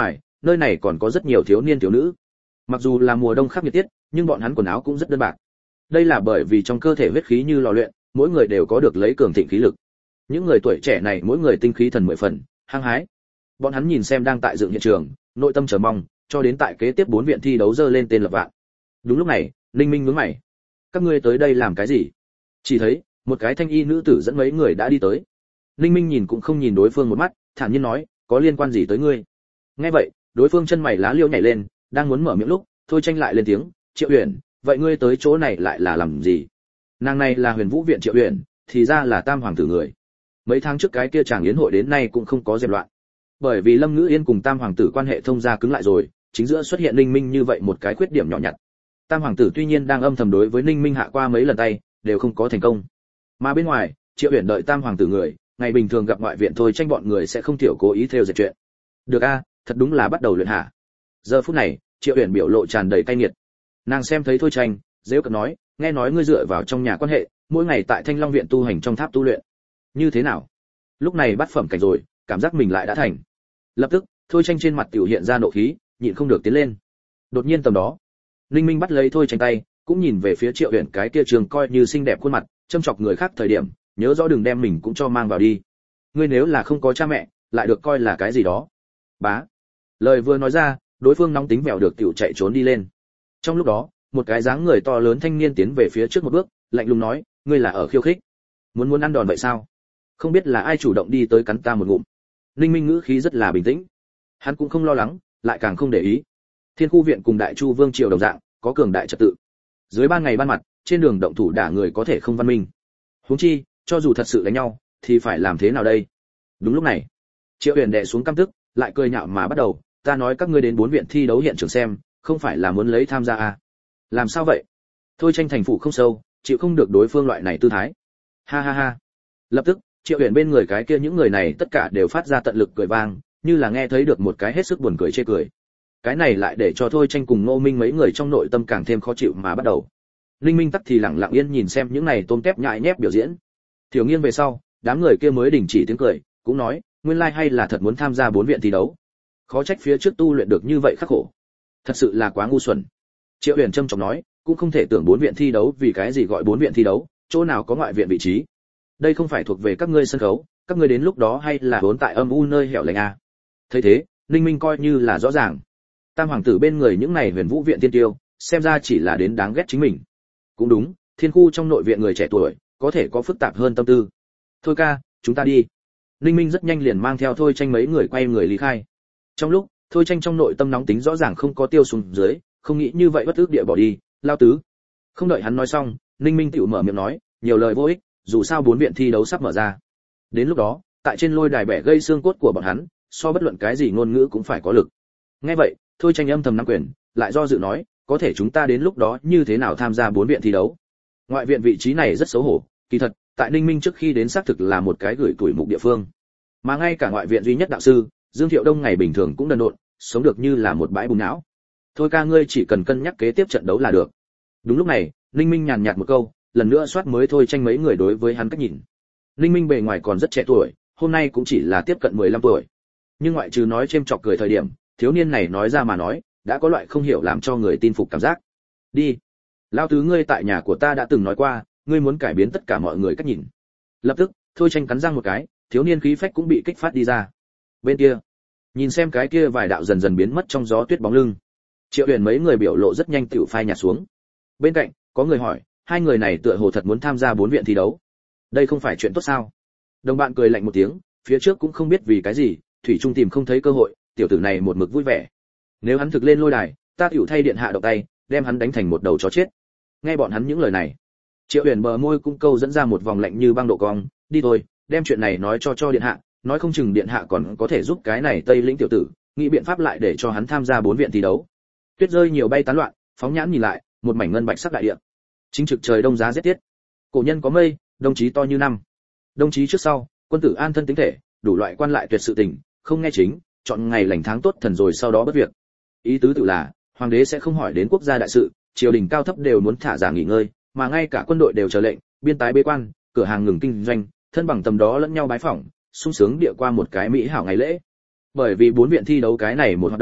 nơi này còn có rất nhiều thiếu niên thiếu nữ. Mặc dù là mùa đông khắc nghiệt tiết, nhưng bọn hắn quần áo cũng rất đơn bạc. Đây là bởi vì trong cơ thể huyết khí như lò luyện, mỗi người đều có được lấy cường thịnh khí lực. Những người tuổi trẻ này mỗi người tinh khí thần mười phần, hăng hái. Bọn hắn nhìn xem đang tại dựng hiện trường, nội tâm chờ mong, cho đến tại kế tiếp bốn viện thi đấu dơ lên tên lập vạn. Đúng lúc này, Ninh Minh nhướng mày. Các ngươi tới đây làm cái gì? Chỉ thấy một cái thanh y nữ tử dẫn mấy người đã đi tới. Ninh Minh nhìn cũng không nhìn đối phương một mắt, thản nhiên nói, có liên quan gì tới ngươi? Nghe vậy, đối phương chân mày lá liêu nhảy lên, đang muốn mở miệng lúc, Thôi Tranh lại lên tiếng, Triệu Uyển, vậy ngươi tới chỗ này lại là làm gì? Nàng này là Huyền Vũ viện Triệu Uyển, thì ra là Tam hoàng tử người. Mấy tháng trước cái kia chàng yến hội đến nay cũng không có dẹp loạn. Bởi vì Lâm Ngữ Yên cùng Tam hoàng tử quan hệ thông gia cứng lại rồi, chính giữa xuất hiện Ninh Minh như vậy một cái khuyết điểm nhỏ nhặt. Tam hoàng tử tuy nhiên đang âm thầm đối với Ninh Minh hạ qua mấy lần tay, đều không có thành công. Mà bên ngoài, Triệu Uyển đợi Tam hoàng tử người, ngày bình thường gặp ngoại viện Thôi Tranh bọn người sẽ không thiểu cố ý theo dệt chuyện. Được a, thật đúng là bắt đầu luyện hả? Giờ phút này, Triệu Uyển biểu lộ tràn đầy cay nghiệt. Nàng xem thấy Thôi Tranh, giễu cợt nói, nghe nói ngươi dựa vào trong nhà quan hệ, mỗi ngày tại Thanh Long viện tu hành trong tháp tu luyện. Như thế nào? Lúc này bắt phẩm cảnh rồi, cảm giác mình lại đã thành. Lập tức, Thôi Tranh trên mặt tiểu hiện ra nộ khí, nhịn không được tiến lên. Đột nhiên tầm đó, Linh Minh bắt lấy Thôi Tranh tay, cũng nhìn về phía Triệu Uyển cái kia trường coi như xinh đẹp khuôn mặt, châm chọc người khác thời điểm, nhớ rõ đừng đem mình cũng cho mang vào đi. Ngươi nếu là không có cha mẹ, lại được coi là cái gì đó. Bá. Lời vừa nói ra, đối phương nóng tính vèo được tiểu chạy trốn đi lên. Trong lúc đó, một cái dáng người to lớn thanh niên tiến về phía trước một bước, lạnh lùng nói, ngươi là ở khiêu khích, muốn muốn ăn đòn vậy sao? Không biết là ai chủ động đi tới cắn ta một ngụm. Linh Minh ngữ khí rất là bình tĩnh, hắn cũng không lo lắng, lại càng không để ý. Thiên khu viện cùng Đại Chu Vương triều đồng dạng, có cường đại trật tự. Dưới ban ngày ban mặt, trên đường động thủ đả người có thể không văn minh. Huống chi, cho dù thật sự đánh nhau, thì phải làm thế nào đây? Đúng lúc này, Triệu Uyển đè xuống căm tức, lại cười nhạo mà bắt đầu, ta nói các ngươi đến bốn viện thi đấu hiện trường xem, không phải là muốn lấy tham gia à? Làm sao vậy? Thôi Tranh thành phụ không sâu, chịu không được đối phương loại này tư thái. Ha ha ha. Lập tức, Triệu Uyển bên người cái kia những người này tất cả đều phát ra tận lực cười vang, như là nghe thấy được một cái hết sức buồn cười chê cười. Cái này lại để cho Thôi Tranh cùng Ngô Minh mấy người trong nội tâm càng thêm khó chịu mà bắt đầu. Linh Minh tắc thì lặng lặng yên nhìn xem những này tôm tép nhại nhép biểu diễn. Thiểu nghiêng về sau, đám người kia mới đình chỉ tiếng cười, cũng nói, nguyên lai like hay là thật muốn tham gia bốn viện thi đấu. Khó trách phía trước tu luyện được như vậy khắc khổ. Thật sự là quá ngu xuẩn. Triệu Uyển trầm trọng nói, cũng không thể tưởng bốn viện thi đấu vì cái gì gọi bốn viện thi đấu, chỗ nào có ngoại viện vị trí. Đây không phải thuộc về các ngươi sân khấu, các ngươi đến lúc đó hay là vốn tại âm u nơi hẻo lánh à. Thấy thế, Ninh Minh coi như là rõ ràng. Tam hoàng tử bên người những này Huyền Vũ viện tiên tiêu, xem ra chỉ là đến đáng ghét chính mình. Cũng đúng, thiên khu trong nội viện người trẻ tuổi, có thể có phức tạp hơn tâm tư. Thôi ca, chúng ta đi. Ninh Minh rất nhanh liền mang theo Thôi Tranh mấy người quay người lý khai. Trong lúc, Thôi Tranh trong nội tâm nóng tính rõ ràng không có tiêu xuống dưới, không nghĩ như vậy bất ước địa bỏ đi, lao tứ. Không đợi hắn nói xong, Ninh Minh tiểu mở miệng nói, nhiều lời vô ích, dù sao bốn viện thi đấu sắp mở ra. Đến lúc đó, tại trên lôi đài bẻ gây xương cốt của bọn hắn, so bất luận cái gì ngôn ngữ cũng phải có lực. Nghe vậy, Thôi Tranh âm thầm nắm quyền, lại do dự nói, có thể chúng ta đến lúc đó như thế nào tham gia bốn viện thi đấu? Ngoại viện vị trí này rất xấu hổ, kỳ thật, tại Ninh Minh trước khi đến xác thực là một cái gửi tuổi mục địa phương. Mà ngay cả ngoại viện duy nhất đạo sư, Dương Thiệu Đông ngày bình thường cũng đần độn, sống được như là một bãi bùn não. Thôi ca ngươi chỉ cần cân nhắc kế tiếp trận đấu là được. Đúng lúc này, Ninh Minh nhàn nhạt một câu, lần nữa soát mới Thôi Tranh mấy người đối với hắn cách nhìn. Ninh Minh bề ngoài còn rất trẻ tuổi, hôm nay cũng chỉ là tiếp cận mười lăm tuổi. Nhưng ngoại trừ nói chêm chọc cười thời điểm, thiếu niên này nói ra mà nói, đã có loại không hiểu làm cho người tin phục cảm giác. Đi. Lão tứ ngươi tại nhà của ta đã từng nói qua, ngươi muốn cải biến tất cả mọi người cách nhìn. Lập tức, Thôi Tranh cắn răng một cái, thiếu niên khí phách cũng bị kích phát đi ra. Bên kia, nhìn xem cái kia vài đạo dần dần biến mất trong gió tuyết bóng lưng. Triệu Uyển mấy người biểu lộ rất nhanh tựu phai nhạt xuống. Bên cạnh, có người hỏi, hai người này tựa hồ thật muốn tham gia bốn viện thi đấu. Đây không phải chuyện tốt sao? Đồng bạn cười lạnh một tiếng, phía trước cũng không biết vì cái gì, thủy trung tìm không thấy cơ hội, tiểu tử này một mực vui vẻ. Nếu hắn thực lên lôi đài, ta tiểu thay điện hạ động tay, đem hắn đánh thành một đầu chó chết. Nghe bọn hắn những lời này, Triệu Uyển bờ môi cũng câu dẫn ra một vòng lạnh như băng độ cong, đi thôi, đem chuyện này nói cho cho điện hạ, nói không chừng điện hạ còn có thể giúp cái này Tây Lĩnh tiểu tử, nghĩ biện pháp lại để cho hắn tham gia bốn viện thi đấu. Tuyết rơi nhiều bay tán loạn, phóng nhãn nhìn lại, một mảnh ngân bạch sắc đại địa. Chính trực trời đông giá rét tiết. Cổ nhân có mây, đồng chí to như năm. Đồng chí trước sau, quân tử an thân tính thể, đủ loại quan lại tuyệt sự tình, không nghe chính, chọn ngày lành tháng tốt thần rồi sau đó bất việc. Ý tứ tự là, hoàng đế sẽ không hỏi đến quốc gia đại sự, triều đình cao thấp đều muốn thả giả nghỉ ngơi, mà ngay cả quân đội đều chờ lệnh, biên tái bế quan, cửa hàng ngừng kinh doanh, thân bằng tầm đó lẫn nhau bái phỏng, sung sướng địa qua một cái mỹ hảo ngày lễ. Bởi vì bốn viện thi đấu cái này một hoạt động,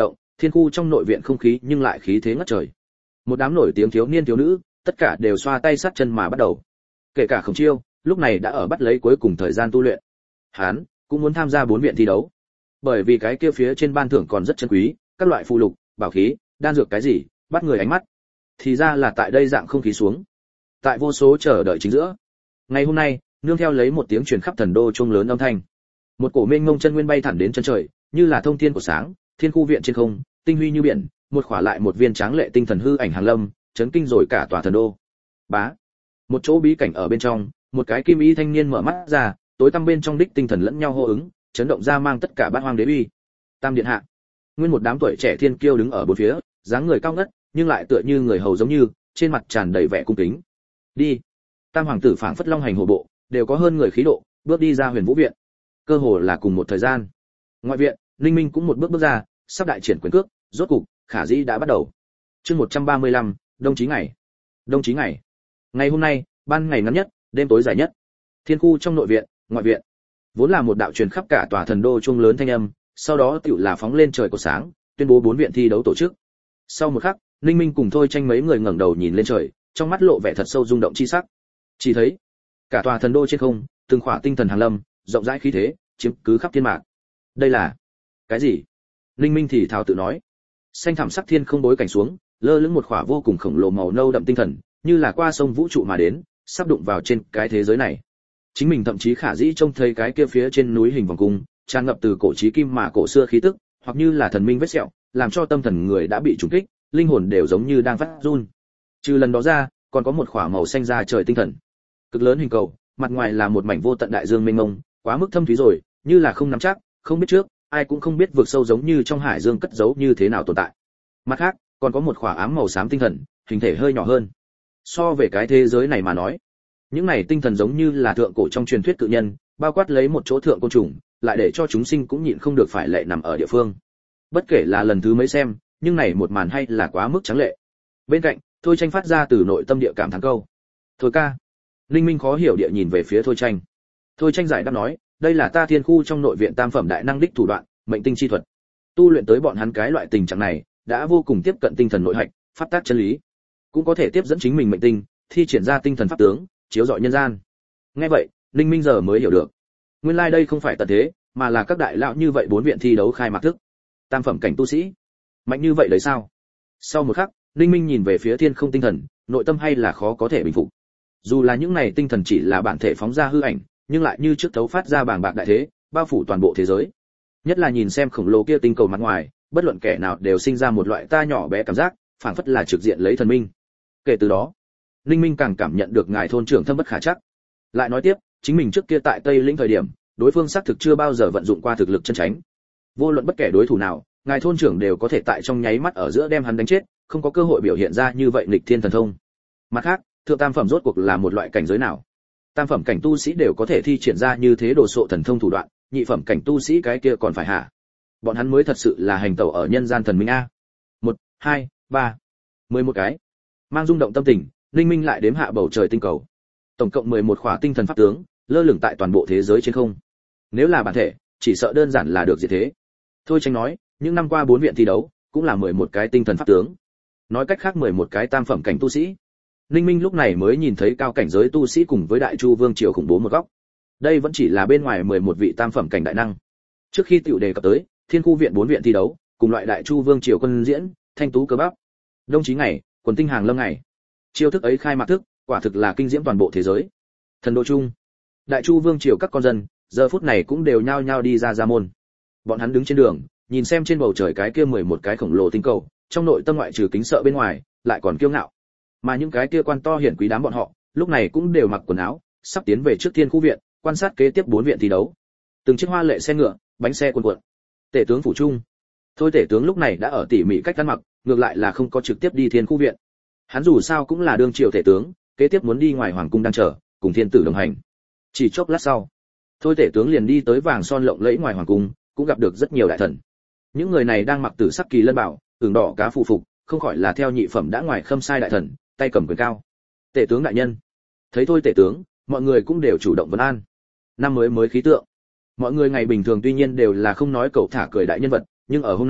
Thiên khu trong nội viện không khí nhưng lại khí thế ngất trời. Một đám nổi tiếng thiếu niên thiếu nữ, tất cả đều xoa tay sát chân mà bắt đầu. Kể cả Khổng Chiêu, lúc này đã ở bắt lấy cuối cùng thời gian tu luyện. Hắn cũng muốn tham gia bốn viện thi đấu. Bởi vì cái kia phía trên ban thưởng còn rất chân quý, các loại phụ lục, bảo khí, đan dược cái gì, bắt người ánh mắt. Thì ra là tại đây dạng không khí xuống. Tại vô số chờ đợi chính giữa. Ngày hôm nay, nương theo lấy một tiếng truyền khắp thần đô chuông lớn âm thanh. Một cổ mênh mông chân nguyên bay thẳng đến chân trời, như là thông thiên của sáng, thiên khu viện trên không, tinh huy như biển, một khỏa lại một viên tráng lệ tinh thần hư ảnh hàng lâm, chấn kinh rồi cả tòa thần đô. Bá. Một chỗ bí cảnh ở bên trong, một cái kim y thanh niên mở mắt ra, tối tăm bên trong đích tinh thần lẫn nhau hô ứng, chấn động ra mang tất cả bát hoang đế uy. Tam điện hạ. Nguyên một đám tuổi trẻ thiên kiêu đứng ở bốn phía, dáng người cao ngất, nhưng lại tựa như người hầu giống như, trên mặt tràn đầy vẻ cung kính. Đi. Tam hoàng tử phảng phất long hành hổ bộ, đều có hơn người khí độ, bước đi ra Huyền Vũ viện. Cơ hồ là cùng một thời gian. Ngoại viện, Linh Minh cũng một bước bước ra, sắp đại triển quyền cước, rốt cục, khả dĩ đã bắt đầu. Chương một trăm ba mươi lăm, Đông chí ngày. Đông chí ngày. Ngày hôm nay, ban ngày ngắn nhất, đêm tối dài nhất. Thiên khu trong nội viện, ngoại viện, vốn là một đạo truyền khắp cả tòa thần đô chuông lớn thanh âm, sau đó tựu là phóng lên trời của sáng, tuyên bố bốn viện thi đấu tổ chức. Sau một khắc, Linh Minh cùng Thôi Tranh mấy người ngẩng đầu nhìn lên trời, trong mắt lộ vẻ thật sâu rung động chi sắc. Chỉ thấy, cả tòa thần đô trên không, từng khỏa tinh thần hàng lâm, rộng rãi khí thế, chiếm cứ khắp thiên mạc. Đây là cái gì? Linh Minh thì thào tự nói. Xanh thẳm sắc thiên không bối cảnh xuống, lơ lửng một khỏa vô cùng khổng lồ màu nâu đậm tinh thần, như là qua sông vũ trụ mà đến, sắp đụng vào trên cái thế giới này. Chính mình thậm chí khả dĩ trông thấy cái kia phía trên núi hình vòng cung, tràn ngập từ cổ chí kim mà cổ xưa khí tức, hoặc như là thần minh vết sẹo, làm cho tâm thần người đã bị trùng kích, linh hồn đều giống như đang phát run. Trừ lần đó ra, còn có một khỏa màu xanh da trời tinh thần, cực lớn hình cầu, mặt ngoài là một mảnh vô tận đại dương mênh mông, quá mức thâm thúy rồi, như là không nắm chắc, không biết trước, ai cũng không biết vượt sâu giống như trong hải dương cất giấu như thế nào tồn tại. Mặt khác, còn có một khỏa ám màu xám tinh thần, hình thể hơi nhỏ hơn. So về cái thế giới này mà nói, những này tinh thần giống như là thượng cổ trong truyền thuyết cự nhân, bao quát lấy một chỗ thượng côn trùng, lại để cho chúng sinh cũng nhịn không được phải lệ nằm ở địa phương. Bất kể là lần thứ mấy xem, nhưng này một màn hay là quá mức trắng lệ. Bên cạnh, Thôi Tranh phát ra từ nội tâm địa cảm thán câu. Thôi ca. Linh Minh khó hiểu địa nhìn về phía Thôi Tranh. Thôi Tranh giải đáp nói, đây là ta thiên khu trong nội viện tam phẩm đại năng đích thủ đoạn, mệnh tinh chi thuật. Tu luyện tới bọn hắn cái loại tình trạng này, đã vô cùng tiếp cận tinh thần nội hạch, pháp tác chân lý, cũng có thể tiếp dẫn chính mình mệnh tinh, thi triển ra tinh thần pháp tướng, chiếu rọi nhân gian. Nghe vậy, Linh Minh giờ mới hiểu được, nguyên lai like đây không phải tận thế, mà là các đại lão như vậy bốn viện thi đấu khai mạc thức. Tam phẩm cảnh tu sĩ, mạnh như vậy đấy sao? Sau một khắc, Linh Minh nhìn về phía thiên không tinh thần, nội tâm hay là khó có thể bình phục. Dù là những này tinh thần chỉ là bản thể phóng ra hư ảnh, nhưng lại như trước thấu phát ra bàng bạc đại thế, bao phủ toàn bộ thế giới. Nhất là nhìn xem khổng lồ kia tinh cầu mặt ngoài, bất luận kẻ nào đều sinh ra một loại ta nhỏ bé cảm giác, phảng phất là trực diện lấy thần minh. Kể từ đó, Linh Minh càng cảm nhận được ngài thôn trưởng thâm bất khả chắc. Lại nói tiếp, chính mình trước kia tại Tây Lĩnh thời điểm, đối phương xác thực chưa bao giờ vận dụng qua thực lực chân tránh. Vô luận bất kể đối thủ nào, ngài thôn trưởng đều có thể tại trong nháy mắt ở giữa đem hắn đánh chết, không có cơ hội biểu hiện ra như vậy nghịch thiên thần thông. Mặt khác, thượng tam phẩm rốt cuộc là một loại cảnh giới nào? Tam phẩm cảnh tu sĩ đều có thể thi triển ra như thế đồ sộ thần thông thủ đoạn, nhị phẩm cảnh tu sĩ cái kia còn phải hả? Bọn hắn mới thật sự là hành tẩu ở nhân gian thần minh a. Một, hai, ba, mười một cái. Mang rung động tâm tình, Linh Minh lại đếm hạ bầu trời tinh cầu. Tổng cộng mười một khỏa tinh thần pháp tướng, lơ lửng tại toàn bộ thế giới trên không. Nếu là bản thể, chỉ sợ đơn giản là được diệt thế. Thôi Tranh nói, những năm qua bốn viện thi đấu, cũng là mười một cái tinh thần pháp tướng. Nói cách khác mười một cái tam phẩm cảnh tu sĩ. Linh Minh lúc này mới nhìn thấy cao cảnh giới tu sĩ cùng với Đại Chu Vương triều khủng bố một góc. Đây vẫn chỉ là bên ngoài mười một vị tam phẩm cảnh đại năng. Trước khi tiểu đề cập tới, Thiên khu viện bốn viện thi đấu, cùng loại Đại Chu Vương triều quân diễn, thanh tú cơ bắp. Đông chí ngày, quần tinh hàng lâm ngày. Chiêu thức ấy khai mạc thức, quả thực là kinh diễm toàn bộ thế giới. Thần đô chung, Đại Chu Vương triều các con dân, giờ phút này cũng đều nhao nhao đi ra ra môn. Bọn hắn đứng trên đường, nhìn xem trên bầu trời cái kia mười một cái khổng lồ tinh cầu, trong nội tâm ngoại trừ kính sợ bên ngoài, lại còn kiêu ngạo. Mà những cái kia quan to hiển quý đám bọn họ, lúc này cũng đều mặc quần áo, sắp tiến về trước Thiên khu viện, quan sát kế tiếp bốn viện thi đấu. Từng chiếc hoa lệ xe ngựa, bánh xe cuồn cuộn. Tể tướng phủ trung. Thôi tể tướng lúc này đã ở tỉ mỉ cách ăn mặc, ngược lại là không có trực tiếp đi Thiên khu viện. Hắn dù sao cũng là đương triều tể tướng, kế tiếp muốn đi ngoài hoàng cung đang chờ, cùng thiên tử đồng hành. Chỉ chốc lát sau, thôi tể tướng liền đi tới vàng son lộng lẫy ngoài hoàng cung, cũng gặp được rất nhiều đại thần. Những người này đang mặc tử sắc kỳ lân bảo, ửng đỏ cá phù phục, không khỏi là theo nhị phẩm đã ngoài khâm sai đại thần, tay cầm quyền cao. Tể tướng đại nhân. Thấy thôi tể tướng, mọi người cũng đều chủ động vấn an. Năm mới mới khí tượng. Mọi người ngày bình thường tuy nhiên đều là không nói cẩu thả cười đại nhân vật, nhưng ở hôm nay,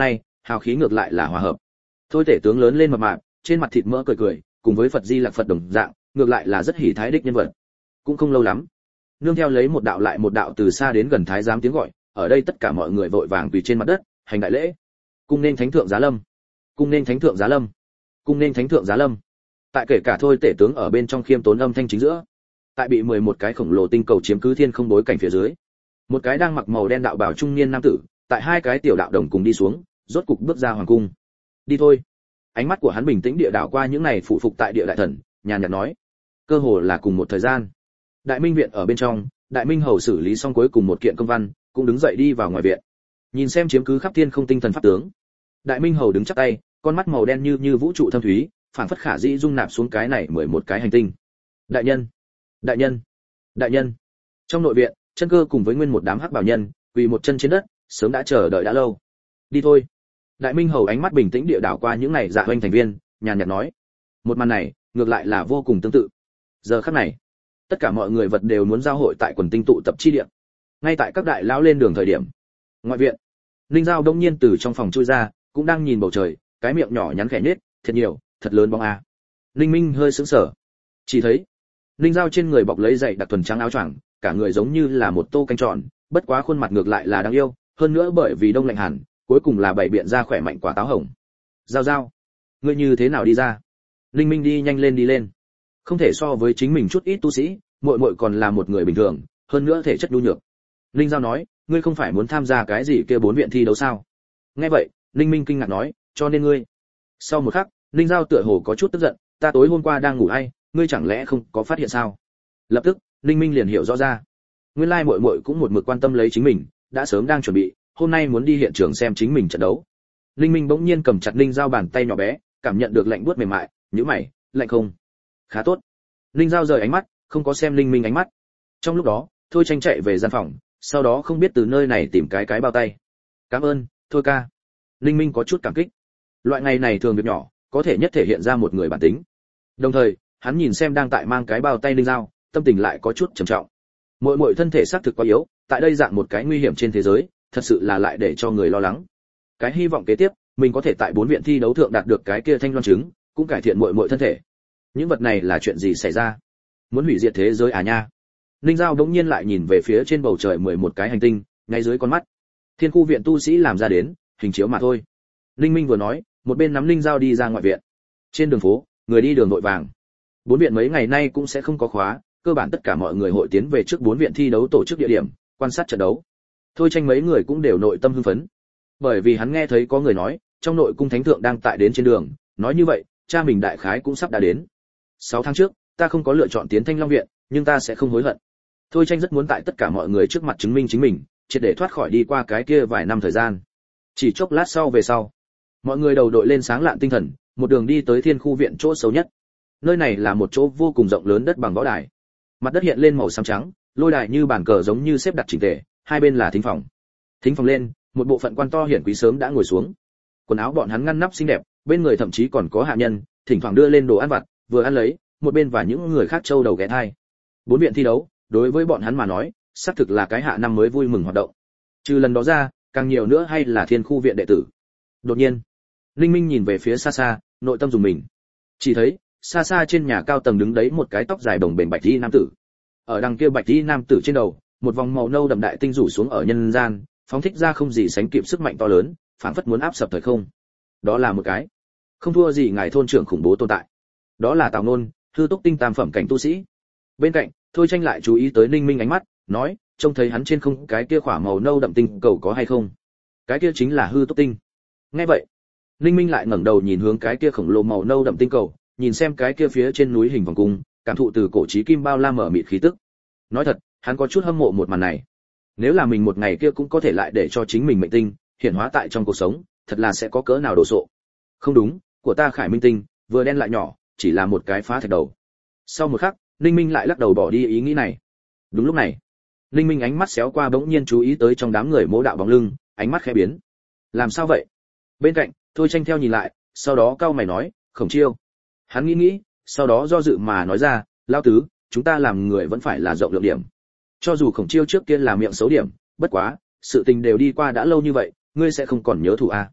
hào khí ngược lại là hòa hợp. Thôi tể tướng lớn lên mập mạp, trên mặt thịt mỡ cười cười, cùng với Phật Di Lặc Phật đồng dạng, ngược lại là rất hỉ thái đích nhân vật. Cũng không lâu lắm, nương theo lấy một đạo lại một đạo từ xa đến gần thái giám tiếng gọi, ở đây tất cả mọi người vội vàng quỳ trên mặt đất, hành đại lễ. Cung nên thánh thượng giá lâm, cung nên thánh thượng giá lâm, cung nên thánh thượng giá lâm. Tại kể cả thôi tể tướng ở bên trong khiêm tốn âm thanh chính giữa, tại bị mười một cái khổng lồ tinh cầu chiếm cứ thiên không bối cảnh phía dưới, một cái đang mặc màu đen đạo bào trung niên nam tử, tại hai cái tiểu đạo đồng cùng đi xuống, rốt cục bước ra hoàng cung. Đi thôi. Ánh mắt của hắn bình tĩnh địa đảo qua những này phụ phục tại địa đại thần, nhàn nhạt nói, cơ hồ là cùng một thời gian. Đại Minh viện ở bên trong, Đại Minh hầu xử lý xong cuối cùng một kiện công văn, cũng đứng dậy đi vào ngoài viện. Nhìn xem chiếm cứ khắp thiên không tinh thần pháp tướng. Đại Minh hầu đứng chắp tay, con mắt màu đen như như vũ trụ thâm thúy, phản phất khả dĩ dung nạp xuống cái này mười một cái hành tinh. Đại nhân, đại nhân, đại nhân. Trong nội viện, Chân Cơ cùng với nguyên một đám hắc bảo nhân, quỳ một chân trên đất, sớm đã chờ đợi đã lâu. Đi thôi. Đại Minh hầu ánh mắt bình tĩnh địa đảo qua những này dạ hoành thành viên, nhàn nhạt nói, một màn này ngược lại là vô cùng tương tự. Giờ khắc này, tất cả mọi người vật đều muốn giao hội tại quần tinh tụ tập chi địa. Ngay tại các đại lão lên đường thời điểm, ngoại viện, Ninh Giao đông nhiên từ trong phòng chui ra, cũng đang nhìn bầu trời, cái miệng nhỏ nhắn khẽ nhếch, thật nhiều, thật lớn bóng a. Ninh Minh hơi sững sờ, chỉ thấy Ninh Giao trên người bọc lấy dày đặc thuần trắng áo choàng, cả người giống như là một tô canh tròn, bất quá khuôn mặt ngược lại là đáng yêu, hơn nữa bởi vì đông lạnh hẳn, cuối cùng là bảy biện ra khỏe mạnh quả táo hồng. Giao Giao, ngươi như thế nào đi ra? Ninh Minh đi nhanh lên đi lên, không thể so với chính mình chút ít tu sĩ, muội muội còn là một người bình thường, hơn nữa thể chất nhu nhược. Ninh Giao nói, ngươi không phải muốn tham gia cái gì kia bốn viện thi đấu sao? Nghe vậy, Ninh Minh kinh ngạc nói, cho nên ngươi. Sau một khắc, Ninh Giao tựa hồ có chút tức giận, ta tối hôm qua đang ngủ hay, ngươi chẳng lẽ không có phát hiện sao? Lập tức, Ninh Minh liền hiểu rõ ra. Nguyên lai muội muội cũng một mực quan tâm lấy chính mình, đã sớm đang chuẩn bị, hôm nay muốn đi hiện trường xem chính mình trận đấu. Ninh Minh bỗng nhiên cầm chặt Ninh Giao bàn tay nhỏ bé, cảm nhận được lạnh buốt mềm mại, nhíu mày, lạnh không? Khá tốt. Ninh Giao rời ánh mắt, không có xem Ninh Minh ánh mắt. Trong lúc đó, Thôi Tranh chạy về gian phòng, sau đó không biết từ nơi này tìm cái cái bao tay. Cảm ơn, Thôi ca. Ninh Minh có chút cảm kích. Loại ngày này thường việc nhỏ, có thể nhất thể hiện ra một người bản tính. Đồng thời, hắn nhìn xem đang tại mang cái bao tay Ninh Giao, tâm tình lại có chút trầm trọng. Muội muội thân thể xác thực quá yếu, tại đây dạng một cái nguy hiểm trên thế giới, thật sự là lại để cho người lo lắng. Cái hy vọng kế tiếp, mình có thể tại bốn viện thi đấu thượng đạt được cái kia thanh loan trứng, cũng cải thiện muội muội thân thể. Những vật này là chuyện gì xảy ra? Muốn hủy diệt thế giới à nha? Ninh Giao đống nhiên lại nhìn về phía trên bầu trời mười một cái hành tinh, ngay dưới con mắt. Thiên khu viện tu sĩ làm ra đến, hình chiếu mà thôi. Ninh Minh vừa nói, một bên nắm Ninh Giao đi ra ngoại viện. Trên đường phố, người đi đường vội vàng. Bốn viện mấy ngày nay cũng sẽ không có khóa, cơ bản tất cả mọi người hội tiến về trước bốn viện thi đấu tổ chức địa điểm, quan sát trận đấu. Thôi Tranh mấy người cũng đều nội tâm hưng phấn, bởi vì hắn nghe thấy có người nói, trong nội cung thánh thượng đang tại đến trên đường, nói như vậy, cha mình đại khái cũng sắp đã đến. Sáu tháng trước, ta không có lựa chọn tiến Thanh Long viện, nhưng ta sẽ không hối hận. Thôi Tranh rất muốn tại tất cả mọi người trước mặt chứng minh chính mình, triệt để thoát khỏi đi qua cái kia vài năm thời gian. Chỉ chốc lát sau về sau, mọi người đầu đội lên sáng lạn tinh thần, một đường đi tới Thiên khu viện chỗ xấu nhất. Nơi này là một chỗ vô cùng rộng lớn đất bằng võ đài. Mặt đất hiện lên màu xám trắng, lôi đài như bàn cờ giống như xếp đặt chỉnh tề, hai bên là thính phòng. Thính phòng lên, một bộ phận quan to hiển quý sớm đã ngồi xuống. Quần áo bọn hắn ngăn nắp xinh đẹp, bên người thậm chí còn có hạ nhân, thỉnh thoảng đưa lên đồ ăn vặt, vừa ăn lấy, một bên và những người khác trâu đầu ghé thai. Bốn viện thi đấu, đối với bọn hắn mà nói, xác thực là cái hạ năm mới vui mừng hoạt động. Trừ lần đó ra, càng nhiều nữa hay là Thiên khu viện đệ tử. Đột nhiên, Linh Minh nhìn về phía xa xa, nội tâm dùng mình. Chỉ thấy, xa xa trên nhà cao tầng đứng đấy một cái tóc dài đồng bền bạch y nam tử. Ở đằng kia bạch y nam tử trên đầu, một vòng màu nâu đậm đại tinh rủ xuống ở nhân gian, phóng thích ra không gì sánh kịp sức mạnh to lớn, phảng phất muốn áp sập thời không. Đó là một cái không thua gì ngài thôn trưởng khủng bố tồn tại. Đó là Tào Nôn, hư túc tinh tam phẩm cảnh tu sĩ. Bên cạnh, Thôi Tranh lại chú ý tới Ninh Minh ánh mắt, nói, trông thấy hắn trên không cái kia khỏa màu nâu đậm tinh cầu có hay không? Cái kia chính là hư túc tinh. Nghe vậy, Ninh Minh lại ngẩng đầu nhìn hướng cái kia khổng lồ màu nâu đậm tinh cầu, nhìn xem cái kia phía trên núi hình vòng cung, cảm thụ từ cổ chí kim bao la mở mịt khí tức. Nói thật, hắn có chút hâm mộ một màn này. Nếu là mình một ngày kia cũng có thể lại để cho chính mình mệnh tinh hiện hóa tại trong cuộc sống, thật là sẽ có cỡ nào đồ sộ. Không đúng, của ta Khải Minh tinh, vừa đen lại nhỏ, chỉ là một cái phá thạch đầu. Sau một khắc, Ninh Minh lại lắc đầu bỏ đi ý nghĩ này. Đúng lúc này, Ninh Minh ánh mắt xéo qua bỗng nhiên chú ý tới trong đám người Mỗ đạo bóng lưng, ánh mắt khẽ biến. Làm sao vậy? Bên cạnh, Thôi Tranh theo nhìn lại, sau đó cau mày nói, Khổng Chiêu. Hắn nghĩ nghĩ, sau đó do dự mà nói ra, lão tứ, chúng ta làm người vẫn phải là rộng lượng điểm. Cho dù Khổng Chiêu trước kia là miệng xấu điểm, bất quá, sự tình đều đi qua đã lâu như vậy, ngươi sẽ không còn nhớ thù a?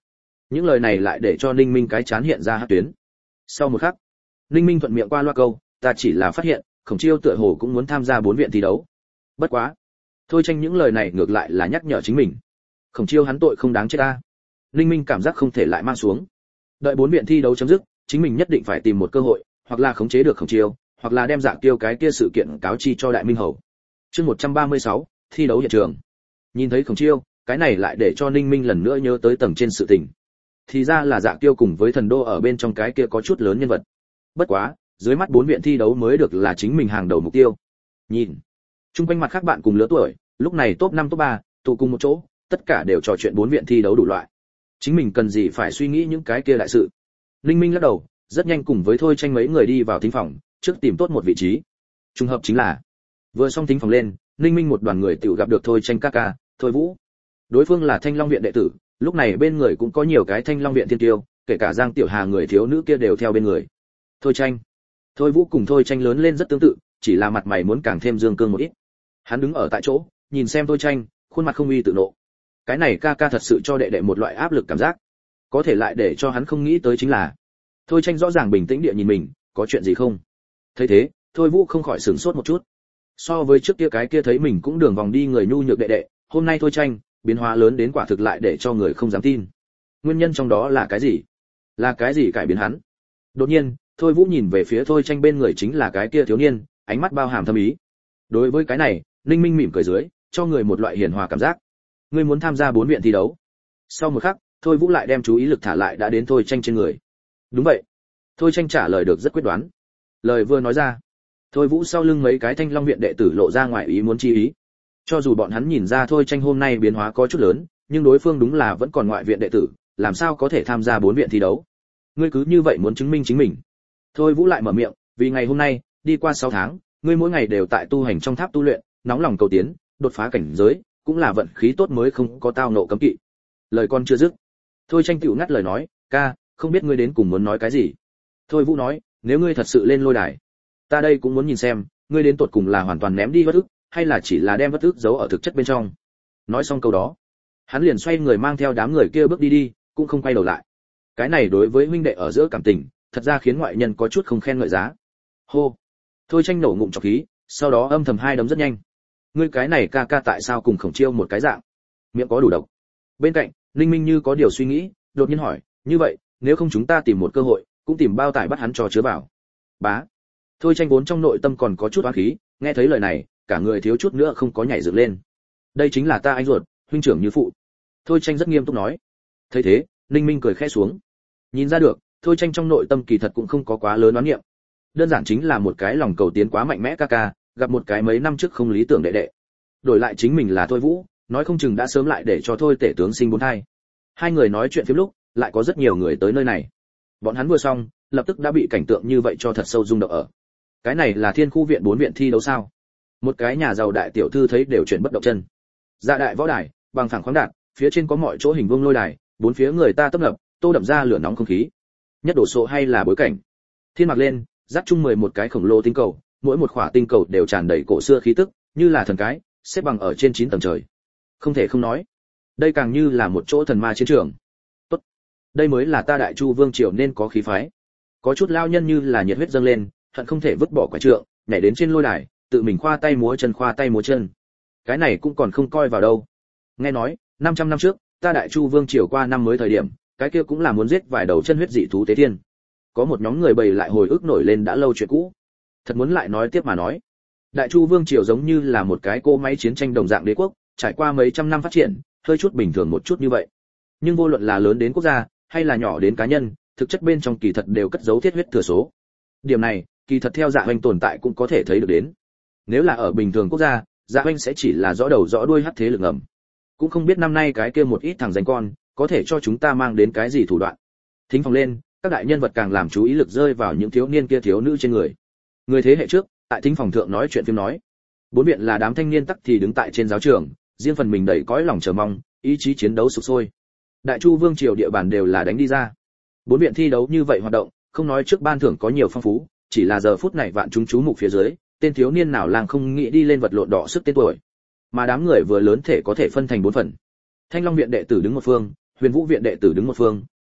Những lời này lại để cho Ninh Minh cái chán hiện ra hắc tuyến. Sau một khắc, Ninh Minh thuận miệng qua loa câu, ta chỉ là phát hiện, Khổng Chiêu tựa hồ cũng muốn tham gia bốn viện thi đấu. Bất quá, Thôi Tranh những lời này ngược lại là nhắc nhở chính mình. Khổng Chiêu hắn tội không đáng chết ta. Ninh Minh cảm giác không thể lại mang xuống. Đợi bốn viện thi đấu chấm dứt, chính mình nhất định phải tìm một cơ hội, hoặc là khống chế được Khổng Chiêu, hoặc là đem Dạ Kiêu cái kia sự kiện cáo chi cho Đại Minh Hầu. Chương một trăm ba mươi sáu, thi đấu hiện trường. Nhìn thấy Khổng Chiêu, cái này lại để cho Ninh Minh lần nữa nhớ tới tầng trên sự tình. Thì ra là Dạ Kiêu cùng với Thần Đô ở bên trong cái kia có chút lớn nhân vật. Bất quá, dưới mắt bốn viện thi đấu mới được là chính mình hàng đầu mục tiêu. Nhìn, chung quanh mặt khác bạn cùng lứa tuổi, lúc này top năm top ba, tụ cùng một chỗ, tất cả đều trò chuyện bốn viện thi đấu đủ loại. Chính mình cần gì phải suy nghĩ những cái kia đại sự. Ninh Minh lắc đầu, rất nhanh cùng với Thôi Tranh mấy người đi vào thính phòng, trước tìm tốt một vị trí. Trùng hợp chính là, vừa xong thính phòng lên, Ninh Minh một đoàn người tiểu gặp được Thôi Tranh ca ca, Thôi Vũ. Đối phương là Thanh Long viện đệ tử, lúc này bên người cũng có nhiều cái Thanh Long viện thiên tiêu, kể cả Giang Tiểu Hà người thiếu nữ kia đều theo bên người. Thôi Tranh, Thôi Vũ cùng Thôi Tranh lớn lên rất tương tự, chỉ là mặt mày muốn càng thêm dương cương một ít. Hắn đứng ở tại chỗ, nhìn xem Thôi Tranh, khuôn mặt không uy tự nộ. Cái này ca ca thật sự cho đệ đệ một loại áp lực cảm giác. Có thể lại để cho hắn không nghĩ tới chính là, Thôi Tranh rõ ràng bình tĩnh địa nhìn mình, có chuyện gì không? Thấy thế, Thôi Vũ không khỏi sửng sốt một chút. So với trước kia cái kia thấy mình cũng đường vòng đi người nhu nhược đệ đệ, hôm nay Thôi Tranh, biến hóa lớn đến quả thực lại để cho người không dám tin. Nguyên nhân trong đó là cái gì? Là cái gì cải biến hắn? Đột nhiên, Thôi Vũ nhìn về phía Thôi Tranh bên người chính là cái kia thiếu niên, ánh mắt bao hàm thâm ý. Đối với cái này, Ninh Minh mỉm cười dưới, cho người một loại hiền hòa cảm giác. Ngươi muốn tham gia bốn viện thi đấu? Sau một khắc, Thôi Vũ lại đem chú ý lực thả lại đã đến Thôi Tranh trên người. Đúng vậy. Thôi Tranh trả lời được rất quyết đoán. Lời vừa nói ra, Thôi Vũ sau lưng mấy cái Thanh Long viện đệ tử lộ ra ngoài ý muốn chi ý. Cho dù bọn hắn nhìn ra Thôi Tranh hôm nay biến hóa có chút lớn, nhưng đối phương đúng là vẫn còn ngoại viện đệ tử, làm sao có thể tham gia bốn viện thi đấu? Ngươi cứ như vậy muốn chứng minh chính mình? Thôi Vũ lại mở miệng, vì ngày hôm nay, đi qua sáu tháng, ngươi mỗi ngày đều tại tu hành trong tháp tu luyện, nóng lòng cầu tiến, đột phá cảnh giới, cũng là vận khí tốt mới không có tao nộ cấm kỵ. Lời con chưa dứt, Thôi Tranh tiểu ngắt lời nói, ca, không biết ngươi đến cùng muốn nói cái gì? Thôi Vũ nói, nếu ngươi thật sự lên lôi đài, ta đây cũng muốn nhìn xem, ngươi đến tột cùng là hoàn toàn ném đi bất ức, hay là chỉ là đem bất ức giấu ở thực chất bên trong. Nói xong câu đó, hắn liền xoay người mang theo đám người kia bước đi đi, cũng không quay đầu lại. Cái này đối với huynh đệ ở giữa cảm tình, thật ra khiến ngoại nhân có chút không khen ngợi giá. Hô. Thôi Tranh nổ ngụm trọc khí, sau đó âm thầm hai đấm rất nhanh. Ngươi cái này ca ca tại sao cùng Khổng Chiêu một cái dạng? Miệng có đủ độc. Bên cạnh, Linh Minh như có điều suy nghĩ, đột nhiên hỏi, như vậy, nếu không chúng ta tìm một cơ hội, cũng tìm bao tải bắt hắn cho chứa vào. Bá. Thôi Tranh vốn trong nội tâm còn có chút oán khí, nghe thấy lời này, cả người thiếu chút nữa không có nhảy dựng lên. Đây chính là ta anh ruột, huynh trưởng như phụ. Thôi Tranh rất nghiêm túc nói. Thấy thế, Linh Minh cười khẽ xuống. Nhìn ra được, Thôi Tranh trong nội tâm kỳ thật cũng không có quá lớn oán niệm. Đơn giản chính là một cái lòng cầu tiến quá mạnh mẽ ca ca, gặp một cái mấy năm trước không lý tưởng đệ đệ. Đổi lại chính mình là Thôi Vũ, nói không chừng đã sớm lại để cho Thôi Tể tướng sinh bốn thai. Hai người nói chuyện phiếm lúc, lại có rất nhiều người tới nơi này. Bọn hắn vừa xong, lập tức đã bị cảnh tượng như vậy cho thật sâu rung động ở. Cái này là Thiên Khu viện bốn viện thi đấu sao? Một cái nhà giàu đại tiểu thư thấy đều chuyển bất động chân. Dạ đại võ đài, bằng phẳng khoáng đạt, phía trên có mọi chỗ hình vuông lôi đài, bốn phía người ta tấp nập, tô đậm ra lửa nóng không khí. Nhất đổ sộ hay là bối cảnh. Thiên mặc lên, dắt chung mười một cái khổng lồ tinh cầu, mỗi một khỏa tinh cầu đều tràn đầy cổ xưa khí tức, như là thần cái, xếp bằng ở trên chín tầng trời. Không thể không nói, đây càng như là một chỗ thần ma chiến trường. Tốt, đây mới là ta Đại Chu vương triều nên có khí phái. Có chút lao nhân như là nhiệt huyết dâng lên, hận không thể vứt bỏ quả trượng, nhảy đến trên lôi đài, tự mình khoa tay múa chân khoa tay múa chân. Cái này cũng còn không coi vào đâu. Nghe nói, năm trăm năm trước, ta Đại Chu vương triều qua năm mới thời điểm, cái kia cũng là muốn giết vài đầu chân huyết dị thú tế thiên. Có một nhóm người bày lại hồi ức nổi lên đã lâu chuyện cũ. Thật muốn lại nói tiếp mà nói, Đại Chu vương triều giống như là một cái cỗ máy chiến tranh đồng dạng đế quốc, trải qua mấy trăm năm phát triển, hơi chút bình thường một chút như vậy. Nhưng vô luận là lớn đến quốc gia, hay là nhỏ đến cá nhân, thực chất bên trong kỳ thật đều cất giấu thiết huyết thừa số. Điểm này, kỳ thật theo Dạ Hoành tồn tại cũng có thể thấy được đến. Nếu là ở bình thường quốc gia, Dạ Hoành sẽ chỉ là rõ đầu rõ đuôi hắc thế lực ngầm. Cũng không biết năm nay cái kia một ít thằng danh con, có thể cho chúng ta mang đến cái gì thủ đoạn. Thính phòng lên, các đại nhân vật càng làm chú ý lực rơi vào những thiếu niên kia thiếu nữ trên người. Người thế hệ trước, tại thính phòng thượng nói chuyện phim nói. Bốn viện là đám thanh niên tắc thì đứng tại trên giáo trường, riêng phần mình đầy cõi lòng chờ mong, ý chí chiến đấu sục sôi. Đại Chu vương triều địa bàn đều là đánh đi ra. Bốn viện thi đấu như vậy hoạt động, không nói trước ban thưởng có nhiều phong phú, chỉ là giờ phút này vạn chúng chú mục phía dưới, tên thiếu niên nào làng không nghĩ đi lên vật lộn đỏ sức tên tuổi. Mà đám người vừa lớn thể có thể phân thành bốn phần. Thanh Long viện đệ tử đứng một phương, Huyền Vũ viện đệ tử đứng một phương,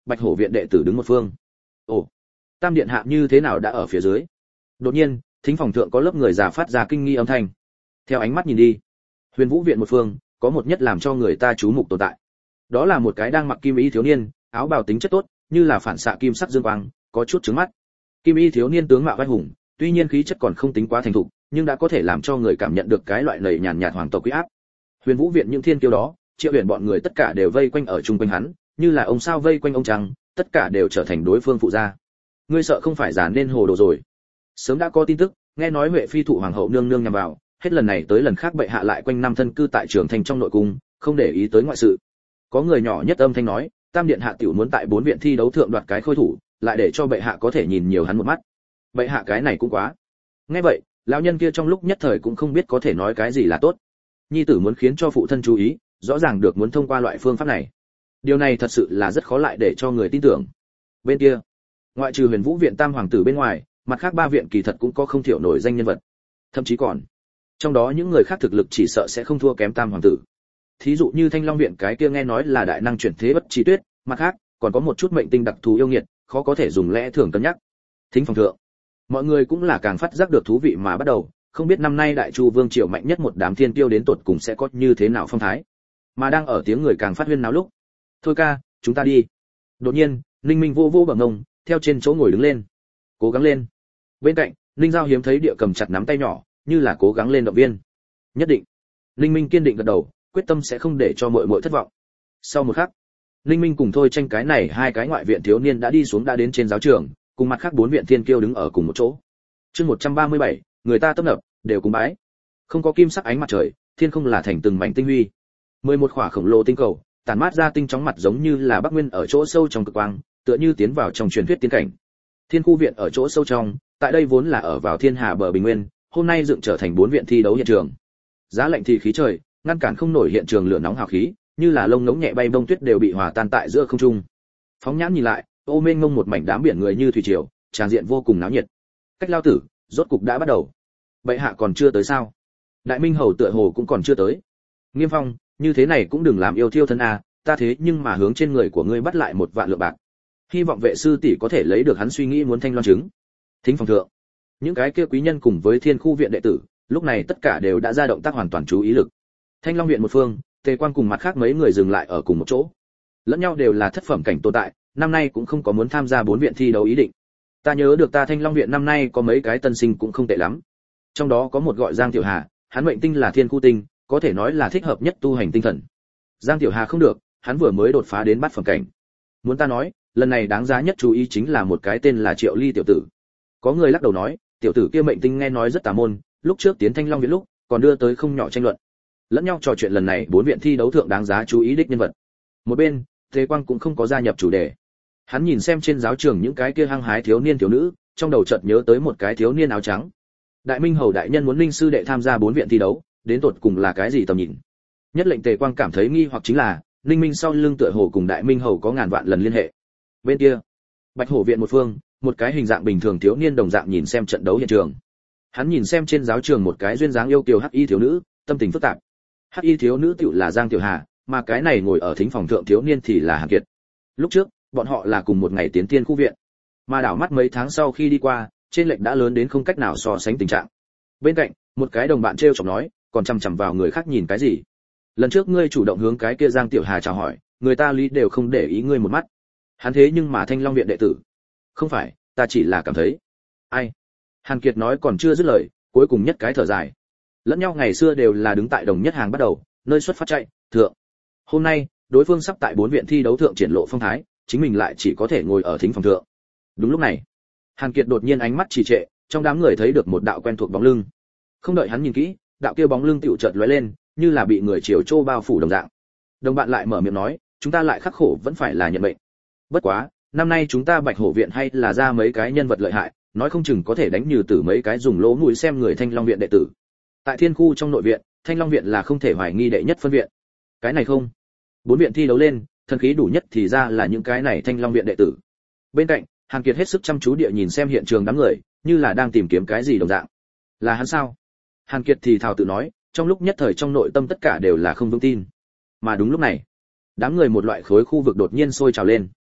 Bạch Hổ viện đệ tử đứng một phương. Ồ, Tam điện hạ như thế nào đã ở phía dưới? Đột nhiên, thính phòng thượng có lớp người già phát ra kinh nghi âm thanh. Theo ánh mắt nhìn đi, Huyền Vũ viện một phương, có một nhất làm cho người ta chú mục tồn tại. Đó là một cái đang mặc kim y thiếu niên, áo bào tính chất tốt, như là phản xạ kim sắc dương quang, có chút chướng mắt. Kim y thiếu niên tướng mạo vai hùng, tuy nhiên khí chất còn không tính quá thành thục, nhưng đã có thể làm cho người cảm nhận được cái loại nầy nhàn nhạt hoàng tộc quý áp. Huyền Vũ viện những thiên kiêu đó, Triệu Huyền bọn người tất cả đều vây quanh ở chung quanh hắn, như là ông sao vây quanh ông trăng, tất cả đều trở thành đối phương phụ gia. Ngươi sợ không phải giả nên hồ đồ rồi? Sớm đã có tin tức, nghe nói Huệ phi thụ hoàng hậu nương nương nhằm vào, hết lần này tới lần khác bệ hạ lại quanh năm thân cư tại trường thành trong nội cung, không để ý tới ngoại sự. Có người nhỏ nhất âm thanh nói, Tam điện hạ tiểu muốn tại bốn viện thi đấu thượng đoạt cái khôi thủ, lại để cho bệ hạ có thể nhìn nhiều hắn một mắt. Bệ hạ cái này cũng quá. Nghe vậy, lão nhân kia trong lúc nhất thời cũng không biết có thể nói cái gì là tốt. Nhi tử muốn khiến cho phụ thân chú ý, rõ ràng được muốn thông qua loại phương pháp này. Điều này thật sự là rất khó lại để cho người tin tưởng. Bên kia, ngoại trừ Huyền Vũ viện tam hoàng tử bên ngoài, mặt khác ba viện kỳ thật cũng có không thiểu nổi danh nhân vật. Thậm chí còn, trong đó những người khác thực lực chỉ sợ sẽ không thua kém tam hoàng tử. Thí dụ như Thanh Long viện cái kia nghe nói là đại năng chuyển thế bất chi tuyết, mặt khác, còn có một chút mệnh tinh đặc thù yêu nghiệt, khó có thể dùng lẽ thường cân nhắc. Thính phòng thượng, mọi người cũng là càng phát giác được thú vị mà bắt đầu, không biết năm nay Đại Chu Vương triều mạnh nhất một đám thiên tiêu đến tột cùng sẽ có như thế nào phong thái. Mà đang ở tiếng người càng phát huyên náo lúc, thôi ca, chúng ta đi. Đột nhiên, Ninh Minh vô vô bằng ngông, theo trên chỗ ngồi đứng lên. Cố gắng lên. Bên cạnh, Ninh Giao hiếm thấy địa cầm chặt nắm tay nhỏ, như là cố gắng lên động viên. Nhất định. Ninh Minh kiên định gật đầu, quyết tâm sẽ không để cho muội muội thất vọng. Sau một khắc, Ninh Minh cùng thôi tranh cái này hai cái ngoại viện thiếu niên đã đi xuống đã đến trên giáo trường, cùng mặt khác bốn viện thiên kiêu đứng ở cùng một chỗ. Chương một trăm ba mươi bảy, người ta tấp nập, đều cùng bái. Không có kim sắc ánh mặt trời, thiên không là thành từng mảnh tinh huy. mười một khỏa khổng lồ tinh cầu, tản mát ra tinh chóng mặt giống như là Bắc Nguyên ở chỗ sâu trong cực quang, tựa như tiến vào trong truyền thuyết tiên cảnh. Thiên khu viện ở chỗ sâu trong, tại đây vốn là ở vào thiên hà bờ bình nguyên, hôm nay dựng trở thành bốn viện thi đấu hiện trường. Giá lạnh thì khí trời, ngăn cản không nổi hiện trường lửa nóng hào khí, như là lông ngỗng nhẹ bay bông tuyết đều bị hòa tan tại giữa không trung. Phóng nhãn nhìn lại, ô mênh mông một mảnh đám biển người như thủy triều, tràn diện vô cùng náo nhiệt. Cách lao tử, rốt cục đã bắt đầu. Bệ hạ còn chưa tới sao? Đại Minh hầu tựa hồ cũng còn chưa tới. Nghiêm Phong, như thế này cũng đừng làm yêu thiêu thân a, ta thế nhưng mà hướng trên người của ngươi bắt lại một vạn lượng bạc. Hy vọng vệ sư tỷ có thể lấy được hắn suy nghĩ muốn thanh loan trứng. Thính phòng thượng, những cái kia quý nhân cùng với thiên khu viện đệ tử, lúc này tất cả đều đã ra động tác hoàn toàn chú ý lực. Thanh Long viện một phương, Tề Quan cùng mặt khác mấy người dừng lại ở cùng một chỗ. Lẫn nhau đều là thất phẩm cảnh tồn tại, năm nay cũng không có muốn tham gia bốn viện thi đấu ý định. Ta nhớ được ta Thanh Long viện năm nay có mấy cái tân sinh cũng không tệ lắm. Trong đó có một gọi Giang Tiểu Hà, hắn mệnh tinh là thiên khu tinh, có thể nói là thích hợp nhất tu hành tinh thần. Giang Tiểu Hà không được, hắn vừa mới đột phá đến bát phẩm cảnh. Muốn ta nói, lần này đáng giá nhất chú ý chính là một cái tên là Triệu Ly tiểu tử. Có người lắc đầu nói, tiểu tử kia mệnh tinh nghe nói rất tà môn, lúc trước tiến Thanh Long viện lúc, còn đưa tới không nhỏ tranh luận. Lẫn nhau trò chuyện lần này bốn viện thi đấu thượng đáng giá chú ý đích nhân vật. Một bên, Thế Quang cũng không có gia nhập chủ đề. Hắn nhìn xem trên giáo trường những cái kia hăng hái thiếu niên thiếu nữ, trong đầu chợt nhớ tới một cái thiếu niên áo trắng. Đại Minh hầu đại nhân muốn Linh sư đệ tham gia bốn viện thi đấu, đến tột cùng là cái gì tầm nhìn? Nhất lệnh Tề Quang cảm thấy nghi hoặc chính là, Linh Minh sau lưng tựa hồ cùng Đại Minh hầu có ngàn vạn lần liên hệ. Bên kia, Bạch Hổ viện một phương, một cái hình dạng bình thường thiếu niên đồng dạng nhìn xem trận đấu hiện trường. Hắn nhìn xem trên giáo trường một cái duyên dáng yêu kiều hắc y thiếu nữ, tâm tình phức tạp. Hắc y thiếu nữ tựu là Giang Tiểu Hà, mà cái này ngồi ở thính phòng thượng thiếu niên thì là Hàn Kiệt. Lúc trước, bọn họ là cùng một ngày tiến tiên khu viện, mà đảo mắt mấy tháng sau khi đi qua, trên lệnh đã lớn đến không cách nào so sánh tình trạng. Bên cạnh, một cái đồng bạn trêu chọc nói, còn chằm chằm vào người khác nhìn cái gì? Lần trước ngươi chủ động hướng cái kia Giang Tiểu Hà chào hỏi, người ta lý đều không để ý ngươi một mắt. Hắn thế nhưng mà Thanh Long viện đệ tử. Không phải, ta chỉ là cảm thấy. Ai? Hàn Kiệt nói còn chưa dứt lời, cuối cùng nhất cái thở dài. Lẫn nhau ngày xưa đều là đứng tại đồng nhất hàng bắt đầu, nơi xuất phát chạy, thượng. Hôm nay, đối phương sắp tại bốn viện thi đấu thượng triển lộ phong thái, chính mình lại chỉ có thể ngồi ở thính phòng thượng. Đúng lúc này, Hàn Kiệt đột nhiên ánh mắt trì trệ, trong đám người thấy được một đạo quen thuộc bóng lưng. Không đợi hắn nhìn kỹ, đạo kia bóng lưng tựu chợt lóe lên, như là bị người chiều trô bao phủ đồng dạng. Đồng bạn lại mở miệng nói, chúng ta lại khắc khổ vẫn phải là nhận mệnh. Bất quá, năm nay chúng ta Bạch Hổ viện hay là ra mấy cái nhân vật lợi hại, nói không chừng có thể đánh Như Tử mấy cái dùng lỗ mũi xem người Thanh Long viện đệ tử. Tại thiên khu trong nội viện, Thanh Long viện là không thể hoài nghi đệ nhất phân viện. Cái này không, bốn viện thi đấu lên, thần khí đủ nhất thì ra là những cái này Thanh Long viện đệ tử. Bên cạnh, Hàn Kiệt hết sức chăm chú địa nhìn xem hiện trường đám người, như là đang tìm kiếm cái gì đồng dạng. Là hắn sao? Hàn Kiệt thì thào tự nói, trong lúc nhất thời trong nội tâm tất cả đều là không vững tin. Mà đúng lúc này, đám người một loại khối khu vực đột nhiên sôi trào lên.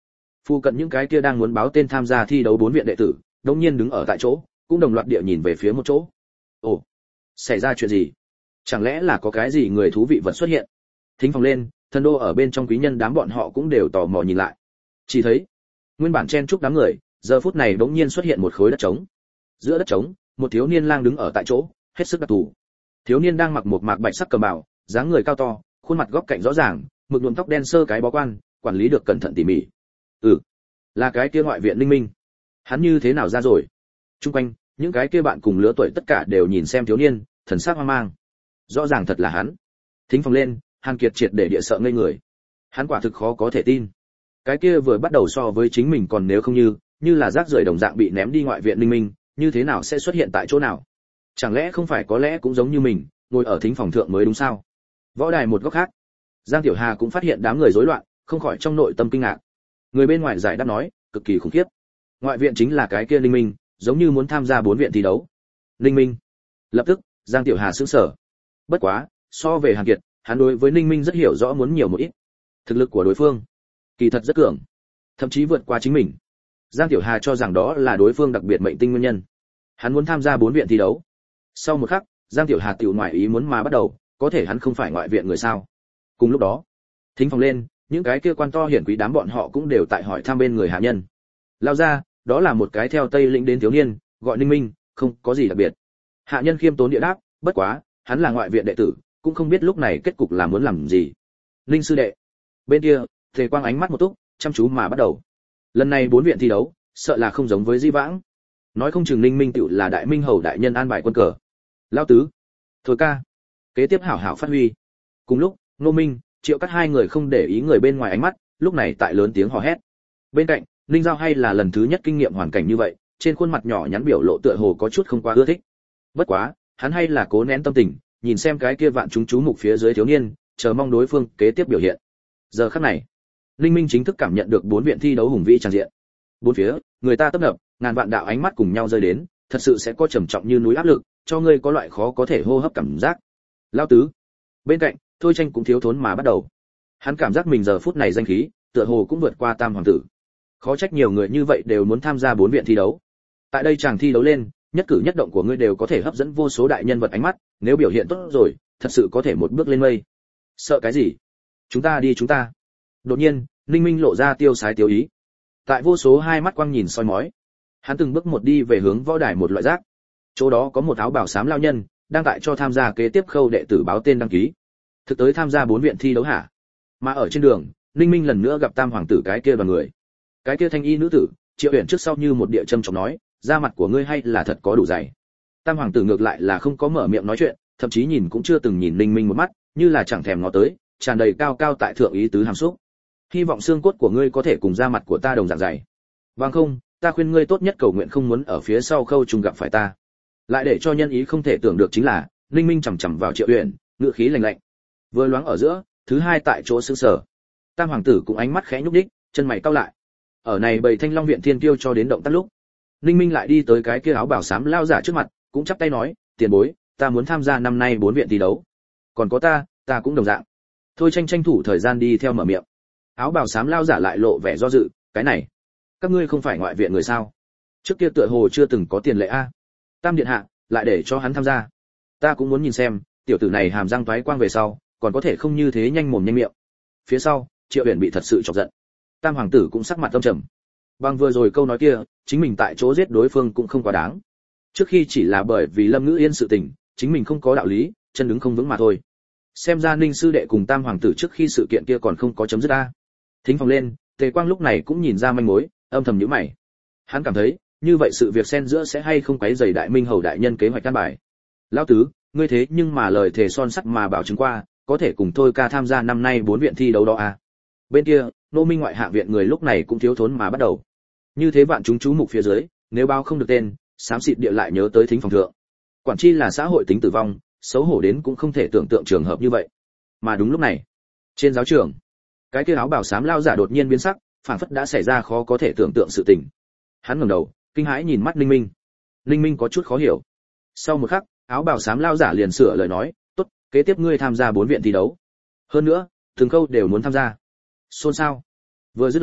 Phu cận những cái kia đang muốn báo tên tham gia thi đấu bốn viện đệ tử đột nhiên đứng ở tại chỗ, cũng đồng loạt địa nhìn về phía một chỗ. Ồ, xảy ra chuyện gì? Chẳng lẽ là có cái gì người thú vị vật xuất hiện? Thính phòng lên, thần đô ở bên trong quý nhân đám bọn họ cũng đều tò mò nhìn lại. Chỉ thấy, nguyên bản chen chúc đám người, giờ phút này bỗng nhiên xuất hiện một khối đất trống. Giữa đất trống, một thiếu niên lang đứng ở tại chỗ, hết sức đặc thù. Thiếu niên đang mặc một mạc bạch sắc cẩm bào, dáng người cao to, khuôn mặt góc cạnh rõ ràng, mực nhuộm tóc đen sơ cái bó quan, quản lý được cẩn thận tỉ mỉ. Ừ, là cái kia ngoại viện Linh Minh. Hắn như thế nào ra rồi? Trung quanh, những cái kia bạn cùng lứa tuổi tất cả đều nhìn xem thiếu niên, thần sắc hoang mang. Rõ ràng thật là hắn. Thính phòng lên, Hàn Kiệt triệt để địa sợ ngây người. Hắn quả thực khó có thể tin. Cái kia vừa bắt đầu so với chính mình còn nếu không như, như là rác rưởi đồng dạng bị ném đi ngoại viện Linh Minh, như thế nào sẽ xuất hiện tại chỗ nào? Chẳng lẽ không phải có lẽ cũng giống như mình, ngồi ở thính phòng thượng mới đúng sao? Võ đài một góc khác, Giang Tiểu Hà cũng phát hiện đám người rối loạn, không khỏi trong nội tâm kinh ngạc. Người bên ngoài giải đáp nói, cực kỳ khủng khiếp. Ngoại viện chính là cái kia Linh Minh, giống như muốn tham gia bốn viện thi đấu. Linh Minh. Lập tức, Giang Tiểu Hà sững sờ. Bất quá, so về Hàn Kiệt, hắn đối với Linh Minh rất hiểu rõ muốn nhiều một ít. Thực lực của đối phương, kỳ thật rất cường, thậm chí vượt qua chính mình. Giang Tiểu Hà cho rằng đó là đối phương đặc biệt mệnh tinh nguyên nhân. Hắn muốn tham gia bốn viện thi đấu. Sau một khắc, Giang Tiểu Hà tiểu ngoại ý muốn mà bắt đầu, có thể hắn không phải ngoại viện người sao? Cùng lúc đó, thính phòng lên, những cái kia quan to hiển quý đám bọn họ cũng đều tại hỏi thăm bên người hạ nhân. Lao ra, đó là một cái theo Tây Lĩnh đến thiếu niên, gọi Ninh Minh, không có gì đặc biệt. Hạ nhân khiêm tốn địa đáp, bất quá, hắn là ngoại viện đệ tử, cũng không biết lúc này kết cục là muốn làm gì. Ninh sư đệ. Bên kia, Tề Quang ánh mắt một túc, chăm chú mà bắt đầu. Lần này bốn viện thi đấu, sợ là không giống với Di vãng. Nói không chừng Ninh Minh tựu là đại minh hầu đại nhân an bài quân cờ. Lao tứ. Thôi ca. Kế tiếp hảo hảo phát huy. Cùng lúc, Ngô Minh, Triệu Cắt hai người không để ý người bên ngoài ánh mắt, lúc này tại lớn tiếng hò hét. Bên cạnh, Ninh Giao hay là lần thứ nhất kinh nghiệm hoàn cảnh như vậy, trên khuôn mặt nhỏ nhắn biểu lộ tựa hồ có chút không quá ưa thích. Bất quá, hắn hay là cố nén tâm tình, nhìn xem cái kia vạn chúng chú mục phía dưới thiếu niên, chờ mong đối phương kế tiếp biểu hiện. Giờ khắc này, Ninh Minh chính thức cảm nhận được bốn viện thi đấu hùng vĩ tràn diện. Bốn phía, người ta tấp nập, ngàn vạn đạo ánh mắt cùng nhau rơi đến, thật sự sẽ có trầm trọng như núi áp lực, cho ngươi có loại khó có thể hô hấp cảm giác. Lão tứ. Bên cạnh, Thôi Tranh cũng thiếu thốn mà bắt đầu. Hắn cảm giác mình giờ phút này danh khí, tựa hồ cũng vượt qua Tam hoàng tử. Khó trách nhiều người như vậy đều muốn tham gia bốn viện thi đấu. Tại đây chàng thi đấu lên, nhất cử nhất động của ngươi đều có thể hấp dẫn vô số đại nhân vật ánh mắt, nếu biểu hiện tốt rồi, thật sự có thể một bước lên mây. Sợ cái gì? Chúng ta đi chúng ta. Đột nhiên, Ninh Minh lộ ra tiêu sái tiêu ý. Tại vô số hai mắt quang nhìn soi mói, hắn từng bước một đi về hướng võ đài một loại rác. Chỗ đó có một áo bào xám lao nhân, đang tại cho tham gia kế tiếp khâu đệ tử báo tên đăng ký. Thực tới tham gia bốn viện thi đấu hả? Mà ở trên đường, Ninh Minh lần nữa gặp Tam hoàng tử cái kia đoàn người. Cái kia thanh y nữ tử, Triệu Uyển trước sau như một địa châm trọng nói, da mặt của ngươi hay là thật có đủ dày. Tam hoàng tử ngược lại là không có mở miệng nói chuyện, thậm chí nhìn cũng chưa từng nhìn Ninh Minh một mắt, như là chẳng thèm ngó tới, tràn đầy cao cao tại thượng ý tứ hàm xúc. Hy vọng xương cốt của ngươi có thể cùng da mặt của ta đồng dạng dày. Bằng không, ta khuyên ngươi tốt nhất cầu nguyện không muốn ở phía sau khâu trùng gặp phải ta. Lại để cho nhân ý không thể tưởng được chính là, Ninh Minh chằm chằm vào Triệu Uyển, ngựa khí lạnh lạnh. Vừa loáng ở giữa, thứ hai tại chỗ sững sờ. Tam hoàng tử cũng ánh mắt khẽ nhúc nhích, chân mày cau lại. Ở này bầy Thanh Long viện thiên kiêu cho đến động tác lúc, Ninh Minh lại đi tới cái kia áo bào xám lao giả trước mặt, cũng chắp tay nói, tiền bối, ta muốn tham gia năm nay bốn viện thi đấu. Còn có ta, ta cũng đồng dạng. Thôi Tranh tranh thủ thời gian đi theo mở miệng. Áo bào xám lao giả lại lộ vẻ do dự, cái này, các ngươi không phải ngoại viện người sao? Trước kia tựa hồ chưa từng có tiền lệ a. Tam điện hạ, lại để cho hắn tham gia. Ta cũng muốn nhìn xem, tiểu tử này hàm răng toái quang về sau, còn có thể không như thế nhanh mồm nhanh miệng. Phía sau, Triệu Uyển bị thật sự chọc giận. Tam hoàng tử cũng sắc mặt âm trầm. Bằng vừa rồi câu nói kia, chính mình tại chỗ giết đối phương cũng không quá đáng. Trước khi chỉ là bởi vì Lâm Ngữ Yên sự tình, chính mình không có đạo lý, chân đứng không vững mà thôi. Xem ra Ninh sư đệ cùng Tam hoàng tử trước khi sự kiện kia còn không có chấm dứt a. Thính phòng lên, Tề Quang lúc này cũng nhìn ra manh mối, âm thầm nhíu mày. Hắn cảm thấy, như vậy sự việc xen giữa sẽ hay không quấy rầy đại minh hầu đại nhân kế hoạch căn bài. Lão tứ, ngươi thế nhưng mà lời thề son sắt mà bảo chứng qua, có thể cùng Thôi ca tham gia năm nay bốn viện thi đấu đó à? Bên kia, Nô Minh ngoại hạ viện người lúc này cũng thiếu thốn mà bắt đầu. Như thế vạn chúng chú mục phía dưới, nếu báo không được tên, xám xịt địa lại nhớ tới thính phòng thượng. Quản chi là xã hội tính tử vong, xấu hổ đến cũng không thể tưởng tượng trường hợp như vậy. Mà đúng lúc này, trên giáo trường, cái kia áo bào xám lao giả đột nhiên biến sắc, phảng phất đã xảy ra khó có thể tưởng tượng sự tình. Hắn ngẩng đầu, kinh hãi nhìn mắt Ninh Minh. Ninh Minh có chút khó hiểu. Sau một khắc, áo bào xám lao giả liền sửa lời nói, "Tốt, kế tiếp ngươi tham gia bốn viện thi đấu. Hơn nữa, từng câu đều muốn tham gia." Xôn xao. Vừa dứt lời,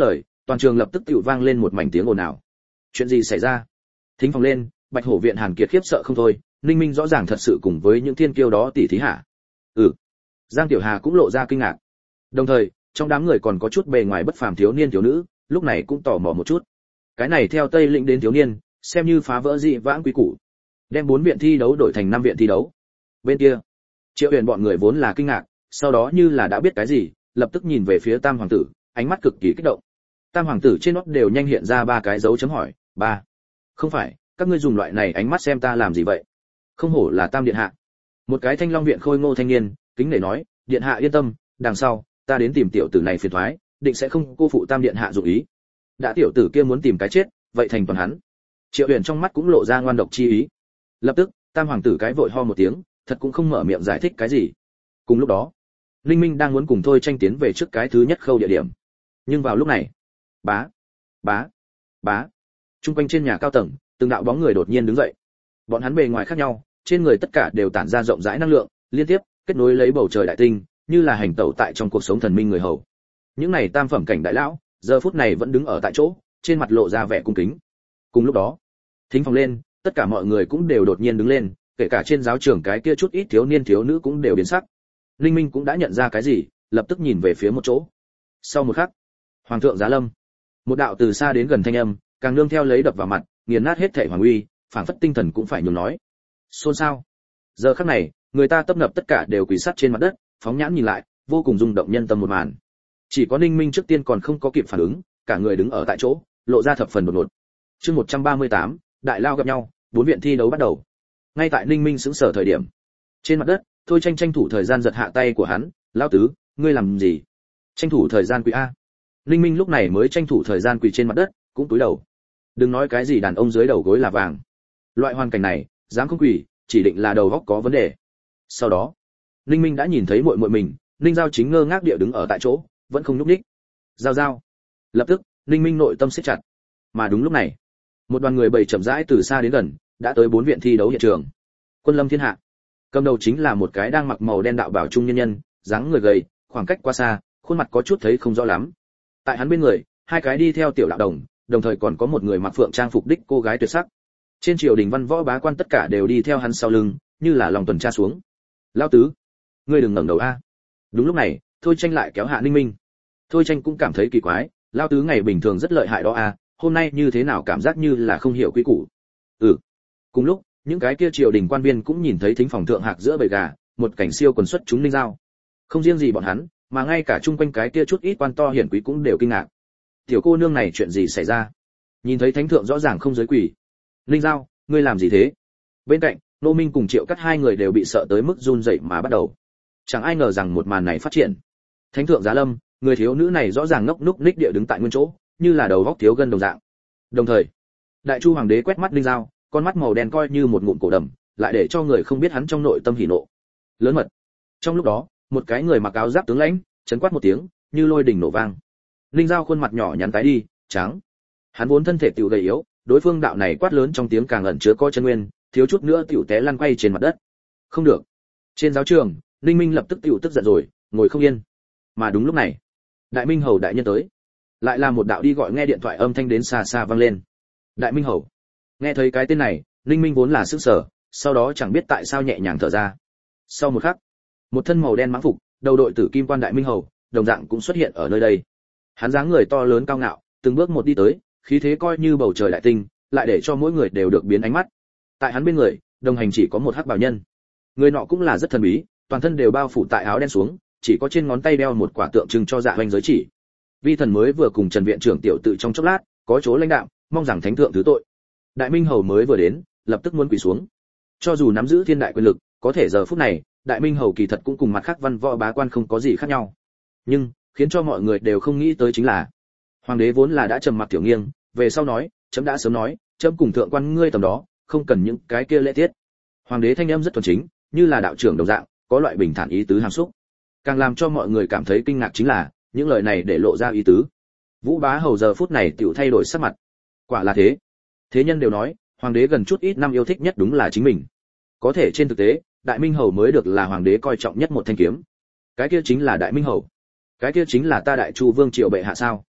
toàn trường lập tức tựu vang lên một mảnh tiếng ồn ào. Chuyện gì xảy ra? Thính phòng lên, Bạch Hổ viện Hàn Kiệt khiếp sợ không thôi, Ninh Minh rõ ràng thật sự cùng với những thiên kiêu đó tỷ thí hả? Ừ. Giang Tiểu Hà cũng lộ ra kinh ngạc. Đồng thời, trong đám người còn có chút bề ngoài bất phàm thiếu niên thiếu nữ, lúc này cũng tò mò một chút. Cái này theo Tây Lĩnh đến thiếu niên, xem như phá vỡ dị vãng quý củ, đem bốn viện thi đấu đổi thành năm viện thi đấu. Bên kia, Triệu Huyền bọn người vốn là kinh ngạc, sau đó như là đã biết cái gì, lập tức nhìn về phía Tam hoàng tử, ánh mắt cực kỳ kích động. Tam hoàng tử trên nót đều nhanh hiện ra ba cái dấu chấm hỏi. Ba. Không phải, các ngươi dùng loại này ánh mắt xem ta làm gì vậy? Không hổ là Tam điện hạ. Một cái Thanh Long viện khôi ngô thanh niên, kính nể nói, điện hạ yên tâm, đằng sau ta đến tìm tiểu tử này phiền toái, định sẽ không cô phụ Tam điện hạ dụng ý. Đã tiểu tử kia muốn tìm cái chết, vậy thành toàn hắn. Triệu Huyền trong mắt cũng lộ ra ngoan độc chi ý. Lập tức, Tam hoàng tử cái vội ho một tiếng, thật cũng không mở miệng giải thích cái gì. Cùng lúc đó, Linh Minh đang muốn cùng Thôi Tranh tiến về trước cái thứ nhất khâu địa điểm. Nhưng vào lúc này, bá, bá, bá, trung quanh trên nhà cao tầng, từng đạo bóng người đột nhiên đứng dậy. Bọn hắn bề ngoài khác nhau, trên người tất cả đều tản ra rộng rãi năng lượng, liên tiếp kết nối lấy bầu trời đại tinh, như là hành tẩu tại trong cuộc sống thần minh người hầu. Những này tam phẩm cảnh đại lão, giờ phút này vẫn đứng ở tại chỗ, trên mặt lộ ra vẻ cung kính. Cùng lúc đó, thính phòng lên, tất cả mọi người cũng đều đột nhiên đứng lên, kể cả trên giáo trường cái kia chút ít thiếu niên thiếu nữ cũng đều biến sắc. Linh Minh cũng đã nhận ra cái gì, lập tức nhìn về phía một chỗ. Sau một khắc, hoàng thượng giá lâm. Một đạo từ xa đến gần thanh âm, càng nương theo lấy đập vào mặt, nghiền nát hết thảy hoàng uy, phảng phất tinh thần cũng phải nhường nói. Xôn xao. Giờ khắc này, người ta tấp nập tất cả đều quỳ sát trên mặt đất, phóng nhãn nhìn lại, vô cùng rung động nhân tâm một màn. Chỉ có Ninh Minh trước tiên còn không có kịp phản ứng, cả người đứng ở tại chỗ, lộ ra thập phần đột ngột. Chương một trăm ba mươi tám, đại lao gặp nhau, bốn viện thi đấu bắt đầu. Ngay tại Ninh Minh sững sờ thời điểm, trên mặt đất, Thôi Tranh tranh thủ thời gian giật hạ tay của hắn, "Lão tứ, ngươi làm gì?" Tranh thủ thời gian quỳ a. Ninh Minh lúc này mới tranh thủ thời gian quỳ trên mặt đất, cũng cúi đầu. Đừng nói cái gì đàn ông dưới đầu gối là vàng. Loại hoàn cảnh này, dám không quỳ, chỉ định là đầu óc có vấn đề. Sau đó, Ninh Minh đã nhìn thấy muội muội mình, Ninh Giao chính ngơ ngác địa đứng ở tại chỗ, vẫn không nhúc nhích. Giao Giao. Lập tức, Ninh Minh nội tâm siết chặt. Mà đúng lúc này, một đoàn người bầy chậm rãi từ xa đến gần, đã tới bốn viện thi đấu hiện trường. Quân Lâm Thiên Hạ, cầm đầu chính là một cái đang mặc màu đen đạo bào trung nhân nhân, dáng người gầy, khoảng cách quá xa, khuôn mặt có chút thấy không rõ lắm. Tại hắn bên người, hai cái đi theo tiểu đạo đồng, đồng thời còn có một người mặc phượng trang phục đích cô gái tuyệt sắc. Trên triều đình văn võ bá quan tất cả đều đi theo hắn sau lưng, như là lòng tuần tra xuống. Lão tứ, ngươi đừng ngẩng đầu a. Đúng lúc này, Thôi Tranh lại kéo hạ Ninh Minh. Thôi Tranh cũng cảm thấy kỳ quái, lão tứ ngày bình thường rất lợi hại đó a, hôm nay như thế nào cảm giác như là không hiểu quy củ. Ừ. Cùng lúc, những cái kia triều đình quan viên cũng nhìn thấy thính phòng thượng hạc giữa bầy gà, một cảnh siêu quần xuất chúng Ninh Giao. Không riêng gì bọn hắn, mà ngay cả chung quanh cái kia chút ít quan to hiển quý cũng đều kinh ngạc. Tiểu cô nương này chuyện gì xảy ra? Nhìn thấy thánh thượng rõ ràng không giới quỳ. Ninh Giao, ngươi làm gì thế? Bên cạnh, Nô Minh cùng Triệu Cắt hai người đều bị sợ tới mức run rẩy mà bắt đầu. Chẳng ai ngờ rằng một màn này phát triển. Thánh thượng giá lâm, người thiếu nữ này rõ ràng ngốc núc ních địa đứng tại nguyên chỗ, như là đầu vóc thiếu gân đồng dạng. Đồng thời, Đại Chu hoàng đế quét mắt Ninh Giao, con mắt màu đen coi như một ngụm cổ đầm, lại để cho người không biết hắn trong nội tâm hỉ nộ. Lớn mật. Trong lúc đó, một cái người mặc áo giáp tướng lãnh, chấn quát một tiếng, như lôi đình nổ vang. Ninh Giao khuôn mặt nhỏ nhắn tái đi, trắng. Hắn vốn thân thể tiểu gầy yếu, đối phương đạo này quát lớn trong tiếng càng ẩn chứa có chân nguyên, thiếu chút nữa tiểu té lăn quay trên mặt đất. Không được. Trên giáo trường, Ninh Minh lập tức tiểu tức giận rồi, ngồi không yên. Mà đúng lúc này, Đại Minh Hầu đại nhân tới. Lại là một đạo đi gọi nghe điện thoại âm thanh đến xa xa vang lên. Đại Minh Hầu. Nghe thấy cái tên này, Ninh Minh vốn là sững sờ, sau đó chẳng biết tại sao nhẹ nhàng thở ra. Sau một khắc, một thân màu đen mãng phục, đầu đội tử kim quan Đại Minh Hầu, đồng dạng cũng xuất hiện ở nơi đây. Hắn dáng người to lớn cao ngạo, từng bước một đi tới, khí thế coi như bầu trời đại tinh, lại để cho mỗi người đều được biến ánh mắt. Tại hắn bên người, đồng hành chỉ có một hắc bào nhân. Người nọ cũng là rất thần bí, toàn thân đều bao phủ tại áo đen xuống, chỉ có trên ngón tay đeo một quả tượng trưng cho dạ hoành giới chỉ. Vi thần mới vừa cùng Trần viện trưởng tiểu tự trong chốc lát, có chỗ lãnh đạo, mong rằng thánh thượng thứ tội. Đại Minh Hầu mới vừa đến, lập tức muốn quỳ xuống. Cho dù nắm giữ thiên đại quyền lực, có thể giờ phút này, Đại Minh Hầu kỳ thật cũng cùng mặt khác văn võ bá quan không có gì khác nhau. Nhưng, khiến cho mọi người đều không nghĩ tới chính là, hoàng đế vốn là đã trầm mặc tiểu nghiêng, về sau nói, chấm đã sớm nói, chấm cùng thượng quan ngươi tầm đó, không cần những cái kia lễ tiết. Hoàng đế thanh âm rất thuần chính, như là đạo trưởng đồng dạng, có loại bình thản ý tứ hàm xúc. Càng làm cho mọi người cảm thấy kinh ngạc chính là, những lời này để lộ ra ý tứ. Vũ Bá Hầu giờ phút này tiểu thay đổi sắc mặt. Quả là thế. Thế nhân đều nói, hoàng đế gần chút ít năm yêu thích nhất đúng là chính mình. Có thể trên thực tế, Đại Minh Hầu mới được là hoàng đế coi trọng nhất một thanh kiếm. Cái kia chính là Đại Minh Hầu. Cái kia chính là ta Đại Chu Vương triều bệ hạ sao?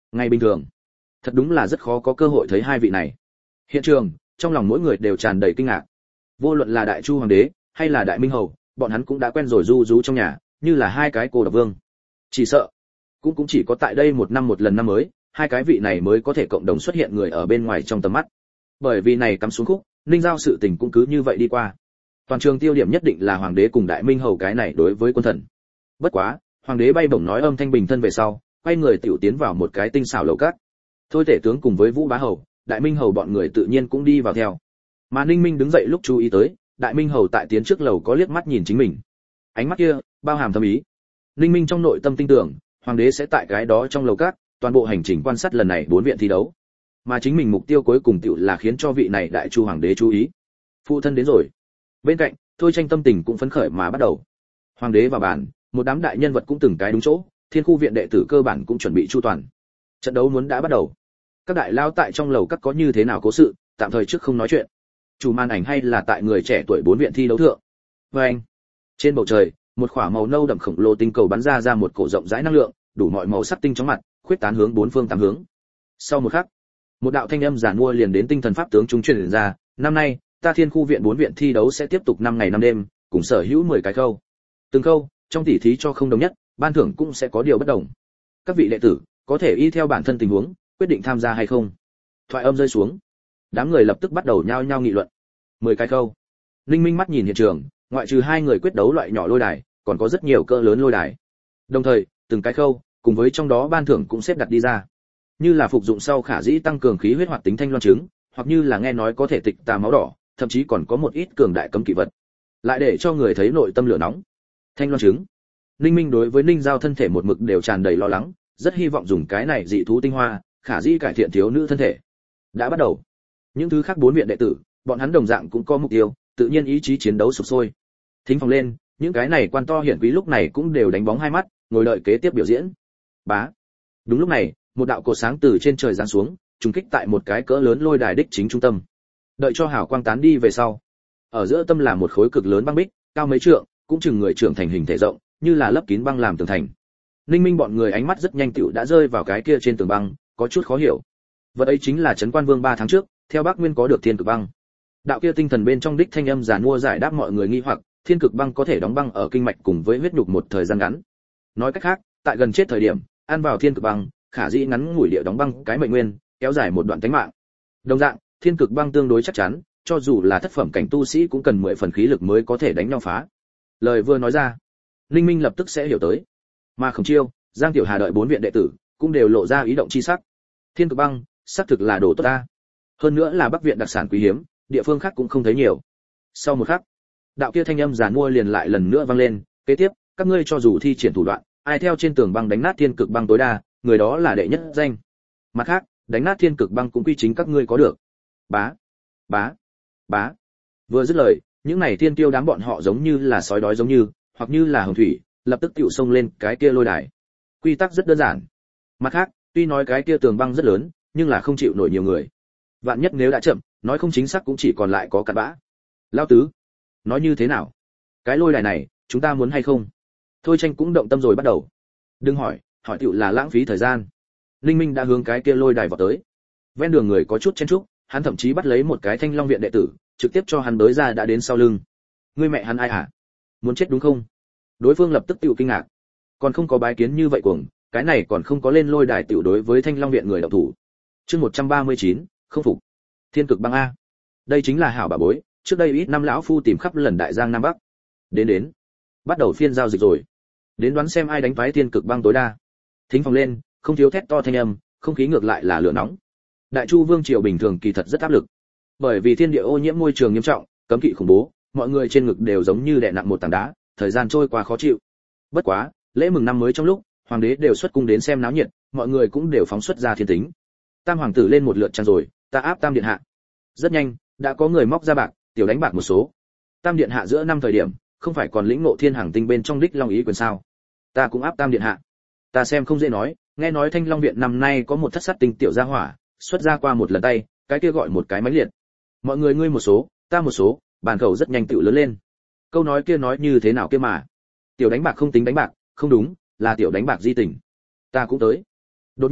Ngày bình thường, thật đúng là rất khó có cơ hội thấy hai vị này. Hiện trường, trong lòng mỗi người đều tràn đầy kinh ngạc. Vô luận là Đại Chu hoàng đế hay là Đại Minh hầu, bọn hắn cũng đã quen rồi du rú trong nhà, như là hai cái cô độc vương. Chỉ sợ, cũng cũng chỉ có tại đây một năm một lần năm mới, hai cái vị này mới có thể cộng đồng xuất hiện người ở bên ngoài trong tầm mắt. Bởi vì này cắm xuống khúc, Ninh Giao sự tình cũng cứ như vậy đi qua. Toàn trường tiêu điểm nhất định là hoàng đế cùng Đại Minh hầu cái này đối với quân thần. Bất quá, hoàng đế bay bổng nói âm thanh bình thân về sau, quay người tiểu tiến vào một cái tinh xảo lầu các. Thôi tể tướng cùng với Vũ Bá hầu, Đại Minh hầu bọn người tự nhiên cũng đi vào theo. Mà Ninh Minh đứng dậy lúc chú ý tới, Đại Minh hầu tại tiến trước lầu có liếc mắt nhìn chính mình. Ánh mắt kia bao hàm thâm ý. Ninh Minh trong nội tâm tin tưởng, hoàng đế sẽ tại cái đó trong lầu các, toàn bộ hành trình quan sát lần này bốn viện thi đấu. Mà chính mình mục tiêu cuối cùng tiểu là khiến cho vị này Đại Chu hoàng đế chú ý. Phụ thân đến rồi. Bên cạnh, Thôi Tranh tâm tình cũng phấn khởi mà bắt đầu. Hoàng đế vào bàn, một đám đại nhân vật cũng từng cái đúng chỗ, Thiên khu viện đệ tử cơ bản cũng chuẩn bị chu toàn. Trận đấu muốn đã bắt đầu. Các đại lao tại trong lầu các có như thế nào cố sự, tạm thời trước không nói chuyện. Chủ màn ảnh hay là tại người trẻ tuổi bốn viện thi đấu thượng. Và anh, trên bầu trời, một quả màu nâu đậm khổng lồ tinh cầu bắn ra ra một cổ rộng rãi năng lượng, đủ mọi màu sắc tinh chóng mặt, khuyết tán hướng bốn phương tám hướng. Sau một khắc, một đạo thanh âm giản mua liền đến tinh thần pháp tướng trung truyền ra, năm nay, ta Thiên khu viện bốn viện thi đấu sẽ tiếp tục năm ngày năm đêm, cùng sở hữu mười cái khâu. Từng khâu, trong tỉ thí cho không đồng nhất, ban thưởng cũng sẽ có điều bất đồng. Các vị đệ tử có thể y theo bản thân tình huống, quyết định tham gia hay không. Thoại âm rơi xuống, đám người lập tức bắt đầu nhao nhao nghị luận. mười cái khâu. Linh Minh mắt nhìn hiện trường, ngoại trừ hai người quyết đấu loại nhỏ lôi đài, còn có rất nhiều cỡ lớn lôi đài. Đồng thời, từng cái khâu, cùng với trong đó ban thưởng cũng xếp đặt đi ra. Như là phục dụng sau khả dĩ tăng cường khí huyết hoạt tính thanh loan trứng, hoặc như là nghe nói có thể tịch tà máu đỏ, thậm chí còn có một ít cường đại cấm kỵ vật. Lại để cho người thấy nội tâm lửa nóng. Thanh loan trứng. Ninh Minh đối với Ninh Giao thân thể một mực đều tràn đầy lo lắng, rất hy vọng dùng cái này dị thú tinh hoa, khả dĩ cải thiện thiếu nữ thân thể. Đã bắt đầu. Những thứ khác bốn viện đệ tử, bọn hắn đồng dạng cũng có mục tiêu, tự nhiên ý chí chiến đấu sục sôi. Thính phòng lên, những cái này quan to hiển quý lúc này cũng đều đánh bóng hai mắt, ngồi đợi kế tiếp biểu diễn. Bá. Đúng lúc này, một đạo cột sáng từ trên trời giáng xuống, trùng kích tại một cái cỡ lớn lôi đài đích chính trung tâm. Đợi cho hào quang tán đi về sau, ở giữa tâm là một khối cực lớn băng bích, cao mấy trượng, cũng chừng người trưởng thành hình thể rộng, như là lấp kín băng làm tường thành. Ninh Minh bọn người ánh mắt rất nhanh tựu đã rơi vào cái kia trên tường băng, có chút khó hiểu. Vật ấy chính là Trấn Quan Vương ba tháng trước, theo Bắc Nguyên có được Thiên Cực Băng. Đạo kia tinh thần bên trong đích thanh âm giàn mua giải đáp mọi người nghi hoặc, Thiên Cực Băng có thể đóng băng ở kinh mạch cùng với huyết nhục một thời gian ngắn. Nói cách khác, tại gần chết thời điểm, ăn vào Thiên Cực Băng, khả dĩ ngắn ngủi địa đóng băng cái mệnh nguyên, kéo dài một đoạn tính mạng. Đồng dạng, Thiên Cực Băng tương đối chắc chắn, cho dù là thất phẩm cảnh tu sĩ cũng cần mười phần khí lực mới có thể đánh nhau phá. Lời vừa nói ra, Linh Minh lập tức sẽ hiểu tới. Mà Khổng Chiêu, Giang Tiểu Hà đợi bốn viện đệ tử, cũng đều lộ ra ý động chi sắc. Thiên Cực Băng, xác thực là đồ tốt ta. Hơn nữa là Bắc viện đặc sản quý hiếm, địa phương khác cũng không thấy nhiều. Sau một khắc, đạo kia thanh âm giàn mua liền lại lần nữa vang lên, kế tiếp, các ngươi cho dù thi triển thủ đoạn, ai theo trên tường băng đánh nát Thiên Cực Băng tối đa, người đó là đệ nhất danh. Mặt khác, đánh nát Thiên Cực Băng cũng quy chính các ngươi có được. Bá, bá, bá. Vừa dứt lời, những này thiên tiêu đám bọn họ giống như là sói đói giống như, hoặc như là hồng thủy, lập tức tiểu xông lên cái kia lôi đài. Quy tắc rất đơn giản. Mặt khác, tuy nói cái kia tường băng rất lớn, nhưng là không chịu nổi nhiều người. Vạn nhất nếu đã chậm, nói không chính xác cũng chỉ còn lại có cặn bã. Lão tứ, nói như thế nào? Cái lôi đài này, chúng ta muốn hay không? Thôi Tranh cũng động tâm rồi bắt đầu. Đừng hỏi, hỏi tiểu là lãng phí thời gian. Linh Minh đã hướng cái kia lôi đài vọt tới. Ven đường người có chút chen chúc, hắn thậm chí bắt lấy một cái Thanh Long viện đệ tử, trực tiếp cho hắn bới ra đã đến sau lưng. Ngươi mẹ hắn ai hả? Muốn chết đúng không? Đối phương lập tức tiểu kinh ngạc. Còn không có bái kiến như vậy cuồng, cái này còn không có lên lôi đài tiểu đối với Thanh Long viện người động thủ. Chương một trăm ba mươi chín, không phục. Thiên Cực Băng a. Đây chính là hảo bà bối, trước đây ít năm lão phu tìm khắp lần đại giang nam bắc. Đến đến, bắt đầu phiên giao dịch rồi. Đến đoán xem ai đánh phái Thiên Cực Băng tối đa. Thính phòng lên, không thiếu thét to thanh âm, không khí ngược lại là lửa nóng. Đại Chu vương triều bình thường kỳ thật rất áp lực. Bởi vì thiên địa ô nhiễm môi trường nghiêm trọng, cấm kỵ khủng bố, mọi người trên ngực đều giống như đè nặng một tảng đá, thời gian trôi qua khó chịu. Bất quá, lễ mừng năm mới trong lúc, hoàng đế đều xuất cung đến xem náo nhiệt, mọi người cũng đều phóng xuất ra thiên tính. Tam hoàng tử lên một lượt trang rồi, ta áp Tam điện hạ. Rất nhanh, đã có người móc ra bạc, tiểu đánh bạc một số. Tam điện hạ giữa năm thời điểm, không phải còn lĩnh ngộ thiên hàng tinh bên trong đích long ý quyền sao? Ta cũng áp Tam điện hạ. Ta xem không dễ nói, nghe nói Thanh Long viện năm nay có một thất sát tinh tiểu gia hỏa, xuất ra qua một lần tay, cái kia gọi một cái mãnh liệt. Mọi người ngươi một số, ta một số, bàn khẩu rất nhanh tựu lớn lên. Câu nói kia nói như thế nào kia mà? Tiểu đánh bạc không tính đánh bạc, không đúng, là tiểu đánh bạc di tình. Ta cũng tới. Đột nhiên,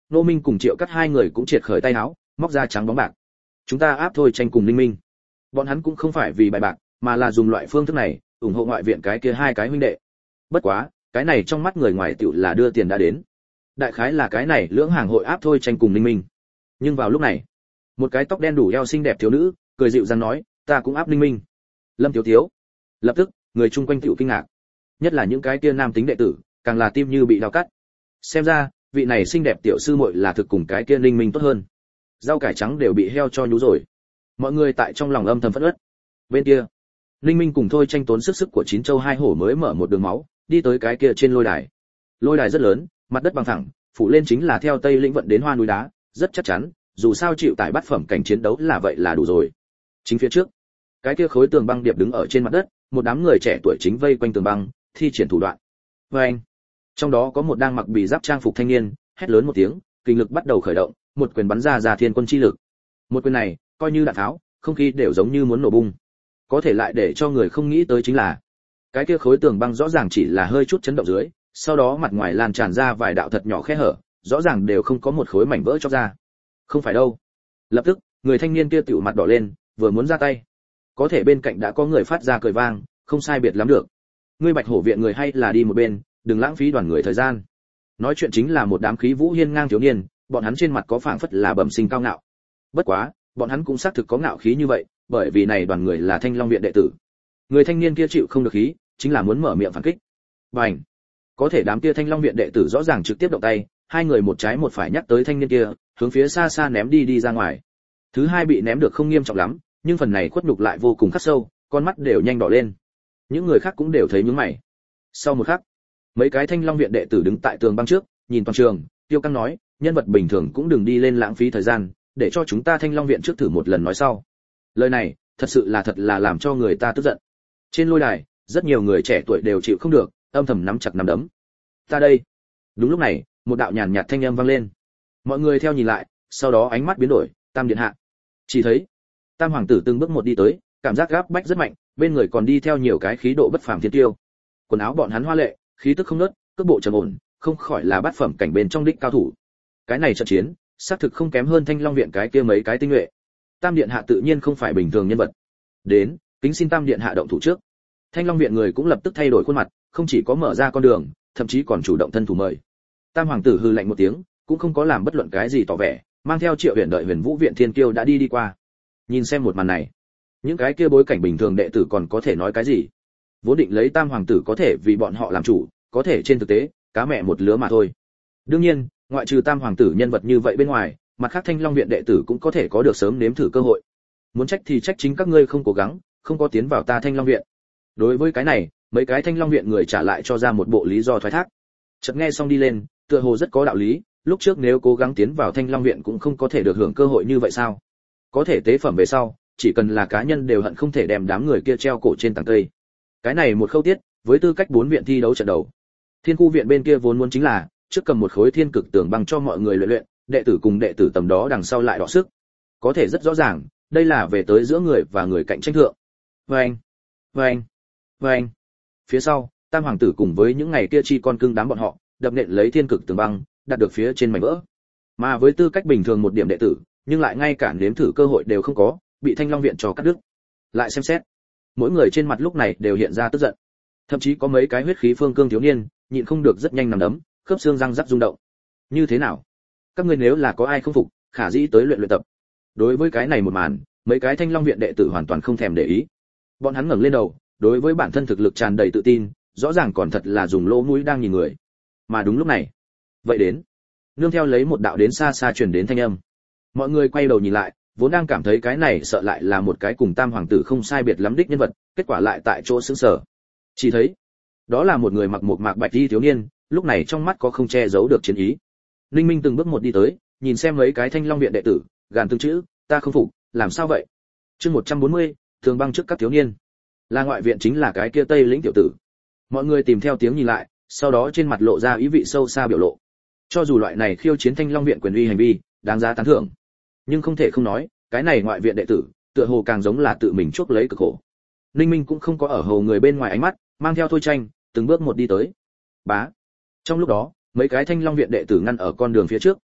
Nô Minh cùng Triệu Cắt hai người cũng triệt khởi tay áo, móc ra trắng bóng bạc. Chúng ta áp thôi tranh cùng Ninh Minh. Bọn hắn cũng không phải vì bài bạc, mà là dùng loại phương thức này ủng hộ ngoại viện cái kia hai cái huynh đệ. Bất quá, cái này trong mắt người ngoài tiểu là đưa tiền đã đến. Đại khái là cái này lưỡng hàng hội áp thôi tranh cùng Ninh Minh. Nhưng vào lúc này, một cái tóc đen đủ eo xinh đẹp thiếu nữ, cười dịu dàng nói, ta cũng áp Ninh Minh. Lâm Thiếu Thiếu. Lập tức, người chung quanh tiểu kinh ngạc. Nhất là những cái kia nam tính đệ tử, càng là tim như bị dao cắt. Xem ra, vị này xinh đẹp tiểu sư muội là thực cùng cái kia Ninh Minh tốt hơn. Rau cải trắng đều bị heo cho nhú rồi. Mọi người tại trong lòng âm thầm phẫn uất. Bên kia, Ninh Minh cùng thôi tranh tốn sức sức của chín châu hai hổ mới mở một đường máu, đi tới cái kia trên lôi đài. Lôi đài rất lớn, mặt đất bằng phẳng, phủ lên chính là theo Tây Lĩnh vận đến hoa núi đá, rất chắc chắn, dù sao chịu tải bát phẩm cảnh chiến đấu là vậy là đủ rồi. Chính phía trước, cái kia khối tường băng điệp đứng ở trên mặt đất, một đám người trẻ tuổi chính vây quanh tường băng, thi triển thủ đoạn. Và anh, trong đó có một đang mặc bì giáp trang phục thanh niên, hét lớn một tiếng, kinh lực bắt đầu khởi động, một quyền bắn ra ra thiên quân chi lực. Một quyền này, coi như đạn tháo, không khí đều giống như muốn nổ bung. Có thể lại để cho người không nghĩ tới chính là, cái kia khối tường băng rõ ràng chỉ là hơi chút chấn động dưới, sau đó mặt ngoài lan tràn ra vài đạo thật nhỏ khe hở, rõ ràng đều không có một khối mảnh vỡ chóc ra. Không phải đâu. Lập tức, người thanh niên kia tiểu mặt đỏ lên, vừa muốn ra tay. Có thể bên cạnh đã có người phát ra cười vang, không sai biệt lắm được. Ngươi Bạch Hổ viện người hay là đi một bên, đừng lãng phí đoàn người thời gian. Nói chuyện chính là một đám khí vũ hiên ngang thiếu niên, bọn hắn trên mặt có phảng phất là bẩm sinh cao ngạo. Bất quá, bọn hắn cũng xác thực có ngạo khí như vậy, bởi vì này đoàn người là Thanh Long viện đệ tử. Người thanh niên kia chịu không được khí, chính là muốn mở miệng phản kích. Bành! Có thể đám kia Thanh Long viện đệ tử rõ ràng trực tiếp động tay, hai người một trái một phải nhắc tới thanh niên kia, hướng phía xa xa ném đi đi ra ngoài. Thứ hai bị ném được không nghiêm trọng lắm, nhưng phần này khuất nhục lại vô cùng khắc sâu, con mắt đều nhanh đỏ lên. Những người khác cũng đều thấy nhướng mày. Sau một khắc, mấy cái Thanh Long viện đệ tử đứng tại tường băng trước, nhìn toàn trường, Tiêu Căng nói, nhân vật bình thường cũng đừng đi lên lãng phí thời gian, để cho chúng ta Thanh Long viện trước thử một lần nói sau. Lời này, thật sự là thật là làm cho người ta tức giận. Trên lôi đài, rất nhiều người trẻ tuổi đều chịu không được, âm thầm nắm chặt nắm đấm. Ta đây. Đúng lúc này, một đạo nhàn nhạt thanh âm vang lên. Mọi người theo nhìn lại, sau đó ánh mắt biến đổi, Tam điện hạ. Chỉ thấy, Tam hoàng tử từng bước một đi tới, cảm giác gáp bách rất mạnh, bên người còn đi theo nhiều cái khí độ bất phàm thiên tiêu. Quần áo bọn hắn hoa lệ, khí tức không nớt, cước bộ trầm ổn, không khỏi là bát phẩm cảnh bên trong đích cao thủ. Cái này trận chiến, xác thực không kém hơn Thanh Long viện cái kia mấy cái tinh nhuệ. Tam điện hạ tự nhiên không phải bình thường nhân vật. Đến, kính xin Tam điện hạ động thủ trước. Thanh Long viện người cũng lập tức thay đổi khuôn mặt, không chỉ có mở ra con đường, thậm chí còn chủ động thân thủ mời. Tam hoàng tử hừ lạnh một tiếng, cũng không có làm bất luận cái gì tỏ vẻ, mang theo Triệu Huyền đợi Huyền Vũ viện thiên kiêu đã đi đi qua. Nhìn xem một màn này, những cái kia bối cảnh bình thường đệ tử còn có thể nói cái gì? Vốn định lấy Tam hoàng tử có thể vì bọn họ làm chủ, có thể trên thực tế, cá mẹ một lứa mà thôi. Đương nhiên, ngoại trừ Tam hoàng tử nhân vật như vậy bên ngoài, mặt khác Thanh Long viện đệ tử cũng có thể có được sớm nếm thử cơ hội. Muốn trách thì trách chính các ngươi không cố gắng, không có tiến vào ta Thanh Long viện. Đối với cái này, mấy cái Thanh Long viện người trả lại cho ra một bộ lý do thoái thác. Chợt nghe xong đi lên, tựa hồ rất có đạo lý, lúc trước nếu cố gắng tiến vào Thanh Long viện cũng không có thể được hưởng cơ hội như vậy sao? Có thể tế phẩm về sau, chỉ cần là cá nhân đều hận không thể đem đám người kia treo cổ trên tầng cây. Cái này một khâu tiết, với tư cách bốn viện thi đấu trận đầu. Thiên khu viện bên kia vốn muốn chính là trước cầm một khối thiên cực tường băng cho mọi người luyện luyện, đệ tử cùng đệ tử tầm đó đằng sau lại đọ sức. Có thể rất rõ ràng, đây là về tới giữa người và người cạnh tranh thượng. Vâng, vâng, vâng. Phía sau, Tam hoàng tử cùng với những ngày kia chi con cưng đám bọn họ, đập nện lấy thiên cực tường băng, đạt được phía trên mảnh vỡ. Mà với tư cách bình thường một điểm đệ tử, nhưng lại ngay cả nếm thử cơ hội đều không có, bị Thanh Long viện cho cắt đứt. Lại xem xét, mỗi người trên mặt lúc này đều hiện ra tức giận. Thậm chí có mấy cái huyết khí phương cương thiếu niên, nhịn không được rất nhanh nằm đấm, khớp xương răng rắc rung động. Như thế nào? Các ngươi nếu là có ai không phục, khả dĩ tới luyện luyện tập. Đối với cái này một màn, mấy cái Thanh Long viện đệ tử hoàn toàn không thèm để ý. Bọn hắn ngẩng lên đầu, đối với bản thân thực lực tràn đầy tự tin, rõ ràng còn thật là dùng lỗ mũi đang nhìn người. Mà đúng lúc này, vậy đến, nương theo lấy một đạo đến xa xa truyền đến thanh âm. Mọi người quay đầu nhìn lại, vốn đang cảm thấy cái này sợ lại là một cái cùng Tam hoàng tử không sai biệt lắm đích nhân vật, kết quả lại tại chỗ sững sờ. Chỉ thấy, đó là một người mặc một mạc bạch y thiếu niên, lúc này trong mắt có không che giấu được chiến ý. Linh Minh từng bước một đi tới, nhìn xem mấy cái Thanh Long viện đệ tử, gàn từng chữ, ta không phục, làm sao vậy? Chương một trăm bốn mươi, thường băng trước các thiếu niên. Là ngoại viện chính là cái kia Tây Lĩnh tiểu tử. Mọi người tìm theo tiếng nhìn lại, sau đó trên mặt lộ ra ý vị sâu xa biểu lộ. Cho dù loại này khiêu chiến Thanh Long viện quyền uy hành vi, đáng giá tán thưởng, nhưng không thể không nói, cái này ngoại viện đệ tử, tựa hồ càng giống là tự mình chuốc lấy cực khổ. Ninh Minh cũng không có ở hầu người bên ngoài ánh mắt, mang theo Thôi Tranh, từng bước một đi tới. Bá. Trong lúc đó, mấy cái Thanh Long viện đệ tử ngăn ở con đường phía trước,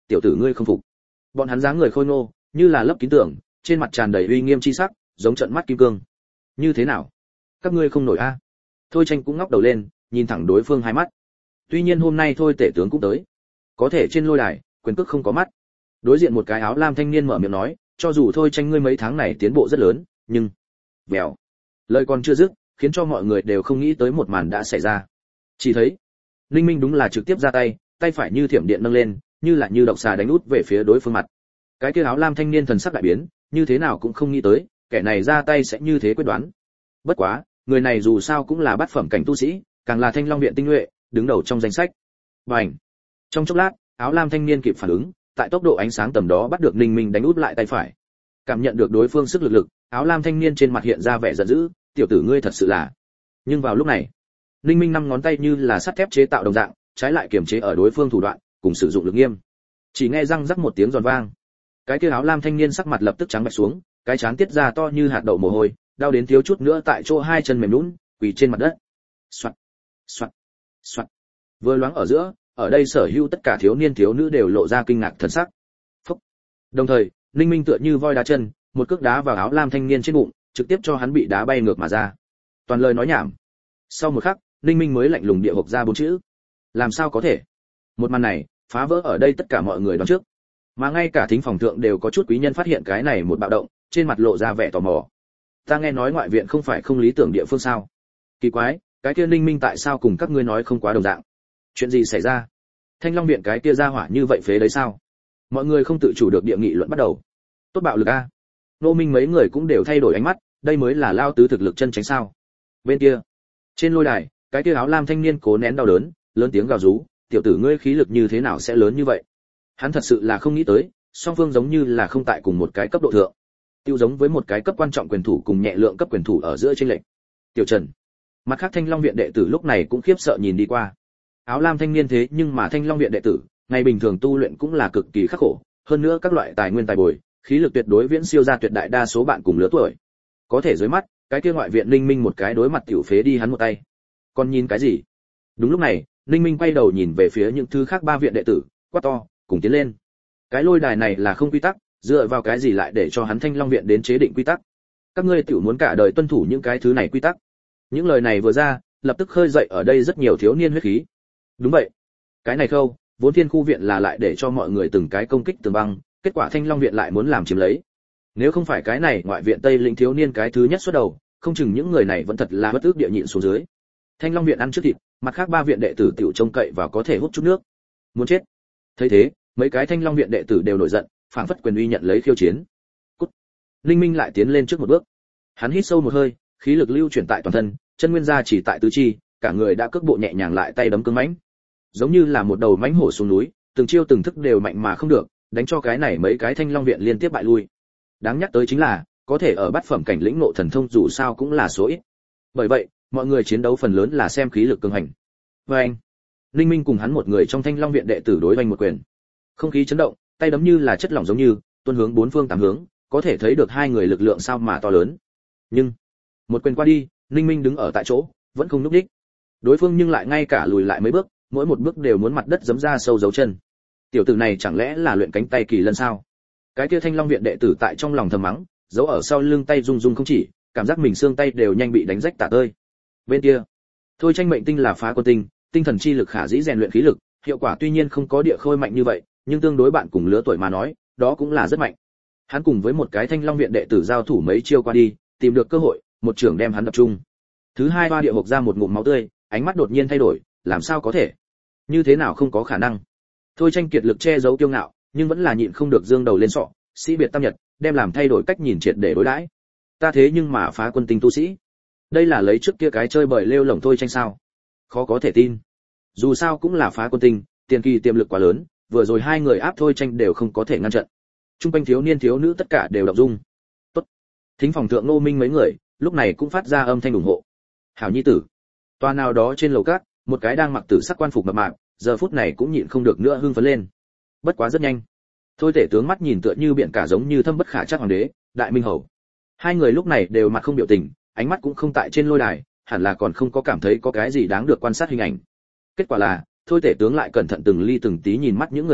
tiểu tử ngươi không phục. Bọn hắn dáng người khôi ngô, như là lấp kín tường, trên mặt tràn đầy uy nghiêm chi sắc, giống trận mắt kim cương. Như thế nào? Các ngươi không nổi a? Thôi Tranh cũng ngóc đầu lên, nhìn thẳng đối phương hai mắt. Tuy nhiên hôm nay thôi tể tướng cũng tới, có thể trên lôi đài, quyền cước không có mắt. Đối diện một cái áo lam thanh niên mở miệng nói, cho dù thôi Tranh ngươi mấy tháng này tiến bộ rất lớn, nhưng vèo. Lời còn chưa dứt, khiến cho mọi người đều không nghĩ tới một màn đã xảy ra. Chỉ thấy, Linh Minh đúng là trực tiếp ra tay, tay phải như thiểm điện nâng lên, như là như độc xà đánh út về phía đối phương mặt. Cái kia áo lam thanh niên thần sắc đại biến, như thế nào cũng không nghĩ tới, kẻ này ra tay sẽ như thế quyết đoán. Bất quá, người này dù sao cũng là bát phẩm cảnh tu sĩ, càng là Thanh Long viện tinh nhuệ, đứng đầu trong danh sách. Bành! Trong chốc lát, áo lam thanh niên kịp phản ứng, tại tốc độ ánh sáng tầm đó bắt được Ninh Minh đánh út lại tay phải. Cảm nhận được đối phương sức lực lực, áo lam thanh niên trên mặt hiện ra vẻ giận dữ, tiểu tử ngươi thật sự là. Nhưng vào lúc này, Ninh Minh năm ngón tay như là sắt thép chế tạo đồng dạng, trái lại kiềm chế ở đối phương thủ đoạn, cùng sử dụng lực nghiêm. Chỉ nghe răng rắc một tiếng giòn vang, cái kia áo lam thanh niên sắc mặt lập tức trắng bệch xuống, cái trán tiết ra to như hạt đậu mồ hôi, đau đến thiếu chút nữa tại chỗ hai chân mềm nhũn, quỳ trên mặt đất. Soạt, soạt, soạt. Vừa loáng ở giữa, ở đây sở hữu tất cả thiếu niên thiếu nữ đều lộ ra kinh ngạc thần sắc. Phúc. Đồng thời, Ninh Minh tựa như voi đá chân, một cước đá vào áo lam thanh niên trên bụng, trực tiếp cho hắn bị đá bay ngược mà ra. Toàn lời nói nhảm. Sau một khắc, Ninh Minh mới lạnh lùng địa hộc ra bốn chữ. Làm sao có thể? Một màn này, phá vỡ ở đây tất cả mọi người đoán trước. Mà ngay cả thính phòng thượng đều có chút quý nhân phát hiện cái này một bạo động, trên mặt lộ ra vẻ tò mò. Ta nghe nói ngoại viện không phải không lý tưởng địa phương sao? Kỳ quái, cái kia Ninh Minh tại sao cùng các ngươi nói không quá đồng dạng? Chuyện gì xảy ra? Thanh Long viện cái kia ra hỏa như vậy phế đấy sao? Mọi người không tự chủ được địa nghị luận bắt đầu. Tốt bạo lực a. Nô Minh mấy người cũng đều thay đổi ánh mắt, đây mới là lao tứ thực lực chân chính sao? Bên kia, trên lôi đài, cái kia áo lam thanh niên cố nén đau đớn, lớn tiếng gào rú, tiểu tử ngươi khí lực như thế nào sẽ lớn như vậy? Hắn thật sự là không nghĩ tới, song phương giống như là không tại cùng một cái cấp độ thượng. Tiêu giống với một cái cấp quan trọng quyền thủ cùng nhẹ lượng cấp quyền thủ ở giữa chênh lệch. Tiểu Trần, mặt khác Thanh Long viện đệ tử lúc này cũng khiếp sợ nhìn đi qua. Áo lam thanh niên thế nhưng mà Thanh Long viện đệ tử, ngày bình thường tu luyện cũng là cực kỳ khắc khổ, hơn nữa các loại tài nguyên tài bồi, khí lực tuyệt đối viễn siêu ra tuyệt đại đa số bạn cùng lứa tuổi. Có thể dưới mắt, cái kia ngoại viện Linh Minh một cái đối mặt tiểu phế đi hắn một tay. Còn nhìn cái gì? Đúng lúc này, Linh Minh quay đầu nhìn về phía những thứ khác ba viện đệ tử, quát to, cùng tiến lên. Cái lôi đài này là không quy tắc, dựa vào cái gì lại để cho hắn Thanh Long viện đến chế định quy tắc? Các ngươi tiểu muốn cả đời tuân thủ những cái thứ này quy tắc. Những lời này vừa ra, lập tức khơi dậy ở đây rất nhiều thiếu niên huyết khí. Đúng vậy. Cái này khâu, vốn Thiên khu viện là lại để cho mọi người từng cái công kích tường băng, kết quả Thanh Long viện lại muốn làm chiếm lấy. Nếu không phải cái này ngoại viện Tây Lĩnh thiếu niên cái thứ nhất xuất đầu, không chừng những người này vẫn thật là bất ước địa nhịn xuống dưới. Thanh Long viện ăn trước thịt, mặt khác ba viện đệ tử tiểu trông cậy vào có thể hút chút nước. Muốn chết. Thấy thế, mấy cái Thanh Long viện đệ tử đều nổi giận, phảng phất quyền uy nhận lấy khiêu chiến. Cút. Linh Minh lại tiến lên trước một bước. Hắn hít sâu một hơi, khí lực lưu chuyển tại toàn thân, chân nguyên gia chỉ tại tứ chi, cả người đã cước bộ nhẹ nhàng lại tay đấm cứng mãnh. Giống như là một đầu mãnh hổ xuống núi, từng chiêu từng thức đều mạnh mà không được, đánh cho cái này mấy cái Thanh Long viện liên tiếp bại lui. Đáng nhắc tới chính là, có thể ở bát phẩm cảnh lĩnh ngộ thần thông dù sao cũng là số ít. Bởi vậy, mọi người chiến đấu phần lớn là xem khí lực cường hành. Và anh, Linh Minh cùng hắn một người trong Thanh Long viện đệ tử đối oanh một quyền. Không khí chấn động, tay đấm như là chất lỏng giống như tuôn hướng bốn phương tám hướng, có thể thấy được hai người lực lượng sao mà to lớn. Nhưng một quyền qua đi, Linh Minh đứng ở tại chỗ, vẫn không nhúc nhích. Đối phương nhưng lại ngay cả lùi lại mấy bước, mỗi một bước đều muốn mặt đất giẫm ra sâu dấu chân. Tiểu tử này chẳng lẽ là luyện cánh tay kỳ lân sao? Cái kia Thanh Long viện đệ tử tại trong lòng thầm mắng, giấu ở sau lưng tay rung rung không chỉ, cảm giác mình xương tay đều nhanh bị đánh rách tả tơi. Bên kia, Thôi Tranh mệnh tinh là phá quân tinh, tinh thần chi lực khả dĩ rèn luyện khí lực, hiệu quả tuy nhiên không có địa khôi mạnh như vậy, nhưng tương đối bạn cùng lứa tuổi mà nói, đó cũng là rất mạnh. Hắn cùng với một cái Thanh Long viện đệ tử giao thủ mấy chiêu qua đi, tìm được cơ hội, một trường đem hắn đập trung. Thứ hai ba địa hộc ra một ngụm máu tươi, ánh mắt đột nhiên thay đổi, làm sao có thể? Như thế nào không có khả năng? Thôi Tranh kiệt lực che giấu kiêu ngạo, nhưng vẫn là nhịn không được dương đầu lên sọ, sĩ biệt tam nhật, đem làm thay đổi cách nhìn triệt để đối đãi. Ta thế nhưng mà phá quân tinh tu sĩ, đây là lấy trước kia cái chơi bời lêu lổng Thôi Tranh sao? Khó có thể tin. Dù sao cũng là phá quân tinh, tiền kỳ tiềm lực quá lớn, vừa rồi hai người áp Thôi Tranh đều không có thể ngăn trận. Trung quanh thiếu niên thiếu nữ tất cả đều động dung. Tốt. Thính phòng thượng Ngô Minh mấy người, lúc này cũng phát ra âm thanh ủng hộ. Hảo nhi tử. Toa nào đó trên lầu cát, một cái đang mặc tử sắc quan phục mập mạp, giờ phút này cũng nhịn không được nữa hưng phấn lên. Bất quá rất nhanh. Thôi tể tướng mắt nhìn tựa như biển cả giống như thâm bất khả trắc hoàng đế, đại minh hầu. Hai người lúc này đều mặt không biểu tình, ánh mắt cũng không tại trên lôi đài, hẳn là còn không có cảm thấy có cái gì đáng được quan sát hình ảnh. Kết quả là, thôi tể tướng lại cẩn thận từng ly từng tí nhìn mắt những người khác,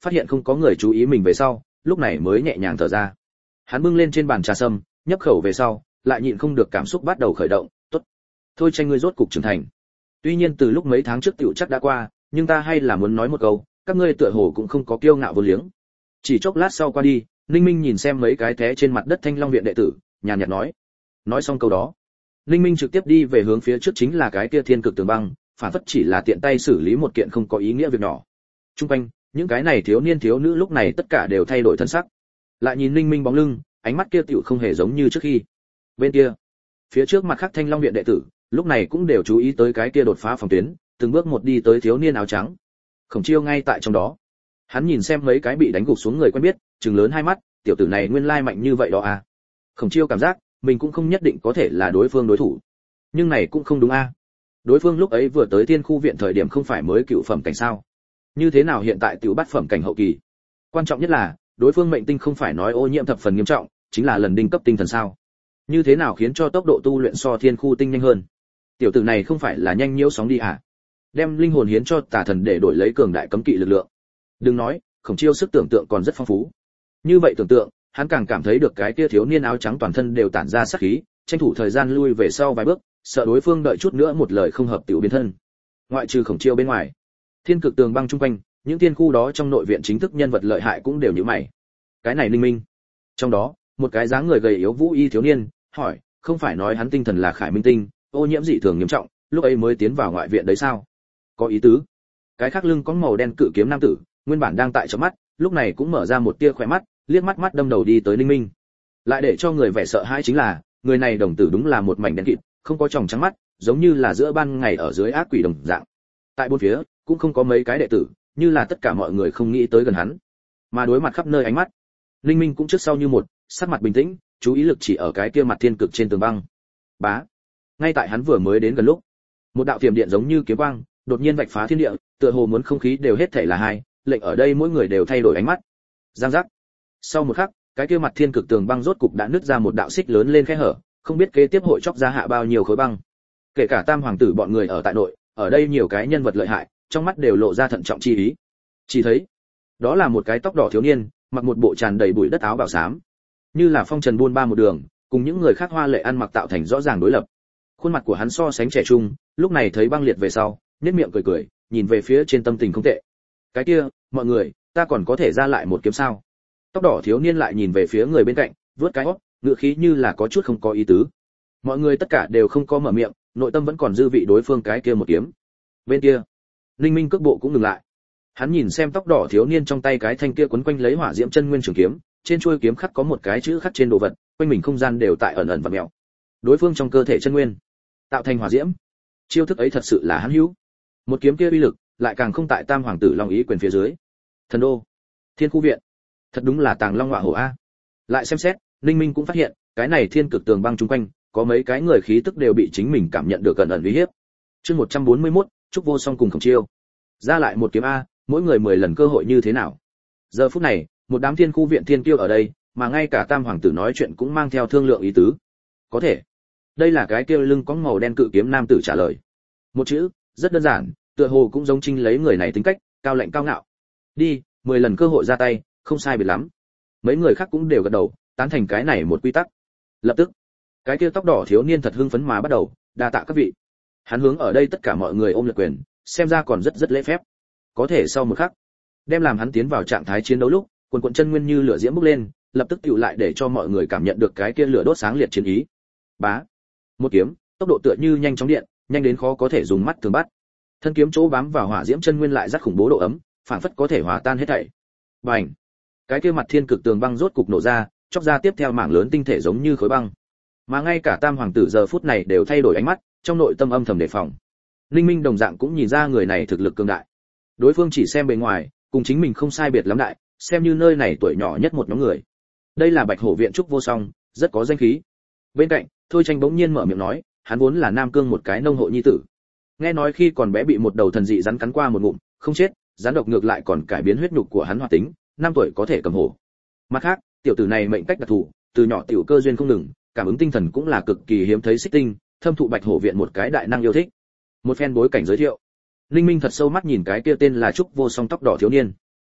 phát hiện không có người chú ý mình về sau, lúc này mới nhẹ nhàng thở ra. Hắn bưng lên trên bàn trà sâm, nhấp khẩu về sau, lại nhịn không được cảm xúc bắt đầu khởi động, "Tốt, thôi tranh ngươi rốt cục trưởng thành. Tuy nhiên từ lúc mấy tháng trước tiểu chắc đã qua, nhưng ta hay là muốn nói một câu, các ngươi tựa hồ cũng không có kiêu ngạo vô liếng." Chỉ chốc lát sau qua đi, Ninh Minh nhìn xem mấy cái té trên mặt đất Thanh Long viện đệ tử, nhàn nhạt nói. Nói xong câu đó, Ninh Minh trực tiếp đi về hướng phía trước chính là cái kia Thiên Cực Tường Băng, phản phất chỉ là tiện tay xử lý một kiện không có ý nghĩa việc nhỏ. Trung quanh, những cái này thiếu niên thiếu nữ lúc này tất cả đều thay đổi thân sắc. Lại nhìn Ninh Minh bóng lưng, ánh mắt kia tựu không hề giống như trước khi. Bên kia, phía trước mặt khác Thanh Long viện đệ tử, lúc này cũng đều chú ý tới cái kia đột phá phòng tuyến, từng bước một đi tới thiếu niên áo trắng. Khổng Chiêu ngay tại trong đó. Hắn nhìn xem mấy cái bị đánh gục xuống người quen biết, trừng lớn hai mắt, tiểu tử này nguyên lai mạnh như vậy đó à. Khổng Chiêu cảm giác, mình cũng không nhất định có thể là đối phương đối thủ. Nhưng này cũng không đúng a. À. Đối phương lúc ấy vừa tới Thiên Khu viện thời điểm không phải mới cựu phẩm cảnh sao? Như thế nào hiện tại tiểu bắt phẩm cảnh hậu kỳ? Quan trọng nhất là, đối phương mệnh tinh không phải nói ô nhiễm thập phần nghiêm trọng, chính là lần đinh cấp tinh thần sao? Như thế nào khiến cho tốc độ tu luyện so Thiên Khu tinh nhanh hơn? Tiểu tử này không phải là nhanh nhiễu sóng đi à? Đem linh hồn hiến cho tà thần để đổi lấy cường đại cấm kỵ lực lượng. Đừng nói, Khổng Chiêu sức tưởng tượng còn rất phong phú. Như vậy tưởng tượng, hắn càng cảm thấy được cái kia thiếu niên áo trắng toàn thân đều tản ra sát khí, tranh thủ thời gian lui về sau vài bước, sợ đối phương đợi chút nữa một lời không hợp tiểu biến thân. Ngoại trừ Khổng Chiêu bên ngoài, Thiên Cực Tường Băng chung quanh, những tiên khu đó trong nội viện chính thức nhân vật lợi hại cũng đều như mày. Cái này Linh Minh. Trong đó, một cái dáng người gầy yếu vũ y thiếu niên, hỏi, không phải nói hắn tinh thần là Khải Minh tinh, ô nhiễm dị thường nghiêm trọng, lúc ấy mới tiến vào ngoại viện đấy sao? Có ý tứ. Cái khác lưng có màu đen cự kiếm nam tử, nguyên bản đang tại trong mắt, lúc này cũng mở ra một tia khỏe mắt, liếc mắt mắt đâm đầu đi tới Ninh Minh. Lại để cho người vẻ sợ hãi chính là, người này đồng tử đúng là một mảnh đen kịt, không có tròng trắng mắt, giống như là giữa ban ngày ở dưới ác quỷ đồng dạng. Tại bốn phía, cũng không có mấy cái đệ tử, như là tất cả mọi người không nghĩ tới gần hắn, mà đối mặt khắp nơi ánh mắt. Ninh Minh cũng trước sau như một, sắc mặt bình tĩnh, chú ý lực chỉ ở cái kia mặt thiên cực trên tường băng. Bá. Ngay tại hắn vừa mới đến gần lúc, một đạo tiềm điện giống như kiếm quang, đột nhiên vạch phá thiên địa, tựa hồ muốn không khí đều hết thảy là hai, lệnh ở đây mỗi người đều thay đổi ánh mắt. Giang giác. Sau một khắc, cái kia mặt thiên cực tường băng rốt cục đã nứt ra một đạo xích lớn lên khe hở, không biết kế tiếp hội chọc ra hạ bao nhiêu khối băng. Kể cả Tam hoàng tử bọn người ở tại nội, ở đây nhiều cái nhân vật lợi hại, trong mắt đều lộ ra thận trọng chi ý. Chỉ thấy, đó là một cái tóc đỏ thiếu niên, mặc một bộ tràn đầy bụi đất áo bào xám, như là phong trần buôn ba một đường, cùng những người khác hoa lệ ăn mặc tạo thành rõ ràng đối lập. Khuôn mặt của hắn so sánh trẻ trung, lúc này thấy băng liệt về sau, nhếch miệng cười cười, nhìn về phía trên tâm tình không tệ. Cái kia, mọi người, ta còn có thể ra lại một kiếm sao? Tóc đỏ thiếu niên lại nhìn về phía người bên cạnh, vớt cái óc, ngựa khí như là có chút không có ý tứ. Mọi người tất cả đều không có mở miệng, nội tâm vẫn còn dư vị đối phương cái kia một kiếm. Bên kia, Linh Minh cước bộ cũng ngừng lại. Hắn nhìn xem tóc đỏ thiếu niên trong tay cái thanh kia quấn quanh lấy hỏa diễm chân nguyên trường kiếm, trên chuôi kiếm khắc có một cái chữ khắc trên đồ vật, quanh mình không gian đều tại ẩn ẩn và mèo. Đối phương trong cơ thể chân nguyên tạo thành hỏa diễm. Chiêu thức ấy thật sự là hắn hữu. Một kiếm kia uy lực, lại càng không tại Tam hoàng tử Long Ý quyền phía dưới. Thần đô, Thiên Khu viện, thật đúng là tàng long ngọa hổ a. Lại xem xét, Linh Minh cũng phát hiện, cái này thiên cực tường băng chung quanh, có mấy cái người khí tức đều bị chính mình cảm nhận được cẩn ẩn uy hiếp. Chương một trăm bốn mươi mốt, Trúc Vô Song cùng Khổng Chiêu. Ra lại một kiếm a, mỗi người mười lần cơ hội như thế nào? Giờ phút này, một đám Thiên Khu viện thiên kiêu ở đây, mà ngay cả Tam hoàng tử nói chuyện cũng mang theo thương lượng ý tứ. Có thể. Đây là cái kia lưng có màu đen cự kiếm nam tử trả lời. Một chữ, rất đơn giản, tựa hồ cũng giống Trinh lấy người này tính cách, cao lạnh cao ngạo. Đi, mười lần cơ hội ra tay, không sai biệt lắm. Mấy người khác cũng đều gật đầu, tán thành cái này một quy tắc. Lập tức, cái kia tóc đỏ thiếu niên thật hưng phấn mà bắt đầu, đa tạ các vị. Hắn hướng ở đây tất cả mọi người ôm lượt quyền, xem ra còn rất rất lễ phép. Có thể sau một khắc, đem làm hắn tiến vào trạng thái chiến đấu lúc, quần quần chân nguyên như lửa diễm bốc lên, lập tức tụ lại để cho mọi người cảm nhận được cái kia lửa đốt sáng liệt chiến ý. Bá, một kiếm, tốc độ tựa như nhanh chóng điện, nhanh đến khó có thể dùng mắt thường bắt. Thân kiếm chỗ bám vào hỏa diễm chân nguyên lại rất khủng bố độ ấm, phản phất có thể hòa tan hết thảy. Bành! Cái kia mặt thiên cực tường băng rốt cục nổ ra, chốc ra tiếp theo mảng lớn tinh thể giống như khối băng. Mà ngay cả Tam hoàng tử giờ phút này đều thay đổi ánh mắt, trong nội tâm âm thầm đề phòng. Linh Minh đồng dạng cũng nhìn ra người này thực lực cường đại. Đối phương chỉ xem bề ngoài, cùng chính mình không sai biệt lắm đại, xem như nơi này tuổi nhỏ nhất một nhóm người. Đây là Bạch Hổ viện Trúc Vô Song, rất có danh khí. Bên cạnh, Thôi Tranh bỗng nhiên mở miệng nói, hắn vốn là Nam Cương một cái nông hộ nhi tử. Nghe nói khi còn bé bị một đầu thần dị rắn cắn qua một ngụm, không chết, rắn độc ngược lại còn cải biến huyết nhục của hắn hoạt tính, năm tuổi có thể cầm hổ. Mặt khác, tiểu tử này mệnh cách đặc thù, từ nhỏ tiểu cơ duyên không ngừng, cảm ứng tinh thần cũng là cực kỳ hiếm thấy xích tinh, thâm thụ Bạch Hổ viện một cái đại năng yêu thích. Một phen bối cảnh giới thiệu, Linh Minh thật sâu mắt nhìn cái kia tên là Trúc Vô Song tóc đỏ thiếu niên.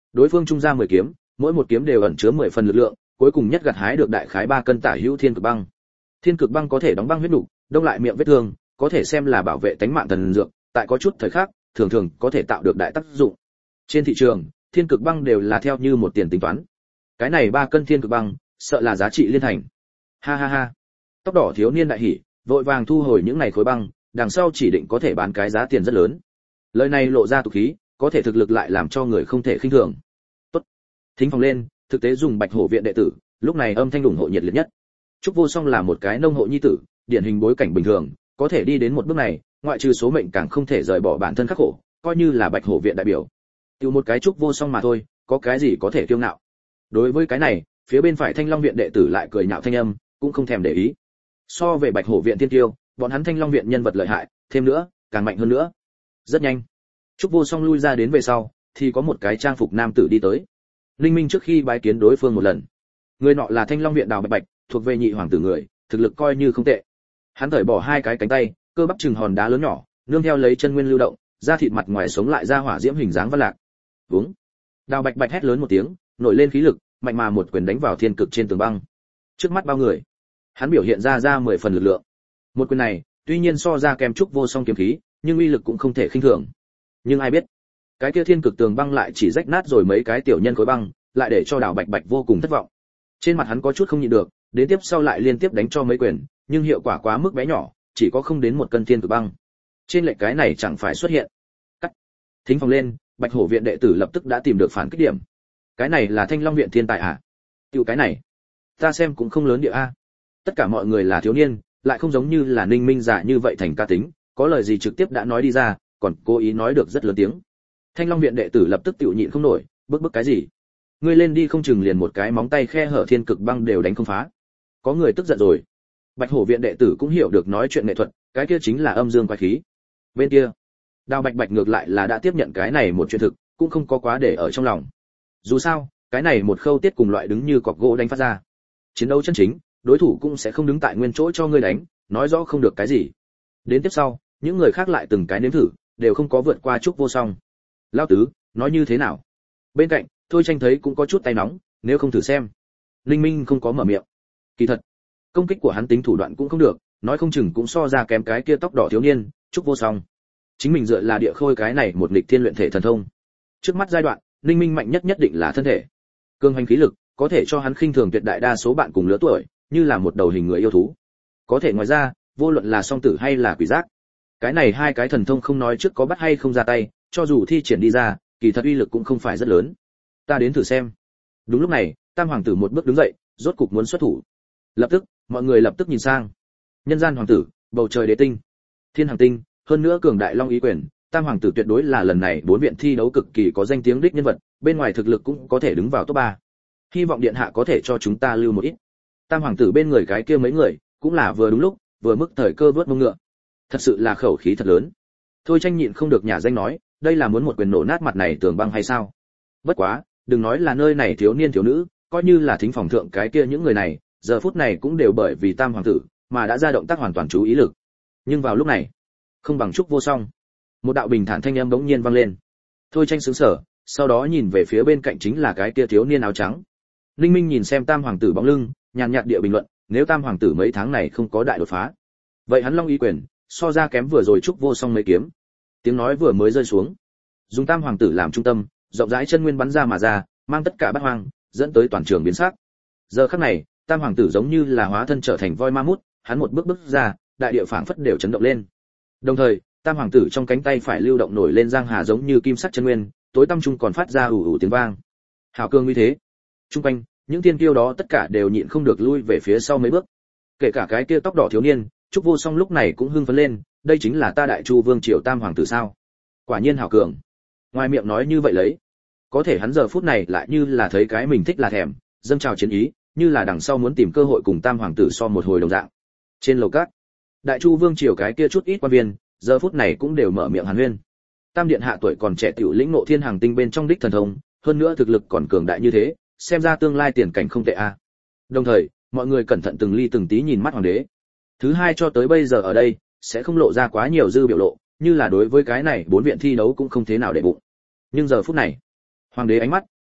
Đối phương trung ra mười kiếm, mỗi một kiếm đều ẩn chứa mười phần lực lượng, cuối cùng nhất gặt hái được đại khái ba cân tả hữu thiên cực băng. Thiên cực băng có thể đóng băng huyết nục, đông lại miệng vết thương, có thể xem là bảo vệ tính mạng thần dược, tại có chút thời khắc, thường thường có thể tạo được đại tác dụng. Trên thị trường, thiên cực băng đều là theo như một tiền tính toán. Cái này ba cân thiên cực băng, sợ là giá trị liên thành. Ha ha ha. Tóc đỏ thiếu niên đại hỉ, vội vàng thu hồi những này khối băng, đằng sau chỉ định có thể bán cái giá tiền rất lớn. Lời này lộ ra tục khí, có thể thực lực lại làm cho người không thể khinh thường. Tốt. Thính phòng lên, thực tế dùng Bạch Hổ viện đệ tử, lúc này âm thanh ủng hộ nhiệt liệt nhất. Trúc Vô Song là một cái nông hộ nhi tử, điển hình bối cảnh bình thường, có thể đi đến một bước này, ngoại trừ số mệnh càng không thể rời bỏ bản thân khắc khổ, coi như là Bạch Hổ viện đại biểu. Tiêu một cái Trúc Vô Song mà thôi, có cái gì có thể kiêu ngạo. Đối với cái này, phía bên phải Thanh Long viện đệ tử lại cười nhạo thanh âm, cũng không thèm để ý. So về Bạch Hổ viện tiên tiêu, bọn hắn Thanh Long viện nhân vật lợi hại, thêm nữa, càng mạnh hơn nữa. Rất nhanh, Trúc Vô Song lui ra đến về sau, thì có một cái trang phục nam tử đi tới. Linh Minh trước khi bái kiến đối phương một lần. Người nọ là Thanh Long viện Đào Bạch Bạch, thuộc về nhị hoàng tử người, thực lực coi như không tệ. Hắn thởi bỏ hai cái cánh tay, cơ bắp chừng hòn đá lớn nhỏ, nương theo lấy chân nguyên lưu động, da thịt mặt ngoài sống lại ra hỏa diễm hình dáng văn lạc. Vúng. Đào Bạch Bạch hét lớn một tiếng, nổi lên khí lực, mạnh mà một quyền đánh vào thiên cực trên tường băng. Trước mắt bao người, hắn biểu hiện ra ra mười phần lực lượng. Một quyền này, tuy nhiên so ra kèm Trúc Vô Song kiếm khí, nhưng uy lực cũng không thể khinh thường. Nhưng ai biết, cái kia thiên cực tường băng lại chỉ rách nát rồi mấy cái tiểu nhân khối băng, lại để cho Đào Bạch Bạch vô cùng thất vọng. Trên mặt hắn có chút không nhịn được, đến tiếp sau lại liên tiếp đánh cho mấy quyền, nhưng hiệu quả quá mức bé nhỏ, chỉ có không đến một cân thiên cực băng. Trên lệch cái này chẳng phải xuất hiện. Cắt. Thính phòng lên, Bạch Hổ viện đệ tử lập tức đã tìm được phản kích điểm. Cái này là Thanh Long viện thiên tài à? Tiểu cái này, ta xem cũng không lớn địa a. Tất cả mọi người là thiếu niên, lại không giống như là Ninh Minh giả như vậy thành ca tính, có lời gì trực tiếp đã nói đi ra, còn cố ý nói được rất lớn tiếng. Thanh Long viện đệ tử lập tức tiểu nhịn không nổi, bức bức cái gì? Ngươi lên đi không chừng liền một cái móng tay khe hở thiên cực băng đều đánh không phá. Có người tức giận rồi. Bạch Hổ viện đệ tử cũng hiểu được nói chuyện nghệ thuật, cái kia chính là âm dương quái khí. Bên kia, Đào Bạch Bạch ngược lại là đã tiếp nhận cái này một chuyện thực, cũng không có quá để ở trong lòng. Dù sao, cái này một khâu tiết cùng loại đứng như cọc gỗ đánh phát ra. Chiến đấu chân chính, đối thủ cũng sẽ không đứng tại nguyên chỗ cho ngươi đánh, nói rõ không được cái gì. Đến tiếp sau, những người khác lại từng cái nếm thử, đều không có vượt qua Trúc Vô Song. Lão tứ, nói như thế nào? Bên cạnh, Thôi Tranh thấy cũng có chút tay nóng, nếu không thử xem. Linh Minh không có mở miệng. Kỳ thật, công kích của hắn tính thủ đoạn cũng không được, nói không chừng cũng so ra kém cái kia tóc đỏ thiếu niên, Trúc Vô Song. Chính mình dựa là địa khôi cái này một nghịch thiên luyện thể thần thông. Trước mắt giai đoạn, Linh Minh mạnh nhất nhất định là thân thể. Cương hành khí lực, có thể cho hắn khinh thường tuyệt đại đa số bạn cùng lứa tuổi, như là một đầu hình người yêu thú. Có thể ngoài ra, vô luận là song tử hay là quỷ giác, cái này hai cái thần thông không nói trước có bắt hay không ra tay, cho dù thi triển đi ra, kỳ thật uy lực cũng không phải rất lớn. Ta đến thử xem. Đúng lúc này, Tam hoàng tử một bước đứng dậy, rốt cục muốn xuất thủ. Lập tức, mọi người lập tức nhìn sang. Nhân gian hoàng tử, bầu trời đế tinh, thiên hàng tinh, hơn nữa cường đại long ý quyền, Tam hoàng tử tuyệt đối là lần này bốn viện thi đấu cực kỳ có danh tiếng đích nhân vật, bên ngoài thực lực cũng có thể đứng vào top ba. Hy vọng điện hạ có thể cho chúng ta lưu một ít. Tam hoàng tử bên người cái kia mấy người, cũng là vừa đúng lúc, vừa mức thời cơ vớt mông ngựa. Thật sự là khẩu khí thật lớn. Thôi Tranh nhịn không được nhả danh nói, đây là muốn một quyền nổ nát mặt này tường băng hay sao? Bất quá, đừng nói là nơi này thiếu niên thiếu nữ, coi như là thính phòng thượng cái kia những người này, giờ phút này cũng đều bởi vì Tam hoàng tử mà đã ra động tác hoàn toàn chú ý lực. Nhưng vào lúc này, không bằng Trúc Vô Song, một đạo bình thản thanh âm bỗng nhiên vang lên. Thôi Tranh sững sờ, sau đó nhìn về phía bên cạnh chính là cái kia thiếu niên áo trắng. Linh Minh nhìn xem Tam hoàng tử bóng lưng, nhàn nhạt địa bình luận, nếu Tam hoàng tử mấy tháng này không có đại đột phá, vậy hắn long ý quyền so ra kém vừa rồi Trúc Vô Song mấy kiếm. Tiếng nói vừa mới rơi xuống, dùng Tam hoàng tử làm trung tâm, rộng rãi chân nguyên bắn ra mà ra, mang tất cả bát hoang, dẫn tới toàn trường biến sắc. Giờ khắc này, Tam hoàng tử giống như là hóa thân trở thành voi ma mút, hắn một bước bước ra, đại địa phảng phất đều chấn động lên. Đồng thời, Tam hoàng tử trong cánh tay phải lưu động nổi lên giang hà giống như kim sắc chân nguyên, tối tăm trung còn phát ra ù ù tiếng vang. Hảo cương như thế. Trung quanh, những tiên kiêu đó tất cả đều nhịn không được lui về phía sau mấy bước. Kể cả cái kia tóc đỏ thiếu niên, Trúc Vô Song lúc này cũng hưng phấn lên, đây chính là ta Đại Chu Vương triều Tam hoàng tử sao? Quả nhiên hảo cường. Ngoài miệng nói như vậy lấy, có thể hắn giờ phút này lại như là thấy cái mình thích là thèm, dâng trào chiến ý, như là đằng sau muốn tìm cơ hội cùng Tam hoàng tử so một hồi đồng dạng. Trên lầu cát, Đại Chu Vương triều cái kia chút ít quan viên, giờ phút này cũng đều mở miệng hàn huyên. Tam điện hạ tuổi còn trẻ tiểu lĩnh ngộ thiên hàng tinh bên trong đích thần thông, hơn nữa thực lực còn cường đại như thế, xem ra tương lai tiền cảnh không tệ a. Đồng thời, mọi người cẩn thận từng ly từng tí nhìn mắt hoàng đế. Thứ hai cho tới bây giờ ở đây, sẽ không lộ ra quá nhiều dư biểu lộ, như là đối với cái này bốn viện thi đấu cũng không thế nào để bụng. Nhưng giờ phút này, hoàng đế ánh mắt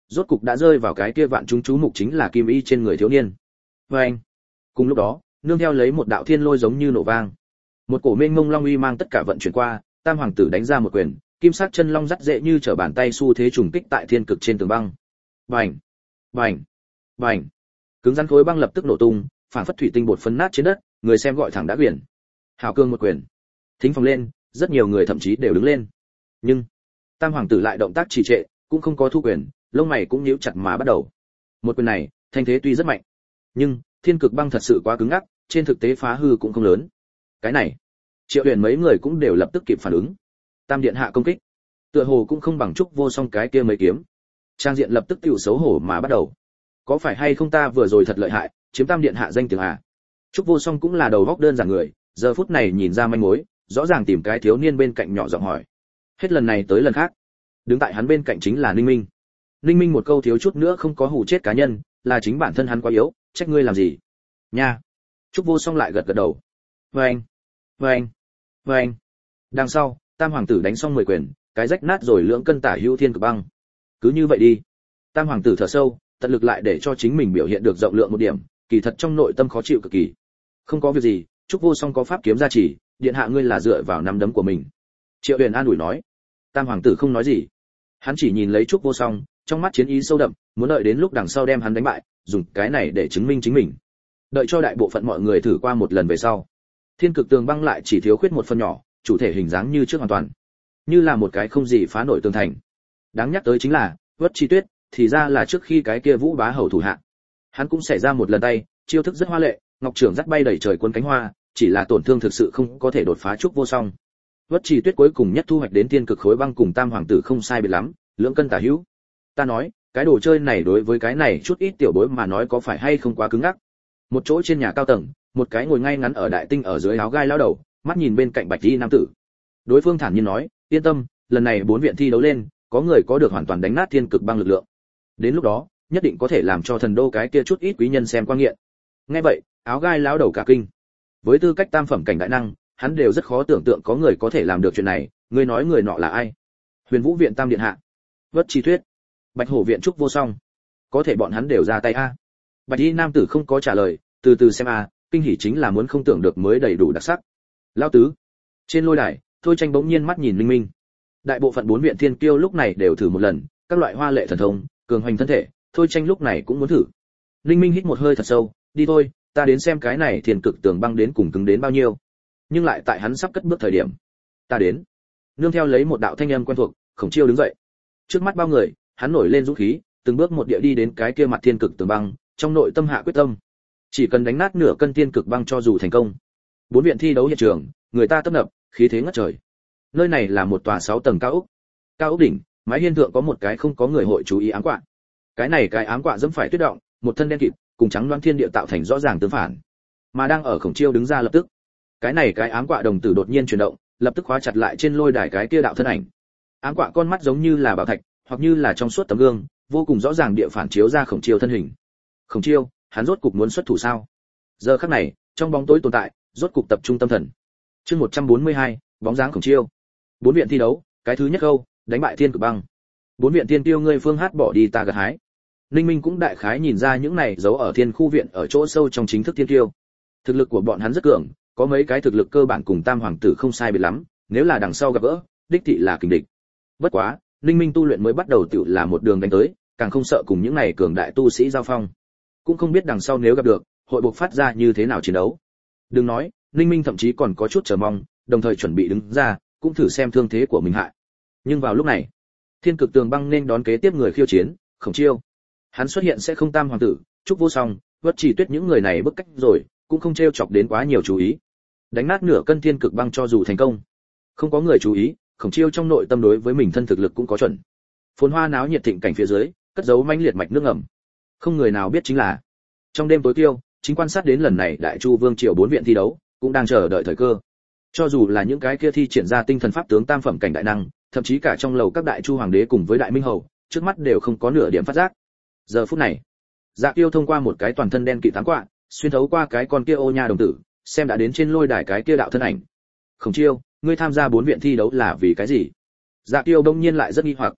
rốt cục đã rơi vào cái kia vạn chúng chú mục chính là kim y trên người thiếu niên. Và anh, cùng lúc đó, nương theo lấy một đạo thiên lôi giống như nổ vang, một cổ mênh mông long uy mang tất cả vận chuyển qua, tam hoàng tử đánh ra một quyền, kim sắc chân long dắt dễ như trở bàn tay xu thế trùng kích tại thiên cực trên tường băng. Bành, bành, bành, cứng rắn khối băng lập tức nổ tung, phản phất thủy tinh bột phấn nát trên đất, người xem gọi thẳng đã quyển. Hào cương một quyền, thính phòng lên, rất nhiều người thậm chí đều đứng lên. Nhưng tam hoàng tử lại động tác trì trệ, cũng không có thu quyền, lông mày cũng nhíu chặt mà bắt đầu. Một quyền này, thanh thế tuy rất mạnh, nhưng thiên cực băng thật sự quá cứng ngắc, trên thực tế phá hư cũng không lớn. Cái này, Triệu Huyền mấy người cũng đều lập tức kịp phản ứng. Tam điện hạ công kích, tựa hồ cũng không bằng Trúc Vô Song cái kia mấy kiếm. Trang diện lập tức tiểu xấu hổ mà bắt đầu. Có phải hay không ta vừa rồi thật lợi hại, chiếm tam điện hạ danh tiếng à? Trúc Vô Song cũng là đầu góc đơn giản người, giờ phút này nhìn ra manh mối, rõ ràng tìm cái thiếu niên bên cạnh nhỏ giọng hỏi. Hết lần này tới lần khác, đứng tại hắn bên cạnh chính là Ninh Minh. Ninh Minh một câu thiếu chút nữa không có hù chết cá nhân, là chính bản thân hắn quá yếu, trách ngươi làm gì? Nha. Trúc Vô Song lại gật gật đầu. Vâng, vâng, vâng. Đằng sau, tam hoàng tử đánh xong mười quyền, cái rách nát rồi lưỡng cân tả hữu thiên cực băng. Cứ như vậy đi. Tam hoàng tử thở sâu, tận lực lại để cho chính mình biểu hiện được rộng lượng một điểm, kỳ thật trong nội tâm khó chịu cực kỳ. Không có việc gì, Trúc Vô Song có pháp kiếm gia trì, điện hạ ngươi là dựa vào nắm đấm của mình. Triệu Huyền an ủi nói. Tam hoàng tử không nói gì. Hắn chỉ nhìn lấy Trúc Vô Song, trong mắt chiến ý sâu đậm, muốn đợi đến lúc đằng sau đem hắn đánh bại, dùng cái này để chứng minh chính mình. Đợi cho đại bộ phận mọi người thử qua một lần về sau, thiên cực tường băng lại chỉ thiếu khuyết một phần nhỏ, chủ thể hình dáng như trước hoàn toàn, như là một cái không gì phá nổi tường thành. Đáng nhắc tới chính là, Vất Chi Tuyết, thì ra là trước khi cái kia Vũ Bá hầu thủ hạ, hắn cũng xảy ra một lần tay, chiêu thức rất hoa lệ, ngọc trưởng dắt bay đầy trời cuốn cánh hoa, chỉ là tổn thương thực sự không có thể đột phá Trúc Vô Song. Vất Chi Tuyết cuối cùng nhất thu hoạch đến thiên cực khối băng cùng tam hoàng tử không sai biệt lắm, lưỡng cân tả hữu. Ta nói, cái đồ chơi này đối với cái này chút ít tiểu bối mà nói có phải hay không quá cứng ngắc. Một chỗ trên nhà cao tầng, một cái ngồi ngay ngắn ở đại tinh ở dưới áo gai lão đầu, mắt nhìn bên cạnh bạch y nam tử. Đối phương thản nhiên nói, yên tâm, lần này bốn viện thi đấu lên, có người có được hoàn toàn đánh nát thiên cực băng lực lượng. Đến lúc đó, nhất định có thể làm cho thần đô cái kia chút ít quý nhân xem quan nghiện. Nghe vậy, áo gai lão đầu cả kinh. Với tư cách tam phẩm cảnh đại năng, hắn đều rất khó tưởng tượng có người có thể làm được chuyện này, người nói người nọ là ai? Huyền Vũ viện tam điện hạ, Vất Chi Tuyết, Bạch Hổ viện Trúc Vô Song. Có thể bọn hắn đều ra tay a. Bạch y nam tử không có trả lời, từ từ xem a, kinh hỉ chính là muốn không tưởng được mới đầy đủ đặc sắc. Lão tứ. Trên lôi đài, Thôi Tranh bỗng nhiên mắt nhìn Linh Minh. Đại bộ phận bốn viện thiên kiêu lúc này đều thử một lần, các loại hoa lệ thần thông, cường hoành thân thể, Thôi Tranh lúc này cũng muốn thử. Linh Minh hít một hơi thật sâu, đi thôi, ta đến xem cái này thiên cực tường băng đến cùng cứng đến bao nhiêu. Nhưng lại tại hắn sắp cất bước thời điểm, ta đến. Nương theo lấy một đạo thanh âm quen thuộc, Khổng Chiêu đứng dậy. Trước mắt bao người, hắn nổi lên dũng khí, từng bước một địa đi đến cái kia mặt thiên cực tường băng, trong nội tâm hạ quyết tâm, chỉ cần đánh nát nửa cân thiên cực băng cho dù thành công. Bốn viện thi đấu hiện trường, người ta tấp nập, khí thế ngất trời. Nơi này là một tòa sáu tầng cao ốc. Cao ốc đỉnh, mái hiên thượng có một cái không có người hội chú ý ám quạ. Cái này cái ám quạ dẫm phải tuyết động, một thân đen kịt, cùng trắng loáng thiên địa tạo thành rõ ràng tương phản. Mà đang ở Khổng Chiêu đứng ra lập tức, cái này cái ám quạ đồng tử đột nhiên chuyển động, lập tức khóa chặt lại trên lôi đài cái kia đạo thân ảnh. Ám quạ con mắt giống như là bảo thạch, hoặc như là trong suốt tấm gương, vô cùng rõ ràng địa phản chiếu ra Khổng Chiêu thân hình. Khổng Chiêu, hắn rốt cục muốn xuất thủ sao? Giờ khắc này, trong bóng tối tồn tại, rốt cục tập trung tâm thần. Chương một trăm bốn mươi hai, bóng dáng Khổng Chiêu. Bốn viện thi đấu, cái thứ nhất câu, đánh bại thiên cực băng. Bốn viện tiên tiêu ngươi phương hát bỏ đi ta gặt hái. Ninh Minh cũng đại khái nhìn ra những này giấu ở thiên khu viện ở chỗ sâu trong chính thức thiên tiêu. Thực lực của bọn hắn rất cường, có mấy cái thực lực cơ bản cùng tam hoàng tử không sai biệt lắm, nếu là đằng sau gặp gỡ, đích thị là kình địch. Bất quá, Ninh Minh tu luyện mới bắt đầu tiểu là một đường đánh tới, càng không sợ cùng những này cường đại tu sĩ giao phong. Cũng không biết đằng sau nếu gặp được, hội buộc phát ra như thế nào chiến đấu. Đừng nói, Ninh Minh thậm chí còn có chút chờ mong, đồng thời chuẩn bị đứng ra, cũng thử xem thương thế của mình hại. Nhưng vào lúc này, thiên cực tường băng nên đón kế tiếp người khiêu chiến, Khổng Chiêu. Hắn xuất hiện sẽ không tam hoàng tử, Trúc Vô Song, Vất Chỉ Tuyết những người này bức cách rồi, cũng không trêu chọc đến quá nhiều chú ý. Đánh nát nửa cân thiên cực băng cho dù thành công, không có người chú ý, Khổng Chiêu trong nội tâm đối với mình thân thực lực cũng có chuẩn. Phồn hoa náo nhiệt thịnh cảnh phía dưới, cất giấu manh liệt mạch nước ngầm. Không người nào biết chính là, trong đêm tối tiêu, chính quan sát đến lần này Đại Chu Vương triều bốn viện thi đấu, cũng đang chờ đợi thời cơ. Cho dù là những cái kia thi triển ra tinh thần pháp tướng tam phẩm cảnh đại năng, thậm chí cả trong lầu các đại chu hoàng đế cùng với đại minh hầu, trước mắt đều không có nửa điểm phát giác. Giờ phút này, Dạ Tiêu thông qua một cái toàn thân đen kịt tán quạ, xuyên thấu qua cái con kia ô nha đồng tử, xem đã đến trên lôi đài cái kia đạo thân ảnh. Khổng Chiêu, ngươi tham gia bốn viện thi đấu là vì cái gì? Dạ Tiêu đông nhiên lại rất nghi hoặc.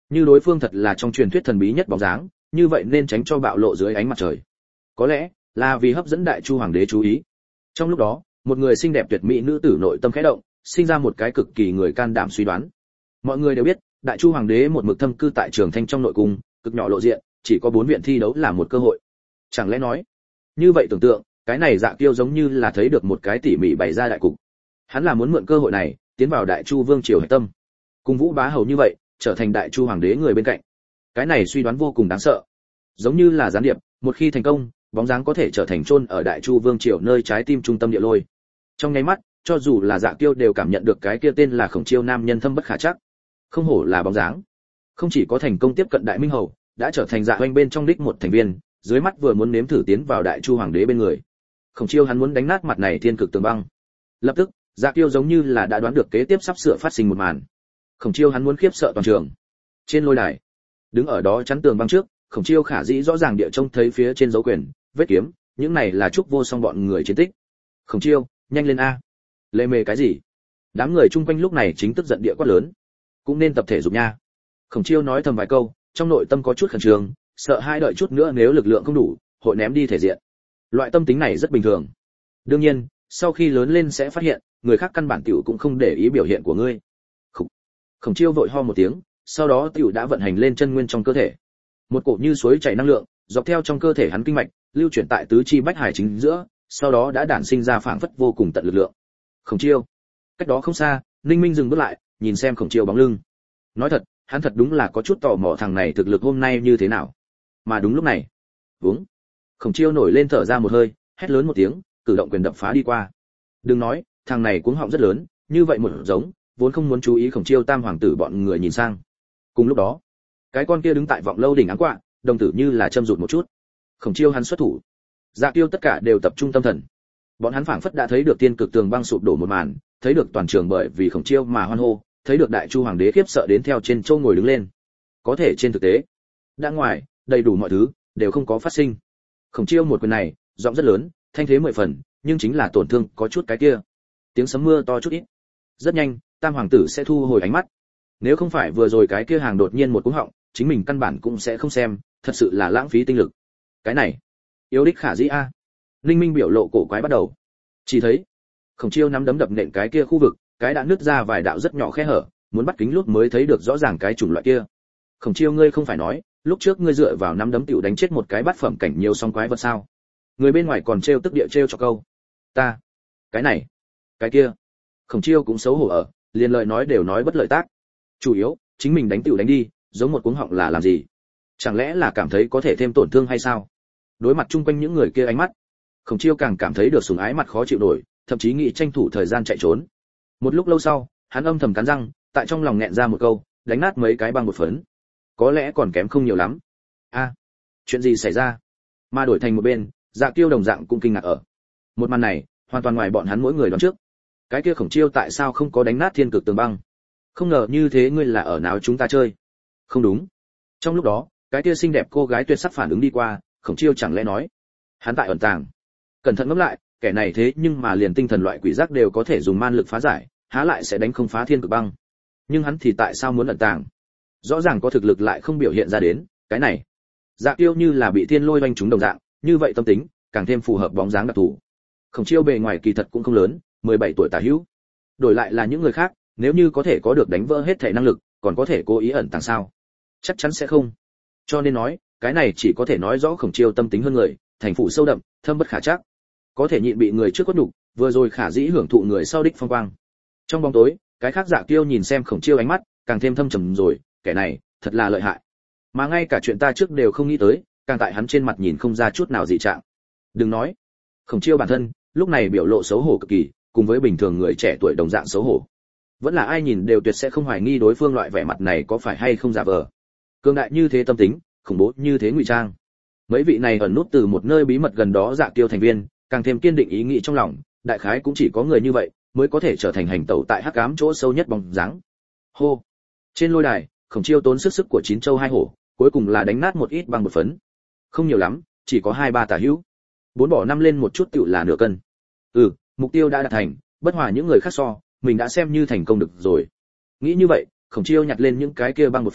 Như đối phương thật là trong truyền thuyết thần bí nhất bóng dáng, như vậy nên tránh cho bạo lộ dưới ánh mặt trời. Có lẽ là vì hấp dẫn Đại Chu hoàng đế chú ý. Trong lúc đó, một người xinh đẹp tuyệt mỹ nữ tử nội tâm khẽ động, sinh ra một cái cực kỳ người can đảm suy đoán. Mọi người đều biết, Đại Chu hoàng đế một mực thâm cư tại Trường Thanh trong nội cung, cực nhỏ lộ diện, chỉ có bốn viện thi đấu là một cơ hội. Chẳng lẽ nói, như vậy tưởng tượng, cái này Dạ Kiêu giống như là thấy được một cái tỉ mỉ bày ra đại cục. Hắn là muốn mượn cơ hội này, tiến vào Đại Chu vương triều hệ tâm. Cùng Vũ Bá Hầu như vậy, trở thành Đại Chu hoàng đế người bên cạnh. Cái này suy đoán vô cùng đáng sợ. Giống như là gián điệp, một khi thành công, bóng dáng có thể trở thành chôn ở Đại Chu vương triều nơi trái tim trung tâm địa lôi. Trong nháy mắt, cho dù là Dạ Kiêu đều cảm nhận được cái kia tên là Khổng Chiêu nam nhân thâm bất khả trắc. Không hổ là bóng dáng. Không chỉ có thành công tiếp cận Đại Minh Hầu, đã trở thành Dạ Hoành bên trong đích một thành viên, dưới mắt vừa muốn nếm thử tiến vào Đại Chu hoàng đế bên người. Khổng Chiêu hắn muốn đánh nát mặt này thiên cực tường băng. Lập tức, Dạ Kiêu giống như là đã đoán được kế tiếp sắp sửa phát sinh một màn. Khổng Chiêu hắn muốn khiếp sợ toàn trường. Trên lôi đài, đứng ở đó chắn tường băng trước, Khổng Chiêu khả dĩ rõ ràng địa trông thấy phía trên dấu quyền, vết kiếm, những này là Trúc Vô Song bọn người chiến tích. Khổng Chiêu, nhanh lên a. Lê mề cái gì? Đám người chung quanh lúc này chính tức giận địa quát lớn. Cũng nên tập thể dục nha. Khổng Chiêu nói thầm vài câu, trong nội tâm có chút khẩn trương, sợ hai đợi chút nữa nếu lực lượng không đủ, hội ném đi thể diện. Loại tâm tính này rất bình thường. Đương nhiên, sau khi lớn lên sẽ phát hiện, người khác căn bản tiểu cũng không để ý biểu hiện của ngươi. Khổng, Khổng Chiêu vội ho một tiếng, sau đó tiểu đã vận hành lên chân nguyên trong cơ thể. Một cổ như suối chảy năng lượng, dọc theo trong cơ thể hắn kinh mạch, lưu chuyển tại tứ chi bách hải chính giữa, sau đó đã đản sinh ra phảng phất vô cùng tận lực lượng. Khổng Chiêu. Cách đó không xa, Ninh Minh dừng bước lại, nhìn xem Khổng Chiêu bóng lưng. Nói thật, hắn thật đúng là có chút tò mò thằng này thực lực hôm nay như thế nào. Mà đúng lúc này, vúng. Khổng Chiêu nổi lên thở ra một hơi, hét lớn một tiếng, cử động quyền đập phá đi qua. Đừng nói, thằng này cuống họng rất lớn, như vậy một giống, vốn không muốn chú ý Khổng Chiêu tam hoàng tử bọn người nhìn sang. Cùng lúc đó, cái con kia đứng tại vọng lâu đỉnh áng quạ, đồng tử như là châm rụt một chút. Khổng Chiêu hắn xuất thủ. Dạ Kiêu tất cả đều tập trung tâm thần. Bọn hắn phảng phất đã thấy được tiên cực tường băng sụp đổ một màn, thấy được toàn trường bởi vì Khổng Chiêu mà hoan hô, thấy được Đại Chu hoàng đế khiếp sợ đến theo trên châu ngồi đứng lên. Có thể trên thực tế, đã ngoài, đầy đủ mọi thứ đều không có phát sinh. Khổng Chiêu một quyền này, giọng rất lớn, thanh thế mười phần, nhưng chính là tổn thương có chút cái kia. Tiếng sấm mưa to chút ít. Rất nhanh, tam hoàng tử sẽ thu hồi ánh mắt. Nếu không phải vừa rồi cái kia hàng đột nhiên một cú họng, chính mình căn bản cũng sẽ không xem, thật sự là lãng phí tinh lực. Cái này, yếu đích khả dĩ a. Linh Minh biểu lộ cổ quái bắt đầu. Chỉ thấy, Khổng Chiêu nắm đấm đập nện cái kia khu vực, cái đã nứt ra vài đạo rất nhỏ khe hở, muốn bắt kính lúp mới thấy được rõ ràng cái chủng loại kia. Khổng Chiêu ngươi không phải nói, lúc trước ngươi dựa vào nắm đấm tiểu đánh chết một cái bát phẩm cảnh nhiều song quái vật sao? Người bên ngoài còn trêu tức địa trêu cho câu. Ta, cái này, cái kia. Khổng Chiêu cũng xấu hổ ở, liền lời nói đều nói bất lợi tác. Chủ yếu, chính mình đánh tiểu đánh đi, giống một cuống họng là làm gì? Chẳng lẽ là cảm thấy có thể thêm tổn thương hay sao? Đối mặt chung quanh những người kia ánh mắt, Khổng Chiêu càng cảm thấy được sủng ái mặt khó chịu nổi, thậm chí nghĩ tranh thủ thời gian chạy trốn. Một lúc lâu sau, hắn âm thầm cắn răng, tại trong lòng nghẹn ra một câu, đánh nát mấy cái băng một phấn. Có lẽ còn kém không nhiều lắm. A, chuyện gì xảy ra? Mà đổi thành một bên, Dạ Kiêu đồng dạng cũng kinh ngạc ở. Một màn này, hoàn toàn ngoài bọn hắn mỗi người đoán trước. Cái kia Khổng Chiêu tại sao không có đánh nát thiên cực tường băng? Không ngờ như thế ngươi là ở nào chúng ta chơi? Không đúng. Trong lúc đó, cái kia xinh đẹp cô gái tuyệt sắc phản ứng đi qua, Khổng Chiêu chẳng lẽ nói, hắn tại ẩn tàng. Cẩn thận ngẫm lại, kẻ này thế nhưng mà liền tinh thần loại quỷ giác đều có thể dùng man lực phá giải, há lại sẽ đánh không phá thiên cực băng. Nhưng hắn thì tại sao muốn ẩn tàng? Rõ ràng có thực lực lại không biểu hiện ra đến, cái này. Dạ Kiêu như là bị thiên lôi vanh trúng đồng dạng, như vậy tâm tính, càng thêm phù hợp bóng dáng đặc thù. Khổng Chiêu bề ngoài kỳ thật cũng không lớn, mười bảy tuổi tả hữu. Đổi lại là những người khác, nếu như có thể có được đánh vỡ hết thể năng lực, còn có thể cố ý ẩn tàng sao? Chắc chắn sẽ không. Cho nên nói, cái này chỉ có thể nói rõ Khổng Chiêu tâm tính hơn người, thành phủ sâu đậm, thâm bất khả trắc. Có thể nhịn bị người trước quất nhục, vừa rồi khả dĩ hưởng thụ người sau đích phong quang. Trong bóng tối, cái khác Dạ Kiêu nhìn xem Khổng Chiêu ánh mắt, càng thêm thâm trầm rồi, kẻ này, thật là lợi hại. Mà ngay cả chuyện ta trước đều không nghĩ tới, càng tại hắn trên mặt nhìn không ra chút nào dị trạng. Đừng nói, Khổng Chiêu bản thân, lúc này biểu lộ xấu hổ cực kỳ, cùng với bình thường người trẻ tuổi đồng dạng xấu hổ. Vẫn là ai nhìn đều tuyệt sẽ không hoài nghi đối phương loại vẻ mặt này có phải hay không giả vờ. Cường đại như thế tâm tính, khủng bố như thế ngụy trang. Mấy vị này ẩn nút từ một nơi bí mật gần đó Dạ Kiêu thành viên, càng thêm kiên định ý nghĩ trong lòng, đại khái cũng chỉ có người như vậy mới có thể trở thành hành tẩu tại hắc ám chỗ sâu nhất bóng dáng. Hô. Trên lôi đài, Khổng Chiêu tốn sức sức của chín châu hai hổ, cuối cùng là đánh nát một ít bằng một phấn. Không nhiều lắm, chỉ có hai ba tả hữu. Bốn bỏ năm lên một chút tựu là nửa cân. Ừ, mục tiêu đã đạt thành, bất hòa những người khác so, mình đã xem như thành công được rồi. Nghĩ như vậy, Khổng Chiêu nhặt lên những cái kia băng một phấn,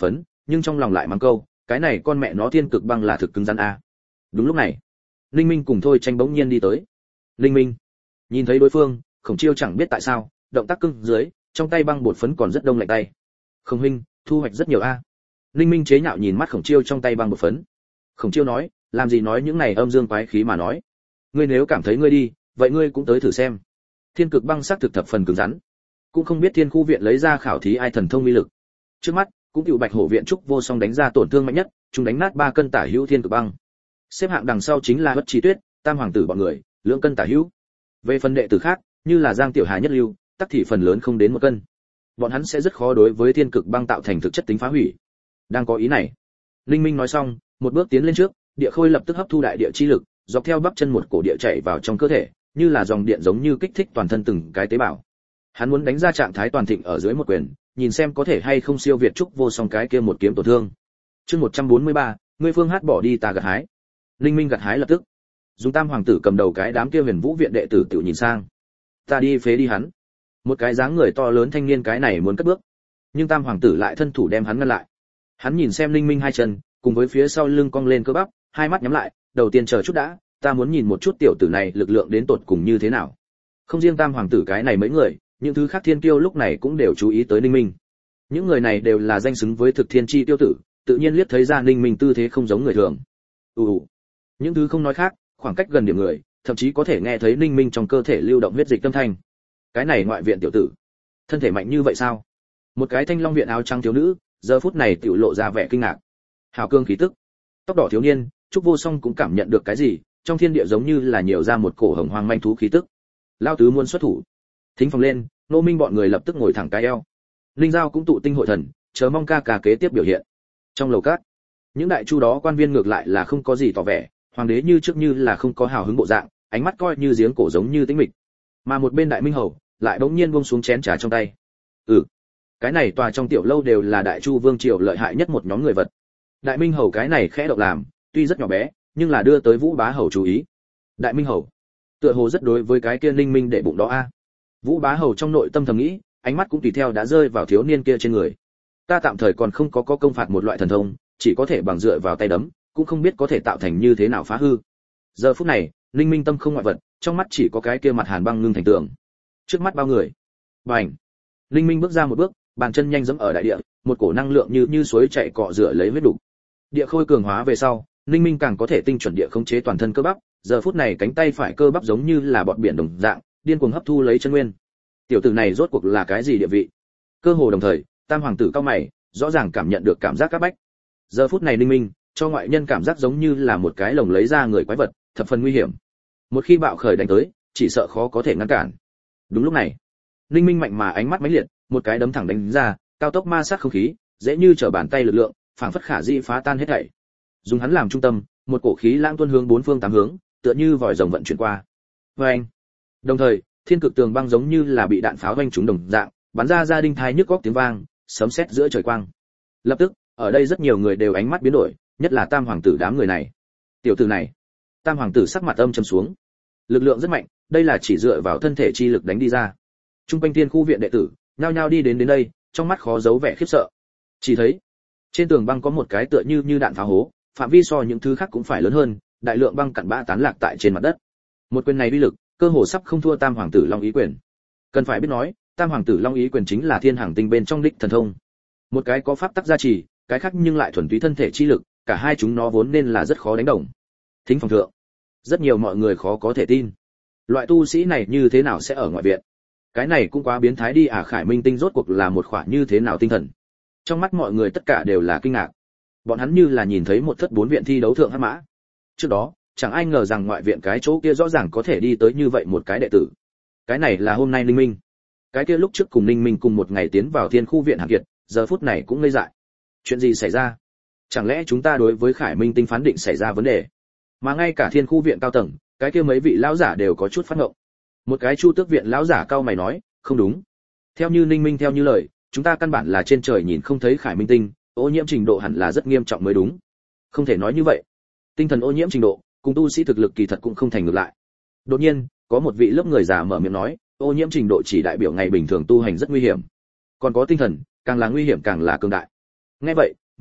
nhưng trong lòng lại mắng câu, cái này con mẹ nó thiên cực băng là thực cứng rắn a. Đúng lúc này, Linh Minh cùng Thôi Tranh bỗng nhiên đi tới. Linh Minh nhìn thấy đối phương, Khổng Chiêu chẳng biết tại sao, động tác cứng dưới, trong tay băng bột phấn còn rất đông lạnh tay. Khổng huynh, thu hoạch rất nhiều a. Linh Minh chế nhạo nhìn mắt Khổng Chiêu trong tay băng bột phấn. Khổng Chiêu nói, làm gì nói những này âm dương quái khí mà nói. Ngươi nếu cảm thấy ngươi đi, vậy ngươi cũng tới thử xem. Thiên cực băng sắc thực thập phần cứng rắn, cũng không biết Thiên khu viện lấy ra khảo thí ai thần thông uy lực. Trước mắt, cũng cựu Bạch Hổ viện trúc vô song đánh ra tổn thương mạnh nhất, chúng đánh nát ba cân tả hữu thiên cực băng. Xếp hạng đằng sau chính là Bất Chi Tuyết, Tam hoàng tử bọn người, lượng cân tả hữu. Về phần đệ tử khác, như là Giang Tiểu Hà nhất lưu, tắc thì phần lớn không đến một cân. Bọn hắn sẽ rất khó đối với thiên cực băng tạo thành thực chất tính phá hủy. Đang có ý này, Linh Minh nói xong, một bước tiến lên trước, địa khôi lập tức hấp thu đại địa chi lực, dọc theo bắp chân một cổ địa chảy vào trong cơ thể, như là dòng điện giống như kích thích toàn thân từng cái tế bào. Hắn muốn đánh ra trạng thái toàn thịnh ở dưới một quyền, nhìn xem có thể hay không siêu việt trúc vô song cái kia một kiếm tổn thương. Chương một trăm bốn mươi ba, ngươi phương hát bỏ đi ta gặt hái. Linh Minh gặt hái lập tức, dùng Tam hoàng tử cầm đầu cái đám kia Huyền Vũ viện đệ tử tự nhìn sang. Ta đi phế đi hắn. Một cái dáng người to lớn thanh niên cái này muốn cất bước, nhưng Tam hoàng tử lại thân thủ đem hắn ngăn lại. Hắn nhìn xem Linh Minh hai chân, cùng với phía sau lưng cong lên cơ bắp, hai mắt nhắm lại, đầu tiên chờ chút đã, ta muốn nhìn một chút tiểu tử này lực lượng đến tột cùng như thế nào. Không riêng Tam hoàng tử cái này mấy người, những thứ khác thiên kiêu lúc này cũng đều chú ý tới Linh Minh. Những người này đều là danh xứng với thực thiên chi tiêu tử, tự nhiên liếc thấy ra Linh Minh tư thế không giống người thường. Ù ù. Những thứ không nói khác, khoảng cách gần điểm người, thậm chí có thể nghe thấy Linh Minh trong cơ thể lưu động huyết dịch âm thanh. Cái này ngoại viện tiểu tử, thân thể mạnh như vậy sao? Một cái thanh long viện áo trắng thiếu nữ, giờ phút này tiểu lộ ra vẻ kinh ngạc. Hào cương khí tức. Tóc đỏ thiếu niên, Trúc Vô Song cũng cảm nhận được cái gì, trong thiên địa giống như là nhiều ra một cổ hồng hoang manh thú khí tức. Lao tứ muốn xuất thủ. Thính phòng lên, Nô Minh bọn người lập tức ngồi thẳng cái eo. Linh Giao cũng tụ tinh hội thần, chờ mong ca ca kế tiếp biểu hiện. Trong lầu cát, những đại chu đó quan viên ngược lại là không có gì tỏ vẻ, hoàng đế như trước như là không có hào hứng bộ dạng, ánh mắt coi như giếng cổ giống như tĩnh mịch. Mà một bên Đại Minh hầu lại bỗng nhiên buông xuống chén trà trong tay. Ừ, cái này tòa trong tiểu lâu đều là đại chu vương triều lợi hại nhất một nhóm người vật. Đại Minh hầu cái này khẽ động làm, tuy rất nhỏ bé, nhưng là đưa tới Vũ Bá hầu chú ý. Đại Minh hầu, tựa hồ rất đối với cái kia Linh Minh để bụng đó a. Vũ Bá hầu trong nội tâm thầm nghĩ, ánh mắt cũng tùy theo đã rơi vào thiếu niên kia trên người. Ta tạm thời còn không có có công phạt một loại thần thông, chỉ có thể bằng dựa vào tay đấm, cũng không biết có thể tạo thành như thế nào phá hư. Giờ phút này, Linh Minh tâm không ngoại vật, trong mắt chỉ có cái kia mặt hàn băng ngưng thành tượng. Trước mắt bao người. Bành. Linh Minh bước ra một bước, bàn chân nhanh dẫm ở đại địa, một cổ năng lượng như như suối chảy cọ rửa lấy huyết đủ. Địa khôi cường hóa về sau, Linh Minh càng có thể tinh chuẩn địa khống chế toàn thân cơ bắp, giờ phút này cánh tay phải cơ bắp giống như là bọt biển đồng dạng, điên cuồng hấp thu lấy chân nguyên. Tiểu tử này rốt cuộc là cái gì địa vị? Cơ hồ đồng thời, Tam hoàng tử cao mày, rõ ràng cảm nhận được cảm giác các bách. Giờ phút này Linh Minh, cho ngoại nhân cảm giác giống như là một cái lồng lấy ra người quái vật, thập phần nguy hiểm. Một khi bạo khởi đánh tới, chỉ sợ khó có thể ngăn cản. Đúng lúc này, Linh Minh mạnh mà ánh mắt mãnh liệt, một cái đấm thẳng đánh ra, cao tốc ma sát không khí, dễ như trở bàn tay lực lượng, phảng phất khả dĩ phá tan hết thảy. Dùng hắn làm trung tâm, một cổ khí lãng tuôn hướng bốn phương tám hướng, tựa như vòi rồng vận chuyển qua. Oeng! Đồng thời, thiên cực tường băng giống như là bị đạn pháo vanh trúng đồng dạng, bắn ra ra đinh thai nhức góc tiếng vang, sấm sét giữa trời quang. Lập tức, ở đây rất nhiều người đều ánh mắt biến đổi, nhất là Tam hoàng tử đám người này. Tiểu tử này, Tam hoàng tử sắc mặt âm trầm xuống. Lực lượng rất mạnh, đây là chỉ dựa vào thân thể chi lực đánh đi ra. Trung quanh Thiên khu viện đệ tử, nhao nhao đi đến đến đây, trong mắt khó giấu vẻ khiếp sợ. Chỉ thấy, trên tường băng có một cái tựa như như đạn pháo hố, phạm vi so những thứ khác cũng phải lớn hơn, đại lượng băng cặn bã tán lạc tại trên mặt đất. Một quyền này uy lực, cơ hồ sắp không thua Tam hoàng tử Long Ý quyền. Cần phải biết nói, Tam hoàng tử Long Ý quyền chính là thiên hàng tinh bên trong đích thần thông. Một cái có pháp tắc gia trì, cái khác nhưng lại thuần túy thân thể chi lực, cả hai chúng nó vốn nên là rất khó đánh đồng. Thính phòng thượng, rất nhiều mọi người khó có thể tin. Loại tu sĩ này như thế nào sẽ ở ngoại viện? Cái này cũng quá biến thái đi à, Khải Minh tinh rốt cuộc là một khoản như thế nào tinh thần? Trong mắt mọi người tất cả đều là kinh ngạc. Bọn hắn như là nhìn thấy một thất bốn viện thi đấu thượng hắc mã. Trước đó, chẳng ai ngờ rằng ngoại viện cái chỗ kia rõ ràng có thể đi tới như vậy một cái đệ tử. Cái này là hôm nay Linh Minh. Cái kia lúc trước cùng Linh Minh cùng một ngày tiến vào Thiên khu viện Hàn Kiệt, giờ phút này cũng ngây dại. Chuyện gì xảy ra? Chẳng lẽ chúng ta đối với Khải Minh tinh phán định xảy ra vấn đề? Mà ngay cả Thiên khu viện cao tầng, cái kia mấy vị lão giả đều có chút phát ngộng. Một cái Chu Tước viện lão giả cao mày nói, không đúng. Theo như Ninh Minh theo như lời, chúng ta căn bản là trên trời nhìn không thấy Khải Minh tinh, ô nhiễm trình độ hẳn là rất nghiêm trọng mới đúng. Không thể nói như vậy. Tinh thần ô nhiễm trình độ, cùng tu sĩ thực lực kỳ thật cũng không thành ngược lại. Đột nhiên, có một vị lớp người già mở miệng nói, ô nhiễm trình độ chỉ đại biểu ngày bình thường tu hành rất nguy hiểm. Còn có tinh thần, càng là nguy hiểm càng là cường đại. Nghe vậy,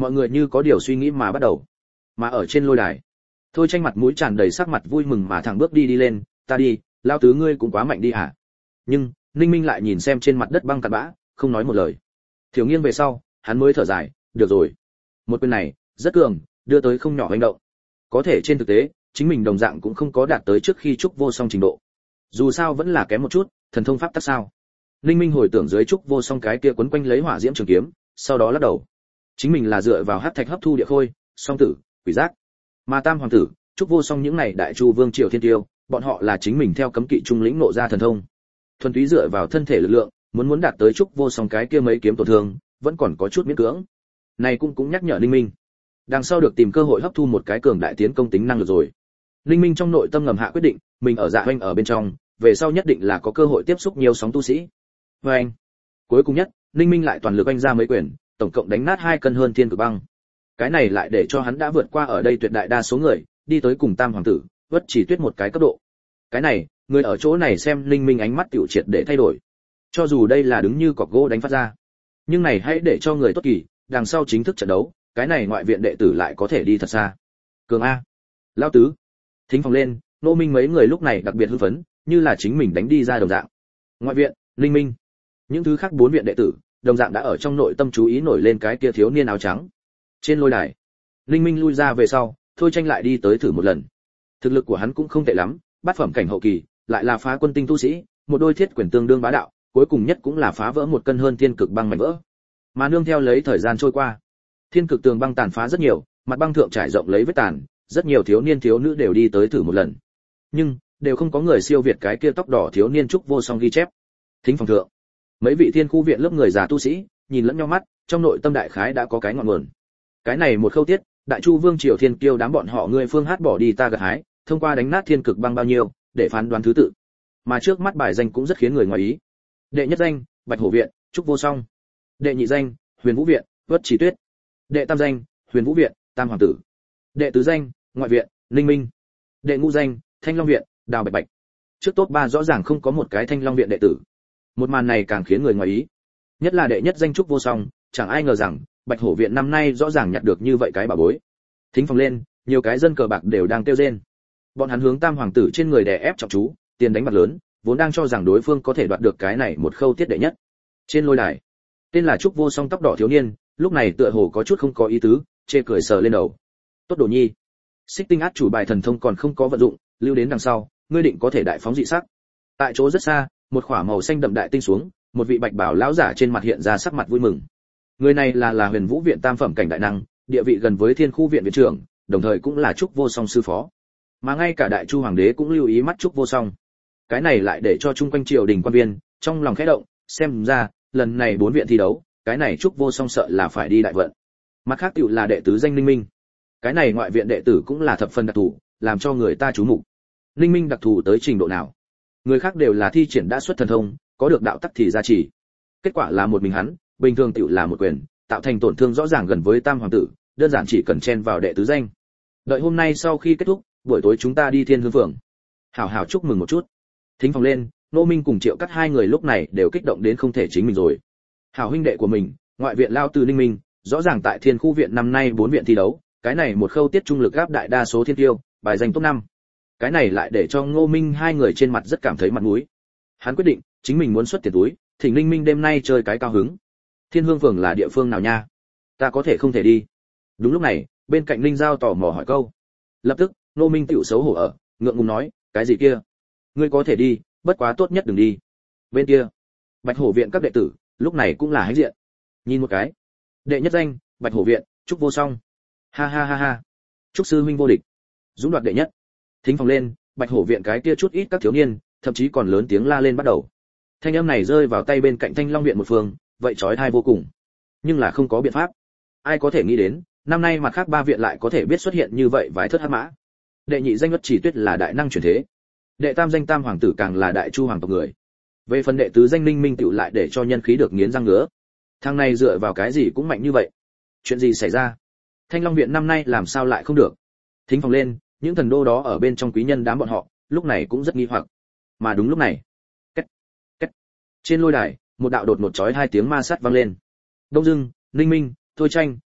mọi người như có điều suy nghĩ mà bắt đầu. Mà ở trên lôi đài, Thôi Tranh mặt mũi tràn đầy sắc mặt vui mừng mà thẳng bước đi đi lên, ta đi, lao tứ ngươi cũng quá mạnh đi hả? Nhưng Ninh Minh lại nhìn xem trên mặt đất băng cặn bã, không nói một lời. Thiếu nghiêng về sau, hắn mới thở dài, được rồi. Một quyền này rất cường, đưa tới không nhỏ hành động. Có thể trên thực tế, chính mình đồng dạng cũng không có đạt tới trước khi trúc vô song trình độ. Dù sao vẫn là kém một chút, thần thông pháp tắc sao? Ninh Minh hồi tưởng dưới trúc vô song cái kia quấn quanh lấy hỏa diễm trường kiếm, sau đó lắc đầu. Chính mình là dựa vào hắc thạch hấp thu địa khôi, song tử, quỷ giác. Mà Tam hoàng tử, trúc vô song những này đại chu vương triều thiên tiêu, bọn họ là chính mình theo cấm kỵ trung lĩnh nộ ra thần thông. Thuần túy dựa vào thân thể lực lượng, muốn muốn đạt tới trúc vô song cái kia mấy kiếm tổn thương, vẫn còn có chút miễn cưỡng. Này cũng cũng nhắc nhở Ninh Minh, đằng sau được tìm cơ hội hấp thu một cái cường đại tiến công tính năng lực rồi. Ninh Minh trong nội tâm ngầm hạ quyết định, mình ở Dạ Hoành ở bên trong, về sau nhất định là có cơ hội tiếp xúc nhiều sóng tu sĩ. Và anh, cuối cùng nhất, Ninh Minh lại toàn lực anh ra mấy quyền, tổng cộng đánh nát hai cân hơn thiên cực băng. Cái này lại để cho hắn đã vượt qua ở đây tuyệt đại đa số người, đi tới cùng Tam hoàng tử, Vất Chỉ Tuyết một cái cấp độ. Cái này, người ở chỗ này xem Ninh Minh ánh mắt tiểu triệt để thay đổi. Cho dù đây là đứng như cọc gỗ đánh phát ra, nhưng này hãy để cho người tốt kỳ, đằng sau chính thức trận đấu, cái này ngoại viện đệ tử lại có thể đi thật xa. Cường a, lão tứ, thính phòng lên, Nô Minh mấy người lúc này đặc biệt hưng phấn, như là chính mình đánh đi ra đồng dạng. Ngoại viện, Ninh Minh, những thứ khác bốn viện đệ tử, đồng dạng đã ở trong nội tâm chú ý nổi lên cái kia thiếu niên áo trắng. Trên lôi đài, Ninh Minh lui ra về sau, Thôi Tranh lại đi tới thử một lần. Thực lực của hắn cũng không tệ lắm, bát phẩm cảnh hậu kỳ, lại là phá quân tinh tu sĩ, một đôi thiết quyền tương đương bá đạo, cuối cùng nhất cũng là phá vỡ một cân hơn thiên cực băng mảnh vỡ. Mà nương theo lấy thời gian trôi qua, thiên cực tường băng tàn phá rất nhiều, mặt băng thượng trải rộng lấy vết tàn, rất nhiều thiếu niên thiếu nữ đều đi tới thử một lần. Nhưng đều không có người siêu việt cái kia tóc đỏ thiếu niên trúc vô song ghi chép. Thính phòng thượng, mấy vị thiên khu viện lớp người già tu sĩ, nhìn lẫn nhau mắt, trong nội tâm đại khái đã có cái ngọn nguồn. Cái này một khâu tiết, đại chu vương triều thiên kiêu đám bọn họ người phương hát bỏ đi ta gặt hái, thông qua đánh nát thiên cực băng bao nhiêu, để phán đoán thứ tự. Mà trước mắt bài danh cũng rất khiến người ngoài ý. Đệ nhất danh, Bạch Hổ viện, Trúc Vô Song. Đệ nhị danh, Huyền Vũ viện, Vất Chỉ Tuyết. Đệ tam danh, Huyền Vũ viện, Tam hoàng tử. Đệ tứ danh, Ngoại viện, Ninh Minh. Đệ ngũ danh, Thanh Long viện, Đào Bạch Bạch. Trước top ba rõ ràng không có một cái Thanh Long viện đệ tử. Một màn này càng khiến người ngoài ý. Nhất là đệ nhất danh Trúc Vô Song, chẳng ai ngờ rằng Bạch Hổ viện năm nay rõ ràng nhặt được như vậy cái bảo bối. Thính phòng lên, nhiều cái dân cờ bạc đều đang kêu rên. Bọn hắn hướng Tam hoàng tử trên người đè ép trọng chú, tiền đánh bạc lớn, vốn đang cho rằng đối phương có thể đoạt được cái này một khâu tiết đệ nhất. Trên lôi đài, tên là Trúc Vô Song tóc đỏ thiếu niên, lúc này tựa hồ có chút không có ý tứ, chê cười sờ lên đầu. Tốt đồ nhi, Xích Tinh át chủ bài thần thông còn không có vận dụng, lưu đến đằng sau, ngươi định có thể đại phóng dị sắc. Tại chỗ rất xa, một khỏa màu xanh đậm đại tinh xuống, một vị bạch bảo lão giả trên mặt hiện ra sắc mặt vui mừng. Người này là là Huyền Vũ viện tam phẩm cảnh đại năng, địa vị gần với Thiên Khu viện viện trưởng, đồng thời cũng là Trúc Vô Song sư phó. Mà ngay cả Đại Chu hoàng đế cũng lưu ý mắt Trúc Vô Song. Cái này lại để cho chung quanh triều đình quan viên trong lòng khẽ động, xem ra lần này bốn viện thi đấu, cái này Trúc Vô Song sợ là phải đi đại vận. Mặt khác tiểu là đệ tứ danh Ninh Minh. Cái này ngoại viện đệ tử cũng là thập phần đặc thù, làm cho người ta chú mục. Ninh Minh đặc thù tới trình độ nào? Người khác đều là thi triển đã xuất thần thông, có được đạo tắc thì gia trì. Kết quả là một mình hắn, bình thường tiểu là một quyền, tạo thành tổn thương rõ ràng gần với Tam hoàng tử, đơn giản chỉ cần chen vào đệ tứ danh. Đợi hôm nay sau khi kết thúc, buổi tối chúng ta đi Thiên Hương Phường. Hảo hảo chúc mừng một chút. Thính phòng lên, Nô Minh cùng Triệu Cắt hai người lúc này đều kích động đến không thể chính mình rồi. Hảo huynh đệ của mình, ngoại viện lao từ Ninh Minh, rõ ràng tại Thiên Khu viện năm nay bốn viện thi đấu, cái này một khâu tiết trung lực gáp đại đa số thiên tiêu, bài danh top năm. Cái này lại để cho Ngô Minh hai người trên mặt rất cảm thấy mặt mũi. Hắn quyết định, chính mình muốn xuất tiền túi, thỉnh Ninh Minh đêm nay chơi cái cao hứng. Thiên Hương Phường là địa phương nào nha? Ta có thể không thể đi. Đúng lúc này, bên cạnh Ninh Giao tò mò hỏi câu. Lập tức, Ngô Minh tiểu xấu hổ ở, ngượng ngùng nói, cái gì kia? Ngươi có thể đi, bất quá tốt nhất đừng đi. Bên kia, Bạch Hổ viện các đệ tử, lúc này cũng là hãnh diện. Nhìn một cái. Đệ nhất danh, Bạch Hổ viện, Trúc Vô Song. Ha ha ha ha. Trúc sư huynh vô địch. Dũng đoạt đệ nhất. Thính phòng lên, Bạch Hổ viện cái kia chút ít các thiếu niên, thậm chí còn lớn tiếng la lên bắt đầu. Thanh âm này rơi vào tay bên cạnh Thanh Long viện một phương, vậy chói tai vô cùng. Nhưng là không có biện pháp. Ai có thể nghĩ đến, năm nay mặt khác ba viện lại có thể biết xuất hiện như vậy vài thất hắc mã. Đệ nhị danh Vất Chỉ Tuyết là đại năng chuyển thế. Đệ tam danh Tam hoàng tử càng là đại chu hoàng tộc người. Về phần đệ tứ danh Ninh Minh tựu lại để cho nhân khí được nghiến răng ngứa. Thằng này dựa vào cái gì cũng mạnh như vậy? Chuyện gì xảy ra? Thanh Long viện năm nay làm sao lại không được? Thính phòng lên, những thần đô đó ở bên trong quý nhân đám bọn họ, lúc này cũng rất nghi hoặc. Mà đúng lúc này, két, két. Trên lôi đài, một đạo đột một chói hai tiếng ma sát vang lên. Đông Dương, Ninh Minh, Thôi Tranh,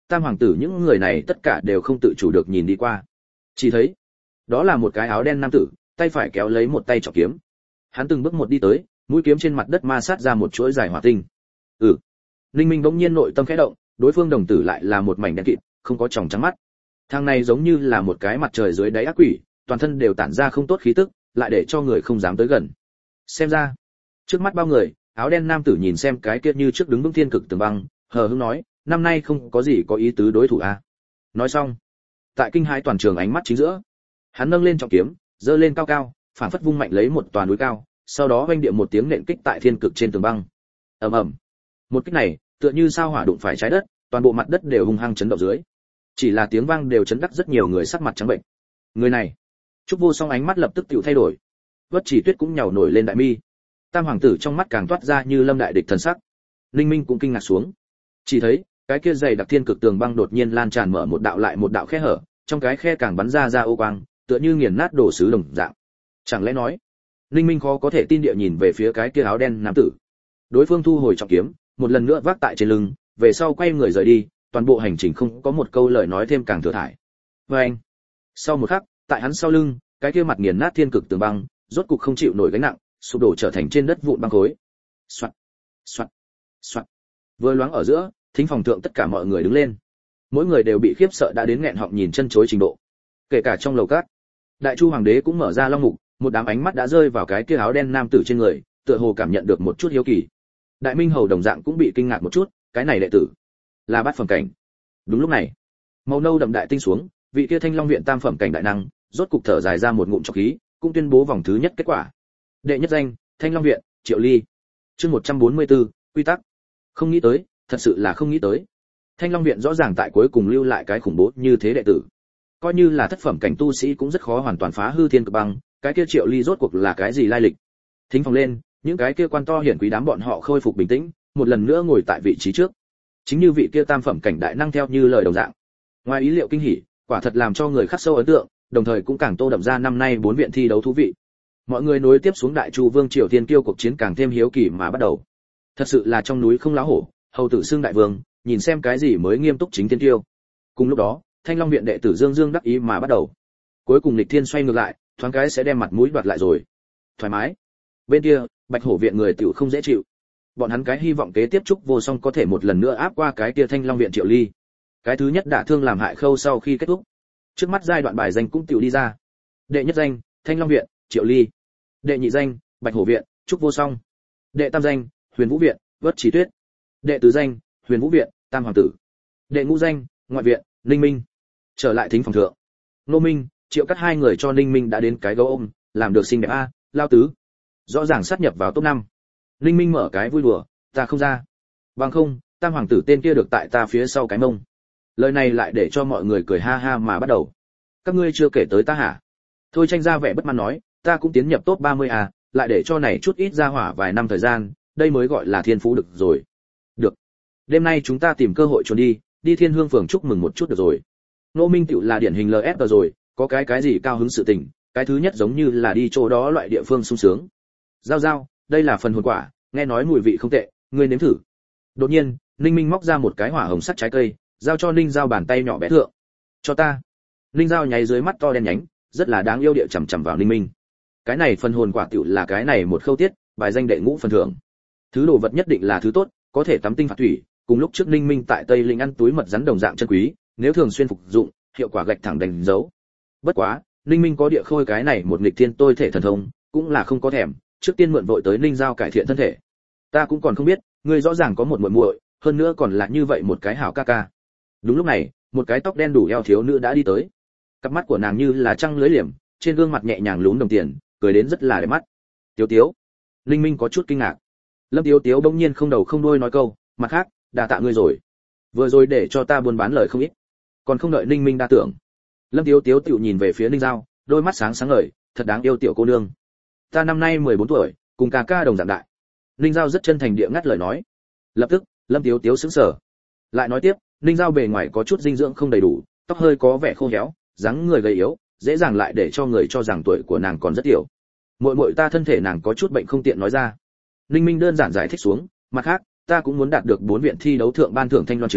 tam hoàng tử những người này tất cả đều không tự chủ được nhìn đi qua. Chỉ thấy, đó là một cái áo đen nam tử, tay phải kéo lấy một tay trọng kiếm. Hắn từng bước một đi tới, mũi kiếm trên mặt đất ma sát ra một chuỗi dài hỏa tinh. Ừ. Ninh Minh bỗng nhiên nội tâm khẽ động, đối phương đồng tử lại là một mảnh đen kịt, không có tròng trắng mắt. Thằng này giống như là một cái mặt trời dưới đáy ác quỷ, toàn thân đều tản ra không tốt khí tức, lại để cho người không dám tới gần. Xem ra, trước mắt bao người, áo đen nam tử nhìn xem cái kia như trước đứng vững thiên cực tường băng, hờ hững nói, năm nay không có gì có ý tứ đối thủ a. Nói xong, tại kinh hãi toàn trường ánh mắt chính giữa, hắn nâng lên trọng kiếm, giơ lên cao cao, phản phất vung mạnh lấy một tòa núi cao, sau đó vang địa một tiếng nện kích tại thiên cực trên tường băng. Ầm ầm. Một kích này, tựa như sao hỏa đụng phải trái đất, toàn bộ mặt đất đều hung hăng chấn động dưới. Chỉ là tiếng vang đều chấn đắc rất nhiều người sắc mặt trắng bệnh. Người này, Trúc Vô Song ánh mắt lập tức tiểu thay đổi. Vất Chỉ Tuyết cũng nhàu nổi lên đại mi. Tam hoàng tử trong mắt càng toát ra như lâm đại địch thần sắc. Linh Minh cũng kinh ngạc xuống. Chỉ thấy, cái kia dày đặc thiên cực tường băng đột nhiên lan tràn mở một đạo lại một đạo khe hở, trong cái khe càng bắn ra ra ô quang, tựa như nghiền nát đồ sứ đồng dạng. Chẳng lẽ nói, Linh Minh khó có thể tin địa nhìn về phía cái kia áo đen nam tử. Đối phương thu hồi trọng kiếm, một lần nữa vác tại trên lưng, về sau quay người rời đi, toàn bộ hành trình không có một câu lời nói thêm càng thừa thải. Và anh, sau một khắc, tại hắn sau lưng, cái kia mặt nghiền nát thiên cực tường băng, rốt cục không chịu nổi gánh nặng, sụp đổ trở thành trên đất vụn băng khối. Soạt, soạt, soạt. Vừa loáng ở giữa, thính phòng thượng tất cả mọi người đứng lên. Mỗi người đều bị khiếp sợ đã đến nghẹn họng nhìn chân chối trình độ. Kể cả trong lầu cát, Đại Chu hoàng đế cũng mở ra long mục, một đám ánh mắt đã rơi vào cái kia áo đen nam tử trên người, tựa hồ cảm nhận được một chút hiếu kỳ. Đại Minh hầu đồng dạng cũng bị kinh ngạc một chút, cái này đệ tử là bát phẩm cảnh. Đúng lúc này, màu nâu đậm đại tinh xuống, vị kia Thanh Long viện tam phẩm cảnh đại năng, rốt cục thở dài ra một ngụm trọc khí, cũng tuyên bố vòng thứ nhất kết quả. Đệ nhất danh, Thanh Long viện, Triệu Ly. Chương một trăm bốn mươi tư, quy tắc. Không nghĩ tới, thật sự là không nghĩ tới. Thanh Long viện rõ ràng tại cuối cùng lưu lại cái khủng bố như thế đệ tử. Coi như là thất phẩm cảnh tu sĩ cũng rất khó hoàn toàn phá hư thiên cực băng, cái kia Triệu Ly rốt cuộc là cái gì lai lịch. Thính phòng lên, những cái kia quan to hiển quý đám bọn họ khôi phục bình tĩnh, một lần nữa ngồi tại vị trí trước. Chính như vị kia tam phẩm cảnh đại năng theo như lời đồng dạng. Ngoài ý liệu kinh hỉ, quả thật làm cho người khắc sâu ấn tượng, đồng thời cũng càng tô đậm ra năm nay bốn viện thi đấu thú vị. Mọi người nối tiếp xuống Đại Chu Vương triều tiên kiêu cuộc chiến càng thêm hiếu kỳ mà bắt đầu. Thật sự là trong núi không lá hổ, hầu tử xương đại vương, nhìn xem cái gì mới nghiêm túc chính tiên kiêu. Cùng lúc đó, Thanh Long viện đệ tử Dương Dương đắc ý mà bắt đầu. Cuối cùng Lịch Thiên xoay ngược lại, thoáng cái sẽ đem mặt mũi đoạt lại rồi. Thoải mái. Bên kia, Bạch Hổ viện người tiểu không dễ chịu. Bọn hắn cái hy vọng kế tiếp Trúc Vô Song có thể một lần nữa áp qua cái kia Thanh Long viện Triệu Ly. Cái thứ nhất đả thương làm hại khâu sau khi kết thúc. Trước mắt giai đoạn bài danh cũng tiểu đi ra. Đệ nhất danh, Thanh Long viện, Triệu Ly. Đệ nhị danh, Bạch Hổ viện, Trúc Vô Song. Đệ tam danh, Huyền Vũ viện, Vất Chỉ Tuyết. Đệ tứ danh, Huyền Vũ viện, Tam hoàng tử. Đệ ngũ danh, Ngoại viện, Ninh Minh. Trở lại thính phòng thượng. Nô Minh, Triệu Cắt hai người cho Ninh Minh đã đến cái gấu ôm, làm được xinh đẹp a, lao tứ. Rõ ràng sát nhập vào top năm. Ninh Minh mở cái vui đùa, ta không ra. Bằng không, Tam hoàng tử tên kia được tại ta phía sau cái mông. Lời này lại để cho mọi người cười ha ha mà bắt đầu. Các ngươi chưa kể tới ta hả? Thôi Tranh ra vẻ bất mãn nói, ta cũng tiến nhập top ba mươi à, lại để cho này chút ít ra hỏa vài năm thời gian, đây mới gọi là thiên phú được rồi. Được. Đêm nay chúng ta tìm cơ hội trốn đi, đi Thiên Hương phường chúc mừng một chút được rồi. Nô Minh tiểu là điển hình lờ ép rồi, có cái cái gì cao hứng sự tình, cái thứ nhất giống như là đi chỗ đó loại địa phương sung sướng. Giao giao, đây là phần hồn quả, nghe nói mùi vị không tệ, ngươi nếm thử. Đột nhiên, Ninh Minh móc ra một cái hỏa hồng sắc trái cây, giao cho Ninh Giao bàn tay nhỏ bé thượng. Cho ta. Ninh Giao nháy dưới mắt to đen nhánh, rất là đáng yêu địa chằm chằm vào Ninh Minh. Cái này phần hồn quả tiểu là cái này một khâu tiết, bài danh đệ ngũ phần thưởng. Thứ đồ vật nhất định là thứ tốt, có thể tắm tinh phạt thủy, cùng lúc trước Ninh Minh tại Tây Linh ăn túi mật rắn đồng dạng chân quý, nếu thường xuyên phục dụng, hiệu quả gạch thẳng đánh dấu. Bất quá, Ninh Minh có địa khôi cái này một nghịch thiên tôi thể thần thông, cũng là không có thèm, trước tiên mượn vội tới Ninh Giao cải thiện thân thể. Ta cũng còn không biết, ngươi rõ ràng có một muội muội, hơn nữa còn là như vậy một cái hảo ca ca. Đúng lúc này, một cái tóc đen đủ eo thiếu nữ đã đi tới. Cặp mắt của nàng như là trăng lưới liềm, trên gương mặt nhẹ nhàng lún đồng tiền, cười đến rất là đẹp mắt. Tiếu Tiếu. Linh Minh có chút kinh ngạc. Lâm Tiếu Tiếu bỗng nhiên không đầu không đuôi nói câu, mặt khác, đa tạ ngươi rồi. Vừa rồi để cho ta buôn bán lời không ít. Còn không đợi Linh Minh đa tưởng. Lâm Tiếu Tiếu tiểu nhìn về phía Ninh Giao, đôi mắt sáng sáng ngời, thật đáng yêu tiểu cô nương. Ta năm nay mười bốn tuổi, cùng ca ca đồng dạng đại. Ninh Giao rất chân thành địa ngắt lời nói. Lập tức, Lâm Tiếu Tiếu sững sờ. Lại nói tiếp, Ninh Giao bề ngoài có chút dinh dưỡng không đầy đủ, tóc hơi có vẻ khô héo, dáng người gầy yếu, dễ dàng lại để cho người cho rằng tuổi của nàng còn rất tiểu. Muội muội ta thân thể nàng có chút bệnh không tiện nói ra. Ninh Minh đơn giản giải thích xuống, mặt khác, ta cũng muốn đạt được bốn viện thi đấu thượng ban thưởng thanh loan trứng,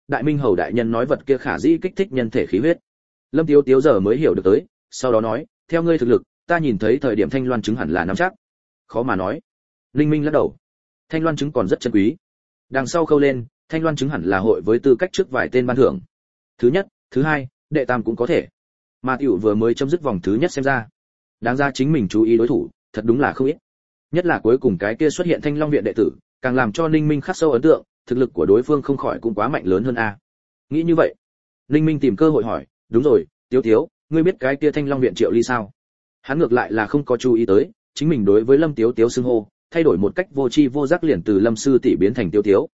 đại minh hầu đại nhân nói vật kia khả dĩ kích thích nhân thể khí huyết. Lâm Tiếu Tiếu giờ mới hiểu được tới, sau đó nói, theo ngươi thực lực, ta nhìn thấy thời điểm thanh loan trứng hẳn là nắm chắc. Khó mà nói. Linh Minh lắc đầu. Thanh loan trứng còn rất chân quý. Đằng sau khâu lên, thanh loan trứng hẳn là hội với tư cách trước vài tên ban thưởng. Thứ nhất, thứ hai, đệ tam cũng có thể. Mà tiểu vừa mới chấm dứt vòng thứ nhất xem ra, đáng ra chính mình chú ý đối thủ, thật đúng là không ít. Nhất là cuối cùng cái kia xuất hiện Thanh Long viện đệ tử, càng làm cho Ninh Minh khắc sâu ấn tượng, thực lực của đối phương không khỏi cũng quá mạnh lớn hơn a. Nghĩ như vậy, Ninh Minh tìm cơ hội hỏi, đúng rồi, Tiếu Tiếu, ngươi biết cái kia Thanh Long viện Triệu Ly sao? Hắn ngược lại là không có chú ý tới, chính mình đối với Lâm Tiếu Tiếu xưng hô, thay đổi một cách vô tri vô giác liền từ Lâm sư tỷ biến thành Tiếu Tiếu,